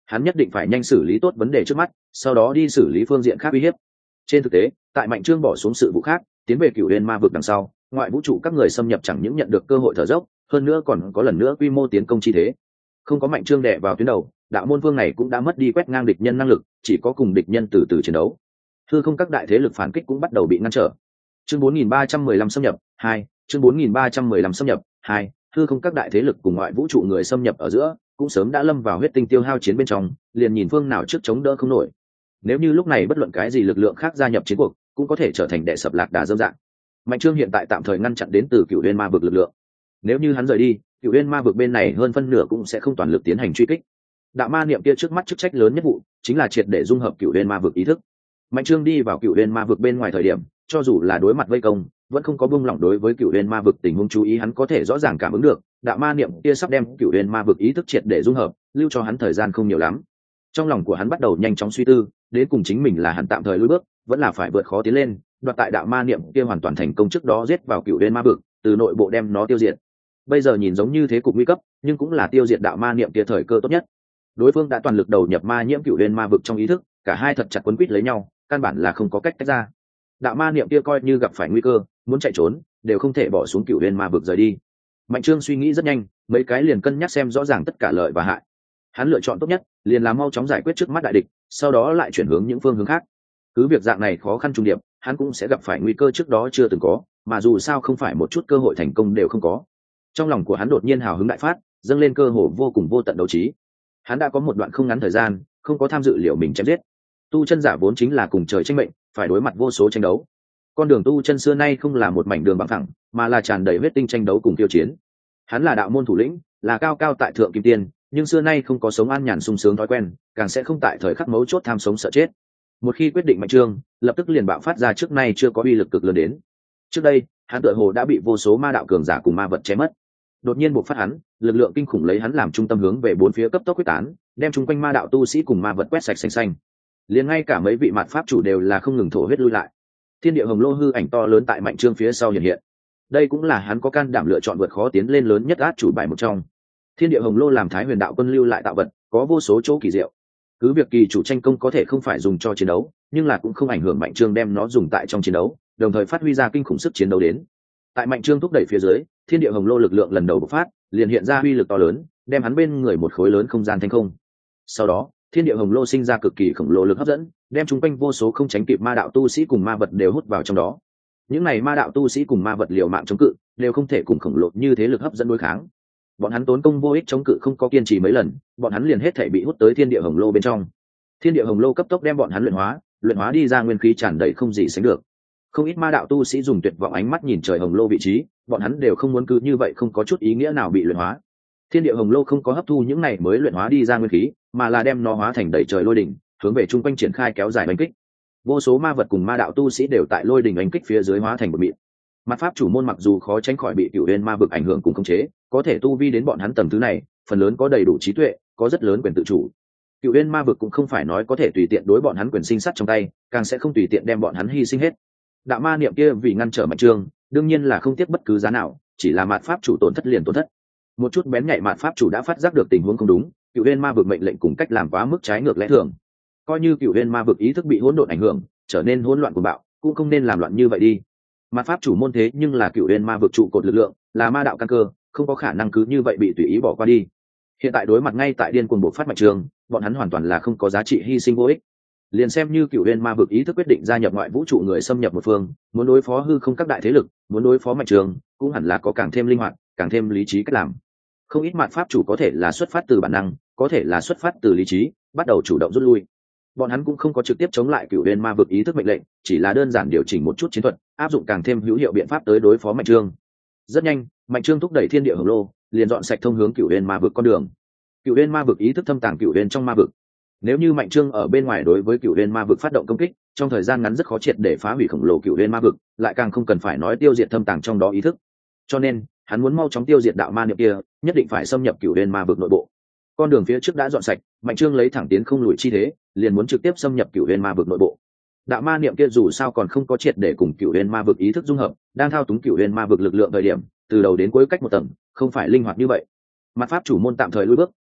A: hắn nhất định phải nhanh xử lý tốt vấn đề trước mắt, sau đó đi xử lý phương diện khác uy hiếp. Trên thực tế, tại Mạnh Trương bỏ xuống sự vụ khác, tiến về Cửu Uyên Ma vực đằng sau, ngoại vũ trụ các người xâm nhập chẳng những nhận được cơ hội thở dốc, hơn nữa còn có lần nữa quy mô tiến công chi thế. Không có Mạnh Trương đè vào tuyến đầu, đạo môn vương này cũng đã mất đi quét ngang địch nhân năng lực, chỉ có cùng địch nhân từ từ chiến đấu. Hư không các đại thế lực phản kích cũng bắt đầu bị ngăn trở. Chương bốn nghìn ba trăm mười lăm xâm nhập hai, chương bốn nghìn ba trăm mười lăm xâm nhập hai, hư không các đại thế lực cùng ngoại vũ trụ người xâm nhập ở giữa, cũng sớm đã lâm vào huyết tinh tiêu hao chiến bên trong, liền nhìn phương nào trước chống đỡ không nổi. Nếu như lúc này bất luận cái gì lực lượng khác gia nhập chiến cuộc, cũng có thể trở thành đệ sập lạc đà dâm dạng. Mạnh Trương hiện tại tạm thời ngăn chặn đến từ Cửu Uyên Ma vực lực lượng. Nếu như hắn rời đi, Cửu Uyên Ma vực bên này hơn phân nửa cũng sẽ không toàn lực tiến hành truy kích. Đạo ma niệm kia trước mắt chức trách lớn nhất vụ, chính là triệt để dung hợp Cửu Uyên Ma vực ý thức. Mạnh Trương đi vào Cửu Uyên Ma vực bên ngoài thời điểm, cho dù là đối mặt vây công, vẫn không có buông lỏng đối với Cửu Uyên Ma vực tình huống chú ý, hắn có thể rõ ràng cảm ứng được, đạo ma niệm kia sắp đem Cửu Uyên Ma vực ý thức triệt để dung hợp, lưu cho hắn thời gian không nhiều lắm. Trong lòng của hắn bắt đầu nhanh chóng suy tư, đến cùng chính mình là hắn tạm thời lùi bước, vẫn là phải vượt khó tiến lên, đoạt tại đạo ma niệm kia hoàn toàn thành công trước đó giết vào Cửu Uyên Ma vực, từ nội bộ đem nó tiêu diệt. Bây giờ nhìn giống như thế cục nguy cấp, nhưng cũng là tiêu diệt đạo ma niệm kia thời cơ tốt nhất. Đối phương đã toàn lực đầu nhập ma nhiễm Cửu Uyên Ma vực trong ý thức, cả hai thật chặt quấn quýt lấy nhau, căn bản là không có cách tách ra. Đạo ma niệm kia coi như gặp phải nguy cơ, muốn chạy trốn, đều không thể bỏ xuống Cửu Uyên Ma vực rời đi. Mạnh Trương suy nghĩ rất nhanh, mấy cái liền cân nhắc xem rõ ràng tất cả lợi và hại. Hắn lựa chọn tốt nhất, liền là mau chóng giải quyết trước mắt đại địch, sau đó lại chuyển hướng những phương hướng khác. Cứ việc dạng này khó khăn trùng điệp, hắn cũng sẽ gặp phải nguy cơ trước đó chưa từng có, mà dù sao không phải một chút cơ hội thành công đều không có. Trong lòng của hắn đột nhiên hào hứng đại phát, dâng lên cơ hội vô cùng vô tận đấu trí. Hắn đã có một đoạn không ngắn thời gian, không có tham dự liệu mình chém giết. Tu chân giả vốn chính là cùng trời tranh mệnh, phải đối mặt vô số tranh đấu. Con đường tu chân xưa nay không là một mảnh đường bằng phẳng, mà là tràn đầy huyết tinh tranh đấu cùng tiêu chiến. Hắn là đạo môn thủ lĩnh, là cao cao tại thượng kim tiên, nhưng xưa nay không có sống an nhàn sung sướng thói quen, càng sẽ không tại thời khắc mấu chốt tham sống sợ chết. Một khi quyết định Mạnh Trương, lập tức liền bạo phát ra trước nay chưa có uy lực cực lớn đến. Trước đây, hắn tựa hồ đã bị vô số ma đạo cường giả cùng ma vật chém mất. Đột nhiên bộc phát hắn, lực lượng kinh khủng lấy hắn làm trung tâm hướng về bốn phía cấp tốc quyết tán, đem chung quanh ma đạo tu sĩ cùng ma vật quét sạch sành xanh. Liền ngay cả mấy vị mạt pháp chủ đều là không ngừng thổ huyết lui lại. Thiên địa hồng lô hư ảnh to lớn tại Mạnh Trương phía sau hiện hiện. Đây cũng là hắn có can đảm lựa chọn vượt khó tiến lên lớn nhất át chủ bài một trong. Thiên địa hồng lô làm Thái Huyền đạo quân lưu lại tạo vật, có vô số chỗ kỳ diệu. Cứ việc kỳ chủ tranh công có thể không phải dùng cho chiến đấu, nhưng là cũng không ảnh hưởng Mạnh Trương đem nó dùng tại trong chiến đấu, đồng thời phát huy ra kinh khủng sức chiến đấu đến. Tại Mạnh Trương thúc đẩy phía dưới, thiên địa hồng lô lực lượng lần đầu bộc phát, liền hiện ra uy lực to lớn, đem hắn bên người một khối lớn không gian thanh không. Sau đó, thiên địa hồng lô sinh ra cực kỳ khổng lồ lực hấp dẫn, đem chúng quanh vô số không tránh kịp ma đạo tu sĩ cùng ma vật đều hút vào trong đó. Những này ma đạo tu sĩ cùng ma vật liều mạng chống cự, đều không thể cùng khổng lồ như thế lực hấp dẫn đối kháng. Bọn hắn tốn công vô ích chống cự không có kiên trì mấy lần, bọn hắn liền hết thể bị hút tới thiên địa hồng lô bên trong. Thiên địa hồng lô cấp tốc đem bọn hắn luyện hóa, luyện hóa đi ra nguyên khí tràn đầy không gì sánh được. Không ít ma đạo tu sĩ dùng tuyệt vọng ánh mắt nhìn trời hồng lô vị trí, bọn hắn đều không muốn cứ như vậy không có chút ý nghĩa nào bị luyện hóa. Thiên địa hồng lô không có hấp thu những này mới luyện hóa đi ra nguyên khí, mà là đem nó hóa thành đầy trời lôi đỉnh, hướng về trung quanh triển khai kéo dài đánh kích. Vô số ma vật cùng ma đạo tu sĩ đều tại lôi đỉnh đánh kích phía dưới hóa thành một mịn. Mặt pháp chủ môn mặc dù khó tránh khỏi bị Cửu Uyên ma vực ảnh hưởng cùng khống chế, có thể tu vi đến bọn hắn tầng thứ này, phần lớn có đầy đủ trí tuệ, có rất lớn quyền tự chủ. Cửu Uyên ma vực cũng không phải nói có thể tùy tiện đối bọn hắn quyền sinh sát trong tay, càng sẽ không tùy tiện đem bọn hắn hy sinh hết. Đạo ma niệm kia vì ngăn trở Mạnh Trương, đương nhiên là không tiếc bất cứ giá nào, chỉ là mạt pháp chủ tổn thất liền tổn thất. Một chút bén nhạy mạt pháp chủ đã phát giác được tình huống không đúng, Cửu Uyên ma vực mệnh lệnh cùng cách làm quá mức trái ngược lẽ thường. Coi như Cửu Uyên ma vực ý thức bị hỗn độn ảnh hưởng, trở nên hỗn loạn cuồng bạo, cũng không nên làm loạn như vậy đi. Mạt pháp chủ môn thế nhưng là Cửu Uyên ma vực trụ cột lực lượng, là ma đạo căn cơ, không có khả năng cứ như vậy bị tùy ý bỏ qua đi. Hiện tại đối mặt ngay tại điên cuồng bộc phát Mạnh Trương, bọn hắn hoàn toàn là không có giá trị hy sinh vô ích. Liền xem như Cửu Uyên ma vực ý thức quyết định gia nhập ngoại vũ trụ người xâm nhập một phương, muốn đối phó hư không các đại thế lực, muốn đối phó Mạnh Trương, cũng hẳn là có càng thêm linh hoạt, càng thêm lý trí cách làm. Không ít mạt pháp chủ có thể là xuất phát từ bản năng, có thể là xuất phát từ lý trí, bắt đầu chủ động rút lui. Bọn hắn cũng không có trực tiếp chống lại Cửu Uyên ma vực ý thức mệnh lệnh, chỉ là đơn giản điều chỉnh một chút chiến thuật, áp dụng càng thêm hữu hiệu biện pháp tới đối phó Mạnh Trương. Rất nhanh, Mạnh Trương thúc đẩy thiên địa hồng lô, liền dọn sạch thông hướng Cửu Uyên ma vực con đường. Cửu Uyên ma vực ý thức thâm tàng Cửu Uyên trong ma vực. Nếu như Mạnh Trương ở bên ngoài đối với Cửu Uyên ma vực phát động công kích, trong thời gian ngắn rất khó triệt để phá hủy khổng lồ Cửu Uyên ma vực, lại càng không cần phải nói tiêu diệt thâm tàng trong đó ý thức. Cho nên, hắn muốn mau chóng tiêu diệt đạo ma niệm kia, nhất định phải xâm nhập Cửu Uyên ma vực nội bộ. Con đường phía trước đã dọn sạch, Mạnh Trương lấy thẳng tiến không lùi chi thế, liền muốn trực tiếp xâm nhập Cửu Uyên ma vực nội bộ. Đạo ma niệm kia dù sao còn không có triệt để cùng Cửu Uyên ma vực ý thức dung hợp, đang thao túng Cửu Uyên ma vực lực lượng thời điểm, từ đầu đến cuối cách một tầng, không phải linh hoạt như vậy. Mặt pháp chủ môn tạm thời lùi bước,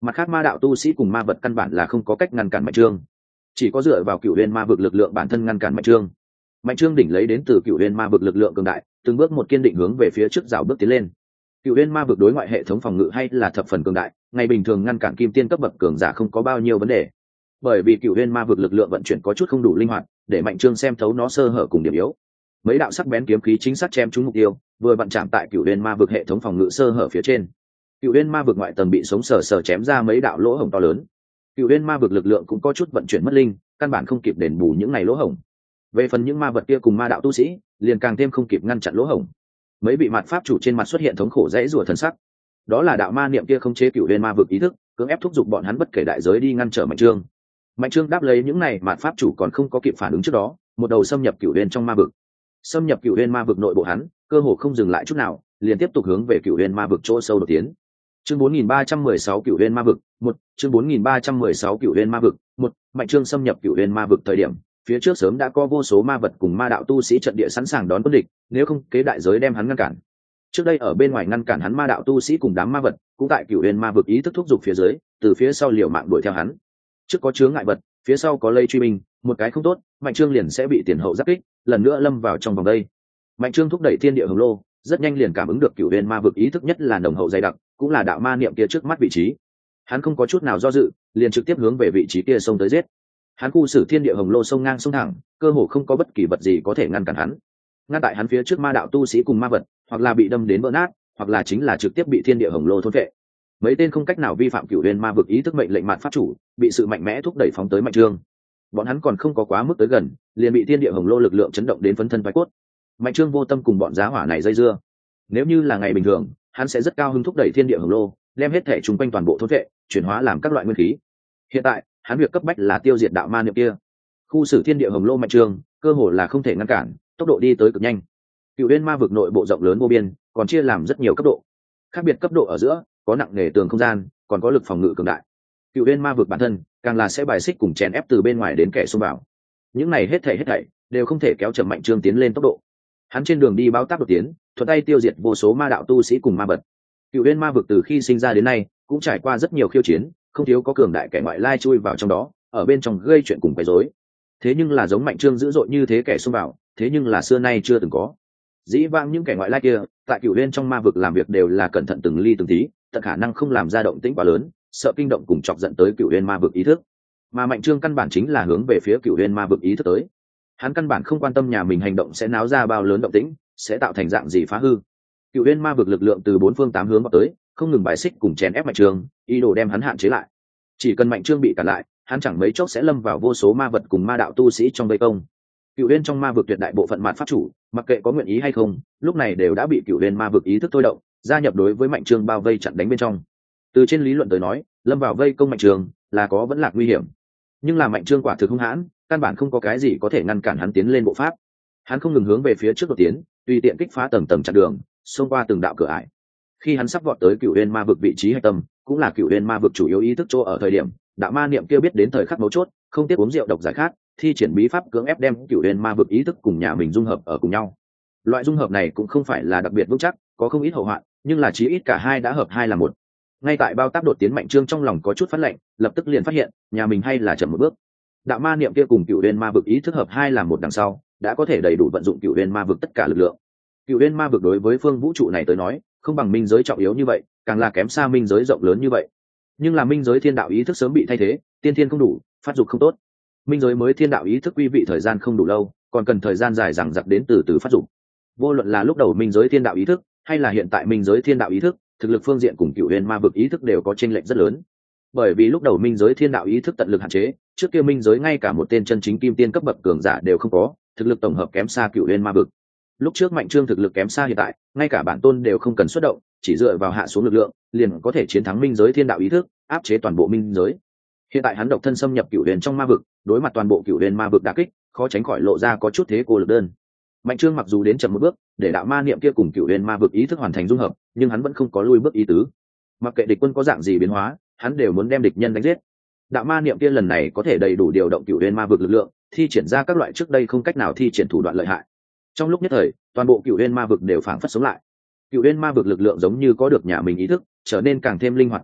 A: Mặt khác ma đạo tu sĩ cùng ma vật căn bản là không có cách ngăn cản Mạnh Trương, chỉ có dựa vào Cửu Uyên ma vực lực lượng bản thân ngăn cản Mạnh Trương. Mạnh Trương đỉnh lấy đến từ Cửu Uyên ma vực lực lượng cường đại, từng bước một kiên định hướng về phía trước rào bước tiến lên. Cửu Uyên ma vực đối ngoại hệ thống phòng ngự hay là thập phần cường đại, ngày bình thường ngăn cản kim tiên cấp bậc cường giả không có bao nhiêu vấn đề. Bởi vì Cửu Uyên ma vực lực lượng vận chuyển có chút không đủ linh hoạt, để Mạnh Trương xem thấu nó sơ hở cùng điểm yếu. Mấy đạo sắc bén kiếm khí chính xác chém trúng mục tiêu, vừa vặn chạm tại Cửu Uyên ma vực hệ thống phòng ngự sơ hở phía trên. Cửu Uyên ma vực ngoại tầng bị sống sờ sờ chém ra mấy đạo lỗ hổng to lớn. Cửu Uyên ma vực lực lượng cũng có chút vận chuyển mất linh, căn bản không kịp đền bù những ngày lỗ hổng. Về phần những ma vật kia cùng ma đạo tu sĩ, liền càng thêm không kịp ngăn chặn lỗ hổng. Mấy bị mạt pháp chủ trên mặt xuất hiện thống khổ dãy rủa thần sắc. Đó là đạo ma niệm kia không chế Cửu Uyên ma vực ý thức, cưỡng ép thúc giục bọn hắn bất kể đại giới đi ngăn trở Mạnh Trương. Mạnh Trương đáp lấy những này mạt pháp chủ còn không có kịp phản ứng trước đó, một đầu xâm nhập Cửu Uyên trong ma vực. Xâm nhập Cửu Uyên ma vực nội bộ hắn, cơ hồ không dừng lại chút nào, liền tiếp tục hướng về Cửu Uyên ma vực chỗ sâu đột tiến. Chương bốn nghìn ba trăm mười sáu Cửu Uyên ma vực, một, chương bốn nghìn ba trăm mười sáu Cửu Uyên ma vực, một, Mạnh Trương xâm nhập Cửu Uyên ma vực thời điểm, phía trước sớm đã có vô số ma vật cùng ma đạo tu sĩ trận địa sẵn sàng đón quân địch, nếu không kế đại giới đem hắn ngăn cản. Trước đây ở bên ngoài ngăn cản hắn ma đạo tu sĩ cùng đám ma vật, cũng tại Cửu Uyên ma vực ý thức thúc giục phía dưới, từ phía sau liều mạng đuổi theo hắn. Trước có chướng ngại vật, phía sau có lây truy binh, một cái không tốt, Mạnh Trương liền sẽ bị tiền hậu giáp kích, lần nữa lâm vào trong vòng đây. Mạnh Trương thúc đẩy thiên địa hồng lô, rất nhanh liền cảm ứng được Cửu Uyên ma vực ý thức nhất là nồng hậu dày đặc, cũng là đạo ma niệm kia trước mắt vị trí. Hắn không có chút nào do dự, liền trực tiếp hướng về vị trí kia xông tới giết. Hắn khu xử thiên địa hồng lô sông ngang sông thẳng, cơ hồ không có bất kỳ vật gì có thể ngăn cản hắn. Ngăn tại hắn phía trước ma đạo tu sĩ cùng ma vật, hoặc là bị đâm đến vỡ nát, hoặc là chính là trực tiếp bị thiên địa hồng lô thôn phệ. Mấy tên không cách nào vi phạm Cửu Uyên ma vực ý thức mệnh lệnh mạn pháp chủ, bị sự mạnh mẽ thúc đẩy phóng tới Mạnh Trương. Bọn hắn còn không có quá mức tới gần, liền bị thiên địa hồng lô lực lượng chấn động đến phấn thân phái cốt. Mạnh Trương vô tâm cùng bọn giá hỏa này dây dưa. Nếu như là ngày bình thường, hắn sẽ rất cao hứng thúc đẩy thiên địa hồng lô, đem hết thể chúng quanh toàn bộ thôn phệ, chuyển hóa làm các loại nguyên khí. Hiện tại, hắn việc cấp bách là tiêu diệt đạo ma niệm kia. Khu xử thiên địa hồng lô Mạnh Trương, cơ hồ là không thể ngăn cản, tốc độ đi tới cực nhanh. Cửu Uyên ma vực nội bộ rộng lớn vô biên, còn chia làm rất nhiều cấp độ. Khác biệt cấp độ ở giữa, có nặng nề tường không gian, còn có lực phòng ngự cường đại. Cửu Uyên ma vực bản thân, càng là sẽ bài xích cùng chèn ép từ bên ngoài đến kẻ xông vào. Những này hết thảy hết thảy đều không thể kéo chậm Mạnh Trương tiến lên tốc độ. Hắn trên đường đi báo táp đột tiến, thuận tay tiêu diệt vô số ma đạo tu sĩ cùng ma vật. Cửu Uyên ma vực từ khi sinh ra đến nay, cũng trải qua rất nhiều khiêu chiến, không thiếu có cường đại kẻ ngoại lai chui vào trong đó, ở bên trong gây chuyện cùng quấy rối. Thế nhưng là giống Mạnh Trương dữ dội như thế kẻ xông vào, thế nhưng là xưa nay chưa từng có. Dĩ vãng những kẻ ngoại lai kia, tại Cửu Uyên trong ma vực làm việc đều là cẩn thận từng ly từng tí, tận khả năng không làm ra động tĩnh quá lớn, sợ kinh động cùng chọc giận tới Cửu Uyên ma vực ý thức. Mà Mạnh Trương căn bản chính là hướng về phía Cửu Uyên ma vực ý thức tới. Hắn căn bản không quan tâm nhà mình hành động sẽ náo ra bao lớn động tĩnh, sẽ tạo thành dạng gì phá hư. Cửu Uyên ma vực lực lượng từ bốn phương tám hướng vào tới, không ngừng bài xích cùng chèn ép Mạnh Trương, ý đồ đem hắn hạn chế lại. Chỉ cần Mạnh Trương bị cản lại, hắn chẳng mấy chốc sẽ lâm vào vô số ma vật cùng ma đạo tu sĩ trong vây công. Cửu Uyên trong ma vực tuyệt đại bộ phận mạt pháp chủ, mặc kệ có nguyện ý hay không, lúc này đều đã bị Cửu Uyên ma vực ý thức thôi động, gia nhập đối với Mạnh Trương bao vây chặn đánh bên trong. Từ trên lý luận tới nói, lâm vào vây công Mạnh Trương là có vẫn lạc nguy hiểm, nhưng là Mạnh Trương quả thực hung hãn, căn bản không có cái gì có thể ngăn cản hắn tiến lên bộ pháp. Hắn không ngừng hướng về phía trước đột tiến, tùy tiện kích phá tầng tầng chặn đường, xông qua từng đạo cửa ải. Khi hắn sắp vọt tới Cửu Uyên ma vực vị trí hạch tâm, cũng là Cửu Uyên ma vực chủ yếu ý thức chỗ ở thời điểm, đạo ma niệm kia biết đến thời khắc mấu chốt, không tiếc uống rượu độc giải khát, thi triển bí pháp cưỡng ép đem Cửu Uyên ma vực ý thức cùng nhà mình dung hợp ở cùng nhau. Loại dung hợp này cũng không phải là đặc biệt vững chắc, có không ít hậu hoạn, nhưng là chí ít cả hai đã hợp hai là một. Ngay tại bao táp đột tiến Mạnh Trương trong lòng có chút phát lệnh, lập tức liền phát hiện, nhà mình hay là chậm một bước. Đạo ma niệm kia cùng Cửu Uyên ma vực ý thức hợp hai là một đằng sau, đã có thể đầy đủ vận dụng Cửu Uyên ma vực tất cả lực lượng. Cửu Uyên ma vực đối với phương vũ trụ này tới nói, không bằng minh giới trọng yếu như vậy, càng là kém xa minh giới rộng lớn như vậy. Nhưng là minh giới thiên đạo ý thức sớm bị thay thế, tiên thiên không đủ, phát dục không tốt. Minh giới mới thiên đạo ý thức quy vị thời gian không đủ lâu, còn cần thời gian dài dằng dặc đến từ từ phát dục. Vô luận là lúc đầu minh giới thiên đạo ý thức, hay là hiện tại minh giới thiên đạo ý thức, thực lực phương diện cùng Cửu Uyên ma vực ý thức đều có chênh lệch rất lớn. Bởi vì lúc đầu minh giới thiên đạo ý thức tận lực hạn chế, trước kia minh giới ngay cả một tên chân chính kim tiên cấp bậc cường giả đều không có, thực lực tổng hợp kém xa Cửu Uyên ma vực. Lúc trước Mạnh Trương thực lực kém xa hiện tại, ngay cả bản tôn đều không cần xuất động, chỉ dựa vào hạ xuống lực lượng, liền có thể chiến thắng minh giới thiên đạo ý thức, áp chế toàn bộ minh giới. Hiện tại hắn độc thân xâm nhập Cửu Uyên trong ma vực, đối mặt toàn bộ Cửu Uyên ma vực đả kích, khó tránh khỏi lộ ra có chút thế cô lực đơn. Mạnh Trương mặc dù đến chậm một bước, để đạo ma niệm kia cùng Cửu Uyên ma vực ý thức hoàn thành dung hợp, nhưng hắn vẫn không có lui bước ý tứ. Mặc kệ địch quân có dạng gì biến hóa, hắn đều muốn đem địch nhân đánh giết. Đạo ma niệm kia lần này có thể đầy đủ điều động Cửu Uyên ma vực lực lượng, thi triển ra các loại trước đây không cách nào thi triển thủ đoạn lợi hại. Trong lúc nhất thời, toàn bộ Cửu Uyên ma vực đều phảng phất sống lại. Cửu Uyên ma vực lực lượng giống như có được nhà mình ý thức, trở nên càng thêm linh hoạt cơ động,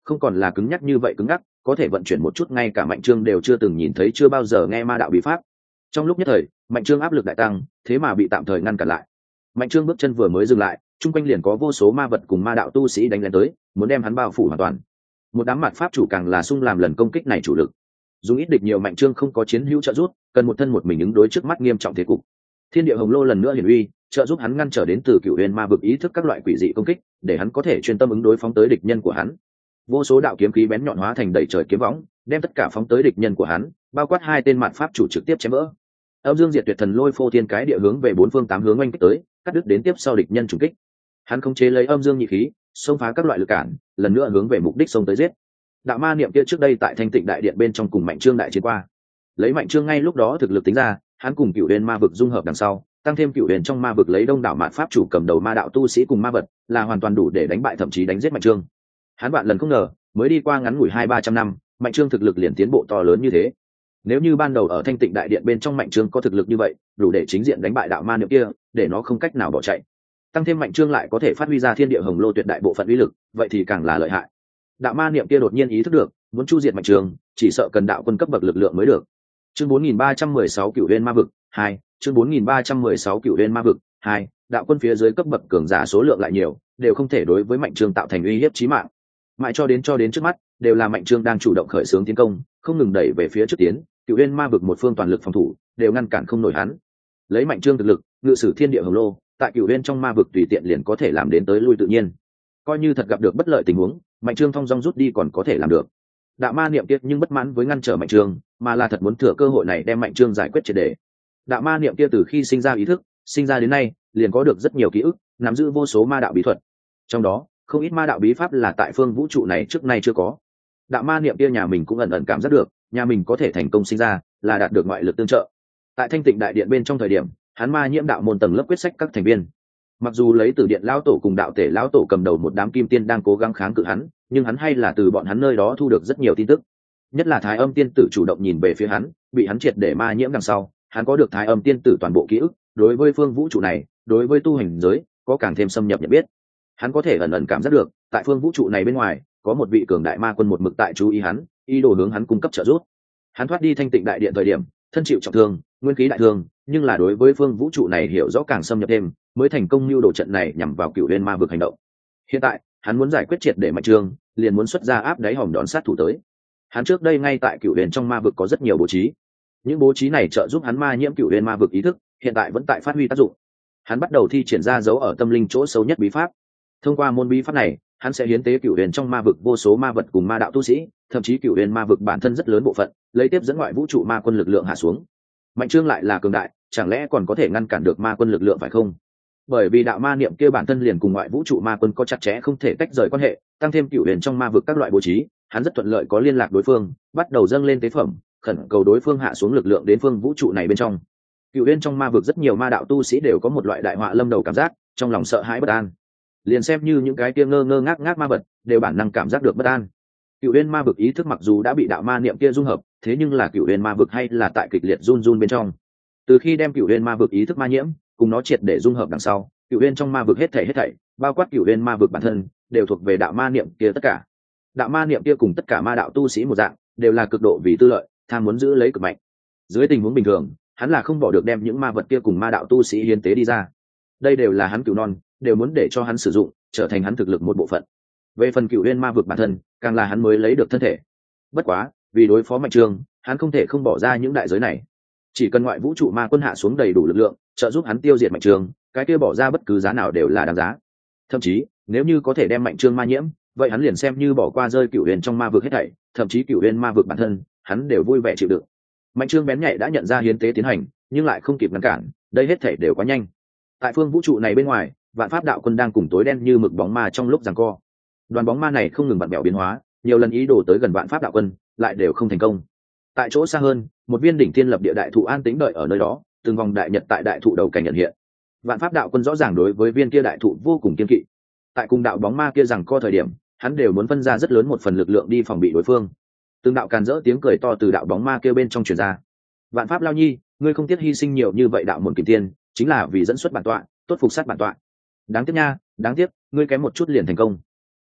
A: không còn là cứng nhắc như vậy cứng ngắc, có thể vận chuyển một chút ngay cả Mạnh Trương đều chưa từng nhìn thấy chưa bao giờ nghe ma đạo bí pháp. Trong lúc nhất thời, Mạnh Trương áp lực đại tăng, thế mà bị tạm thời ngăn cản lại. Mạnh Trương bước chân vừa mới dừng lại, chung quanh liền có vô số ma vật cùng ma đạo tu sĩ đánh lên tới, muốn đem hắn bao phủ hoàn toàn. Một đám mạt pháp chủ càng là sung làm lần công kích này chủ lực. Dùng ít địch nhiều, Mạnh Trương không có chiến hữu trợ giúp, cần một thân một mình ứng đối trước mắt nghiêm trọng thế cục. Thiên địa hồng lô lần nữa hiển uy, trợ giúp hắn ngăn trở đến từ Cửu Huyền ma vực ý thức các loại quỷ dị công kích, để hắn có thể chuyên tâm ứng đối phóng tới địch nhân của hắn. Vô số đạo kiếm khí bén nhọn hóa thành đầy trời kiếm võng, đem tất cả phóng tới địch nhân của hắn, bao quát hai tên mạt pháp chủ trực tiếp chém vỡ. Âm Dương Diệt Tuyệt Thần Lôi phô thiên cái địa hướng về bốn phương tám hướng oanh kích tới, cắt đứt đến tiếp sau địch nhân trùng kích. Hắn khống chế lấy âm dương nhị khí, xông phá các loại lực cản, lần nữa hướng về mục đích xông tới giết. Đạo ma niệm kia trước đây tại Thanh Tịnh đại điện bên trong cùng Mạnh Trương đại chiến qua. Lấy Mạnh Trương ngay lúc đó thực lực tính ra, hắn cùng Cửu Huyền ma vực dung hợp đằng sau, tăng thêm Cửu Huyền trong ma vực lấy đông đảo mạt pháp chủ cầm đầu ma đạo tu sĩ cùng ma vật, là hoàn toàn đủ để đánh bại thậm chí đánh giết Mạnh Trương. Hắn vạn lần không ngờ, mới đi qua ngắn ngủi hai ba trăm năm, Mạnh Trương thực lực liền tiến bộ to lớn như thế. Nếu như ban đầu ở Thanh Tịnh đại điện bên trong Mạnh Trương có thực lực như vậy, đủ để chính diện đánh bại đạo ma niệm kia, để nó không cách nào bỏ chạy. Tăng thêm Mạnh Trương lại có thể phát huy ra thiên địa hồng lô tuyệt đại bộ phận uy lực, vậy thì càng là lợi hại. Đạo ma niệm kia đột nhiên ý thức được, muốn chu diệt Mạnh Trương, chỉ sợ cần đạo quân cấp bậc lực lượng mới được. Chương bốn nghìn ba trăm mười sáu Cửu Huyền ma vực hai, chương bốn nghìn ba trăm mười sáu Cửu Huyền ma vực hai, đạo quân phía dưới cấp bậc cường giả số lượng lại nhiều, đều không thể đối với Mạnh Trương tạo thành uy hiếp chí mạng. Mãi cho đến cho đến trước mắt, đều là Mạnh Trương đang chủ động khởi xướng tiến công, không ngừng đẩy về phía trước tiến, Cửu Huyền ma vực một phương toàn lực phòng thủ, đều ngăn cản không nổi hắn. Lấy Mạnh Trương thực lực, ngự sử thiên địa hồng lô, tại Cửu Huyền trong ma vực tùy tiện liền có thể làm đến tới lui tự nhiên. Coi như thật gặp được bất lợi tình huống, Mạnh Trương thông dong rút đi còn có thể làm được. Đạo ma niệm kia nhưng bất mãn với ngăn trở Mạnh Trương, mà là thật muốn thừa cơ hội này đem Mạnh Trương giải quyết triệt để. Đạo ma niệm kia từ khi sinh ra ý thức, sinh ra đến nay, liền có được rất nhiều ký ức, nắm giữ vô số ma đạo bí thuật. Trong đó, không ít ma đạo bí pháp là tại phương vũ trụ này trước nay chưa có. Đạo ma niệm kia nhà mình cũng ẩn ẩn cảm giác được, nhà mình có thể thành công sinh ra, là đạt được ngoại lực tương trợ. Tại Thanh Tịnh đại điện bên trong thời điểm, hắn ma nhiễm đạo môn tầng lớp quyết sách các thành viên. Mặc dù lấy Từ Điện lão tổ cùng đạo tể lão tổ cầm đầu một đám kim tiên đang cố gắng kháng cự hắn, nhưng hắn hay là từ bọn hắn nơi đó thu được rất nhiều tin tức. Nhất là Thái Âm tiên tử chủ động nhìn về phía hắn, bị hắn triệt để ma nhiễm đằng sau, hắn có được Thái Âm tiên tử toàn bộ ký ức, đối với phương vũ trụ này, đối với tu hành giới, có càng thêm xâm nhập nhận biết. Hắn có thể ẩn ẩn cảm giác được, tại phương vũ trụ này bên ngoài, có một vị cường đại ma quân một mực tại chú ý hắn, ý đồ hướng hắn cung cấp trợ giúp. Hắn thoát đi Thanh Tịnh đại điện thời điểm, thân chịu trọng thương, nguyên khí đại thương, nhưng là đối với phương vũ trụ này hiểu rõ càng xâm nhập thêm, mới thành công lưu đồ trận này nhằm vào Cửu Huyền ma vực hành động. Hiện tại, hắn muốn giải quyết triệt để Mạnh Trương, liền muốn xuất ra áp đáy hòm đón sát thủ tới. Hắn trước đây ngay tại Cửu Huyền trong ma vực có rất nhiều bố trí, những bố trí này trợ giúp hắn ma nhiễm Cửu Huyền ma vực ý thức, hiện tại vẫn tại phát huy tác dụng. Hắn bắt đầu thi triển ra dấu ở tâm linh chỗ sâu nhất bí pháp. Thông qua môn bí pháp này, hắn sẽ hiến tế Cửu Huyền trong ma vực vô số ma vật cùng ma đạo tu sĩ, thậm chí Cửu Huyền ma vực bản thân rất lớn bộ phận, lấy tiếp dẫn ngoại vũ trụ ma quân lực lượng hạ xuống. Mạnh Trương lại là cường đại, chẳng lẽ còn có thể ngăn cản được ma quân lực lượng phải không? Bởi vì đạo ma niệm kia bản thân liền cùng ngoại vũ trụ ma quân có chặt chẽ không thể tách rời quan hệ, tăng thêm Cửu Huyền trong ma vực các loại bố trí, hắn rất thuận lợi có liên lạc đối phương, bắt đầu dâng lên tế phẩm, khẩn cầu đối phương hạ xuống lực lượng đến phương vũ trụ này bên trong. Cửu Huyền trong ma vực rất nhiều ma đạo tu sĩ đều có một loại đại họa lâm đầu cảm giác, trong lòng sợ hãi bất an. Liền xem như những cái kia ngơ ngơ ngác ngác ma vật, đều bản năng cảm giác được bất an. Cửu Huyền ma vực ý thức mặc dù đã bị đạo ma niệm kia dung hợp, thế nhưng là Cửu Huyền ma vực hay là tại kịch liệt run run bên trong. Từ khi đem Cửu Huyền ma vực ý thức ma nhiễm, cùng nó triệt để dung hợp đằng sau, Cửu Huyền trong ma vực hết thảy hết thảy, bao quát Cửu Huyền ma vực bản thân, đều thuộc về đạo ma niệm kia tất cả. Đạo ma niệm kia cùng tất cả ma đạo tu sĩ một dạng, đều là cực độ vì tư lợi, tham muốn giữ lấy cực mạnh. Dưới tình huống bình thường, hắn là không bỏ được đem những ma vật kia cùng ma đạo tu sĩ hiến tế đi ra. Đây đều là hắn cửu non, đều muốn để cho hắn sử dụng, trở thành hắn thực lực một bộ phận. Về phần Cửu Huyền ma vực bản thân, càng là hắn mới lấy được thân thể. Bất quá, vì đối phó Mạnh Trương, hắn không thể không bỏ ra những đại giới này. Chỉ cần ngoại vũ trụ ma quân hạ xuống đầy đủ lực lượng, trợ giúp hắn tiêu diệt Mạnh Trương, cái kia bỏ ra bất cứ giá nào đều là đáng giá. Thậm chí, nếu như có thể đem Mạnh Trương ma nhiễm, vậy hắn liền xem như bỏ qua rơi Cửu Huyền trong ma vực hết thảy, thậm chí Cửu Huyền ma vực bản thân, hắn đều vui vẻ chịu đựng. Mạnh Trương bén nhạy đã nhận ra hiến tế tiến hành, nhưng lại không kịp ngăn cản, đây hết thảy đều quá nhanh. Tại phương vũ trụ này bên ngoài, Vạn Pháp đạo quân đang cùng tối đen như mực bóng ma trong lúc giằng co. Đoàn bóng ma này không ngừng vặn bẹo biến hóa, nhiều lần ý đồ tới gần Vạn Pháp đạo quân, lại đều không thành công. Tại chỗ xa hơn, một viên đỉnh thiên lập địa đại thụ an tĩnh đợi ở nơi đó, từng vòng đại nhật tại đại thụ đầu cảnh nhận hiện. Vạn Pháp đạo quân rõ ràng đối với viên kia đại thụ vô cùng kiên kỵ. Tại cùng đạo bóng ma kia giằng co thời điểm, hắn đều muốn phân ra rất lớn một phần lực lượng đi phòng bị đối phương. Từng đạo càn rỡ tiếng cười to từ đạo bóng ma kia bên trong truyền ra. Vạn Pháp Lao Nhi, ngươi không tiếc hy sinh nhiều như vậy đạo môn kim tiên, chính là vì dẫn xuất bản tọa, tốt phục sát bản tọa. Đáng tiếc nha, đáng tiếc, ngươi kém một chút liền thành công.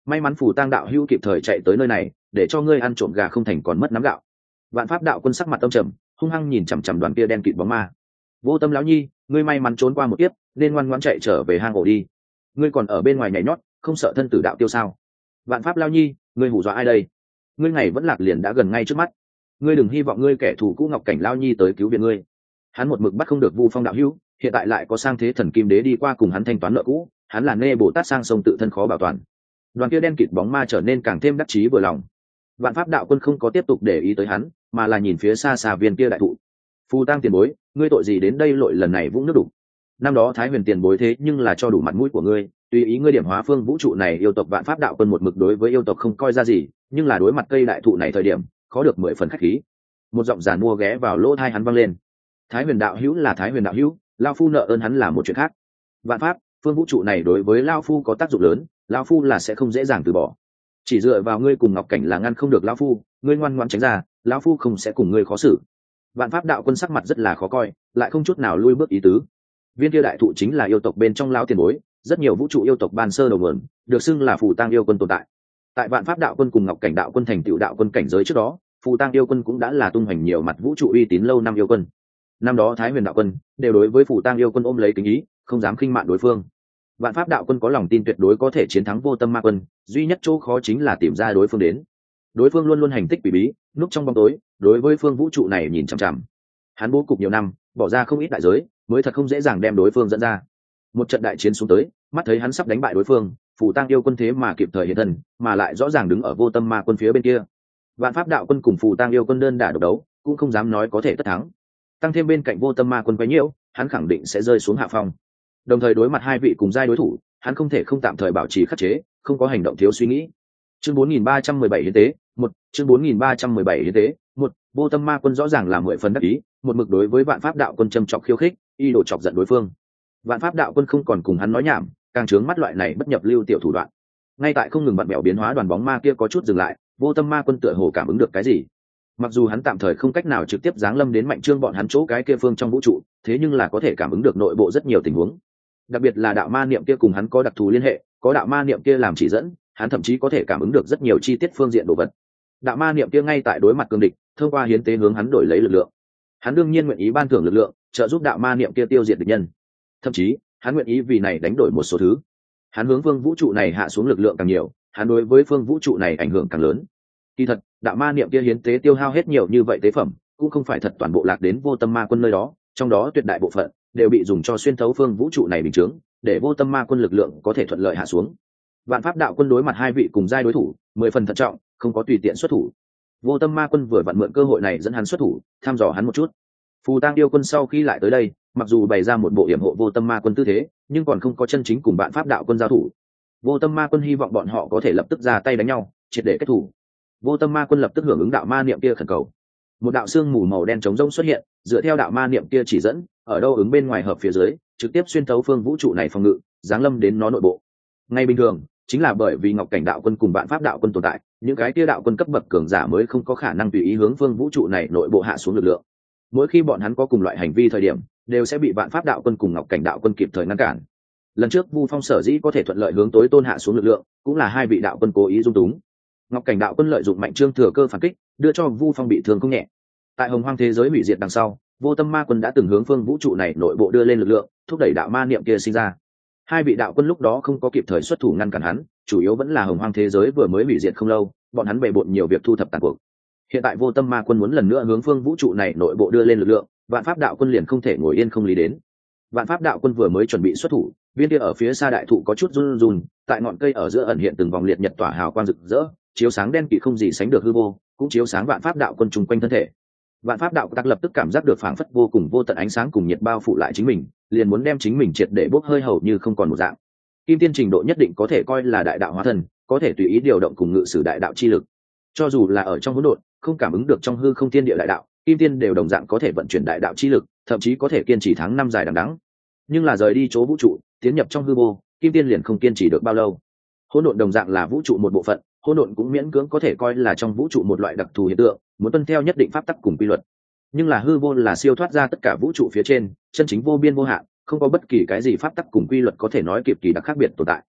A: may mắn phù tang đạo hữu kịp thời chạy tới nơi này để cho ngươi ăn trộm gà không thành còn mất nắm gạo. Vạn pháp đạo quân sắc mặt âm trầm, hung hăng nhìn chằm chằm đoàn kia đen kịt bóng ma. Vô Tâm lão nhi, ngươi may mắn trốn qua một kiếp, nên ngoan ngoãn chạy trở về hang ổ đi. Ngươi còn ở bên ngoài nhảy nhót, không sợ thân tử đạo tiêu sao? Vạn pháp lão nhi, ngươi hù dọa ai đây? Ngươi ngày vẫn lạc liền đã gần ngay trước mắt. Ngươi đừng hy vọng ngươi kẻ thù cũ Ngọc Cảnh lão nhi tới cứu viện ngươi. Hắn một mực bắt không được Vu Phong đạo hữu, hiện tại lại có sang thế thần kim đế đi qua cùng hắn thanh toán nợ cũ, hắn là nê Bồ Tát sang sông tự thân khó bảo toàn. Đoàn kia đen kịt bóng ma trở nên càng thêm đắc chí vừa lòng. Vạn pháp đạo quân không có tiếp tục để ý tới hắn, mà là nhìn phía xa xa viên kia đại thụ. Phù Tang tiền bối, ngươi tội gì đến đây lội lần này vũng nước đục? Năm đó Thái Huyền tiền bối thế nhưng là cho đủ mặt mũi của ngươi, tùy ý ngươi điểm hóa phương vũ trụ này yêu tộc Vạn pháp đạo quân một mực đối với yêu tộc không coi ra gì, nhưng là đối mặt cây đại thụ này thời điểm, khó được mười phần khách khí. Một giọng giàn mua ghé vào lỗ tai hắn vang lên. Thái Huyền đạo hữu là Thái Huyền đạo hữu, lão phu nợ ơn hắn là một chuyện khác. Vạn pháp, phương vũ trụ này đối với lão phu có tác dụng lớn, lão phu là sẽ không dễ dàng từ bỏ. Chỉ dựa vào ngươi cùng Ngọc Cảnh là ngăn không được lão phu, ngươi ngoan ngoãn tránh ra, lão phu không sẽ cùng ngươi khó xử. Vạn pháp đạo quân sắc mặt rất là khó coi, lại không chút nào lui bước ý tứ. Viên kia đại thụ chính là yêu tộc bên trong lão tiền bối, rất nhiều vũ trụ yêu tộc ban sơ đầu nguồn, được xưng là phù tang yêu quân tồn tại. Tại Vạn pháp đạo quân cùng Ngọc Cảnh đạo quân thành tựu đạo quân cảnh giới trước đó, phù tang yêu quân cũng đã là tung hoành nhiều mặt vũ trụ uy tín lâu năm yêu quân. Năm đó Thái Huyền đạo quân đều đối với phù tang yêu quân ôm lấy kính ý, không dám khinh mạn đối phương. Vạn pháp đạo quân có lòng tin tuyệt đối có thể chiến thắng Vô Tâm ma quân, duy nhất chỗ khó chính là tìm ra đối phương đến. Đối phương luôn luôn hành tích quỷ bí, núp trong bóng tối, đối với phương vũ trụ này nhìn chằm chằm. Hắn bố cục nhiều năm, bỏ ra không ít đại giới, mới thật không dễ dàng đem đối phương dẫn ra. Một trận đại chiến xuống tới, mắt thấy hắn sắp đánh bại đối phương, phù tang yêu quân thế mà kịp thời hiện thân, mà lại rõ ràng đứng ở Vô Tâm ma quân phía bên kia. Vạn pháp đạo quân cùng phù tang yêu quân đơn đả độc đấu, cũng không dám nói có thể tất thắng. Tăng thêm bên cạnh Vô Tâm ma quân quấy nhiễu, hắn khẳng định sẽ rơi xuống hạ phong. Đồng thời đối mặt hai vị cùng giai đối thủ, hắn không thể không tạm thời bảo trì khắc chế, không có hành động thiếu suy nghĩ. Chương bốn nghìn ba trăm mười bảy hiến tế, một, chương bốn nghìn ba trăm mười bảy hiến tế, một, Vô Tâm ma quân rõ ràng là mười phần đắc ý, một mực đối với Vạn pháp đạo quân châm chọc khiêu khích, y đồ chọc giận đối phương. Vạn pháp đạo quân không còn cùng hắn nói nhảm, càng trướng mắt loại này bất nhập lưu tiểu thủ đoạn. Ngay tại không ngừng vặn bèo biến hóa đoàn bóng ma kia có chút dừng lại, Vô Tâm ma quân tựa hồ cảm ứng được cái gì. Mặc dù hắn tạm thời không cách nào trực tiếp giáng lâm đến mạnh trương bọn hắn chỗ cái kia phương trong vũ trụ, thế nhưng là có thể cảm ứng được nội bộ rất nhiều tình huống. Đặc biệt là đạo ma niệm kia cùng hắn có đặc thù liên hệ, có đạo ma niệm kia làm chỉ dẫn, hắn thậm chí có thể cảm ứng được rất nhiều chi tiết phương diện đồ vật. Đạo ma niệm kia ngay tại đối mặt cương địch, thông qua hiến tế hướng hắn đổi lấy lực lượng. Hắn đương nhiên nguyện ý ban thưởng lực lượng, trợ giúp đạo ma niệm kia tiêu diệt địch nhân. Thậm chí, hắn nguyện ý vì này đánh đổi một số thứ. Hắn hướng phương vũ trụ này hạ xuống lực lượng càng nhiều, hắn đối với phương vũ trụ này ảnh hưởng càng lớn. Kỳ thật, đạo ma niệm kia hiến tế tiêu hao hết nhiều như vậy tế phẩm, cũng không phải thật toàn bộ lạc đến Vô Tâm ma quân nơi đó, trong đó tuyệt đại bộ phận đều bị dùng cho xuyên thấu phương vũ trụ này bình chướng, để Vô Tâm ma quân lực lượng có thể thuận lợi hạ xuống. Vạn pháp đạo quân đối mặt hai vị cùng giai đối thủ, mười phần thận trọng, không có tùy tiện xuất thủ. Vô Tâm ma quân vừa vặn mượn cơ hội này dẫn hắn xuất thủ, thăm dò hắn một chút. Phù Tang yêu quân sau khi lại tới đây, mặc dù bày ra một bộ yểm hộ Vô Tâm ma quân tư thế, nhưng còn không có chân chính cùng Vạn pháp đạo quân giao thủ. Vô Tâm ma quân hy vọng bọn họ có thể lập tức ra tay đánh nhau, triệt để kết thủ. Vô Tâm ma quân lập tức hưởng ứng đạo ma niệm kia khẩn cầu. Một đạo xương mù màu đen trống rỗng xuất hiện, dựa theo đạo ma niệm kia chỉ dẫn, ở đâu ứng bên ngoài hợp phía dưới, trực tiếp xuyên thấu phương vũ trụ này phòng ngự, giáng lâm đến nó nội bộ. Ngay bình thường, chính là bởi vì Ngọc Cảnh đạo quân cùng Vạn pháp đạo quân tồn tại, những cái kia đạo quân cấp bậc cường giả mới không có khả năng tùy ý hướng phương vũ trụ này nội bộ hạ xuống lực lượng. Mỗi khi bọn hắn có cùng loại hành vi thời điểm, đều sẽ bị Vạn pháp đạo quân cùng Ngọc Cảnh đạo quân kịp thời ngăn cản. Lần trước Vu Phong sở dĩ có thể thuận lợi hướng tối tôn hạ xuống lực lượng, cũng là hai vị đạo quân cố ý dung túng. Ngọc Cảnh đạo quân lợi dụng mạnh trương thừa cơ phản kích, đưa cho Vu Phong bị thương không nhẹ. Tại Hồng Hoang thế giới hủy diệt đằng sau, Vô Tâm ma quân đã từng hướng phương vũ trụ này nội bộ đưa lên lực lượng, thúc đẩy đạo ma niệm kia sinh ra. Hai vị đạo quân lúc đó không có kịp thời xuất thủ ngăn cản hắn, chủ yếu vẫn là Hồng Hoang thế giới vừa mới hủy diệt không lâu, bọn hắn bề bộn nhiều việc thu thập tàn cuộc. Hiện tại Vô Tâm ma quân muốn lần nữa hướng phương vũ trụ này nội bộ đưa lên lực lượng, Vạn pháp đạo quân liền không thể ngồi yên không lý đến. Vạn pháp đạo quân vừa mới chuẩn bị xuất thủ, viên kia ở phía xa đại thụ có chút run run, tại ngọn cây ở giữa ẩn hiện từng vòng liệt nhật tỏa hào quang rực rỡ, chiếu sáng đen kịt không gì sánh được hư vô, cũng chiếu sáng Vạn pháp đạo quân chung quanh thân thể. Vạn pháp đạo tắc lập tức cảm giác được phảng phất vô cùng vô tận ánh sáng cùng nhiệt bao phủ lại chính mình, liền muốn đem chính mình triệt để bốc hơi hầu như không còn một dạng. Kim tiên trình độ nhất định có thể coi là đại đạo hóa thân, có thể tùy ý điều động cùng ngự sử đại đạo chi lực. Cho dù là ở trong hỗn độn, không cảm ứng được trong hư không thiên địa đại đạo, kim tiên đều đồng dạng có thể vận chuyển đại đạo chi lực, thậm chí có thể kiên trì tháng năm dài đằng đẵng. Nhưng là rời đi chỗ vũ trụ, tiến nhập trong hư vô, kim tiên liền không kiên trì được bao lâu. Hỗn độn đồng dạng là vũ trụ một bộ phận, hỗn độn cũng miễn cưỡng có thể coi là trong vũ trụ một loại đặc thù hiện tượng, muốn tuân theo nhất định pháp tắc cùng quy luật. Nhưng là hư vô là siêu thoát ra tất cả vũ trụ phía trên, chân chính vô biên vô hạn, không có bất kỳ cái gì pháp tắc cùng quy luật có thể nói kịp kỳ đặc khác biệt tồn tại.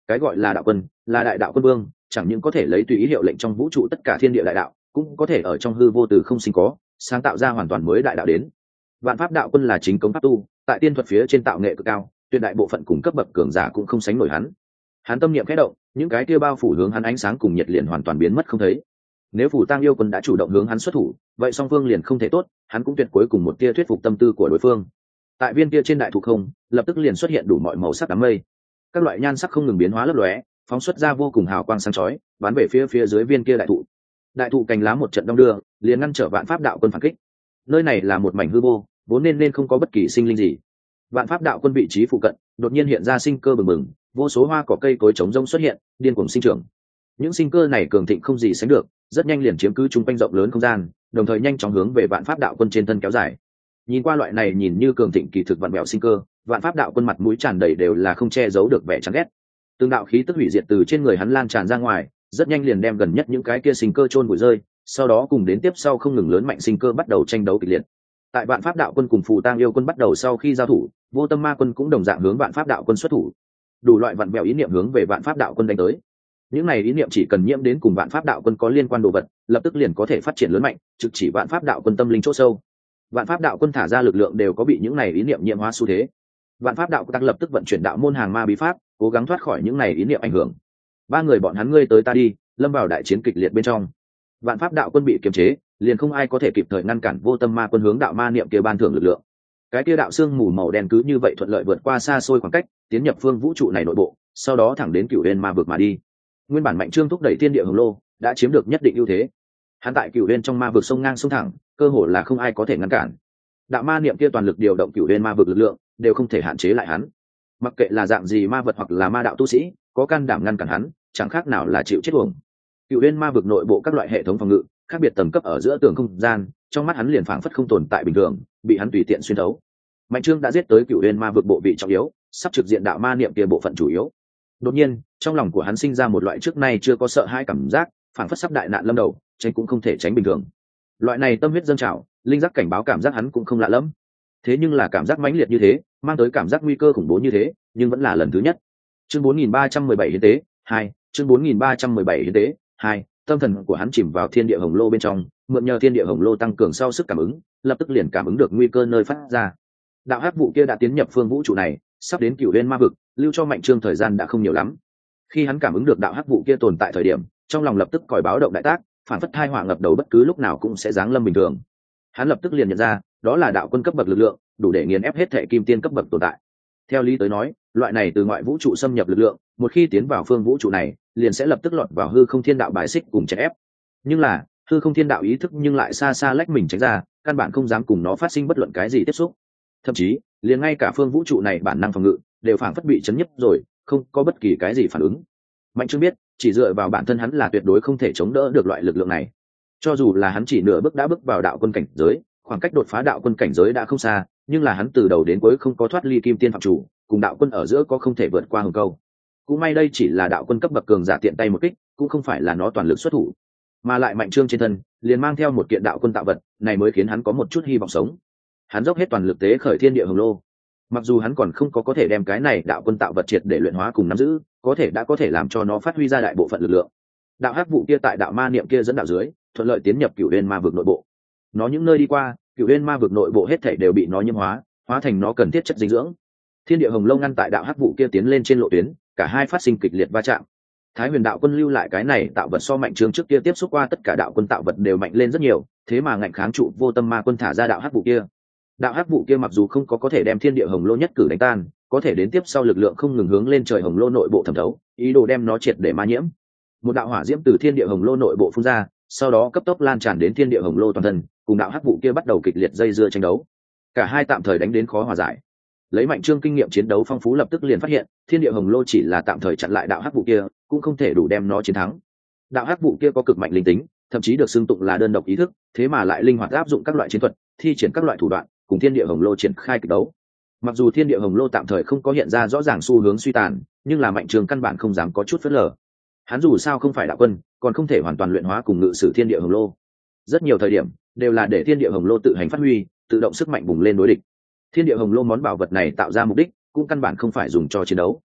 A: Cái gọi là đạo quân là đại đạo quân vương, chẳng những có thể lấy tùy ý hiệu lệnh trong vũ trụ tất cả thiên địa đại đạo, cũng có thể ở trong hư vô từ không sinh có, sáng tạo ra hoàn toàn mới đại đạo đến. Vạn pháp đạo quân là chính cống pháp tu, tại tiên thuật phía trên tạo nghệ cực cao, tuyệt đại bộ phận cùng cấp bậc cường giả cũng không sánh nổi hắn. Hắn tâm niệm khẽ động, những cái kia bao phủ hướng hắn ánh sáng cùng nhiệt liền hoàn toàn biến mất không thấy. Nếu Phù Tang yêu quân đã chủ động hướng hắn xuất thủ, vậy song phương liền không thể tốt, hắn cũng tuyệt cuối cùng một tia thuyết phục tâm tư của đối phương. Tại viên kia trên đại thụ không, lập tức liền xuất hiện đủ mọi màu sắc đám mây, các loại nhan sắc không ngừng biến hóa lấp lóe, phóng xuất ra vô cùng hào quang sáng chói, bắn về phía phía dưới viên kia đại thụ. Đại thụ cành lá một trận đông đưa, liền ngăn trở vạn pháp đạo quân phản kích. Nơi này là một mảnh hư vô, vốn nên nên không có bất kỳ sinh linh gì. Vạn pháp đạo quân vị trí phụ cận, đột nhiên hiện ra sinh cơ bừng bừng, vô số hoa cỏ cây cối trống rông xuất hiện, điên cuồng sinh trưởng. Những sinh cơ này cường thịnh không gì sánh được, rất nhanh liền chiếm cứ trung quanh rộng lớn không gian, đồng thời nhanh chóng hướng về vạn pháp đạo quân trên thân kéo dài. Nhìn qua loại này nhìn như cường thịnh kỳ thực vặn vẹo sinh cơ, vạn pháp đạo quân mặt mũi tràn đầy đều là không che giấu được vẻ chán ghét. Từng đạo khí tức hủy diệt từ trên người hắn lan tràn ra ngoài, rất nhanh liền đem gần nhất những cái kia sinh cơ chôn bụi rơi, sau đó cùng đến tiếp sau không ngừng lớn mạnh sinh cơ bắt đầu tranh đấu kịch liệt. Tại vạn pháp đạo quân cùng Phù Tang yêu quân bắt đầu sau khi giao thủ, vô tâm ma quân cũng đồng dạng hướng vạn pháp đạo quân xuất thủ. Đủ loại vặn vẹo ý niệm hướng về vạn pháp đạo quân đánh tới. Những này ý niệm chỉ cần nhiễm đến cùng vạn pháp đạo quân có liên quan đồ vật, lập tức liền có thể phát triển lớn mạnh, trực chỉ vạn pháp đạo quân tâm linh chỗ sâu. Vạn pháp đạo quân thả ra lực lượng đều có bị những này ý niệm nhiễm hóa xu thế. Vạn pháp đạo quân lập tức vận chuyển đạo môn hàng ma bí pháp, cố gắng thoát khỏi những này ý niệm ảnh hưởng. Ba người bọn hắn ngươi tới ta đi, lâm vào đại chiến kịch liệt bên trong. Vạn pháp đạo quân bị kiềm chế, liền không ai có thể kịp thời ngăn cản vô tâm ma quân hướng đạo ma niệm kia ban thưởng lực lượng. Cái kia đạo xương mù màu đen cứ như vậy thuận lợi vượt qua xa xôi khoảng cách, tiến nhập phương vũ trụ này nội bộ, sau đó thẳng đến Cửu Uyên ma vực mà đi. Nguyên bản Mạnh Trương thúc đẩy thiên địa hồng lô, đã chiếm được nhất định ưu thế. Hắn tại Cửu Uyên trong ma vực sông ngang sông thẳng, cơ hồ là không ai có thể ngăn cản. Đạo ma niệm kia toàn lực điều động Cửu Uyên ma vực lực lượng, đều không thể hạn chế lại hắn. Mặc kệ là dạng gì ma vật hoặc là ma đạo tu sĩ, có can đảm ngăn cản hắn, chẳng khác nào là chịu chết uổng. Cửu Uyên ma vực nội bộ các loại hệ thống phòng ngự, khác biệt tầng cấp ở giữa tường không gian, trong mắt hắn liền phảng phất không tồn tại bình thường, bị hắn tùy tiện xuyên thấu. Mạnh Trương đã giết tới Cửu Uyên ma vực bộ vị trọng yếu, sắp trực diện đạo ma niệm kia bộ phận chủ yếu. Đột nhiên, trong lòng của hắn sinh ra một loại trước nay chưa có sợ hãi cảm giác, phảng phất sắp đại nạn lâm đầu, tránh cũng không thể tránh bình thường. Loại này tâm huyết dâng trào, linh giác cảnh báo cảm giác hắn cũng không lạ lẫm. Thế nhưng là cảm giác mãnh liệt như thế, mang tới cảm giác nguy cơ khủng bố như thế, nhưng vẫn là lần thứ nhất. Chương bốn nghìn ba trăm mười bảy hiến tế hai, chương bốn nghìn ba trăm mười bảy hiến tế hai, tâm thần của hắn chìm vào thiên địa hồng lô bên trong, mượn nhờ thiên địa hồng lô tăng cường sau sức cảm ứng, lập tức liền cảm ứng được nguy cơ nơi phát ra. Đạo hắc vụ kia đã tiến nhập phương vũ trụ này, sắp đến Cửu Uyên ma vực, lưu cho Mạnh Trương thời gian đã không nhiều lắm. Khi hắn cảm ứng được đạo hắc vụ kia tồn tại thời điểm, trong lòng lập tức còi báo động đại tác, phản phất thai hỏa ngập đầu bất cứ lúc nào cũng sẽ giáng lâm bình thường. Hắn lập tức liền nhận ra, đó là đạo quân cấp bậc lực lượng, đủ để nghiền ép hết thệ kim tiên cấp bậc tồn tại. Theo lý tới nói, loại này từ ngoại vũ trụ xâm nhập lực lượng, một khi tiến vào phương vũ trụ này, liền sẽ lập tức lọt vào hư không thiên đạo bài xích cùng chèn ép. Nhưng là, hư không thiên đạo ý thức nhưng lại xa xa lách mình tránh ra, căn bản không dám cùng nó phát sinh bất luận cái gì tiếp xúc. Thậm chí, liền ngay cả phương vũ trụ này bản năng phòng ngự, đều phảng phất bị chấn nhấp rồi, không có bất kỳ cái gì phản ứng. Mạnh Trương biết, chỉ dựa vào bản thân hắn là tuyệt đối không thể chống đỡ được loại lực lượng này. Cho dù là hắn chỉ nửa bước đã bước vào đạo quân cảnh giới, khoảng cách đột phá đạo quân cảnh giới đã không xa, nhưng là hắn từ đầu đến cuối không có thoát ly kim tiên phạm chủ, cùng đạo quân ở giữa có không thể vượt qua hừng câu. Cũng may đây chỉ là đạo quân cấp bậc cường giả tiện tay một kích, cũng không phải là nó toàn lực xuất thủ, mà lại Mạnh Trương trên thân liền mang theo một kiện đạo quân tạo vật, này mới khiến hắn có một chút hy vọng sống. Hắn dốc hết toàn lực tế khởi thiên địa hồng lô. Mặc dù hắn còn không có có thể đem cái này đạo quân tạo vật triệt để luyện hóa cùng nắm giữ, có thể đã có thể làm cho nó phát huy ra đại bộ phận lực lượng. Đạo hắc vụ kia tại đạo ma niệm kia dẫn đạo dưới, thuận lợi tiến nhập Cửu Uyên ma vực nội bộ. Nó những nơi đi qua, Cửu Uyên ma vực nội bộ hết thảy đều bị nó nhiễm hóa, hóa thành nó cần thiết chất dinh dưỡng. Thiên địa hồng lô ngăn tại đạo hắc vụ kia tiến lên trên lộ tuyến, cả hai phát sinh kịch liệt va chạm. Thái Huyền đạo quân lưu lại cái này tạo vật so Mạnh Trương trước kia tiếp xúc qua tất cả đạo quân tạo vật đều mạnh lên rất nhiều, thế mà ngạnh kháng trụ vô tâm ma quân thả ra đạo hắc vụ kia. Đạo hắc vụ kia mặc dù không có có thể đem thiên địa hồng lô nhất cử đánh tan, có thể đến tiếp sau lực lượng không ngừng hướng lên trời hồng lô nội bộ thẩm thấu, ý đồ đem nó triệt để ma nhiễm. Một đạo hỏa diễm từ thiên địa hồng lô nội bộ phun ra, sau đó cấp tốc lan tràn đến thiên địa hồng lô toàn thân, cùng đạo hắc vụ kia bắt đầu kịch liệt dây dưa tranh đấu. Cả hai tạm thời đánh đến khó hòa giải. Lấy Mạnh Trương kinh nghiệm chiến đấu phong phú lập tức liền phát hiện, thiên địa hồng lô chỉ là tạm thời chặn lại đạo hắc vụ kia, cũng không thể đủ đem nó chiến thắng. Đạo hắc vụ kia có cực mạnh linh tính, thậm chí được xưng tụng là đơn độc ý thức, thế mà lại linh hoạt áp dụng các loại chiến thuật, thi triển các loại thủ đoạn, cùng thiên địa hồng lô triển khai kịch đấu. Mặc dù thiên địa hồng lô tạm thời không có hiện ra rõ ràng xu hướng suy tàn, nhưng là Mạnh Trương căn bản không dám có chút phớt lờ. Hắn dù sao không phải đạo quân, còn không thể hoàn toàn luyện hóa cùng ngự sử thiên địa hồng lô. Rất nhiều thời điểm đều là để thiên địa hồng lô tự hành phát huy, tự động sức mạnh bùng lên đối địch. Thiên địa hồng lô món bảo vật này tạo ra mục đích cũng căn bản không phải dùng cho chiến đấu.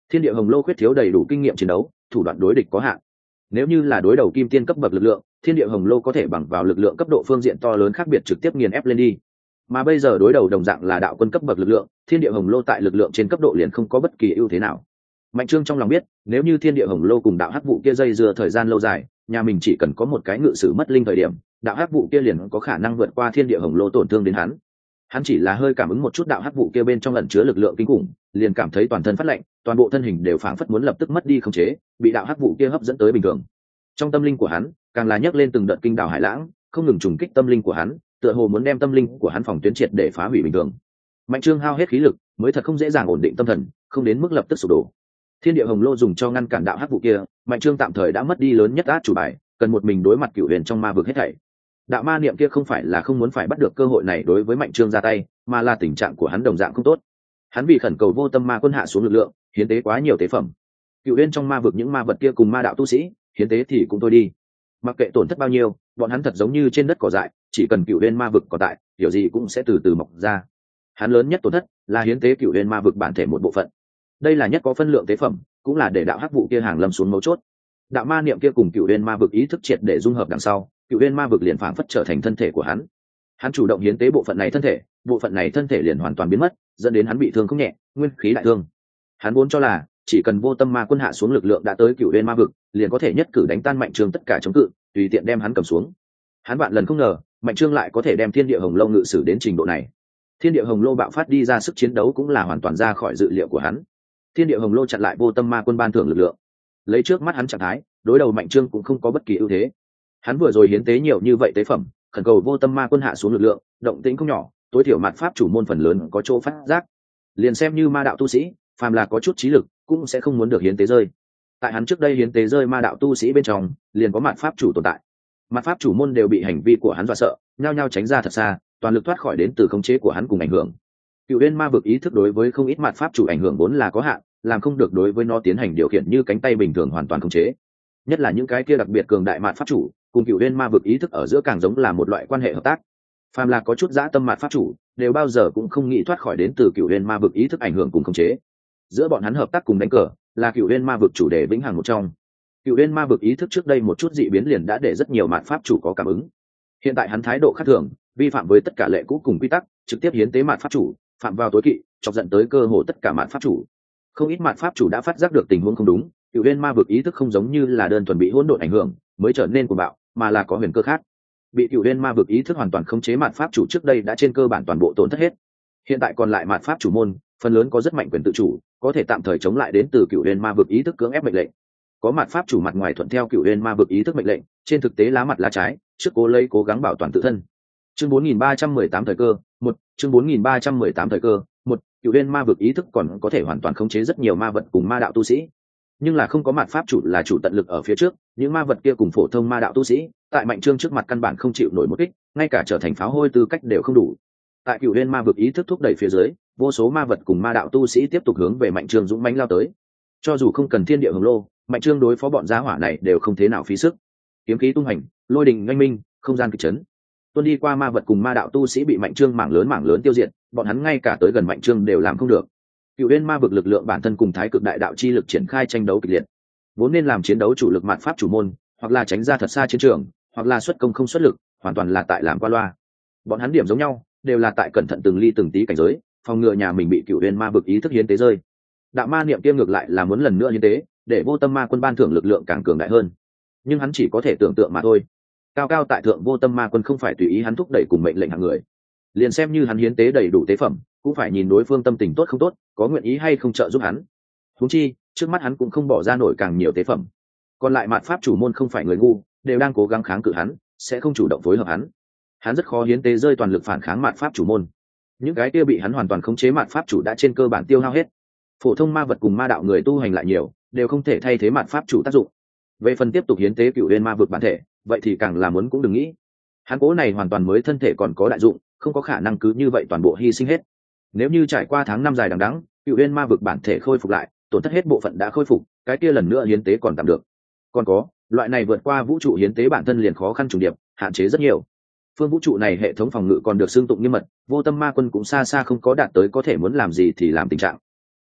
A: Thiên địa hồng lô khuyết thiếu đầy đủ kinh nghiệm chiến đấu, thủ đoạn đối địch có hạn. Nếu như là đối đầu kim tiên cấp bậc lực lượng, thiên địa hồng lô có thể bằng vào lực lượng cấp độ phương diện to lớn khác biệt trực tiếp nghiền ép lên đi. Mà bây giờ đối đầu đồng dạng là đạo quân cấp bậc lực lượng, thiên địa hồng lô tại lực lượng trên cấp độ liền không có bất kỳ ưu thế nào. Mạnh Trương trong lòng biết, nếu như thiên địa hồng lô cùng đạo hắc vụ kia dây dưa thời gian lâu dài, nhà mình chỉ cần có một cái ngự sử mất linh thời điểm, đạo hắc vụ kia liền có khả năng vượt qua thiên địa hồng lô tổn thương đến hắn. Hắn chỉ là hơi cảm ứng một chút đạo hắc vụ kia bên trong ẩn chứa lực lượng kinh khủng, liền cảm thấy toàn thân phát lạnh, toàn bộ thân hình đều phảng phất muốn lập tức mất đi khống chế, bị đạo hắc vụ kia hấp dẫn tới bình thường. Trong tâm linh của hắn, càng là nhấc lên từng đợt kinh đảo hải lãng, không ngừng trùng kích tâm linh của hắn, tựa hồ muốn đem tâm linh của hắn phòng tuyến triệt để phá hủy bình thường. Mạnh Trương hao hết khí lực, mới thật không dễ dàng ổn định tâm thần, không đến mức lập tức sụp đổ. Thiên địa hồng lô dùng cho ngăn cản đạo hắc vụ kia, Mạnh Trương tạm thời đã mất đi lớn nhất át chủ bài, cần một mình đối mặt cửu huyền trong ma vực hết thảy. Đạo ma niệm kia không phải là không muốn phải bắt được cơ hội này đối với Mạnh Trương ra tay, mà là tình trạng của hắn đồng dạng không tốt. Hắn vì khẩn cầu vô tâm ma quân hạ xuống lực lượng, hiến tế quá nhiều tế phẩm. Cửu huyền trong ma vực những ma vật kia cùng ma đạo tu sĩ, hiến tế thì cũng thôi đi. Mặc kệ tổn thất bao nhiêu, bọn hắn thật giống như trên đất cỏ dại, chỉ cần cửu huyền ma vực còn tại, điều gì cũng sẽ từ từ mọc ra. Hắn lớn nhất tổn thất là hiến tế cửu huyền ma vực bản thể một bộ phận. Đây là nhất có phân lượng tế phẩm, cũng là để đạo hắc vụ kia hàng lâm xuống mấu chốt. Đạo ma niệm kia cùng cửu huyền ma vực ý thức triệt để dung hợp đằng sau, cửu huyền ma vực liền phảng phất trở thành thân thể của hắn. Hắn chủ động hiến tế bộ phận này thân thể, bộ phận này thân thể liền hoàn toàn biến mất, dẫn đến hắn bị thương không nhẹ, nguyên khí đại thương. Hắn vốn cho là chỉ cần vô tâm ma quân hạ xuống lực lượng đã tới cửu huyền ma vực, liền có thể nhất cử đánh tan Mạnh Trương tất cả chống cự, tùy tiện đem hắn cầm xuống. Hắn vạn lần không ngờ, Mạnh Trương lại có thể đem thiên địa hồng lô ngự sử đến trình độ này. Thiên địa hồng lô bạo phát đi ra sức chiến đấu cũng là hoàn toàn ra khỏi dự liệu của hắn. Thiên địa hồng lô chặn lại vô tâm ma quân ban thưởng lực lượng. Lấy trước mắt hắn trạng thái, đối đầu Mạnh Trương cũng không có bất kỳ ưu thế. Hắn vừa rồi hiến tế nhiều như vậy tế phẩm, khẩn cầu vô tâm ma quân hạ xuống lực lượng, động tĩnh không nhỏ, tối thiểu mặt pháp chủ môn phần lớn có chỗ phát giác. Liền xem như ma đạo tu sĩ, phàm là có chút trí lực, cũng sẽ không muốn được hiến tế rơi. Tại hắn trước đây hiến tế rơi ma đạo tu sĩ bên trong, liền có mặt pháp chủ tồn tại. Mặt pháp chủ môn đều bị hành vi của hắn dọa sợ, nhao nhao tránh ra thật xa, toàn lực thoát khỏi đến từ khống chế của hắn cùng ảnh hưởng. Cựu Uyên ma vực ý thức đối với không ít mặt pháp chủ ảnh hưởng vốn là có hạn, làm không được đối với nó tiến hành điều khiển như cánh tay bình thường hoàn toàn khống chế. Nhất là những cái kia đặc biệt cường đại mặt pháp chủ, cùng Cựu Uyên ma vực ý thức ở giữa càng giống là một loại quan hệ hợp tác. Phàm là có chút dã tâm mặt pháp chủ, đều bao giờ cũng không nghĩ thoát khỏi đến từ Cựu Uyên ma vực ý thức ảnh hưởng cùng khống chế. Giữa bọn hắn hợp tác cùng đánh cờ, là Cựu Uyên ma vực chủ đề vĩnh hằng một trong. Cựu Uyên ma vực ý thức trước đây một chút dị biến liền đã để rất nhiều mặt pháp chủ có cảm ứng. Hiện tại hắn thái độ khác thường, vi phạm với tất cả lệ cũ cùng quy tắc, trực tiếp hiến tế mặt pháp chủ, phạm vào tối kỵ, chọc giận tới cơ hồ tất cả mặt pháp chủ. Không ít mặt pháp chủ đã phát giác được tình huống không đúng, Cựu Uyên ma vực ý thức không giống như là đơn thuần bị hỗn độn ảnh hưởng, mới trở nên cuồng bạo, mà là có huyền cơ khác. Bị Cựu Uyên ma vực ý thức hoàn toàn khống chế mặt pháp chủ trước đây đã trên cơ bản toàn bộ tổn thất hết. Hiện tại còn lại mặt pháp chủ môn, phần lớn có rất mạnh quyền tự chủ, có thể tạm thời chống lại đến từ Cựu Uyên ma vực ý thức cưỡng ép mệnh lệnh. Có mặt pháp chủ mặt ngoài thuận theo Cựu Uyên ma vực ý thức mệnh lệnh, trên thực tế lá mặt lá trái, trước cố lấy cố gắng bảo toàn tự thân. Chương bốn nghìn ba trăm mười tám thời cơ, một, chương bốn nghìn ba trăm mười tám thời cơ, một, Cựu Uyên ma vực ý thức còn có thể hoàn toàn khống chế rất nhiều ma vật cùng ma đạo tu sĩ. Nhưng là không có mặt pháp chủ là chủ tận lực ở phía trước, những ma vật kia cùng phổ thông ma đạo tu sĩ, tại Mạnh Trương trước mặt căn bản không chịu nổi một kích, ngay cả trở thành pháo hôi tư cách đều không đủ. Tại Cựu Uyên ma vực ý thức thúc đẩy phía dưới, vô số ma vật cùng ma đạo tu sĩ tiếp tục hướng về Mạnh Trương dũng mãnh lao tới. Cho dù không cần thiên địa hồng lô, Mạnh Trương đối phó bọn gia hỏa này đều không thế nào phí sức. Kiếm khí tung hành, lôi đình oanh minh, không gian kịch chấn. Tuôn đi qua ma vật cùng ma đạo tu sĩ bị Mạnh Trương mảng lớn mảng lớn tiêu diệt, bọn hắn ngay cả tới gần Mạnh Trương đều làm không được. Cựu Uyên ma vực lực lượng bản thân cùng thái cực đại đạo chi lực triển khai tranh đấu kịch liệt. Vốn nên làm chiến đấu chủ lực mạn pháp chủ môn, hoặc là tránh ra thật xa chiến trường, hoặc là xuất công không xuất lực, hoàn toàn là tại làm qua loa. Bọn hắn điểm giống nhau, đều là tại cẩn thận từng ly từng tí cảnh giới, phòng ngừa nhà mình bị Cựu Uyên ma vực ý thức hiến tế rơi. Đạo ma niệm tiêm ngược lại là muốn lần nữa hiến tế, để vô tâm ma quân ban thưởng lực lượng càng cường đại hơn. Nhưng hắn chỉ có thể tưởng tượng mà thôi. Cao cao tại thượng vô tâm ma quân không phải tùy ý hắn thúc đẩy cùng mệnh lệnh hàng người. Liền xem như hắn hiến tế đầy đủ tế phẩm, cũng phải nhìn đối phương tâm tình tốt không tốt, có nguyện ý hay không trợ giúp hắn. Huống chi, trước mắt hắn cũng không bỏ ra nổi càng nhiều tế phẩm. Còn lại mạn pháp chủ môn không phải người ngu, đều đang cố gắng kháng cự hắn, sẽ không chủ động phối hợp hắn. Hắn rất khó hiến tế rơi toàn lực phản kháng mạn pháp chủ môn. Những cái kia bị hắn hoàn toàn khống chế mạn pháp chủ đã trên cơ bản tiêu hao hết. Phổ thông ma vật cùng ma đạo người tu hành lại nhiều, đều không thể thay thế mạn pháp chủ tác dụng. Về phần tiếp tục hiến tế Cựu Uyên ma vực bản thể, vậy thì càng là muốn cũng đừng nghĩ. Hắn cố này hoàn toàn mới thân thể còn có đại dụng, không có khả năng cứ như vậy toàn bộ hy sinh hết. Nếu như trải qua tháng năm dài đằng đẵng, Cựu Uyên ma vực bản thể khôi phục lại, tổn thất hết bộ phận đã khôi phục, cái kia lần nữa hiến tế còn tạm được. Còn có, loại này vượt qua vũ trụ hiến tế bản thân liền khó khăn trùng điệp, hạn chế rất nhiều. Phương vũ trụ này hệ thống phòng ngự còn được xương tụng nghiêm mật, vô tâm ma quân cũng xa xa không có đạt tới có thể muốn làm gì thì làm tình trạng.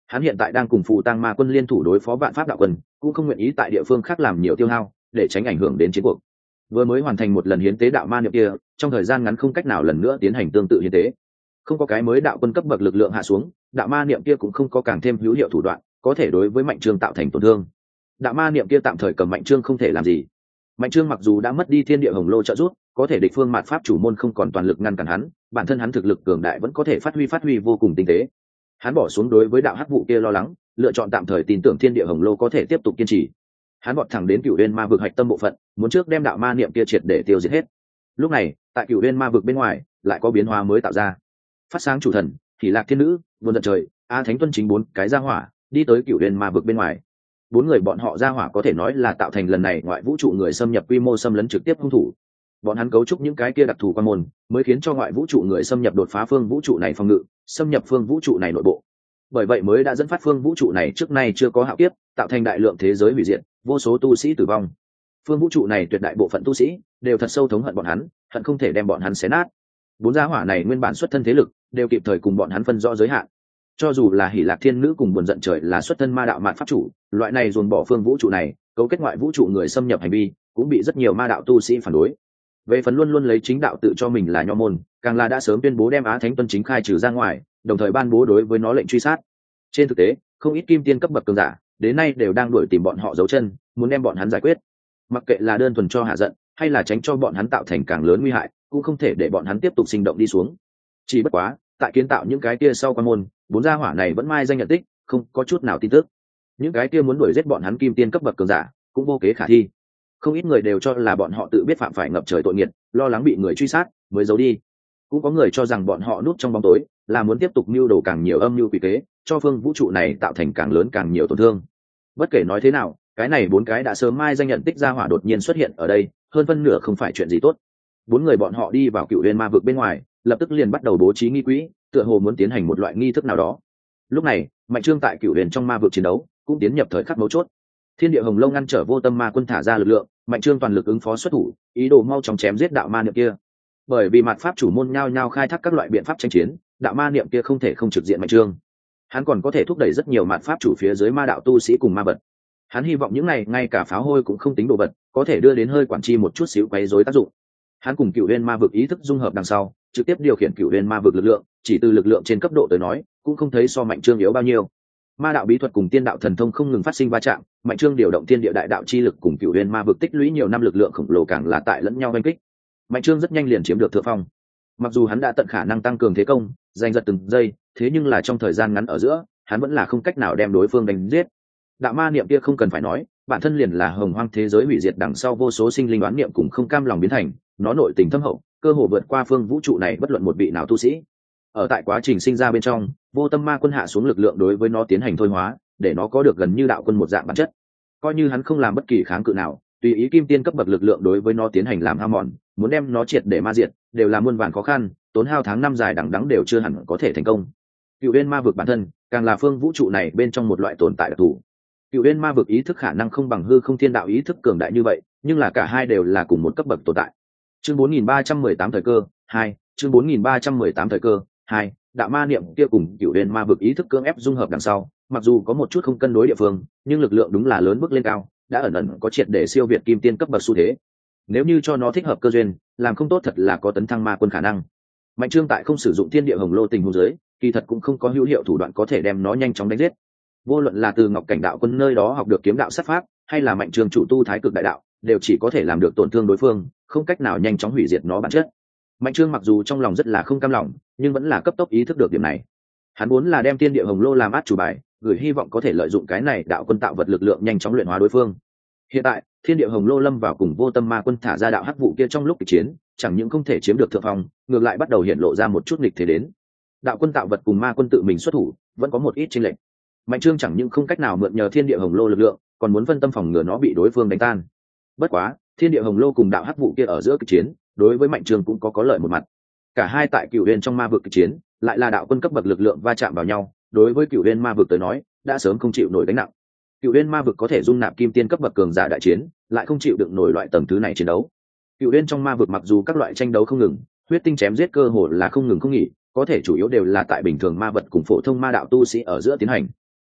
A: Hắn hiện tại đang cùng phù tang ma quân liên thủ đối phó vạn pháp đạo quân, cũng không nguyện ý tại địa phương khác làm nhiều tiêu hao để tránh ảnh hưởng đến chiến cuộc. Vừa mới hoàn thành một lần hiến tế đạo ma niệm kia, trong thời gian ngắn không cách nào lần nữa tiến hành tương tự hiến tế. Không có cái mới đạo quân cấp bậc lực lượng hạ xuống, đạo ma niệm kia cũng không có càng thêm hữu hiệu thủ đoạn có thể đối với Mạnh Trương tạo thành tổn thương. Đạo ma niệm kia tạm thời cầm Mạnh Trương không thể làm gì. Mạnh Trương mặc dù đã mất đi thiên địa hồng lô trợ giúp, có thể địch phương mạt pháp chủ môn không còn toàn lực ngăn cản hắn, bản thân hắn thực lực cường đại vẫn có thể phát huy phát huy vô cùng tinh tế. Hắn bỏ xuống đối với đạo hắc vụ kia lo lắng, lựa chọn tạm thời tin tưởng thiên địa hồng lô có thể tiếp tục kiên trì. Hắn vọt thẳng đến Cửu Uyên ma vực hạch tâm bộ phận, muốn trước đem đạo ma niệm kia triệt để tiêu diệt hết. Lúc này, tại Cửu Uyên ma vực bên ngoài, lại có biến hóa mới tạo ra. Phát sáng chủ thần, Hỉ Lạc thiên nữ, Vân giận trời, A Thánh Tuân chính bốn cái gia hỏa, đi tới Cửu Uyên ma vực bên ngoài. Bốn người bọn họ gia hỏa có thể nói là tạo thành lần này ngoại vũ trụ người xâm nhập quy mô xâm lấn trực tiếp hung thủ. Bọn hắn cấu trúc những cái kia đặc thù quan môn, mới khiến cho ngoại vũ trụ người xâm nhập đột phá phương vũ trụ này phòng ngự, xâm nhập phương vũ trụ này nội bộ. Bởi vậy mới đã dẫn phát phương vũ trụ này trước nay chưa có hạo kiếp, tạo thành đại lượng thế giới hủy diệt, vô số tu sĩ tử vong. Phương vũ trụ này tuyệt đại bộ phận tu sĩ đều thật sâu thống hận bọn hắn, hận không thể đem bọn hắn xé nát. Bốn gia hỏa này nguyên bản xuất thân thế lực, đều kịp thời cùng bọn hắn phân rõ giới hạn. Cho dù là Hỉ Lạc thiên nữ cùng Buồn giận trời là xuất thân ma đạo mạn pháp chủ, loại này dồn bỏ phương vũ trụ này, cấu kết ngoại vũ trụ người xâm nhập hành vi, cũng bị rất nhiều ma đạo tu sĩ phản đối. Về phần luôn luôn lấy chính đạo tự cho mình là nho môn, càng là đã sớm tuyên bố đem Á Thánh Tuân chính khai trừ ra ngoài, đồng thời ban bố đối với nó lệnh truy sát. Trên thực tế, không ít kim tiên cấp bậc cường giả, đến nay đều đang đuổi tìm bọn họ giấu chân, muốn đem bọn hắn giải quyết. Mặc kệ là đơn thuần cho hạ giận, hay là tránh cho bọn hắn tạo thành càng lớn nguy hại, cũng không thể để bọn hắn tiếp tục sinh động đi xuống. Chỉ bất quá, tại kiến tạo những cái kia sau quan môn, bốn gia hỏa này vẫn mai danh nhận tích, không có chút nào tin tức. Những cái kia muốn đuổi giết bọn hắn kim tiên cấp bậc cường giả, cũng vô kế khả thi. Không ít người đều cho là bọn họ tự biết phạm phải ngập trời tội nghiệt, lo lắng bị người truy sát, mới giấu đi. Cũng có người cho rằng bọn họ núp trong bóng tối, là muốn tiếp tục mưu đồ càng nhiều âm mưu quỷ kế, cho phương vũ trụ này tạo thành càng lớn càng nhiều tổn thương. Bất kể nói thế nào, cái này bốn cái đã sớm mai danh nhận tích gia hỏa đột nhiên xuất hiện ở đây, hơn phân nửa không phải chuyện gì tốt. Bốn người bọn họ đi vào Cửu Uyên ma vực bên ngoài, lập tức liền bắt đầu bố trí nghi quỹ, tựa hồ muốn tiến hành một loại nghi thức nào đó. Lúc này, Mạnh Trương tại Cửu Uyên trong ma vực chiến đấu, cũng tiến nhập thời khắc mấu chốt. Thiên địa hồng lâu ngăn trở vô tâm ma quân thả ra lực lượng, Mạnh Trương toàn lực ứng phó xuất thủ, ý đồ mau chóng chém giết đạo ma niệm kia. Bởi vì mạt pháp chủ môn nhao nhao khai thác các loại biện pháp tranh chiến, đạo ma niệm kia không thể không trực diện Mạnh Trương. Hắn còn có thể thúc đẩy rất nhiều mạt pháp chủ phía dưới ma đạo tu sĩ cùng ma vật. Hắn hy vọng những này ngay cả pháo hôi cũng không tính đồ vật, có thể đưa đến hơi quản chi một chút xíu quấy rối tác dụng. Hắn cùng Cửu Uyên ma vực ý thức dung hợp đằng sau, trực tiếp điều khiển Cửu Uyên ma vực lực lượng, chỉ từ lực lượng trên cấp độ tới nói, cũng không thấy so Mạnh Trương yếu bao nhiêu. Ma đạo bí thuật cùng tiên đạo thần thông không ngừng phát sinh va chạm, Mạnh Trương điều động thiên địa đại đạo chi lực cùng Cửu Uyên ma vực tích lũy nhiều năm lực lượng khổng lồ càng là tại lẫn nhau đánh kích. Mạnh Trương rất nhanh liền chiếm được thượng phong. Mặc dù hắn đã tận khả năng tăng cường thế công, giành giật từng giây, thế nhưng là trong thời gian ngắn ở giữa, hắn vẫn là không cách nào đem đối phương đánh giết. Đạo ma niệm kia không cần phải nói, bản thân liền là hồng hoang thế giới hủy diệt đằng sau vô số sinh linh đoán niệm cùng không cam lòng biến thành, nó nội tình thâm hậu, cơ hồ vượt qua phương vũ trụ này bất luận một vị nào tu sĩ. Ở tại quá trình sinh ra bên trong, vô tâm ma quân hạ xuống lực lượng đối với nó tiến hành thôi hóa, để nó có được gần như đạo quân một dạng bản chất. Coi như hắn không làm bất kỳ kháng cự nào, tùy ý kim tiên cấp bậc lực lượng đối với nó tiến hành làm hao mòn, muốn đem nó triệt để ma diệt, đều là muôn vàn khó khăn, tốn hao tháng năm dài đằng đẵng đều chưa hẳn có thể thành công. Cửu Uyên ma vực bản thân, càng là phương vũ trụ này bên trong một loại tồn tại đặc thù. Cửu Uyên ma vực ý thức khả năng không bằng hư không thiên đạo ý thức cường đại như vậy, nhưng là cả hai đều là cùng một cấp bậc tồn tại. Chương bốn nghìn ba trăm mười tám thời cơ hai, chương bốn nghìn ba trăm mười tám thời cơ hai, đạo ma niệm kia cùng Cửu Uyên ma vực ý thức cưỡng ép dung hợp đằng sau, mặc dù có một chút không cân đối địa phương, nhưng lực lượng đúng là lớn bước lên cao, đã ẩn ẩn có triệt để siêu việt kim tiên cấp bậc xu thế. Nếu như cho nó thích hợp cơ duyên, làm không tốt thật là có tấn thăng ma quân khả năng. Mạnh Trương tại không sử dụng thiên địa hồng lô tình huống dưới, kỳ thật cũng không có hữu hiệu thủ đoạn có thể đem nó nhanh chóng đánh giết. Vô luận là từ Ngọc Cảnh đạo quân nơi đó học được kiếm đạo sát pháp, hay là Mạnh Trương chủ tu thái cực đại đạo, đều chỉ có thể làm được tổn thương đối phương, không cách nào nhanh chóng hủy diệt nó bản chất. Mạnh Trương mặc dù trong lòng rất là không cam lòng, nhưng vẫn là cấp tốc ý thức được điểm này. Hắn muốn là đem thiên địa hồng lô làm át chủ bài, gửi hy vọng có thể lợi dụng cái này đạo quân tạo vật lực lượng nhanh chóng luyện hóa đối phương. Hiện tại, thiên địa hồng lô lâm vào cùng vô tâm ma quân thả ra đạo hắc vụ kia trong lúc kịch chiến, chẳng những không thể chiếm được thượng phong, ngược lại bắt đầu hiện lộ ra một chút nghịch thế đến. Đạo quân tạo vật cùng ma quân tự mình xuất thủ, vẫn có một ít chênh lệch. Mạnh Trương chẳng những không cách nào mượn nhờ thiên địa hồng lô lực lượng, còn muốn phân tâm phòng ngừa nó bị đối phương đánh tan. Bất quá, thiên địa hồng lô cùng đạo hắc vụ kia ở giữa kịch chiến, đối với Mạnh Trương cũng có có lợi một mặt. Cả hai tại Cửu Uyên trong ma vực kịch chiến, lại là đạo quân cấp bậc lực lượng va chạm vào nhau, đối với Cửu Uyên ma vực tới nói, đã sớm không chịu nổi gánh nặng. Cửu Uyên ma vực có thể dung nạp kim tiên cấp bậc cường giả đại chiến, lại không chịu đựng nổi loại tầng thứ này chiến đấu. Cửu Uyên trong ma vực mặc dù các loại tranh đấu không ngừng, huyết tinh chém giết cơ hồ là không ngừng không nghỉ, có thể chủ yếu đều là tại bình thường ma vật cùng phổ thông ma đạo tu sĩ ở giữa tiến hành.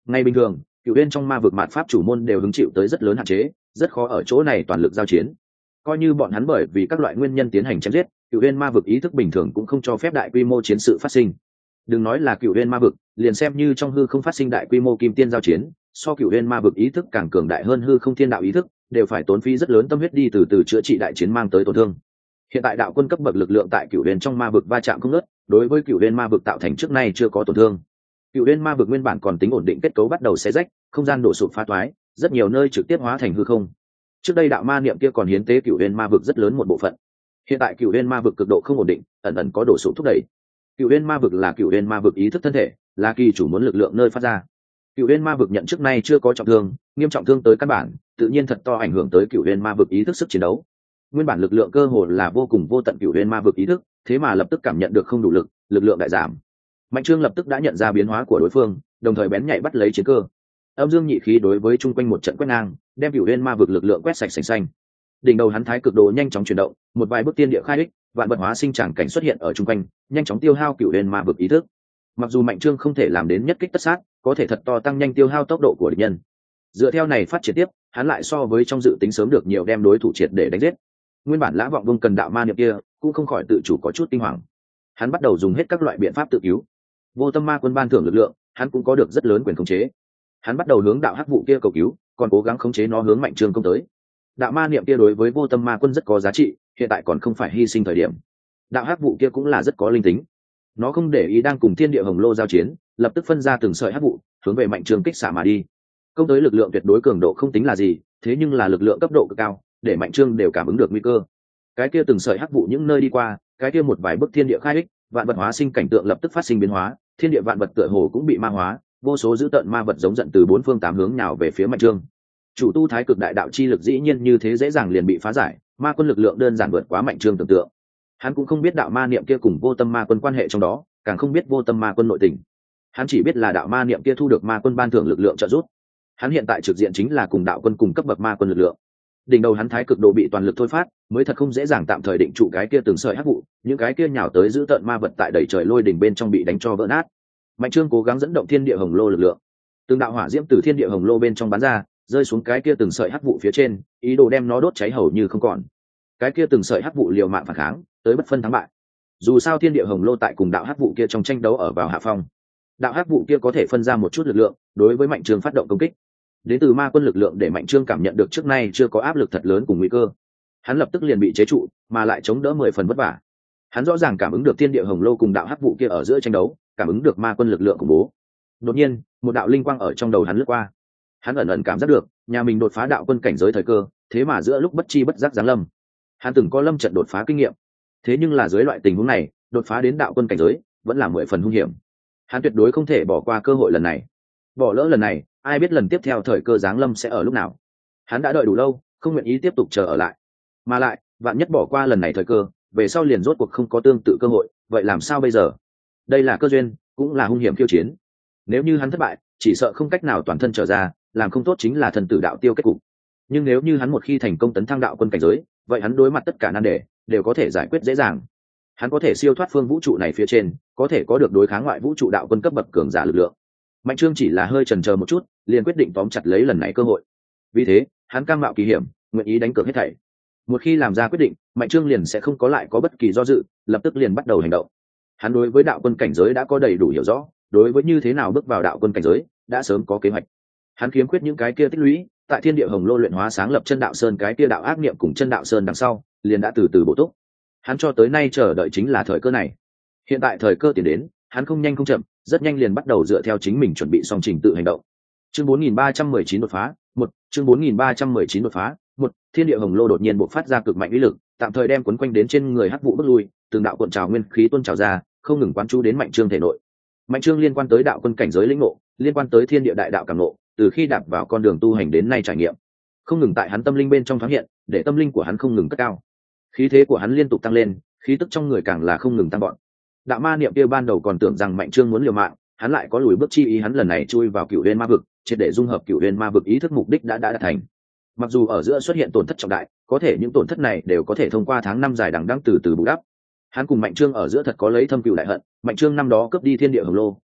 A: Ngay bình thường, cựu uyên trong ma vực mạt pháp chủ môn đều hứng chịu tới rất lớn hạn chế, rất khó ở chỗ này toàn lực giao chiến. Coi như bọn hắn bởi vì các loại nguyên nhân tiến hành chém giết, cựu uyên ma vực ý thức bình thường cũng không cho phép đại quy mô chiến sự phát sinh. Đừng nói là cựu uyên ma vực, liền xem như trong hư không phát sinh đại quy mô kim tiên giao chiến, so cựu uyên ma vực ý thức càng cường đại hơn hư không thiên đạo ý thức, đều phải tốn phí rất lớn tâm huyết đi từ từ chữa trị đại chiến mang tới tổn thương. Hiện tại đạo quân cấp bậc lực lượng tại cựu uyên trong ma vực va chạm không ngớt, đối với cựu uyên ma vực tạo thành trước nay chưa có tổn thương. Cựu uyên ma vực nguyên bản còn tính ổn định kết cấu bắt đầu xé rách, không gian đổ sụp phá toái, rất nhiều nơi trực tiếp hóa thành hư không. Trước đây đạo ma niệm kia còn hiến tế cựu uyên ma vực rất lớn một bộ phận. Hiện tại cựu uyên ma vực cực độ không ổn định, ẩn ẩn có đổ sụp thúc đẩy. Cựu uyên ma vực là cựu uyên ma vực ý thức thân thể, là kỳ chủ muốn lực lượng nơi phát ra. Cựu uyên ma vực nhận trước nay chưa có trọng thương, nghiêm trọng thương tới căn bản, tự nhiên thật to ảnh hưởng tới cựu uyên ma vực ý thức sức chiến đấu. Nguyên bản lực lượng cơ hồ là vô cùng vô tận cựu uyên ma vực ý thức, thế mà lập tức cảm nhận được không đủ lực, lực lượng đại giảm. Mạnh Trương lập tức đã nhận ra biến hóa của đối phương, đồng thời bén nhạy bắt lấy chiến cơ. Âm dương nhị khí đối với chung quanh một trận quét ngang, đem cựu uyên ma vực lực lượng quét sạch sành xanh. Đỉnh đầu hắn thái cực độ nhanh chóng chuyển động, một vài bước tiên địa khai đích, vạn vật hóa sinh tràng cảnh xuất hiện ở chung quanh, nhanh chóng tiêu hao cựu uyên ma vực ý thức. Mặc dù Mạnh Trương không thể làm đến nhất kích tất sát, có thể thật to tăng nhanh tiêu hao tốc độ của địch nhân. Dựa theo này phát triển tiếp, hắn lại so với trong dự tính sớm được nhiều đem đối thủ triệt để đánh giết. Nguyên bản Lã Vọng Vông cần đạo ma niệm kia, cũng không khỏi tự chủ có chút kinh hoàng. Hắn bắt đầu dùng hết các loại biện pháp tự cứu. Vô Tâm Ma Quân ban thưởng lực lượng, hắn cũng có được rất lớn quyền khống chế. Hắn bắt đầu hướng đạo hắc vụ kia cầu cứu, còn cố gắng khống chế nó hướng Mạnh Trương công tới. Đạo ma niệm kia đối với Vô Tâm Ma Quân rất có giá trị, hiện tại còn không phải hy sinh thời điểm. Đạo hắc vụ kia cũng là rất có linh tính. Nó không để ý đang cùng thiên địa hồng lô giao chiến, lập tức phân ra từng sợi hắc vụ, hướng về Mạnh Trương kích xạ mà đi. Công tới lực lượng tuyệt đối cường độ không tính là gì, thế nhưng là lực lượng cấp độ cực cao, để Mạnh Trương đều cảm ứng được nguy cơ. Cái kia từng sợi hắc vụ những nơi đi qua, cái kia một vài bức thiên địa khai ích, vạn vật hóa sinh cảnh tượng lập tức phát sinh biến hóa, thiên địa vạn vật tựa hồ cũng bị ma hóa, vô số dữ tợn ma vật giống giận từ bốn phương tám hướng nào về phía Mạnh Trương. Chủ tu thái cực đại đạo chi lực dĩ nhiên như thế dễ dàng liền bị phá giải, ma quân lực lượng đơn giản vượt quá Mạnh Trương tưởng tượng. Hắn cũng không biết đạo ma niệm kia cùng Vô Tâm Ma Quân quan hệ trong đó, càng không biết Vô Tâm Ma Quân nội tình. Hắn chỉ biết là đạo ma niệm kia thu được ma quân ban thưởng lực lượng trợ giúp. Hắn hiện tại trực diện chính là cùng đạo quân cùng cấp bậc ma quân lực lượng. Đỉnh đầu hắn thái cực độ bị toàn lực thôi phát, mới thật không dễ dàng tạm thời định trụ cái kia từng sợi hắc vụ, những cái kia nhào tới giữ tận ma vật tại đầy trời lôi đỉnh bên trong bị đánh cho vỡ nát. Mạnh Trương cố gắng dẫn động thiên địa hồng lô lực lượng, từng đạo hỏa diễm từ thiên địa hồng lô bên trong bắn ra, rơi xuống cái kia từng sợi hắc vụ phía trên, ý đồ đem nó đốt cháy hầu như không còn. Cái kia từng sợi hắc vụ liều mạng phản kháng, tới bất phân thắng bại. Dù sao thiên địa hồng lô tại cùng đạo hắc vụ kia trong tranh đấu ở vào hạ phong, đạo hắc vụ kia có thể phân ra một chút lực lượng, đối với Mạnh Trương phát động công kích. Đến từ ma quân lực lượng để Mạnh Trương cảm nhận được trước nay chưa có áp lực thật lớn cùng nguy cơ. Hắn lập tức liền bị chế trụ, mà lại chống đỡ mười phần vất vả. Hắn rõ ràng cảm ứng được thiên địa hồng lô cùng đạo hắc vụ kia ở giữa tranh đấu, cảm ứng được ma quân lực lượng khủng bố. Đột nhiên, một đạo linh quang ở trong đầu hắn lướt qua. Hắn ẩn ẩn cảm giác được, nhà mình đột phá đạo quân cảnh giới thời cơ, thế mà giữa lúc bất chi bất giác giáng lâm. Hắn từng có lâm trận đột phá kinh nghiệm, thế nhưng là dưới loại tình huống này, đột phá đến đạo quân cảnh giới, vẫn là mười phần hung hiểm. Hắn tuyệt đối không thể bỏ qua cơ hội lần này. Bỏ lỡ lần này, ai biết lần tiếp theo thời cơ giáng lâm sẽ ở lúc nào. Hắn đã đợi đủ lâu, không nguyện ý tiếp tục chờ ở lại. Mà lại, vạn nhất bỏ qua lần này thời cơ, về sau liền rốt cuộc không có tương tự cơ hội, vậy làm sao bây giờ? Đây là cơ duyên, cũng là hung hiểm khiêu chiến. Nếu như hắn thất bại, chỉ sợ không cách nào toàn thân trở ra, làm không tốt chính là thần tử đạo tiêu kết cục. Nhưng nếu như hắn một khi thành công tấn thăng đạo quân cảnh giới, vậy hắn đối mặt tất cả nan đề đều có thể giải quyết dễ dàng. Hắn có thể siêu thoát phương vũ trụ này phía trên, có thể có được đối kháng ngoại vũ trụ đạo quân cấp bậc cường giả lực lượng. Mạnh Trương chỉ là hơi chần chờ một chút, liền quyết định tóm chặt lấy lần này cơ hội. Vì thế, hắn cam mạo kỳ hiểm, nguyện ý đánh cược hết thảy. Một khi làm ra quyết định, Mạnh Trương liền sẽ không có lại có bất kỳ do dự, lập tức liền bắt đầu hành động. Hắn đối với đạo quân cảnh giới đã có đầy đủ hiểu rõ, đối với như thế nào bước vào đạo quân cảnh giới, đã sớm có kế hoạch. Hắn khiếm khuyết những cái kia tích lũy, tại thiên địa hồng lô luyện hóa sáng lập chân đạo sơn cái kia đạo ác niệm cùng chân đạo sơn đằng sau, liền đã từ từ bổ túc. Hắn cho tới nay chờ đợi chính là thời cơ này. Hiện tại thời cơ tiến đến, hắn không nhanh không chậm, rất nhanh liền bắt đầu dựa theo chính mình chuẩn bị xong trình tự hành động. Chương bốn nghìn ba trăm mười chín đột phá, một, chương bốn nghìn ba trăm mười chín đột phá, một, thiên địa hồng lô đột nhiên bộc phát ra cực mạnh uy lực, tạm thời đem cuốn quanh đến trên người hắc vụ bước lui, từng đạo cuộn trào nguyên khí tuôn trào ra, không ngừng quán chú đến Mạnh Trương thể nội. Mạnh Trương liên quan tới đạo quân cảnh giới lĩnh ngộ, liên quan tới thiên địa đại đạo cảm ngộ, từ khi đạp vào con đường tu hành đến nay trải nghiệm, không ngừng tại hắn tâm linh bên trong thoáng hiện, để tâm linh của hắn không ngừng cất cao. Khí thế của hắn liên tục tăng lên, khí tức trong người càng là không ngừng tăng gọn. Đạo ma niệm kia ban đầu còn tưởng rằng Mạnh Trương muốn liều mạng, hắn lại có lùi bước chi ý, hắn lần này chui vào cựu huyền ma vực, triệt để dung hợp cựu huyền ma vực ý thức mục đích đã đã đạt thành. Mặc dù ở giữa xuất hiện tổn thất trọng đại, có thể những tổn thất này đều có thể thông qua tháng năm dài đằng đẵng từ từ bù đắp. Hắn cùng Mạnh Trương ở giữa thật có lấy thâm cựu đại hận, Mạnh Trương năm đó cướp đi thiên địa hồng lô,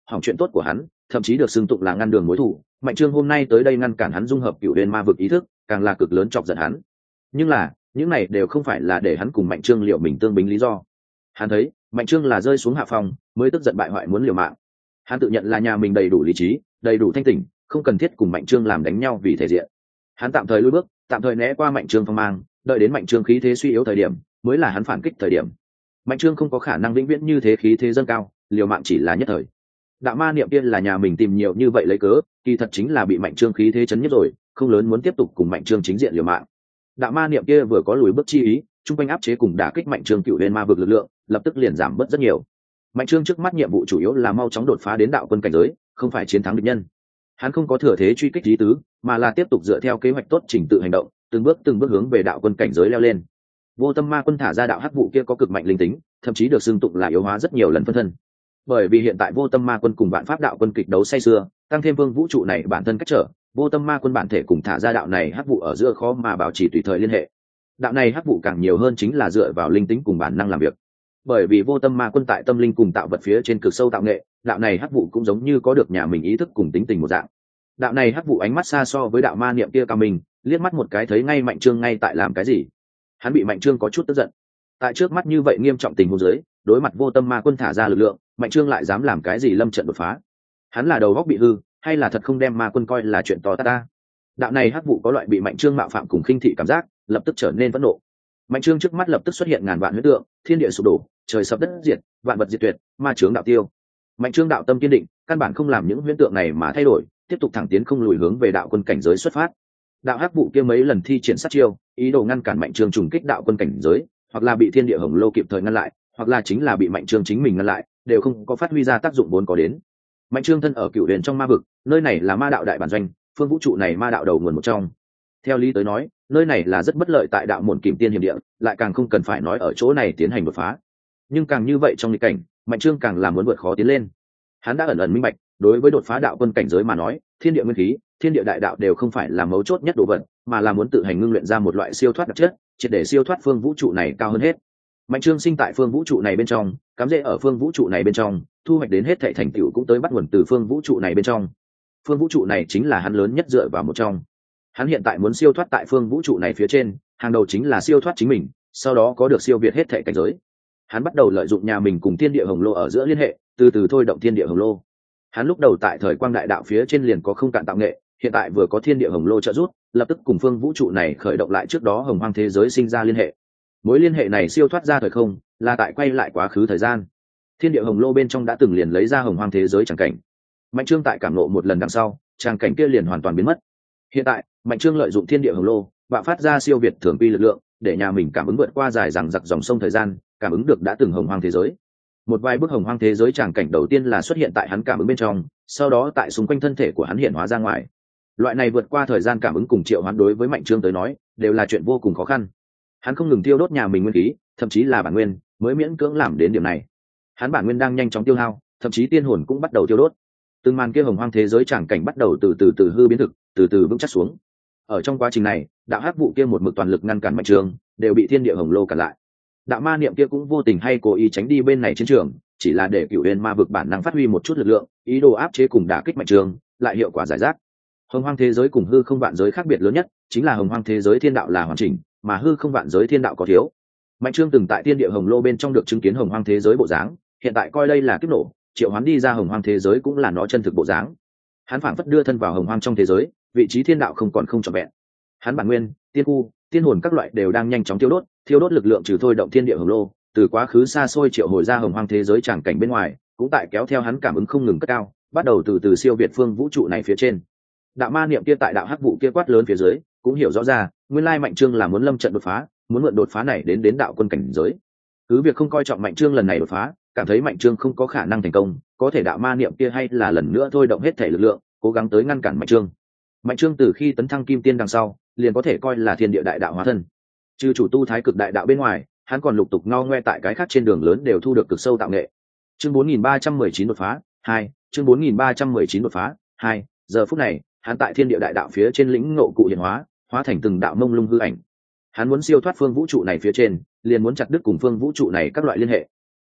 A: hỏng chuyện tốt của hắn, thậm chí được xưng tụng là ngăn đường mối thù. Mạnh Trương hôm nay tới đây ngăn cản hắn dung hợp cựu huyền ma vực ý thức, càng là cực lớn chọc giận hắn. Nhưng là những này đều không phải là để hắn cùng Mạnh Trương liệu mình tương bính lý do. Hắn thấy Mạnh Trương là rơi xuống hạ phòng mới tức giận bại hoại muốn liều mạng. Hắn tự nhận là nhà mình đầy đủ lý trí, đầy đủ thanh tỉnh, không cần thiết cùng Mạnh Trương làm đánh nhau vì thể diện. Hắn tạm thời lùi bước, tạm thời né qua Mạnh Trương phong mang, đợi đến Mạnh Trương khí thế suy yếu thời điểm mới là hắn phản kích thời điểm. Mạnh Trương không có khả năng vĩnh viễn như thế khí thế dâng cao, liều mạng chỉ là nhất thời. Đạo ma niệm kia là nhà mình tìm nhiều như vậy lấy cớ, kỳ thật chính là bị Mạnh Trương khí thế chấn nhất rồi, không lớn muốn tiếp tục cùng Mạnh Trương chính diện liều mạng. Đạo ma niệm kia vừa có lùi bước chi ý, trung quanh áp chế cùng đả kích Mạnh Trương cựu huyền ma vực lực lượng, lập tức liền giảm bớt rất nhiều. Mạnh Trương trước mắt nhiệm vụ chủ yếu là mau chóng đột phá đến đạo quân cảnh giới, không phải chiến thắng địch nhân. Hắn không có thừa thế truy kích lý tứ, mà là tiếp tục dựa theo kế hoạch tốt trình tự hành động, từng bước từng bước hướng về đạo quân cảnh giới leo lên. Vô Tâm Ma Quân thả ra đạo hắc vụ kia có cực mạnh linh tính, thậm chí được xưng tụng là yếu hóa rất nhiều lần phân thân. Bởi vì hiện tại Vô Tâm Ma Quân cùng Vạn Pháp Đạo Quân kịch đấu say sưa, tăng thêm vương vũ trụ này bản thân cách trở, Vô Tâm Ma Quân bản thể cùng thả ra đạo này hắc vụ ở giữa khó mà bảo trì tùy thời liên hệ. Đạo này hắc vụ càng nhiều hơn chính là dựa vào linh tính cùng bản năng làm việc. Bởi vì Vô Tâm Ma Quân tại tâm linh cùng tạo vật phía trên cực sâu tạo nghệ, đạo này hắc vụ cũng giống như có được nhà mình ý thức cùng tính tình một dạng. Đạo này hắc vụ ánh mắt xa so với đạo ma niệm kia cao mình, liếc mắt một cái thấy ngay Mạnh Trương ngay tại làm cái gì. Hắn bị Mạnh Trương có chút tức giận. Tại trước mắt như vậy nghiêm trọng tình huống dưới, đối mặt Vô Tâm Ma Quân thả ra lực lượng, Mạnh Trương lại dám làm cái gì lâm trận đột phá. Hắn là đầu góc bị hư, hay là thật không đem Ma Quân coi là chuyện to tát ta? Đạo này hắc vụ có loại bị Mạnh Trương mạo phạm cùng khinh thị cảm giác, lập tức trở nên phẫn nộ. Mạnh Trương trước mắt lập tức xuất hiện ngàn vạn huyễn tượng, thiên địa sụp đổ, trời sập đất diệt, vạn vật diệt tuyệt, ma chướng đạo tiêu. Mạnh Trương đạo tâm kiên định, căn bản không làm những huyễn tượng này mà thay đổi, tiếp tục thẳng tiến không lùi hướng về đạo quân cảnh giới xuất phát. Đạo hắc vụ kia mấy lần thi triển sát chiêu, ý đồ ngăn cản Mạnh Trương trùng kích đạo quân cảnh giới, hoặc là bị thiên địa hồng lô kịp thời ngăn lại, hoặc là chính là bị Mạnh Trương chính mình ngăn lại, đều không có phát huy ra tác dụng vốn có đến. Mạnh Trương thân ở cửu huyền trong ma vực, nơi này là ma đạo đại bản doanh, phương vũ trụ này ma đạo đầu nguồn một trong. Theo lý tới nói, nơi này là rất bất lợi tại đạo môn kìm tiên hiểm địa, lại càng không cần phải nói ở chỗ này tiến hành đột phá. Nhưng càng như vậy trong nghịch cảnh, Mạnh Trương càng là muốn vượt khó tiến lên. Hắn đã ẩn ẩn minh bạch, đối với đột phá đạo quân cảnh giới mà nói, thiên địa nguyên khí, thiên địa đại đạo đều không phải là mấu chốt nhất đồ vật, mà là muốn tự hành ngưng luyện ra một loại siêu thoát đặc chất, triệt để siêu thoát phương vũ trụ này cao hơn hết. Mạnh Trương sinh tại phương vũ trụ này bên trong, cắm rễ ở phương vũ trụ này bên trong, thu hoạch đến hết thảy thành tựu cũng tới bắt nguồn từ phương vũ trụ này bên trong. Phương vũ trụ này chính là hắn lớn nhất dựa vào một trong. Hắn hiện tại muốn siêu thoát tại phương vũ trụ này phía trên, hàng đầu chính là siêu thoát chính mình, sau đó có được siêu việt hết thảy cảnh giới. Hắn bắt đầu lợi dụng nhà mình cùng thiên địa hồng lô ở giữa liên hệ, từ từ thôi động thiên địa hồng lô. Hắn lúc đầu tại thời quang đại đạo phía trên liền có không cạn tạo nghệ, hiện tại vừa có thiên địa hồng lô trợ giúp, lập tức cùng phương vũ trụ này khởi động lại trước đó hồng hoang thế giới sinh ra liên hệ. Mối liên hệ này siêu thoát ra thời không, là tại quay lại quá khứ thời gian. Thiên địa hồng lô bên trong đã từng liền lấy ra hồng hoang thế giới tràng cảnh. Mạnh Trương tại cảm ngộ một lần đằng sau, tràng cảnh kia liền hoàn toàn biến mất. Hiện tại, Mạnh Trương lợi dụng thiên địa hồng lô, bạo phát ra siêu việt thường quy lực lượng, để nhà mình cảm ứng vượt qua dài dằng dặc dòng sông thời gian, cảm ứng được đã từng hồng hoang thế giới. Một vài bức hồng hoang thế giới tràng cảnh đầu tiên là xuất hiện tại hắn cảm ứng bên trong, sau đó tại xung quanh thân thể của hắn hiện hóa ra ngoài. Loại này vượt qua thời gian cảm ứng cùng triệu hoán đối với Mạnh Trương tới nói, đều là chuyện vô cùng khó khăn. Hắn không ngừng tiêu đốt nhà mình nguyên khí, thậm chí là bản nguyên, mới miễn cưỡng làm đến điểm này. Hắn bản nguyên đang nhanh chóng tiêu hao, thậm chí tiên hồn cũng bắt đầu tiêu đốt. Từng màn kia hồng hoang thế giới tràng cảnh bắt đầu từ từ từ hư biến thực, từ từ vững chắc xuống. Ở trong quá trình này, đạo hắc vụ kia một mực toàn lực ngăn cản Mạnh Trương, đều bị thiên địa hồng lô cản lại. Đạo ma niệm kia cũng vô tình hay cố ý tránh đi bên này chiến trường, chỉ là để cửu huyền ma vực bản năng phát huy một chút lực lượng, ý đồ áp chế cùng đả kích Mạnh Trương, lại hiệu quả giải rác. Hồng hoang thế giới cùng hư không vạn giới khác biệt lớn nhất, chính là hồng hoang thế giới thiên đạo là hoàn chỉnh, mà hư không vạn giới thiên đạo có thiếu. Mạnh Trương từng tại thiên địa hồng lô bên trong được chứng kiến hồng hoang thế giới bộ dáng, hiện tại coi đây là kiếp nổ, triệu hoán đi ra hồng hoang thế giới cũng là nó chân thực bộ dáng. Hắn phảng phất đưa thân vào hồng hoang trong thế giới, vị trí thiên đạo không còn không trọn vẹn. Hắn bản nguyên, tiên khu, tiên hồn các loại đều đang nhanh chóng tiêu đốt, thiêu đốt lực lượng trừ thôi động thiên địa hồng lô, từ quá khứ xa xôi triệu hồi ra hồng hoang thế giới tràng cảnh bên ngoài, cũng tại kéo theo hắn cảm ứng không ngừng cất cao, bắt đầu từ từ siêu việt phương vũ trụ này phía trên. Đạo ma niệm kia tại đạo hắc vụ kia quát lớn phía dưới, cũng hiểu rõ ra, nguyên lai Mạnh Trương là muốn lâm trận đột phá, muốn mượn đột phá này đến đến đạo quân cảnh giới. Cứ việc không coi trọng Mạnh Trương lần này đột phá, cảm thấy Mạnh Trương không có khả năng thành công, có thể đạo ma niệm kia hay là lần nữa thôi động hết thể lực lượng, cố gắng tới ngăn cản Mạnh Trương. Mạnh Trương từ khi tấn thăng kim tiên đằng sau, liền có thể coi là thiên địa đại đạo hóa thân. Trừ chủ tu thái cực đại đạo bên ngoài, hắn còn lục tục ngao ngoe tại cái khác trên đường lớn đều thu được cực sâu tạo nghệ. Chương bốn nghìn ba trăm mười chín đột phá hai, chương bốn nghìn ba trăm mười chín đột phá hai. Giờ phút này, hắn tại thiên địa đại đạo phía trên lĩnh ngộ cụ hiện hóa, hóa thành từng đạo mông lung hư ảnh. Hắn muốn siêu thoát phương vũ trụ này phía trên, liền muốn chặt đứt cùng phương vũ trụ này các loại liên hệ.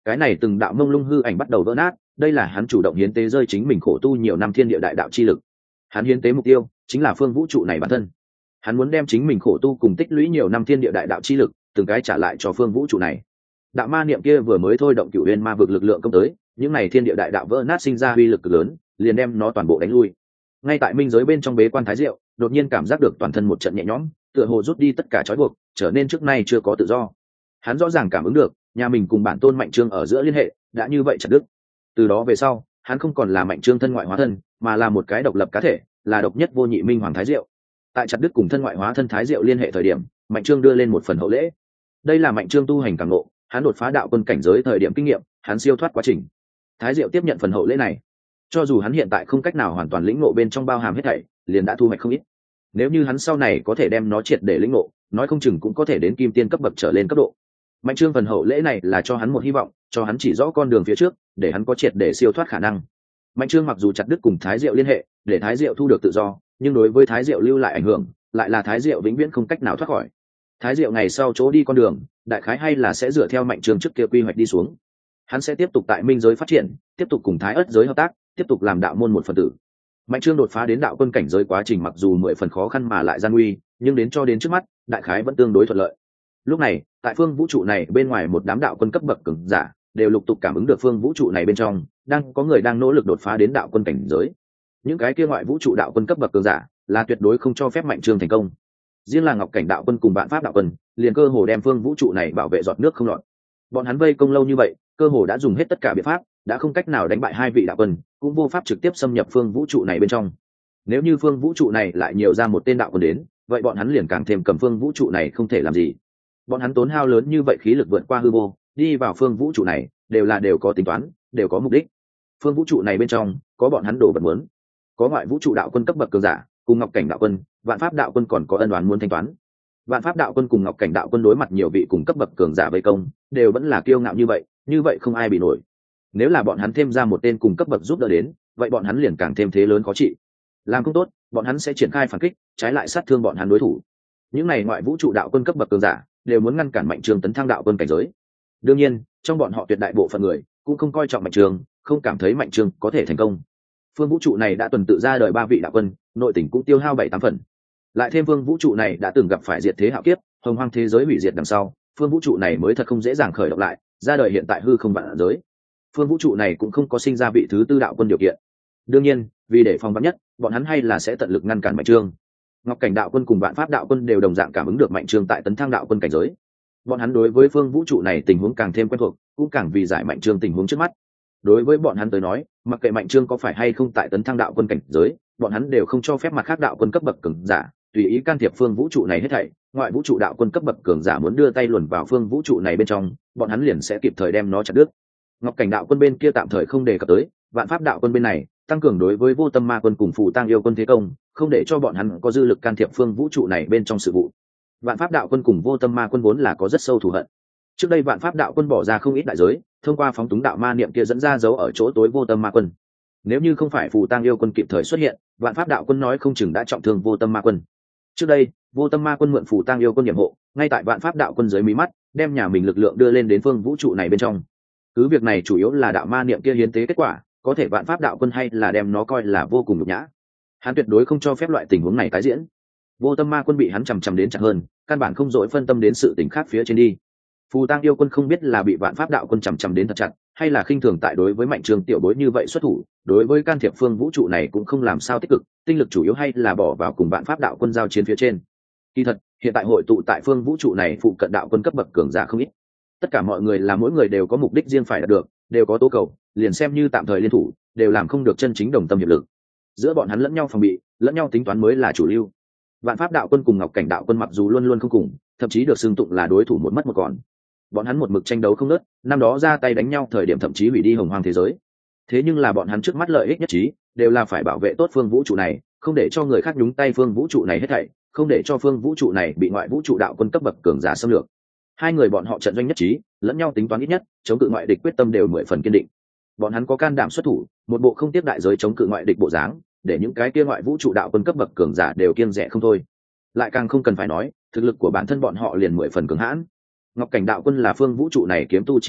A: Cái này từng đạo mông lung hư ảnh bắt đầu vỡ nát, đây là hắn chủ động hiến tế rơi chính mình khổ tu nhiều năm thiên địa đại đạo chi lực. Hắn hiến tế mục tiêu chính là phương vũ trụ này bản thân. Hắn muốn đem chính mình khổ tu cùng tích lũy nhiều năm thiên địa đại đạo chi lực từng cái trả lại cho phương vũ trụ này. Đạo ma niệm kia vừa mới thôi động cửu huyền ma vực lực lượng công tới, những này thiên địa đại đạo vỡ nát sinh ra uy lực cực lớn, liền đem nó toàn bộ đánh lui. Ngay tại minh giới bên trong bế quan thái diệu, đột nhiên cảm giác được toàn thân một trận nhẹ nhõm, tựa hồ rút đi tất cả trói buộc, trở nên trước nay chưa có tự do. Hắn rõ ràng cảm ứng được nhà mình cùng bản tôn mạnh trương ở giữa liên hệ đã như vậy chặt đứt. Từ đó về sau, hắn không còn là mạnh trương thân ngoại hóa thân, mà là một cái độc lập cá thể, là độc nhất vô nhị minh hoàng thái diệu. Tại chặt đứt cùng thân ngoại hóa thân thái diệu liên hệ thời điểm, mạnh trương đưa lên một phần hậu lễ. Đây là mạnh trương tu hành càng ngộ, hắn đột phá đạo quân cảnh giới thời điểm kinh nghiệm, hắn siêu thoát quá trình. Thái diệu tiếp nhận phần hậu lễ này, cho dù hắn hiện tại không cách nào hoàn toàn lĩnh ngộ bên trong bao hàm hết thảy, liền đã thu hoạch không ít. Nếu như hắn sau này có thể đem nó triệt để lĩnh ngộ, nói không chừng cũng có thể đến kim tiên cấp bậc trở lên cấp độ. Mạnh trương phần hậu lễ này là cho hắn một hy vọng, cho hắn chỉ rõ con đường phía trước, để hắn có triệt để siêu thoát khả năng. Mạnh trương mặc dù chặt đứt cùng thái diệu liên hệ, để thái diệu thu được tự do, nhưng đối với thái diệu lưu lại ảnh hưởng, lại là thái diệu vĩnh viễn không cách nào thoát khỏi. Thái diệu ngày sau chỗ đi con đường, đại khái hay là sẽ dựa theo mạnh trương trước kia quy hoạch đi xuống. Hắn sẽ tiếp tục tại minh giới phát triển, tiếp tục cùng thái ất giới hợp tác, tiếp tục làm đạo môn một phần tử. Mạnh trương đột phá đến đạo quân cảnh giới quá trình mặc dù mười phần khó khăn mà lại gian nguy, nhưng đến cho đến trước mắt, đại khái vẫn tương đối thuận lợi. Lúc này, tại phương vũ trụ này bên ngoài một đám đạo quân cấp bậc cường giả đều lục tục cảm ứng được phương vũ trụ này bên trong đang có người đang nỗ lực đột phá đến đạo quân cảnh giới. Những cái kia ngoại vũ trụ đạo quân cấp bậc cường giả là tuyệt đối không cho phép mạnh trương thành công. Riêng là ngọc cảnh đạo quân cùng vạn pháp đạo quân liền cơ hồ đem phương vũ trụ này bảo vệ giọt nước không lọt. Bọn hắn vây công lâu như vậy, cơ hồ đã dùng hết tất cả biện pháp, đã không cách nào đánh bại hai vị đạo quân, cũng vô pháp trực tiếp xâm nhập phương vũ trụ này bên trong. Nếu như phương vũ trụ này lại nhiều ra một tên đạo quân đến, vậy bọn hắn liền càng thêm cầm phương vũ trụ này không thể làm gì. Bọn hắn tốn hao lớn như vậy khí lực vượt qua hư vô, đi vào phương vũ trụ này, đều là đều có tính toán, đều có mục đích. Phương vũ trụ này bên trong có bọn hắn đồ vật muốn, có ngoại vũ trụ đạo quân cấp bậc cường giả, cùng ngọc cảnh đạo quân, vạn pháp đạo quân còn có ân oán muốn thanh toán. Vạn pháp đạo quân cùng ngọc cảnh đạo quân đối mặt nhiều vị cùng cấp bậc cường giả vây công, đều vẫn là kiêu ngạo như vậy, như vậy không ai bị nổi. Nếu là bọn hắn thêm ra một tên cùng cấp bậc giúp đỡ đến, vậy bọn hắn liền càng thêm thế lớn khó trị. Làm không tốt, bọn hắn sẽ triển khai phản kích, trái lại sát thương bọn hắn đối thủ. Những này ngoại vũ trụ đạo quân cấp bậc cường giả đều muốn ngăn cản mạnh trương tấn thăng đạo quân cảnh giới. Đương nhiên, trong bọn họ tuyệt đại bộ phận người cũng không coi trọng mạnh trương, không cảm thấy mạnh trương có thể thành công. Phương vũ trụ này đã tuần tự ra đời ba vị đạo quân, nội tình cũng tiêu hao bảy tám phần. Lại thêm phương vũ trụ này đã từng gặp phải diệt thế hạo kiếp, hồng hoang thế giới hủy diệt đằng sau, phương vũ trụ này mới thật không dễ dàng khởi động lại, ra đời hiện tại hư không vạn giới. Phương vũ trụ này cũng không có sinh ra vị thứ tư đạo quân điều kiện. Đương nhiên, vì để phòng vắn nhất, bọn hắn hay là sẽ tận lực ngăn cản mạnh trương. Ngọc cảnh đạo quân cùng vạn pháp đạo quân đều đồng dạng cảm ứng được mạnh trương tại tấn thăng đạo quân cảnh giới. Bọn hắn đối với phương vũ trụ này tình huống càng thêm quen thuộc, cũng càng vì giải mạnh trương tình huống trước mắt. Đối với bọn hắn tới nói, mặc kệ mạnh trương có phải hay không tại tấn thăng đạo quân cảnh giới, bọn hắn đều không cho phép mặt khác đạo quân cấp bậc cường giả tùy ý can thiệp phương vũ trụ này hết thảy. Ngoại vũ trụ đạo quân cấp bậc cường giả muốn đưa tay luồn vào phương vũ trụ này bên trong, bọn hắn liền sẽ kịp thời đem nó chặt đứt. Ngọc cảnh đạo quân bên kia tạm thời không đề cập tới, vạn pháp đạo quân bên này tăng cường đối với vô tâm ma quân cùng phù tang yêu quân thế công, không để cho bọn hắn có dư lực can thiệp phương vũ trụ này bên trong sự vụ. Vạn pháp đạo quân cùng vô tâm ma quân vốn là có rất sâu thù hận. Trước đây vạn pháp đạo quân bỏ ra không ít đại giới, thông qua phóng túng đạo ma niệm kia dẫn ra dấu ở chỗ tối vô tâm ma quân. Nếu như không phải phù tang yêu quân kịp thời xuất hiện, vạn pháp đạo quân nói không chừng đã trọng thương vô tâm ma quân. Trước đây vô tâm ma quân mượn phù tang yêu quân nhiệm hộ, ngay tại vạn pháp đạo quân dưới mí mắt, đem nhà mình lực lượng đưa lên đến phương vũ trụ này bên trong. Cứ việc này chủ yếu là đạo ma niệm kia hiến tế kết quả, có thể vạn pháp đạo quân hay là đem nó coi là vô cùng nhục nhã. Hắn tuyệt đối không cho phép loại tình huống này tái diễn. Vô tâm ma quân bị hắn chằm chằm đến chặt hơn, căn bản không dội phân tâm đến sự tình khác phía trên đi. Phù tang yêu quân không biết là bị vạn pháp đạo quân chằm chằm đến thật chặt, hay là khinh thường tại đối với mạnh trường tiểu bối như vậy xuất thủ, đối với can thiệp phương vũ trụ này cũng không làm sao tích cực, tinh lực chủ yếu hay là bỏ vào cùng vạn pháp đạo quân giao chiến phía trên. Kỳ thật, hiện tại hội tụ tại phương vũ trụ này phụ cận đạo quân cấp bậc cường giả không ít. Tất cả mọi người là mỗi người đều có mục đích riêng phải đạt được, đều có tố cầu, liền xem như tạm thời liên thủ, đều làm không được chân chính đồng tâm hiệp lực. Giữa bọn hắn lẫn nhau phòng bị, lẫn nhau tính toán mới là chủ lưu. Vạn pháp đạo quân cùng ngọc cảnh đạo quân mặc dù luôn luôn không cùng, thậm chí được xưng tụng là đối thủ một mất một còn. Bọn hắn một mực tranh đấu không ngớt, năm đó ra tay đánh nhau thời điểm thậm chí hủy đi hồng hoang thế giới. Thế nhưng là bọn hắn trước mắt lợi ích nhất trí, đều là phải bảo vệ tốt phương vũ trụ này, không để cho người khác nhúng tay phương vũ trụ này hết thảy, không để cho phương vũ trụ này bị ngoại vũ trụ đạo quân cấp bậc cường giả xâm lược. Hai người bọn họ trận doanh nhất trí, lẫn nhau tính toán ít nhất, chống cự ngoại địch quyết tâm đều mười phần kiên định. Bọn hắn có can đảm xuất thủ, một bộ không tiếp đại giới chống cự ngoại địch bộ dáng, để những cái kia ngoại vũ trụ đạo quân cấp bậc cường giả đều kiêng dè không thôi. Lại càng không cần phải nói, thực lực của bản thân bọn họ liền mười phần cường hãn. Ngọc cảnh đạo quân là phương vũ trụ này kiếm tu chi tổ,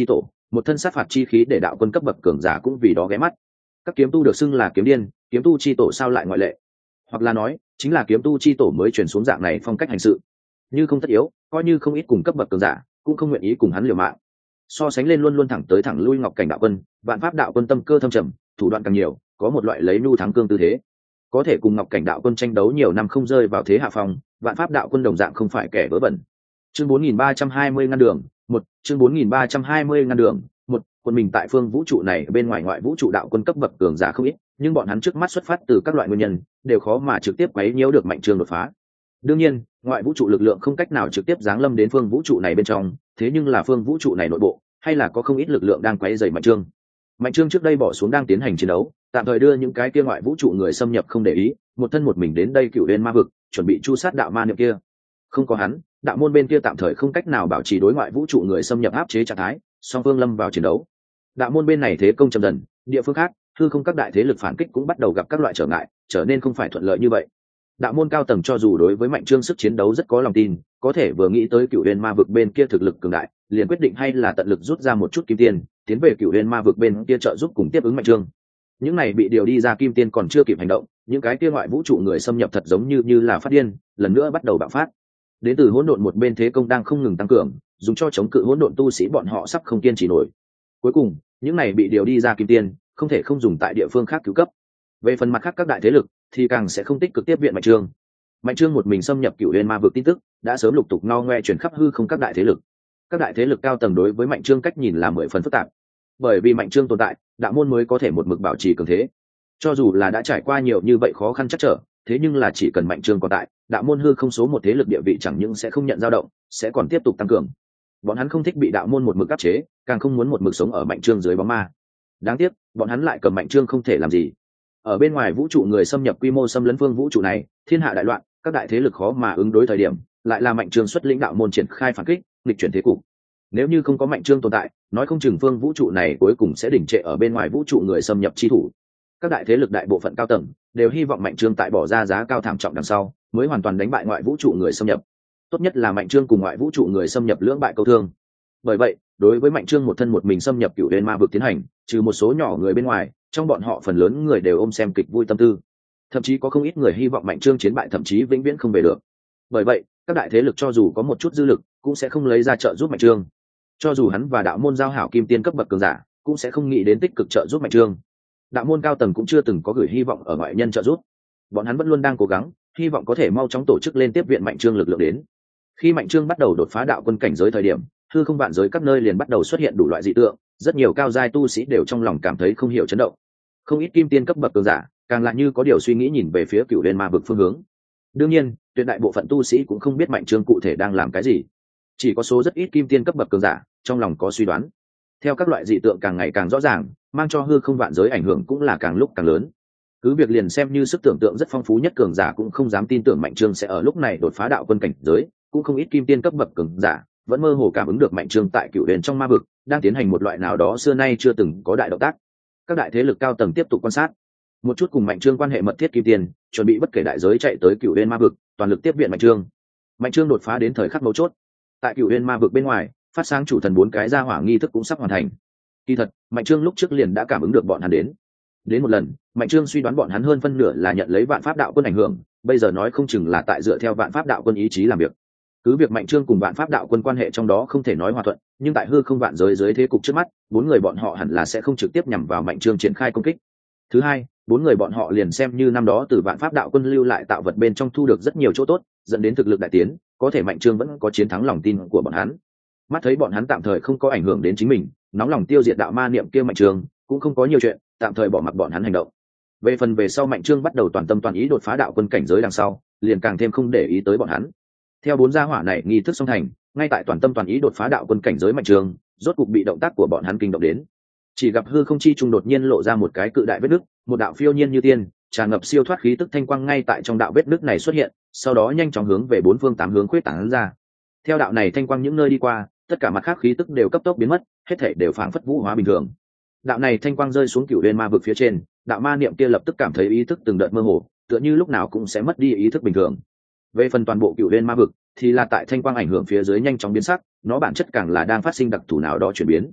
A: một thân sát phạt chi khí để đạo quân cấp bậc cường giả cũng vì đó ghé mắt. Các kiếm tu được xưng là kiếm điên, kiếm tu chi tổ sao lại ngoại lệ, hoặc là nói chính là kiếm tu chi tổ mới truyền xuống dạng này phong cách hành sự. Như không tất yếu, coi như không ít cùng cấp bậc cường giả cũng không nguyện ý cùng hắn liều mạng. So sánh lên luôn luôn thẳng tới thẳng lui ngọc cảnh đạo quân, vạn pháp đạo quân tâm cơ thâm trầm, thủ đoạn càng nhiều, có một loại lấy nhu thắng cương tư thế, có thể cùng ngọc cảnh đạo quân tranh đấu nhiều năm không rơi vào thế hạ phong. Vạn pháp đạo quân đồng dạng không phải kẻ vớ vẩn. Chương bốn nghìn ba trăm hai mươi ngăn đường một, chương bốn nghìn ba trăm hai mươi ngăn đường một. Quân mình tại phương vũ trụ này bên ngoài ngoại vũ trụ đạo quân cấp bậc cường giả không ít, nhưng bọn hắn trước mắt xuất phát từ các loại nguyên nhân, đều khó mà trực tiếp quấy nhiễu được Mạnh Trương đột phá. Đương nhiên, ngoại vũ trụ lực lượng không cách nào trực tiếp giáng lâm đến phương vũ trụ này bên trong, thế nhưng là phương vũ trụ này nội bộ, hay là có không ít lực lượng đang quấy rầy Mạnh Trương. Mạnh Trương trước đây bỏ xuống đang tiến hành chiến đấu, tạm thời đưa những cái kia ngoại vũ trụ người xâm nhập không để ý, một thân một mình đến đây Cửu Uyên ma vực, chuẩn bị chu sát đạo ma niệm kia. Không có hắn, đạo môn bên kia tạm thời không cách nào bảo trì đối ngoại vũ trụ người xâm nhập áp chế trạng thái, song phương lâm vào chiến đấu. Đạo môn bên này thế công chậm dần, địa phương khác, hư không các đại thế lực phản kích cũng bắt đầu gặp các loại trở ngại, trở nên không phải thuận lợi như vậy. Đạo môn cao tầng cho dù đối với Mạnh Trương sức chiến đấu rất có lòng tin, có thể vừa nghĩ tới Cửu Uyên ma vực bên kia thực lực cường đại, liền quyết định hay là tận lực rút ra một chút kim tiền, tiến về Cửu Uyên ma vực bên kia trợ giúp cùng tiếp ứng Mạnh Trương. Những này bị điều đi ra kim tiên còn chưa kịp hành động, những cái kia ngoại vũ trụ người xâm nhập thật giống như như là phát điên, lần nữa bắt đầu bạo phát. Đến từ hỗn độn một bên thế công đang không ngừng tăng cường, dùng cho chống cự hỗn độn tu sĩ bọn họ sắp không kiên trì nổi. Cuối cùng, những này bị điều đi ra kim tiên, không thể không dùng tại địa phương khác cứu cấp. Về phần mặt khác các đại thế lực, thì càng sẽ không tích cực tiếp viện Mạnh Trương. Mạnh Trương một mình xâm nhập Cửu Uyên ma vực tin tức, đã sớm lục tục ngao ngoe truyền khắp hư không các đại thế lực. Các đại thế lực cao tầng đối với Mạnh Trương cách nhìn là mười phần phức tạp. Bởi vì Mạnh Trương tồn tại, đạo môn mới có thể một mực bảo trì cường thế. Cho dù là đã trải qua nhiều như vậy khó khăn chắc trở, thế nhưng là chỉ cần Mạnh Trương còn tại, đạo môn hư không số một thế lực địa vị chẳng những sẽ không nhận dao động, sẽ còn tiếp tục tăng cường. Bọn hắn không thích bị đạo môn một mực áp chế, càng không muốn một mực sống ở Mạnh Trương dưới bóng ma. Đáng tiếc, bọn hắn lại cầm Mạnh Trương không thể làm gì. Ở bên ngoài vũ trụ người xâm nhập quy mô xâm lấn phương vũ trụ này, thiên hạ đại loạn, các đại thế lực khó mà ứng đối thời điểm, lại là Mạnh Trương xuất lĩnh đạo môn triển khai phản kích, nghịch chuyển thế cục. Nếu như không có Mạnh Trương tồn tại, nói không chừng phương vũ trụ này cuối cùng sẽ đỉnh trệ ở bên ngoài vũ trụ người xâm nhập chi thủ. Các đại thế lực đại bộ phận cao tầng đều hy vọng Mạnh Trương tại bỏ ra giá cao thảm trọng đằng sau, mới hoàn toàn đánh bại ngoại vũ trụ người xâm nhập. Tốt nhất là Mạnh Trương cùng ngoại vũ trụ người xâm nhập lưỡng bại câu thương. Bởi vậy, đối với Mạnh Trương một thân một mình xâm nhập Cửu Uyên ma vực tiến hành, trừ một số nhỏ người bên ngoài, trong bọn họ phần lớn người đều ôm xem kịch vui tâm tư. Thậm chí có không ít người hy vọng Mạnh Trương chiến bại thậm chí vĩnh viễn không về được. Bởi vậy, các đại thế lực cho dù có một chút dư lực, cũng sẽ không lấy ra trợ giúp Mạnh Trương. Cho dù hắn và đạo môn giao hảo kim tiên cấp bậc cường giả, cũng sẽ không nghĩ đến tích cực trợ giúp Mạnh Trương. Đạo môn cao tầng cũng chưa từng có gửi hy vọng ở ngoại nhân trợ giúp. Bọn hắn vẫn luôn đang cố gắng, hy vọng có thể mau chóng tổ chức lên tiếp viện Mạnh Trương lực lượng đến. Khi Mạnh Trương bắt đầu đột phá đạo quân cảnh giới thời điểm, hư không vạn giới các nơi liền bắt đầu xuất hiện đủ loại dị tượng, rất nhiều cao giai tu sĩ đều trong lòng cảm thấy không hiểu chấn động. Không ít kim tiên cấp bậc cường giả, càng lại như có điều suy nghĩ nhìn về phía Cửu Uyên ma vực phương hướng. Đương nhiên, tuyệt đại bộ phận tu sĩ cũng không biết Mạnh Trương cụ thể đang làm cái gì. Chỉ có số rất ít kim tiên cấp bậc cường giả, trong lòng có suy đoán. Theo các loại dị tượng càng ngày càng rõ ràng, mang cho hư không vạn giới ảnh hưởng cũng là càng lúc càng lớn. Cứ việc liền xem như sức tưởng tượng rất phong phú nhất cường giả cũng không dám tin tưởng Mạnh Trương sẽ ở lúc này đột phá đạo quân cảnh giới, cũng không ít kim tiên cấp bậc cường giả vẫn mơ hồ cảm ứng được Mạnh Trương tại Cửu Uyên trong ma vực đang tiến hành một loại nào đó xưa nay chưa từng có đại động tác. Các đại thế lực cao tầng tiếp tục quan sát. Một chút cùng Mạnh Trương quan hệ mật thiết kim tiền, chuẩn bị bất kể đại giới chạy tới Cửu Uyên ma vực, toàn lực tiếp viện Mạnh Trương. Mạnh Trương đột phá đến thời khắc mấu chốt. Tại Cửu Uyên ma vực bên ngoài, phát sáng chủ thần bốn cái gia hỏa nghi thức cũng sắp hoàn thành. Kỳ thật, Mạnh Trương lúc trước liền đã cảm ứng được bọn hắn đến. Đến một lần, Mạnh Trương suy đoán bọn hắn hơn phân nửa là nhận lấy Vạn Pháp Đạo Quân ảnh hưởng, bây giờ nói không chừng là tại dựa theo Vạn Pháp Đạo Quân ý chí làm việc. Cứ việc Mạnh Trương cùng Vạn Pháp Đạo Quân quan hệ trong đó không thể nói hòa thuận, nhưng tại hư không vạn giới dưới thế cục trước mắt, bốn người bọn họ hẳn là sẽ không trực tiếp nhằm vào Mạnh Trương triển khai công kích. Thứ hai, bốn người bọn họ liền xem như năm đó từ Vạn Pháp Đạo Quân lưu lại tạo vật bên trong thu được rất nhiều chỗ tốt, dẫn đến thực lực đại tiến, có thể Mạnh Trương vẫn có chiến thắng lòng tin của bọn hắn. Mắt thấy bọn hắn tạm thời không có ảnh hưởng đến chính mình, nóng lòng tiêu diệt đạo ma niệm kia Mạnh Trương cũng không có nhiều chuyện, tạm thời bỏ mặc bọn hắn hành động. Về phần về sau Mạnh Trương bắt đầu toàn tâm toàn ý đột phá đạo quân cảnh giới đằng sau, liền càng thêm không để ý tới bọn hắn. Theo bốn gia hỏa này nghi thức xong thành, ngay tại toàn tâm toàn ý đột phá đạo quân cảnh giới Mạnh Trương, rốt cục bị động tác của bọn hắn kinh động đến. Chỉ gặp hư không chi trung đột nhiên lộ ra một cái cự đại vết nứt, một đạo phiêu nhiên như tiên, tràn ngập siêu thoát khí tức thanh quang ngay tại trong đạo vết nứt này xuất hiện, sau đó nhanh chóng hướng về bốn phương tám hướng khuyết tán ra. Theo đạo này thanh quang những nơi đi qua, tất cả mặt khác khí tức đều cấp tốc biến mất, hết thảy đều phảng phất vũ hóa bình thường. Đạo này thanh quang rơi xuống Cửu Uyên ma vực phía trên, đạo ma niệm kia lập tức cảm thấy ý thức từng đợt mơ hồ, tựa như lúc nào cũng sẽ mất đi ý thức bình thường. Về phần toàn bộ Cửu Uyên ma vực, thì là tại thanh quang ảnh hưởng phía dưới nhanh chóng biến sắc, nó bản chất càng là đang phát sinh đặc thù nào đó chuyển biến.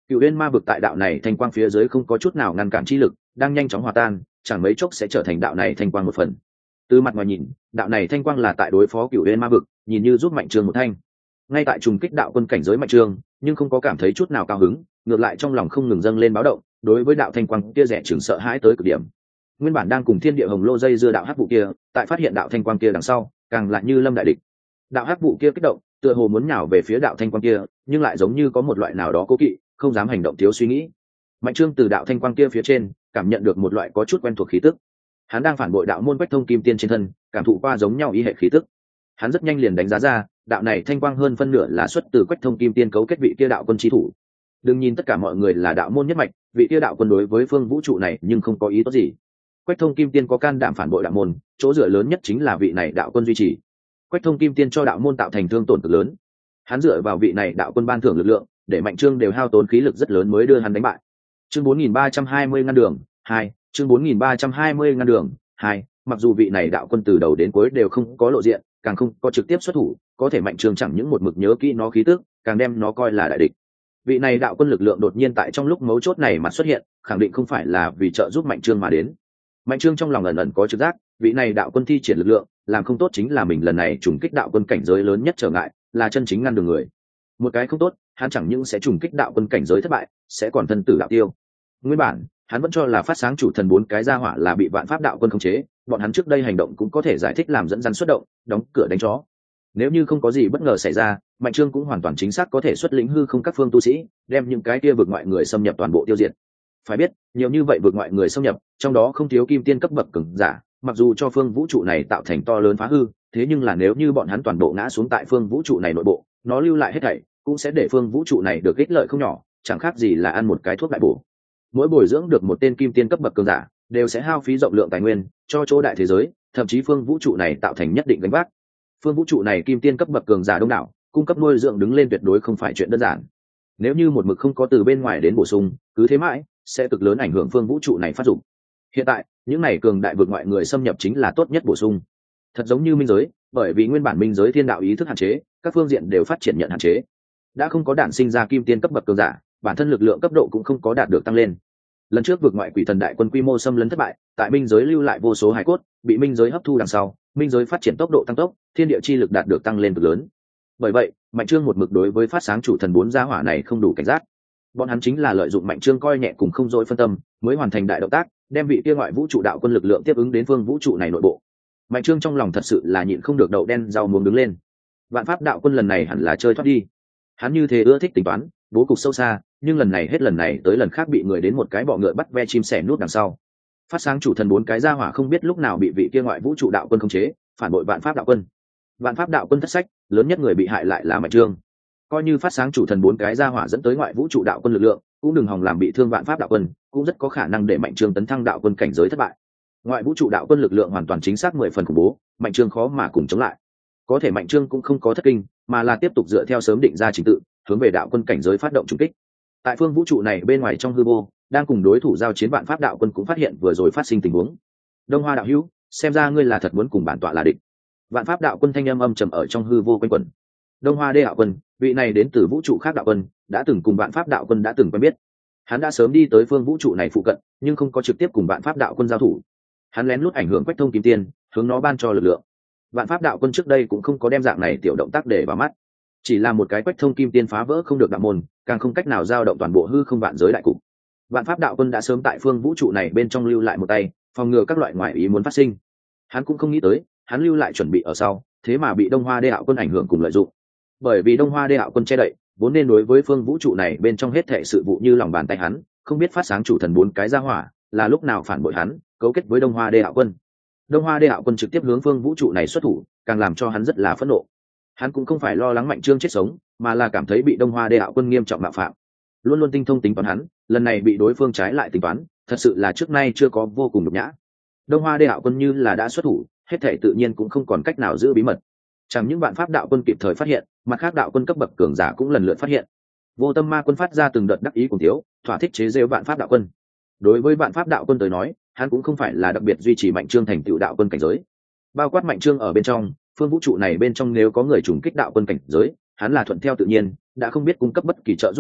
A: Cựu Uyên Ma vực tại đạo này thanh quang phía dưới không có chút nào ngăn cản chi lực, đang nhanh chóng hòa tan, chẳng mấy chốc sẽ trở thành đạo này thanh quang một phần. Từ mặt ngoài nhìn, đạo này thanh quang là tại đối phó Cựu Uyên Ma vực, nhìn như giúp Mạnh Trương một thanh. Ngay tại trùng kích đạo quân cảnh giới Mạnh Trương, nhưng không có cảm thấy chút nào cao hứng, ngược lại trong lòng không ngừng dâng lên báo động, đối với đạo thanh quang kia rẻ chừng sợ hãi tới cực điểm. Nguyên bản đang cùng thiên địa hồng lô dây dưa đạo hắc vụ kia, tại phát hiện đạo thanh quang kia đằng sau, càng lại như lâm đại địch. Đạo hắc vụ kia kích động, tựa hồ muốn nhào về phía đạo thanh quang kia, nhưng lại giống như có một loại nào đó cố kỵ, không dám hành động thiếu suy nghĩ. Mạnh Trương từ đạo thanh quang kia phía trên cảm nhận được một loại có chút quen thuộc khí tức. Hắn đang phản bội đạo môn Quách Thông Kim Tiên trên thân, cảm thụ qua giống nhau ý hệ khí tức. Hắn rất nhanh liền đánh giá ra, đạo này thanh quang hơn phân nửa là xuất từ Quách Thông Kim Tiên cấu kết vị kia đạo quân chí thủ. Đừng nhìn tất cả mọi người là đạo môn nhất mạch, vị kia đạo quân đối với phương vũ trụ này nhưng không có ý tốt gì. Quách Thông Kim Tiên có can đảm phản bội đạo môn, chỗ dựa lớn nhất chính là vị này đạo quân duy trì. Quách Thông Kim Tiên cho đạo môn tạo thành thương tổn cực lớn. Hắn dựa vào vị này đạo quân ban thưởng lực lượng, để Mạnh Trương đều hao tốn khí lực rất lớn mới đưa hắn đánh bại. Chương bốn nghìn ba trăm hai mươi ngăn đường hai, chương bốn nghìn ba trăm hai mươi ngăn đường hai, mặc dù vị này đạo quân từ đầu đến cuối đều không có lộ diện, càng không có trực tiếp xuất thủ, có thể Mạnh Trương chẳng những một mực nhớ kỹ nó khí tức, càng đem nó coi là đại địch. Vị này đạo quân lực lượng đột nhiên tại trong lúc mấu chốt này mà xuất hiện, khẳng định không phải là vì trợ giúp Mạnh Trương mà đến. Mạnh Trương trong lòng ẩn ẩn có trực giác, vị này đạo quân thi triển lực lượng, làm không tốt chính là mình lần này trùng kích đạo quân cảnh giới lớn nhất trở ngại, là chân chính ngăn đường người. Một cái không tốt, hắn chẳng những sẽ trùng kích đạo quân cảnh giới thất bại, sẽ còn thân tử đạo tiêu. Nguyên bản, hắn vẫn cho là phát sáng chủ thần bốn cái gia hỏa là bị vạn pháp đạo quân khống chế, bọn hắn trước đây hành động cũng có thể giải thích làm dẫn dắt xuất động, đóng cửa đánh chó. Nếu như không có gì bất ngờ xảy ra, Mạnh Trương cũng hoàn toàn chính xác có thể xuất lĩnh hư không các phương tu sĩ, đem những cái kia vượt ngoại người xâm nhập toàn bộ tiêu diệt. Phải biết, nhiều như vậy vượt ngoại người xâm nhập, trong đó không thiếu kim tiên cấp bậc cường giả, mặc dù cho phương vũ trụ này tạo thành to lớn phá hư, thế nhưng là nếu như bọn hắn toàn bộ ngã xuống tại phương vũ trụ này nội bộ, nó lưu lại hết thảy, cũng sẽ để phương vũ trụ này được ích lợi không nhỏ, chẳng khác gì là ăn một cái thuốc đại bổ. Mỗi bồi dưỡng được một tên kim tiên cấp bậc cường giả, đều sẽ hao phí rộng lượng tài nguyên cho chỗ đại thế giới, thậm chí phương vũ trụ này tạo thành nhất định gánh vác. Phương vũ trụ này kim tiên cấp bậc cường giả đông đảo, cung cấp nuôi dưỡng đứng lên tuyệt đối không phải chuyện đơn giản. Nếu như một mực không có từ bên ngoài đến bổ sung, cứ thế mãi, sẽ cực lớn ảnh hưởng phương vũ trụ này phát dụng. Hiện tại, những này cường đại vượt ngoại người xâm nhập chính là tốt nhất bổ sung. Thật giống như minh giới, bởi vì nguyên bản minh giới thiên đạo ý thức hạn chế, các phương diện đều phát triển nhận hạn chế. Đã không có đản sinh ra kim tiên cấp bậc cường giả, bản thân lực lượng cấp độ cũng không có đạt được tăng lên. Lần trước vượt ngoại quỷ thần đại quân quy mô xâm lấn thất bại, tại minh giới lưu lại vô số hải cốt, bị minh giới hấp thu đằng sau, minh giới phát triển tốc độ tăng tốc, thiên địa chi lực đạt được tăng lên cực lớn. Bởi vậy, Mạnh Trương một mực đối với phát sáng chủ thần bốn gia hỏa này không đủ cảnh giác. Bọn hắn chính là lợi dụng Mạnh Trương coi nhẹ cùng không dội phân tâm, mới hoàn thành đại động tác, đem vị kia ngoại vũ trụ đạo quân lực lượng tiếp ứng đến phương vũ trụ này nội bộ. Mạnh Trương trong lòng thật sự là nhịn không được đậu đen rau muống đứng lên. Vạn pháp đạo quân lần này hẳn là chơi thoát đi. Hắn như thế ưa thích tính toán, bố cục sâu xa, nhưng lần này hết lần này tới lần khác bị người đến một cái bọ ngựa bắt ve chim sẻ nút đằng sau. Phát sáng chủ thần bốn cái gia hỏa không biết lúc nào bị vị kia ngoại vũ trụ đạo quân khống chế, phản bội vạn pháp đạo quân. Vạn pháp đạo quân thất sách, lớn nhất người bị hại lại là Mạnh Trương. Coi như phát sáng chủ thần bốn cái gia hỏa dẫn tới ngoại vũ trụ đạo quân lực lượng, cũng đừng hòng làm bị thương vạn pháp đạo quân, cũng rất có khả năng để Mạnh Trương tấn thăng đạo quân cảnh giới thất bại. Ngoại vũ trụ đạo quân lực lượng hoàn toàn chính xác mười phần khủng bố, Mạnh Trương khó mà cùng chống lại. Có thể Mạnh Trương cũng không có thất kinh, mà là tiếp tục dựa theo sớm định ra trình tự, hướng về đạo quân cảnh giới phát động trùng kích. Tại phương vũ trụ này bên ngoài trong hư vô, đang cùng đối thủ giao chiến vạn pháp đạo quân cũng phát hiện vừa rồi phát sinh tình huống. Đông Hoa đạo hữu, xem ra ngươi là thật muốn cùng bản tọa là địch. Vạn pháp đạo quân thanh âm âm trầm ở trong hư vô quanh quẩn. Đông Hoa Đê đạo quân, vị này đến từ vũ trụ khác đạo quân, đã từng cùng vạn pháp đạo quân đã từng quen biết. Hắn đã sớm đi tới phương vũ trụ này phụ cận, nhưng không có trực tiếp cùng vạn pháp đạo quân giao thủ. Hắn lén lút ảnh hưởng Quách Thông Kim Tiên, hướng nó ban cho lực lượng. Vạn pháp đạo quân trước đây cũng không có đem dạng này tiểu động tác để vào mắt, chỉ là một cái Quách Thông Kim Tiên phá vỡ không được đạo môn, càng không cách nào giao động toàn bộ hư không vạn giới đại cục. Vạn pháp đạo quân đã sớm tại phương vũ trụ này bên trong lưu lại một tay, phòng ngừa các loại ngoại ý muốn phát sinh. Hắn cũng không nghĩ tới, hắn lưu lại chuẩn bị ở sau, thế mà bị Đông Hoa Đê đạo quân ảnh hưởng cùng lợi dụng. Bởi vì Đông Hoa Đê đạo quân che đậy, vốn nên đối với phương vũ trụ này bên trong hết thảy sự vụ như lòng bàn tay hắn, không biết phát sáng chủ thần bốn cái gia hỏa là lúc nào phản bội hắn, cấu kết với Đông Hoa Đê đạo quân. Đông Hoa Đê đạo quân trực tiếp hướng phương vũ trụ này xuất thủ, càng làm cho hắn rất là phẫn nộ. Hắn cũng không phải lo lắng Mạnh Trương chết sống, mà là cảm thấy bị Đông Hoa Đê đạo quân nghiêm trọng mạo phạm. Luôn luôn tinh thông tính toán hắn, lần này bị đối phương trái lại tính toán, thật sự là trước nay chưa có vô cùng nhục nhã. Đông Hoa Đê đạo quân như là đã xuất thủ, hết thảy tự nhiên cũng không còn cách nào giữ bí mật. Chẳng những vạn pháp đạo quân kịp thời phát hiện, mặt khác đạo quân cấp bậc cường giả cũng lần lượt phát hiện. Vô Tâm Ma quân phát ra từng đợt đắc ý cùng thiếu, thỏa thích chế giễu vạn pháp đạo quân. Đối với vạn pháp đạo quân tới nói, hắn cũng không phải là đặc biệt duy trì Mạnh Trương thành tựu đạo quân cảnh giới. Bao quát Mạnh Trương ở bên trong, phương vũ trụ này bên trong nếu có người trùng kích đạo quân cảnh giới, hắn là thuận theo tự nhiên, đã không biết cung cấp bất kỳ trợ giúp nào,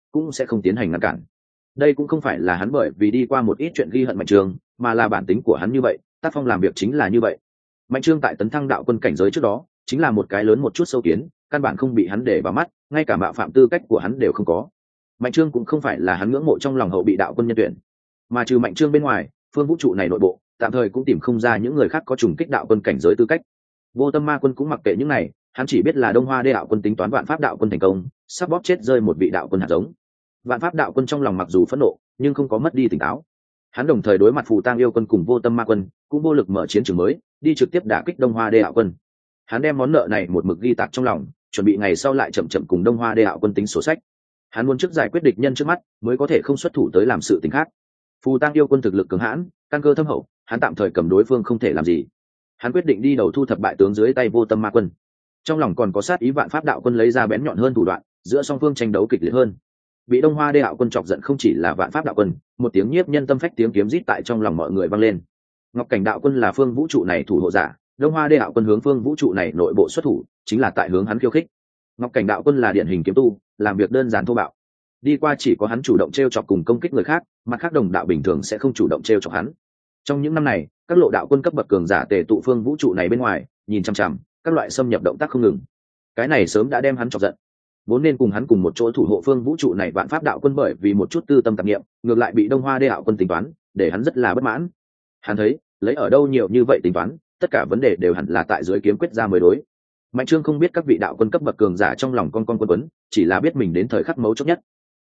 A: cũng sẽ không tiến hành ngăn cản. Đây cũng không phải là hắn bởi vì đi qua một ít chuyện ghi hận Mạnh Trương, mà là bản tính của hắn như vậy, tác phong làm việc chính là như vậy. Mạnh Trương tại tấn thăng đạo quân cảnh giới trước đó chính là một cái lớn một chút sâu kiến, căn bản không bị hắn để vào mắt, ngay cả mạo phạm tư cách của hắn đều không có. Mạnh Trương cũng không phải là hắn ngưỡng mộ trong lòng hậu bị đạo quân nhân tuyển, mà trừ Mạnh Trương bên ngoài, phương vũ trụ này nội bộ tạm thời cũng tìm không ra những người khác có trùng kích đạo quân cảnh giới tư cách. Vô Tâm Ma Quân cũng mặc kệ những này, hắn chỉ biết là Đông Hoa Đê đạo quân tính toán Vạn Pháp đạo quân thành công, sắp bóp chết rơi một vị đạo quân hạt giống. Vạn Pháp đạo quân trong lòng mặc dù phẫn nộ, nhưng không có mất đi tỉnh táo. Hắn đồng thời đối mặt Phù Tang yêu quân cùng Vô Tâm Ma Quân, cũng vô lực mở chiến trường mới, đi trực tiếp đả kích Đông Hoa Đê đạo quân. Hắn đem món nợ này một mực ghi tạc trong lòng, chuẩn bị ngày sau lại chậm chậm cùng Đông Hoa Đê đạo quân tính sổ sách. Hắn muốn trước giải quyết địch nhân trước mắt, mới có thể không xuất thủ tới làm sự tình khác. Phù Tang yêu quân thực lực cường hãn, căn cơ thâm hậu, hắn tạm thời cầm đối phương không thể làm gì. Hắn quyết định đi đầu thu thập bại tướng dưới tay Vô Tâm Ma Quân. Trong lòng còn có sát ý Vạn Pháp đạo quân lấy ra bén nhọn hơn thủ đoạn, giữa song phương tranh đấu kịch liệt hơn. Bị Đông Hoa Đê đạo quân chọc giận không chỉ là Vạn Pháp đạo quân, một tiếng nhiếp nhân tâm phách tiếng kiếm rít tại trong lòng mọi người vang lên. Ngọc Cảnh đạo quân là phương vũ trụ này thủ hộ giả, Đông Hoa Đê đạo quân hướng phương vũ trụ này nội bộ xuất thủ, chính là tại hướng hắn khiêu khích. Ngọc Cảnh đạo quân là điển hình kiếm tu, làm việc đơn giản thô bạo. Đi qua chỉ có hắn chủ động trêu chọc cùng công kích người khác, mặt khác đồng đạo bình thường sẽ không chủ động trêu chọc hắn. Trong những năm này, các lộ đạo quân cấp bậc cường giả tề tụ phương vũ trụ này bên ngoài, nhìn chằm chằm, các loại xâm nhập động tác không ngừng. Cái này sớm đã đem hắn chọc giận. Vốn nên cùng hắn cùng một chỗ thủ hộ phương vũ trụ này Vạn Pháp đạo quân bởi vì một chút tư tâm tạp niệm, ngược lại bị Đông Hoa Đê đạo quân tính toán, để hắn rất là bất mãn. Hắn thấy, lấy ở đâu nhiều như vậy tính toán, tất cả vấn đề đều hẳn là tại dưới kiếm quyết ra mới đối. Mạnh Trương không biết các vị đạo quân cấp bậc cường giả trong lòng con con quân quấn, chỉ là biết mình đến thời khắc mấu chốt nhất.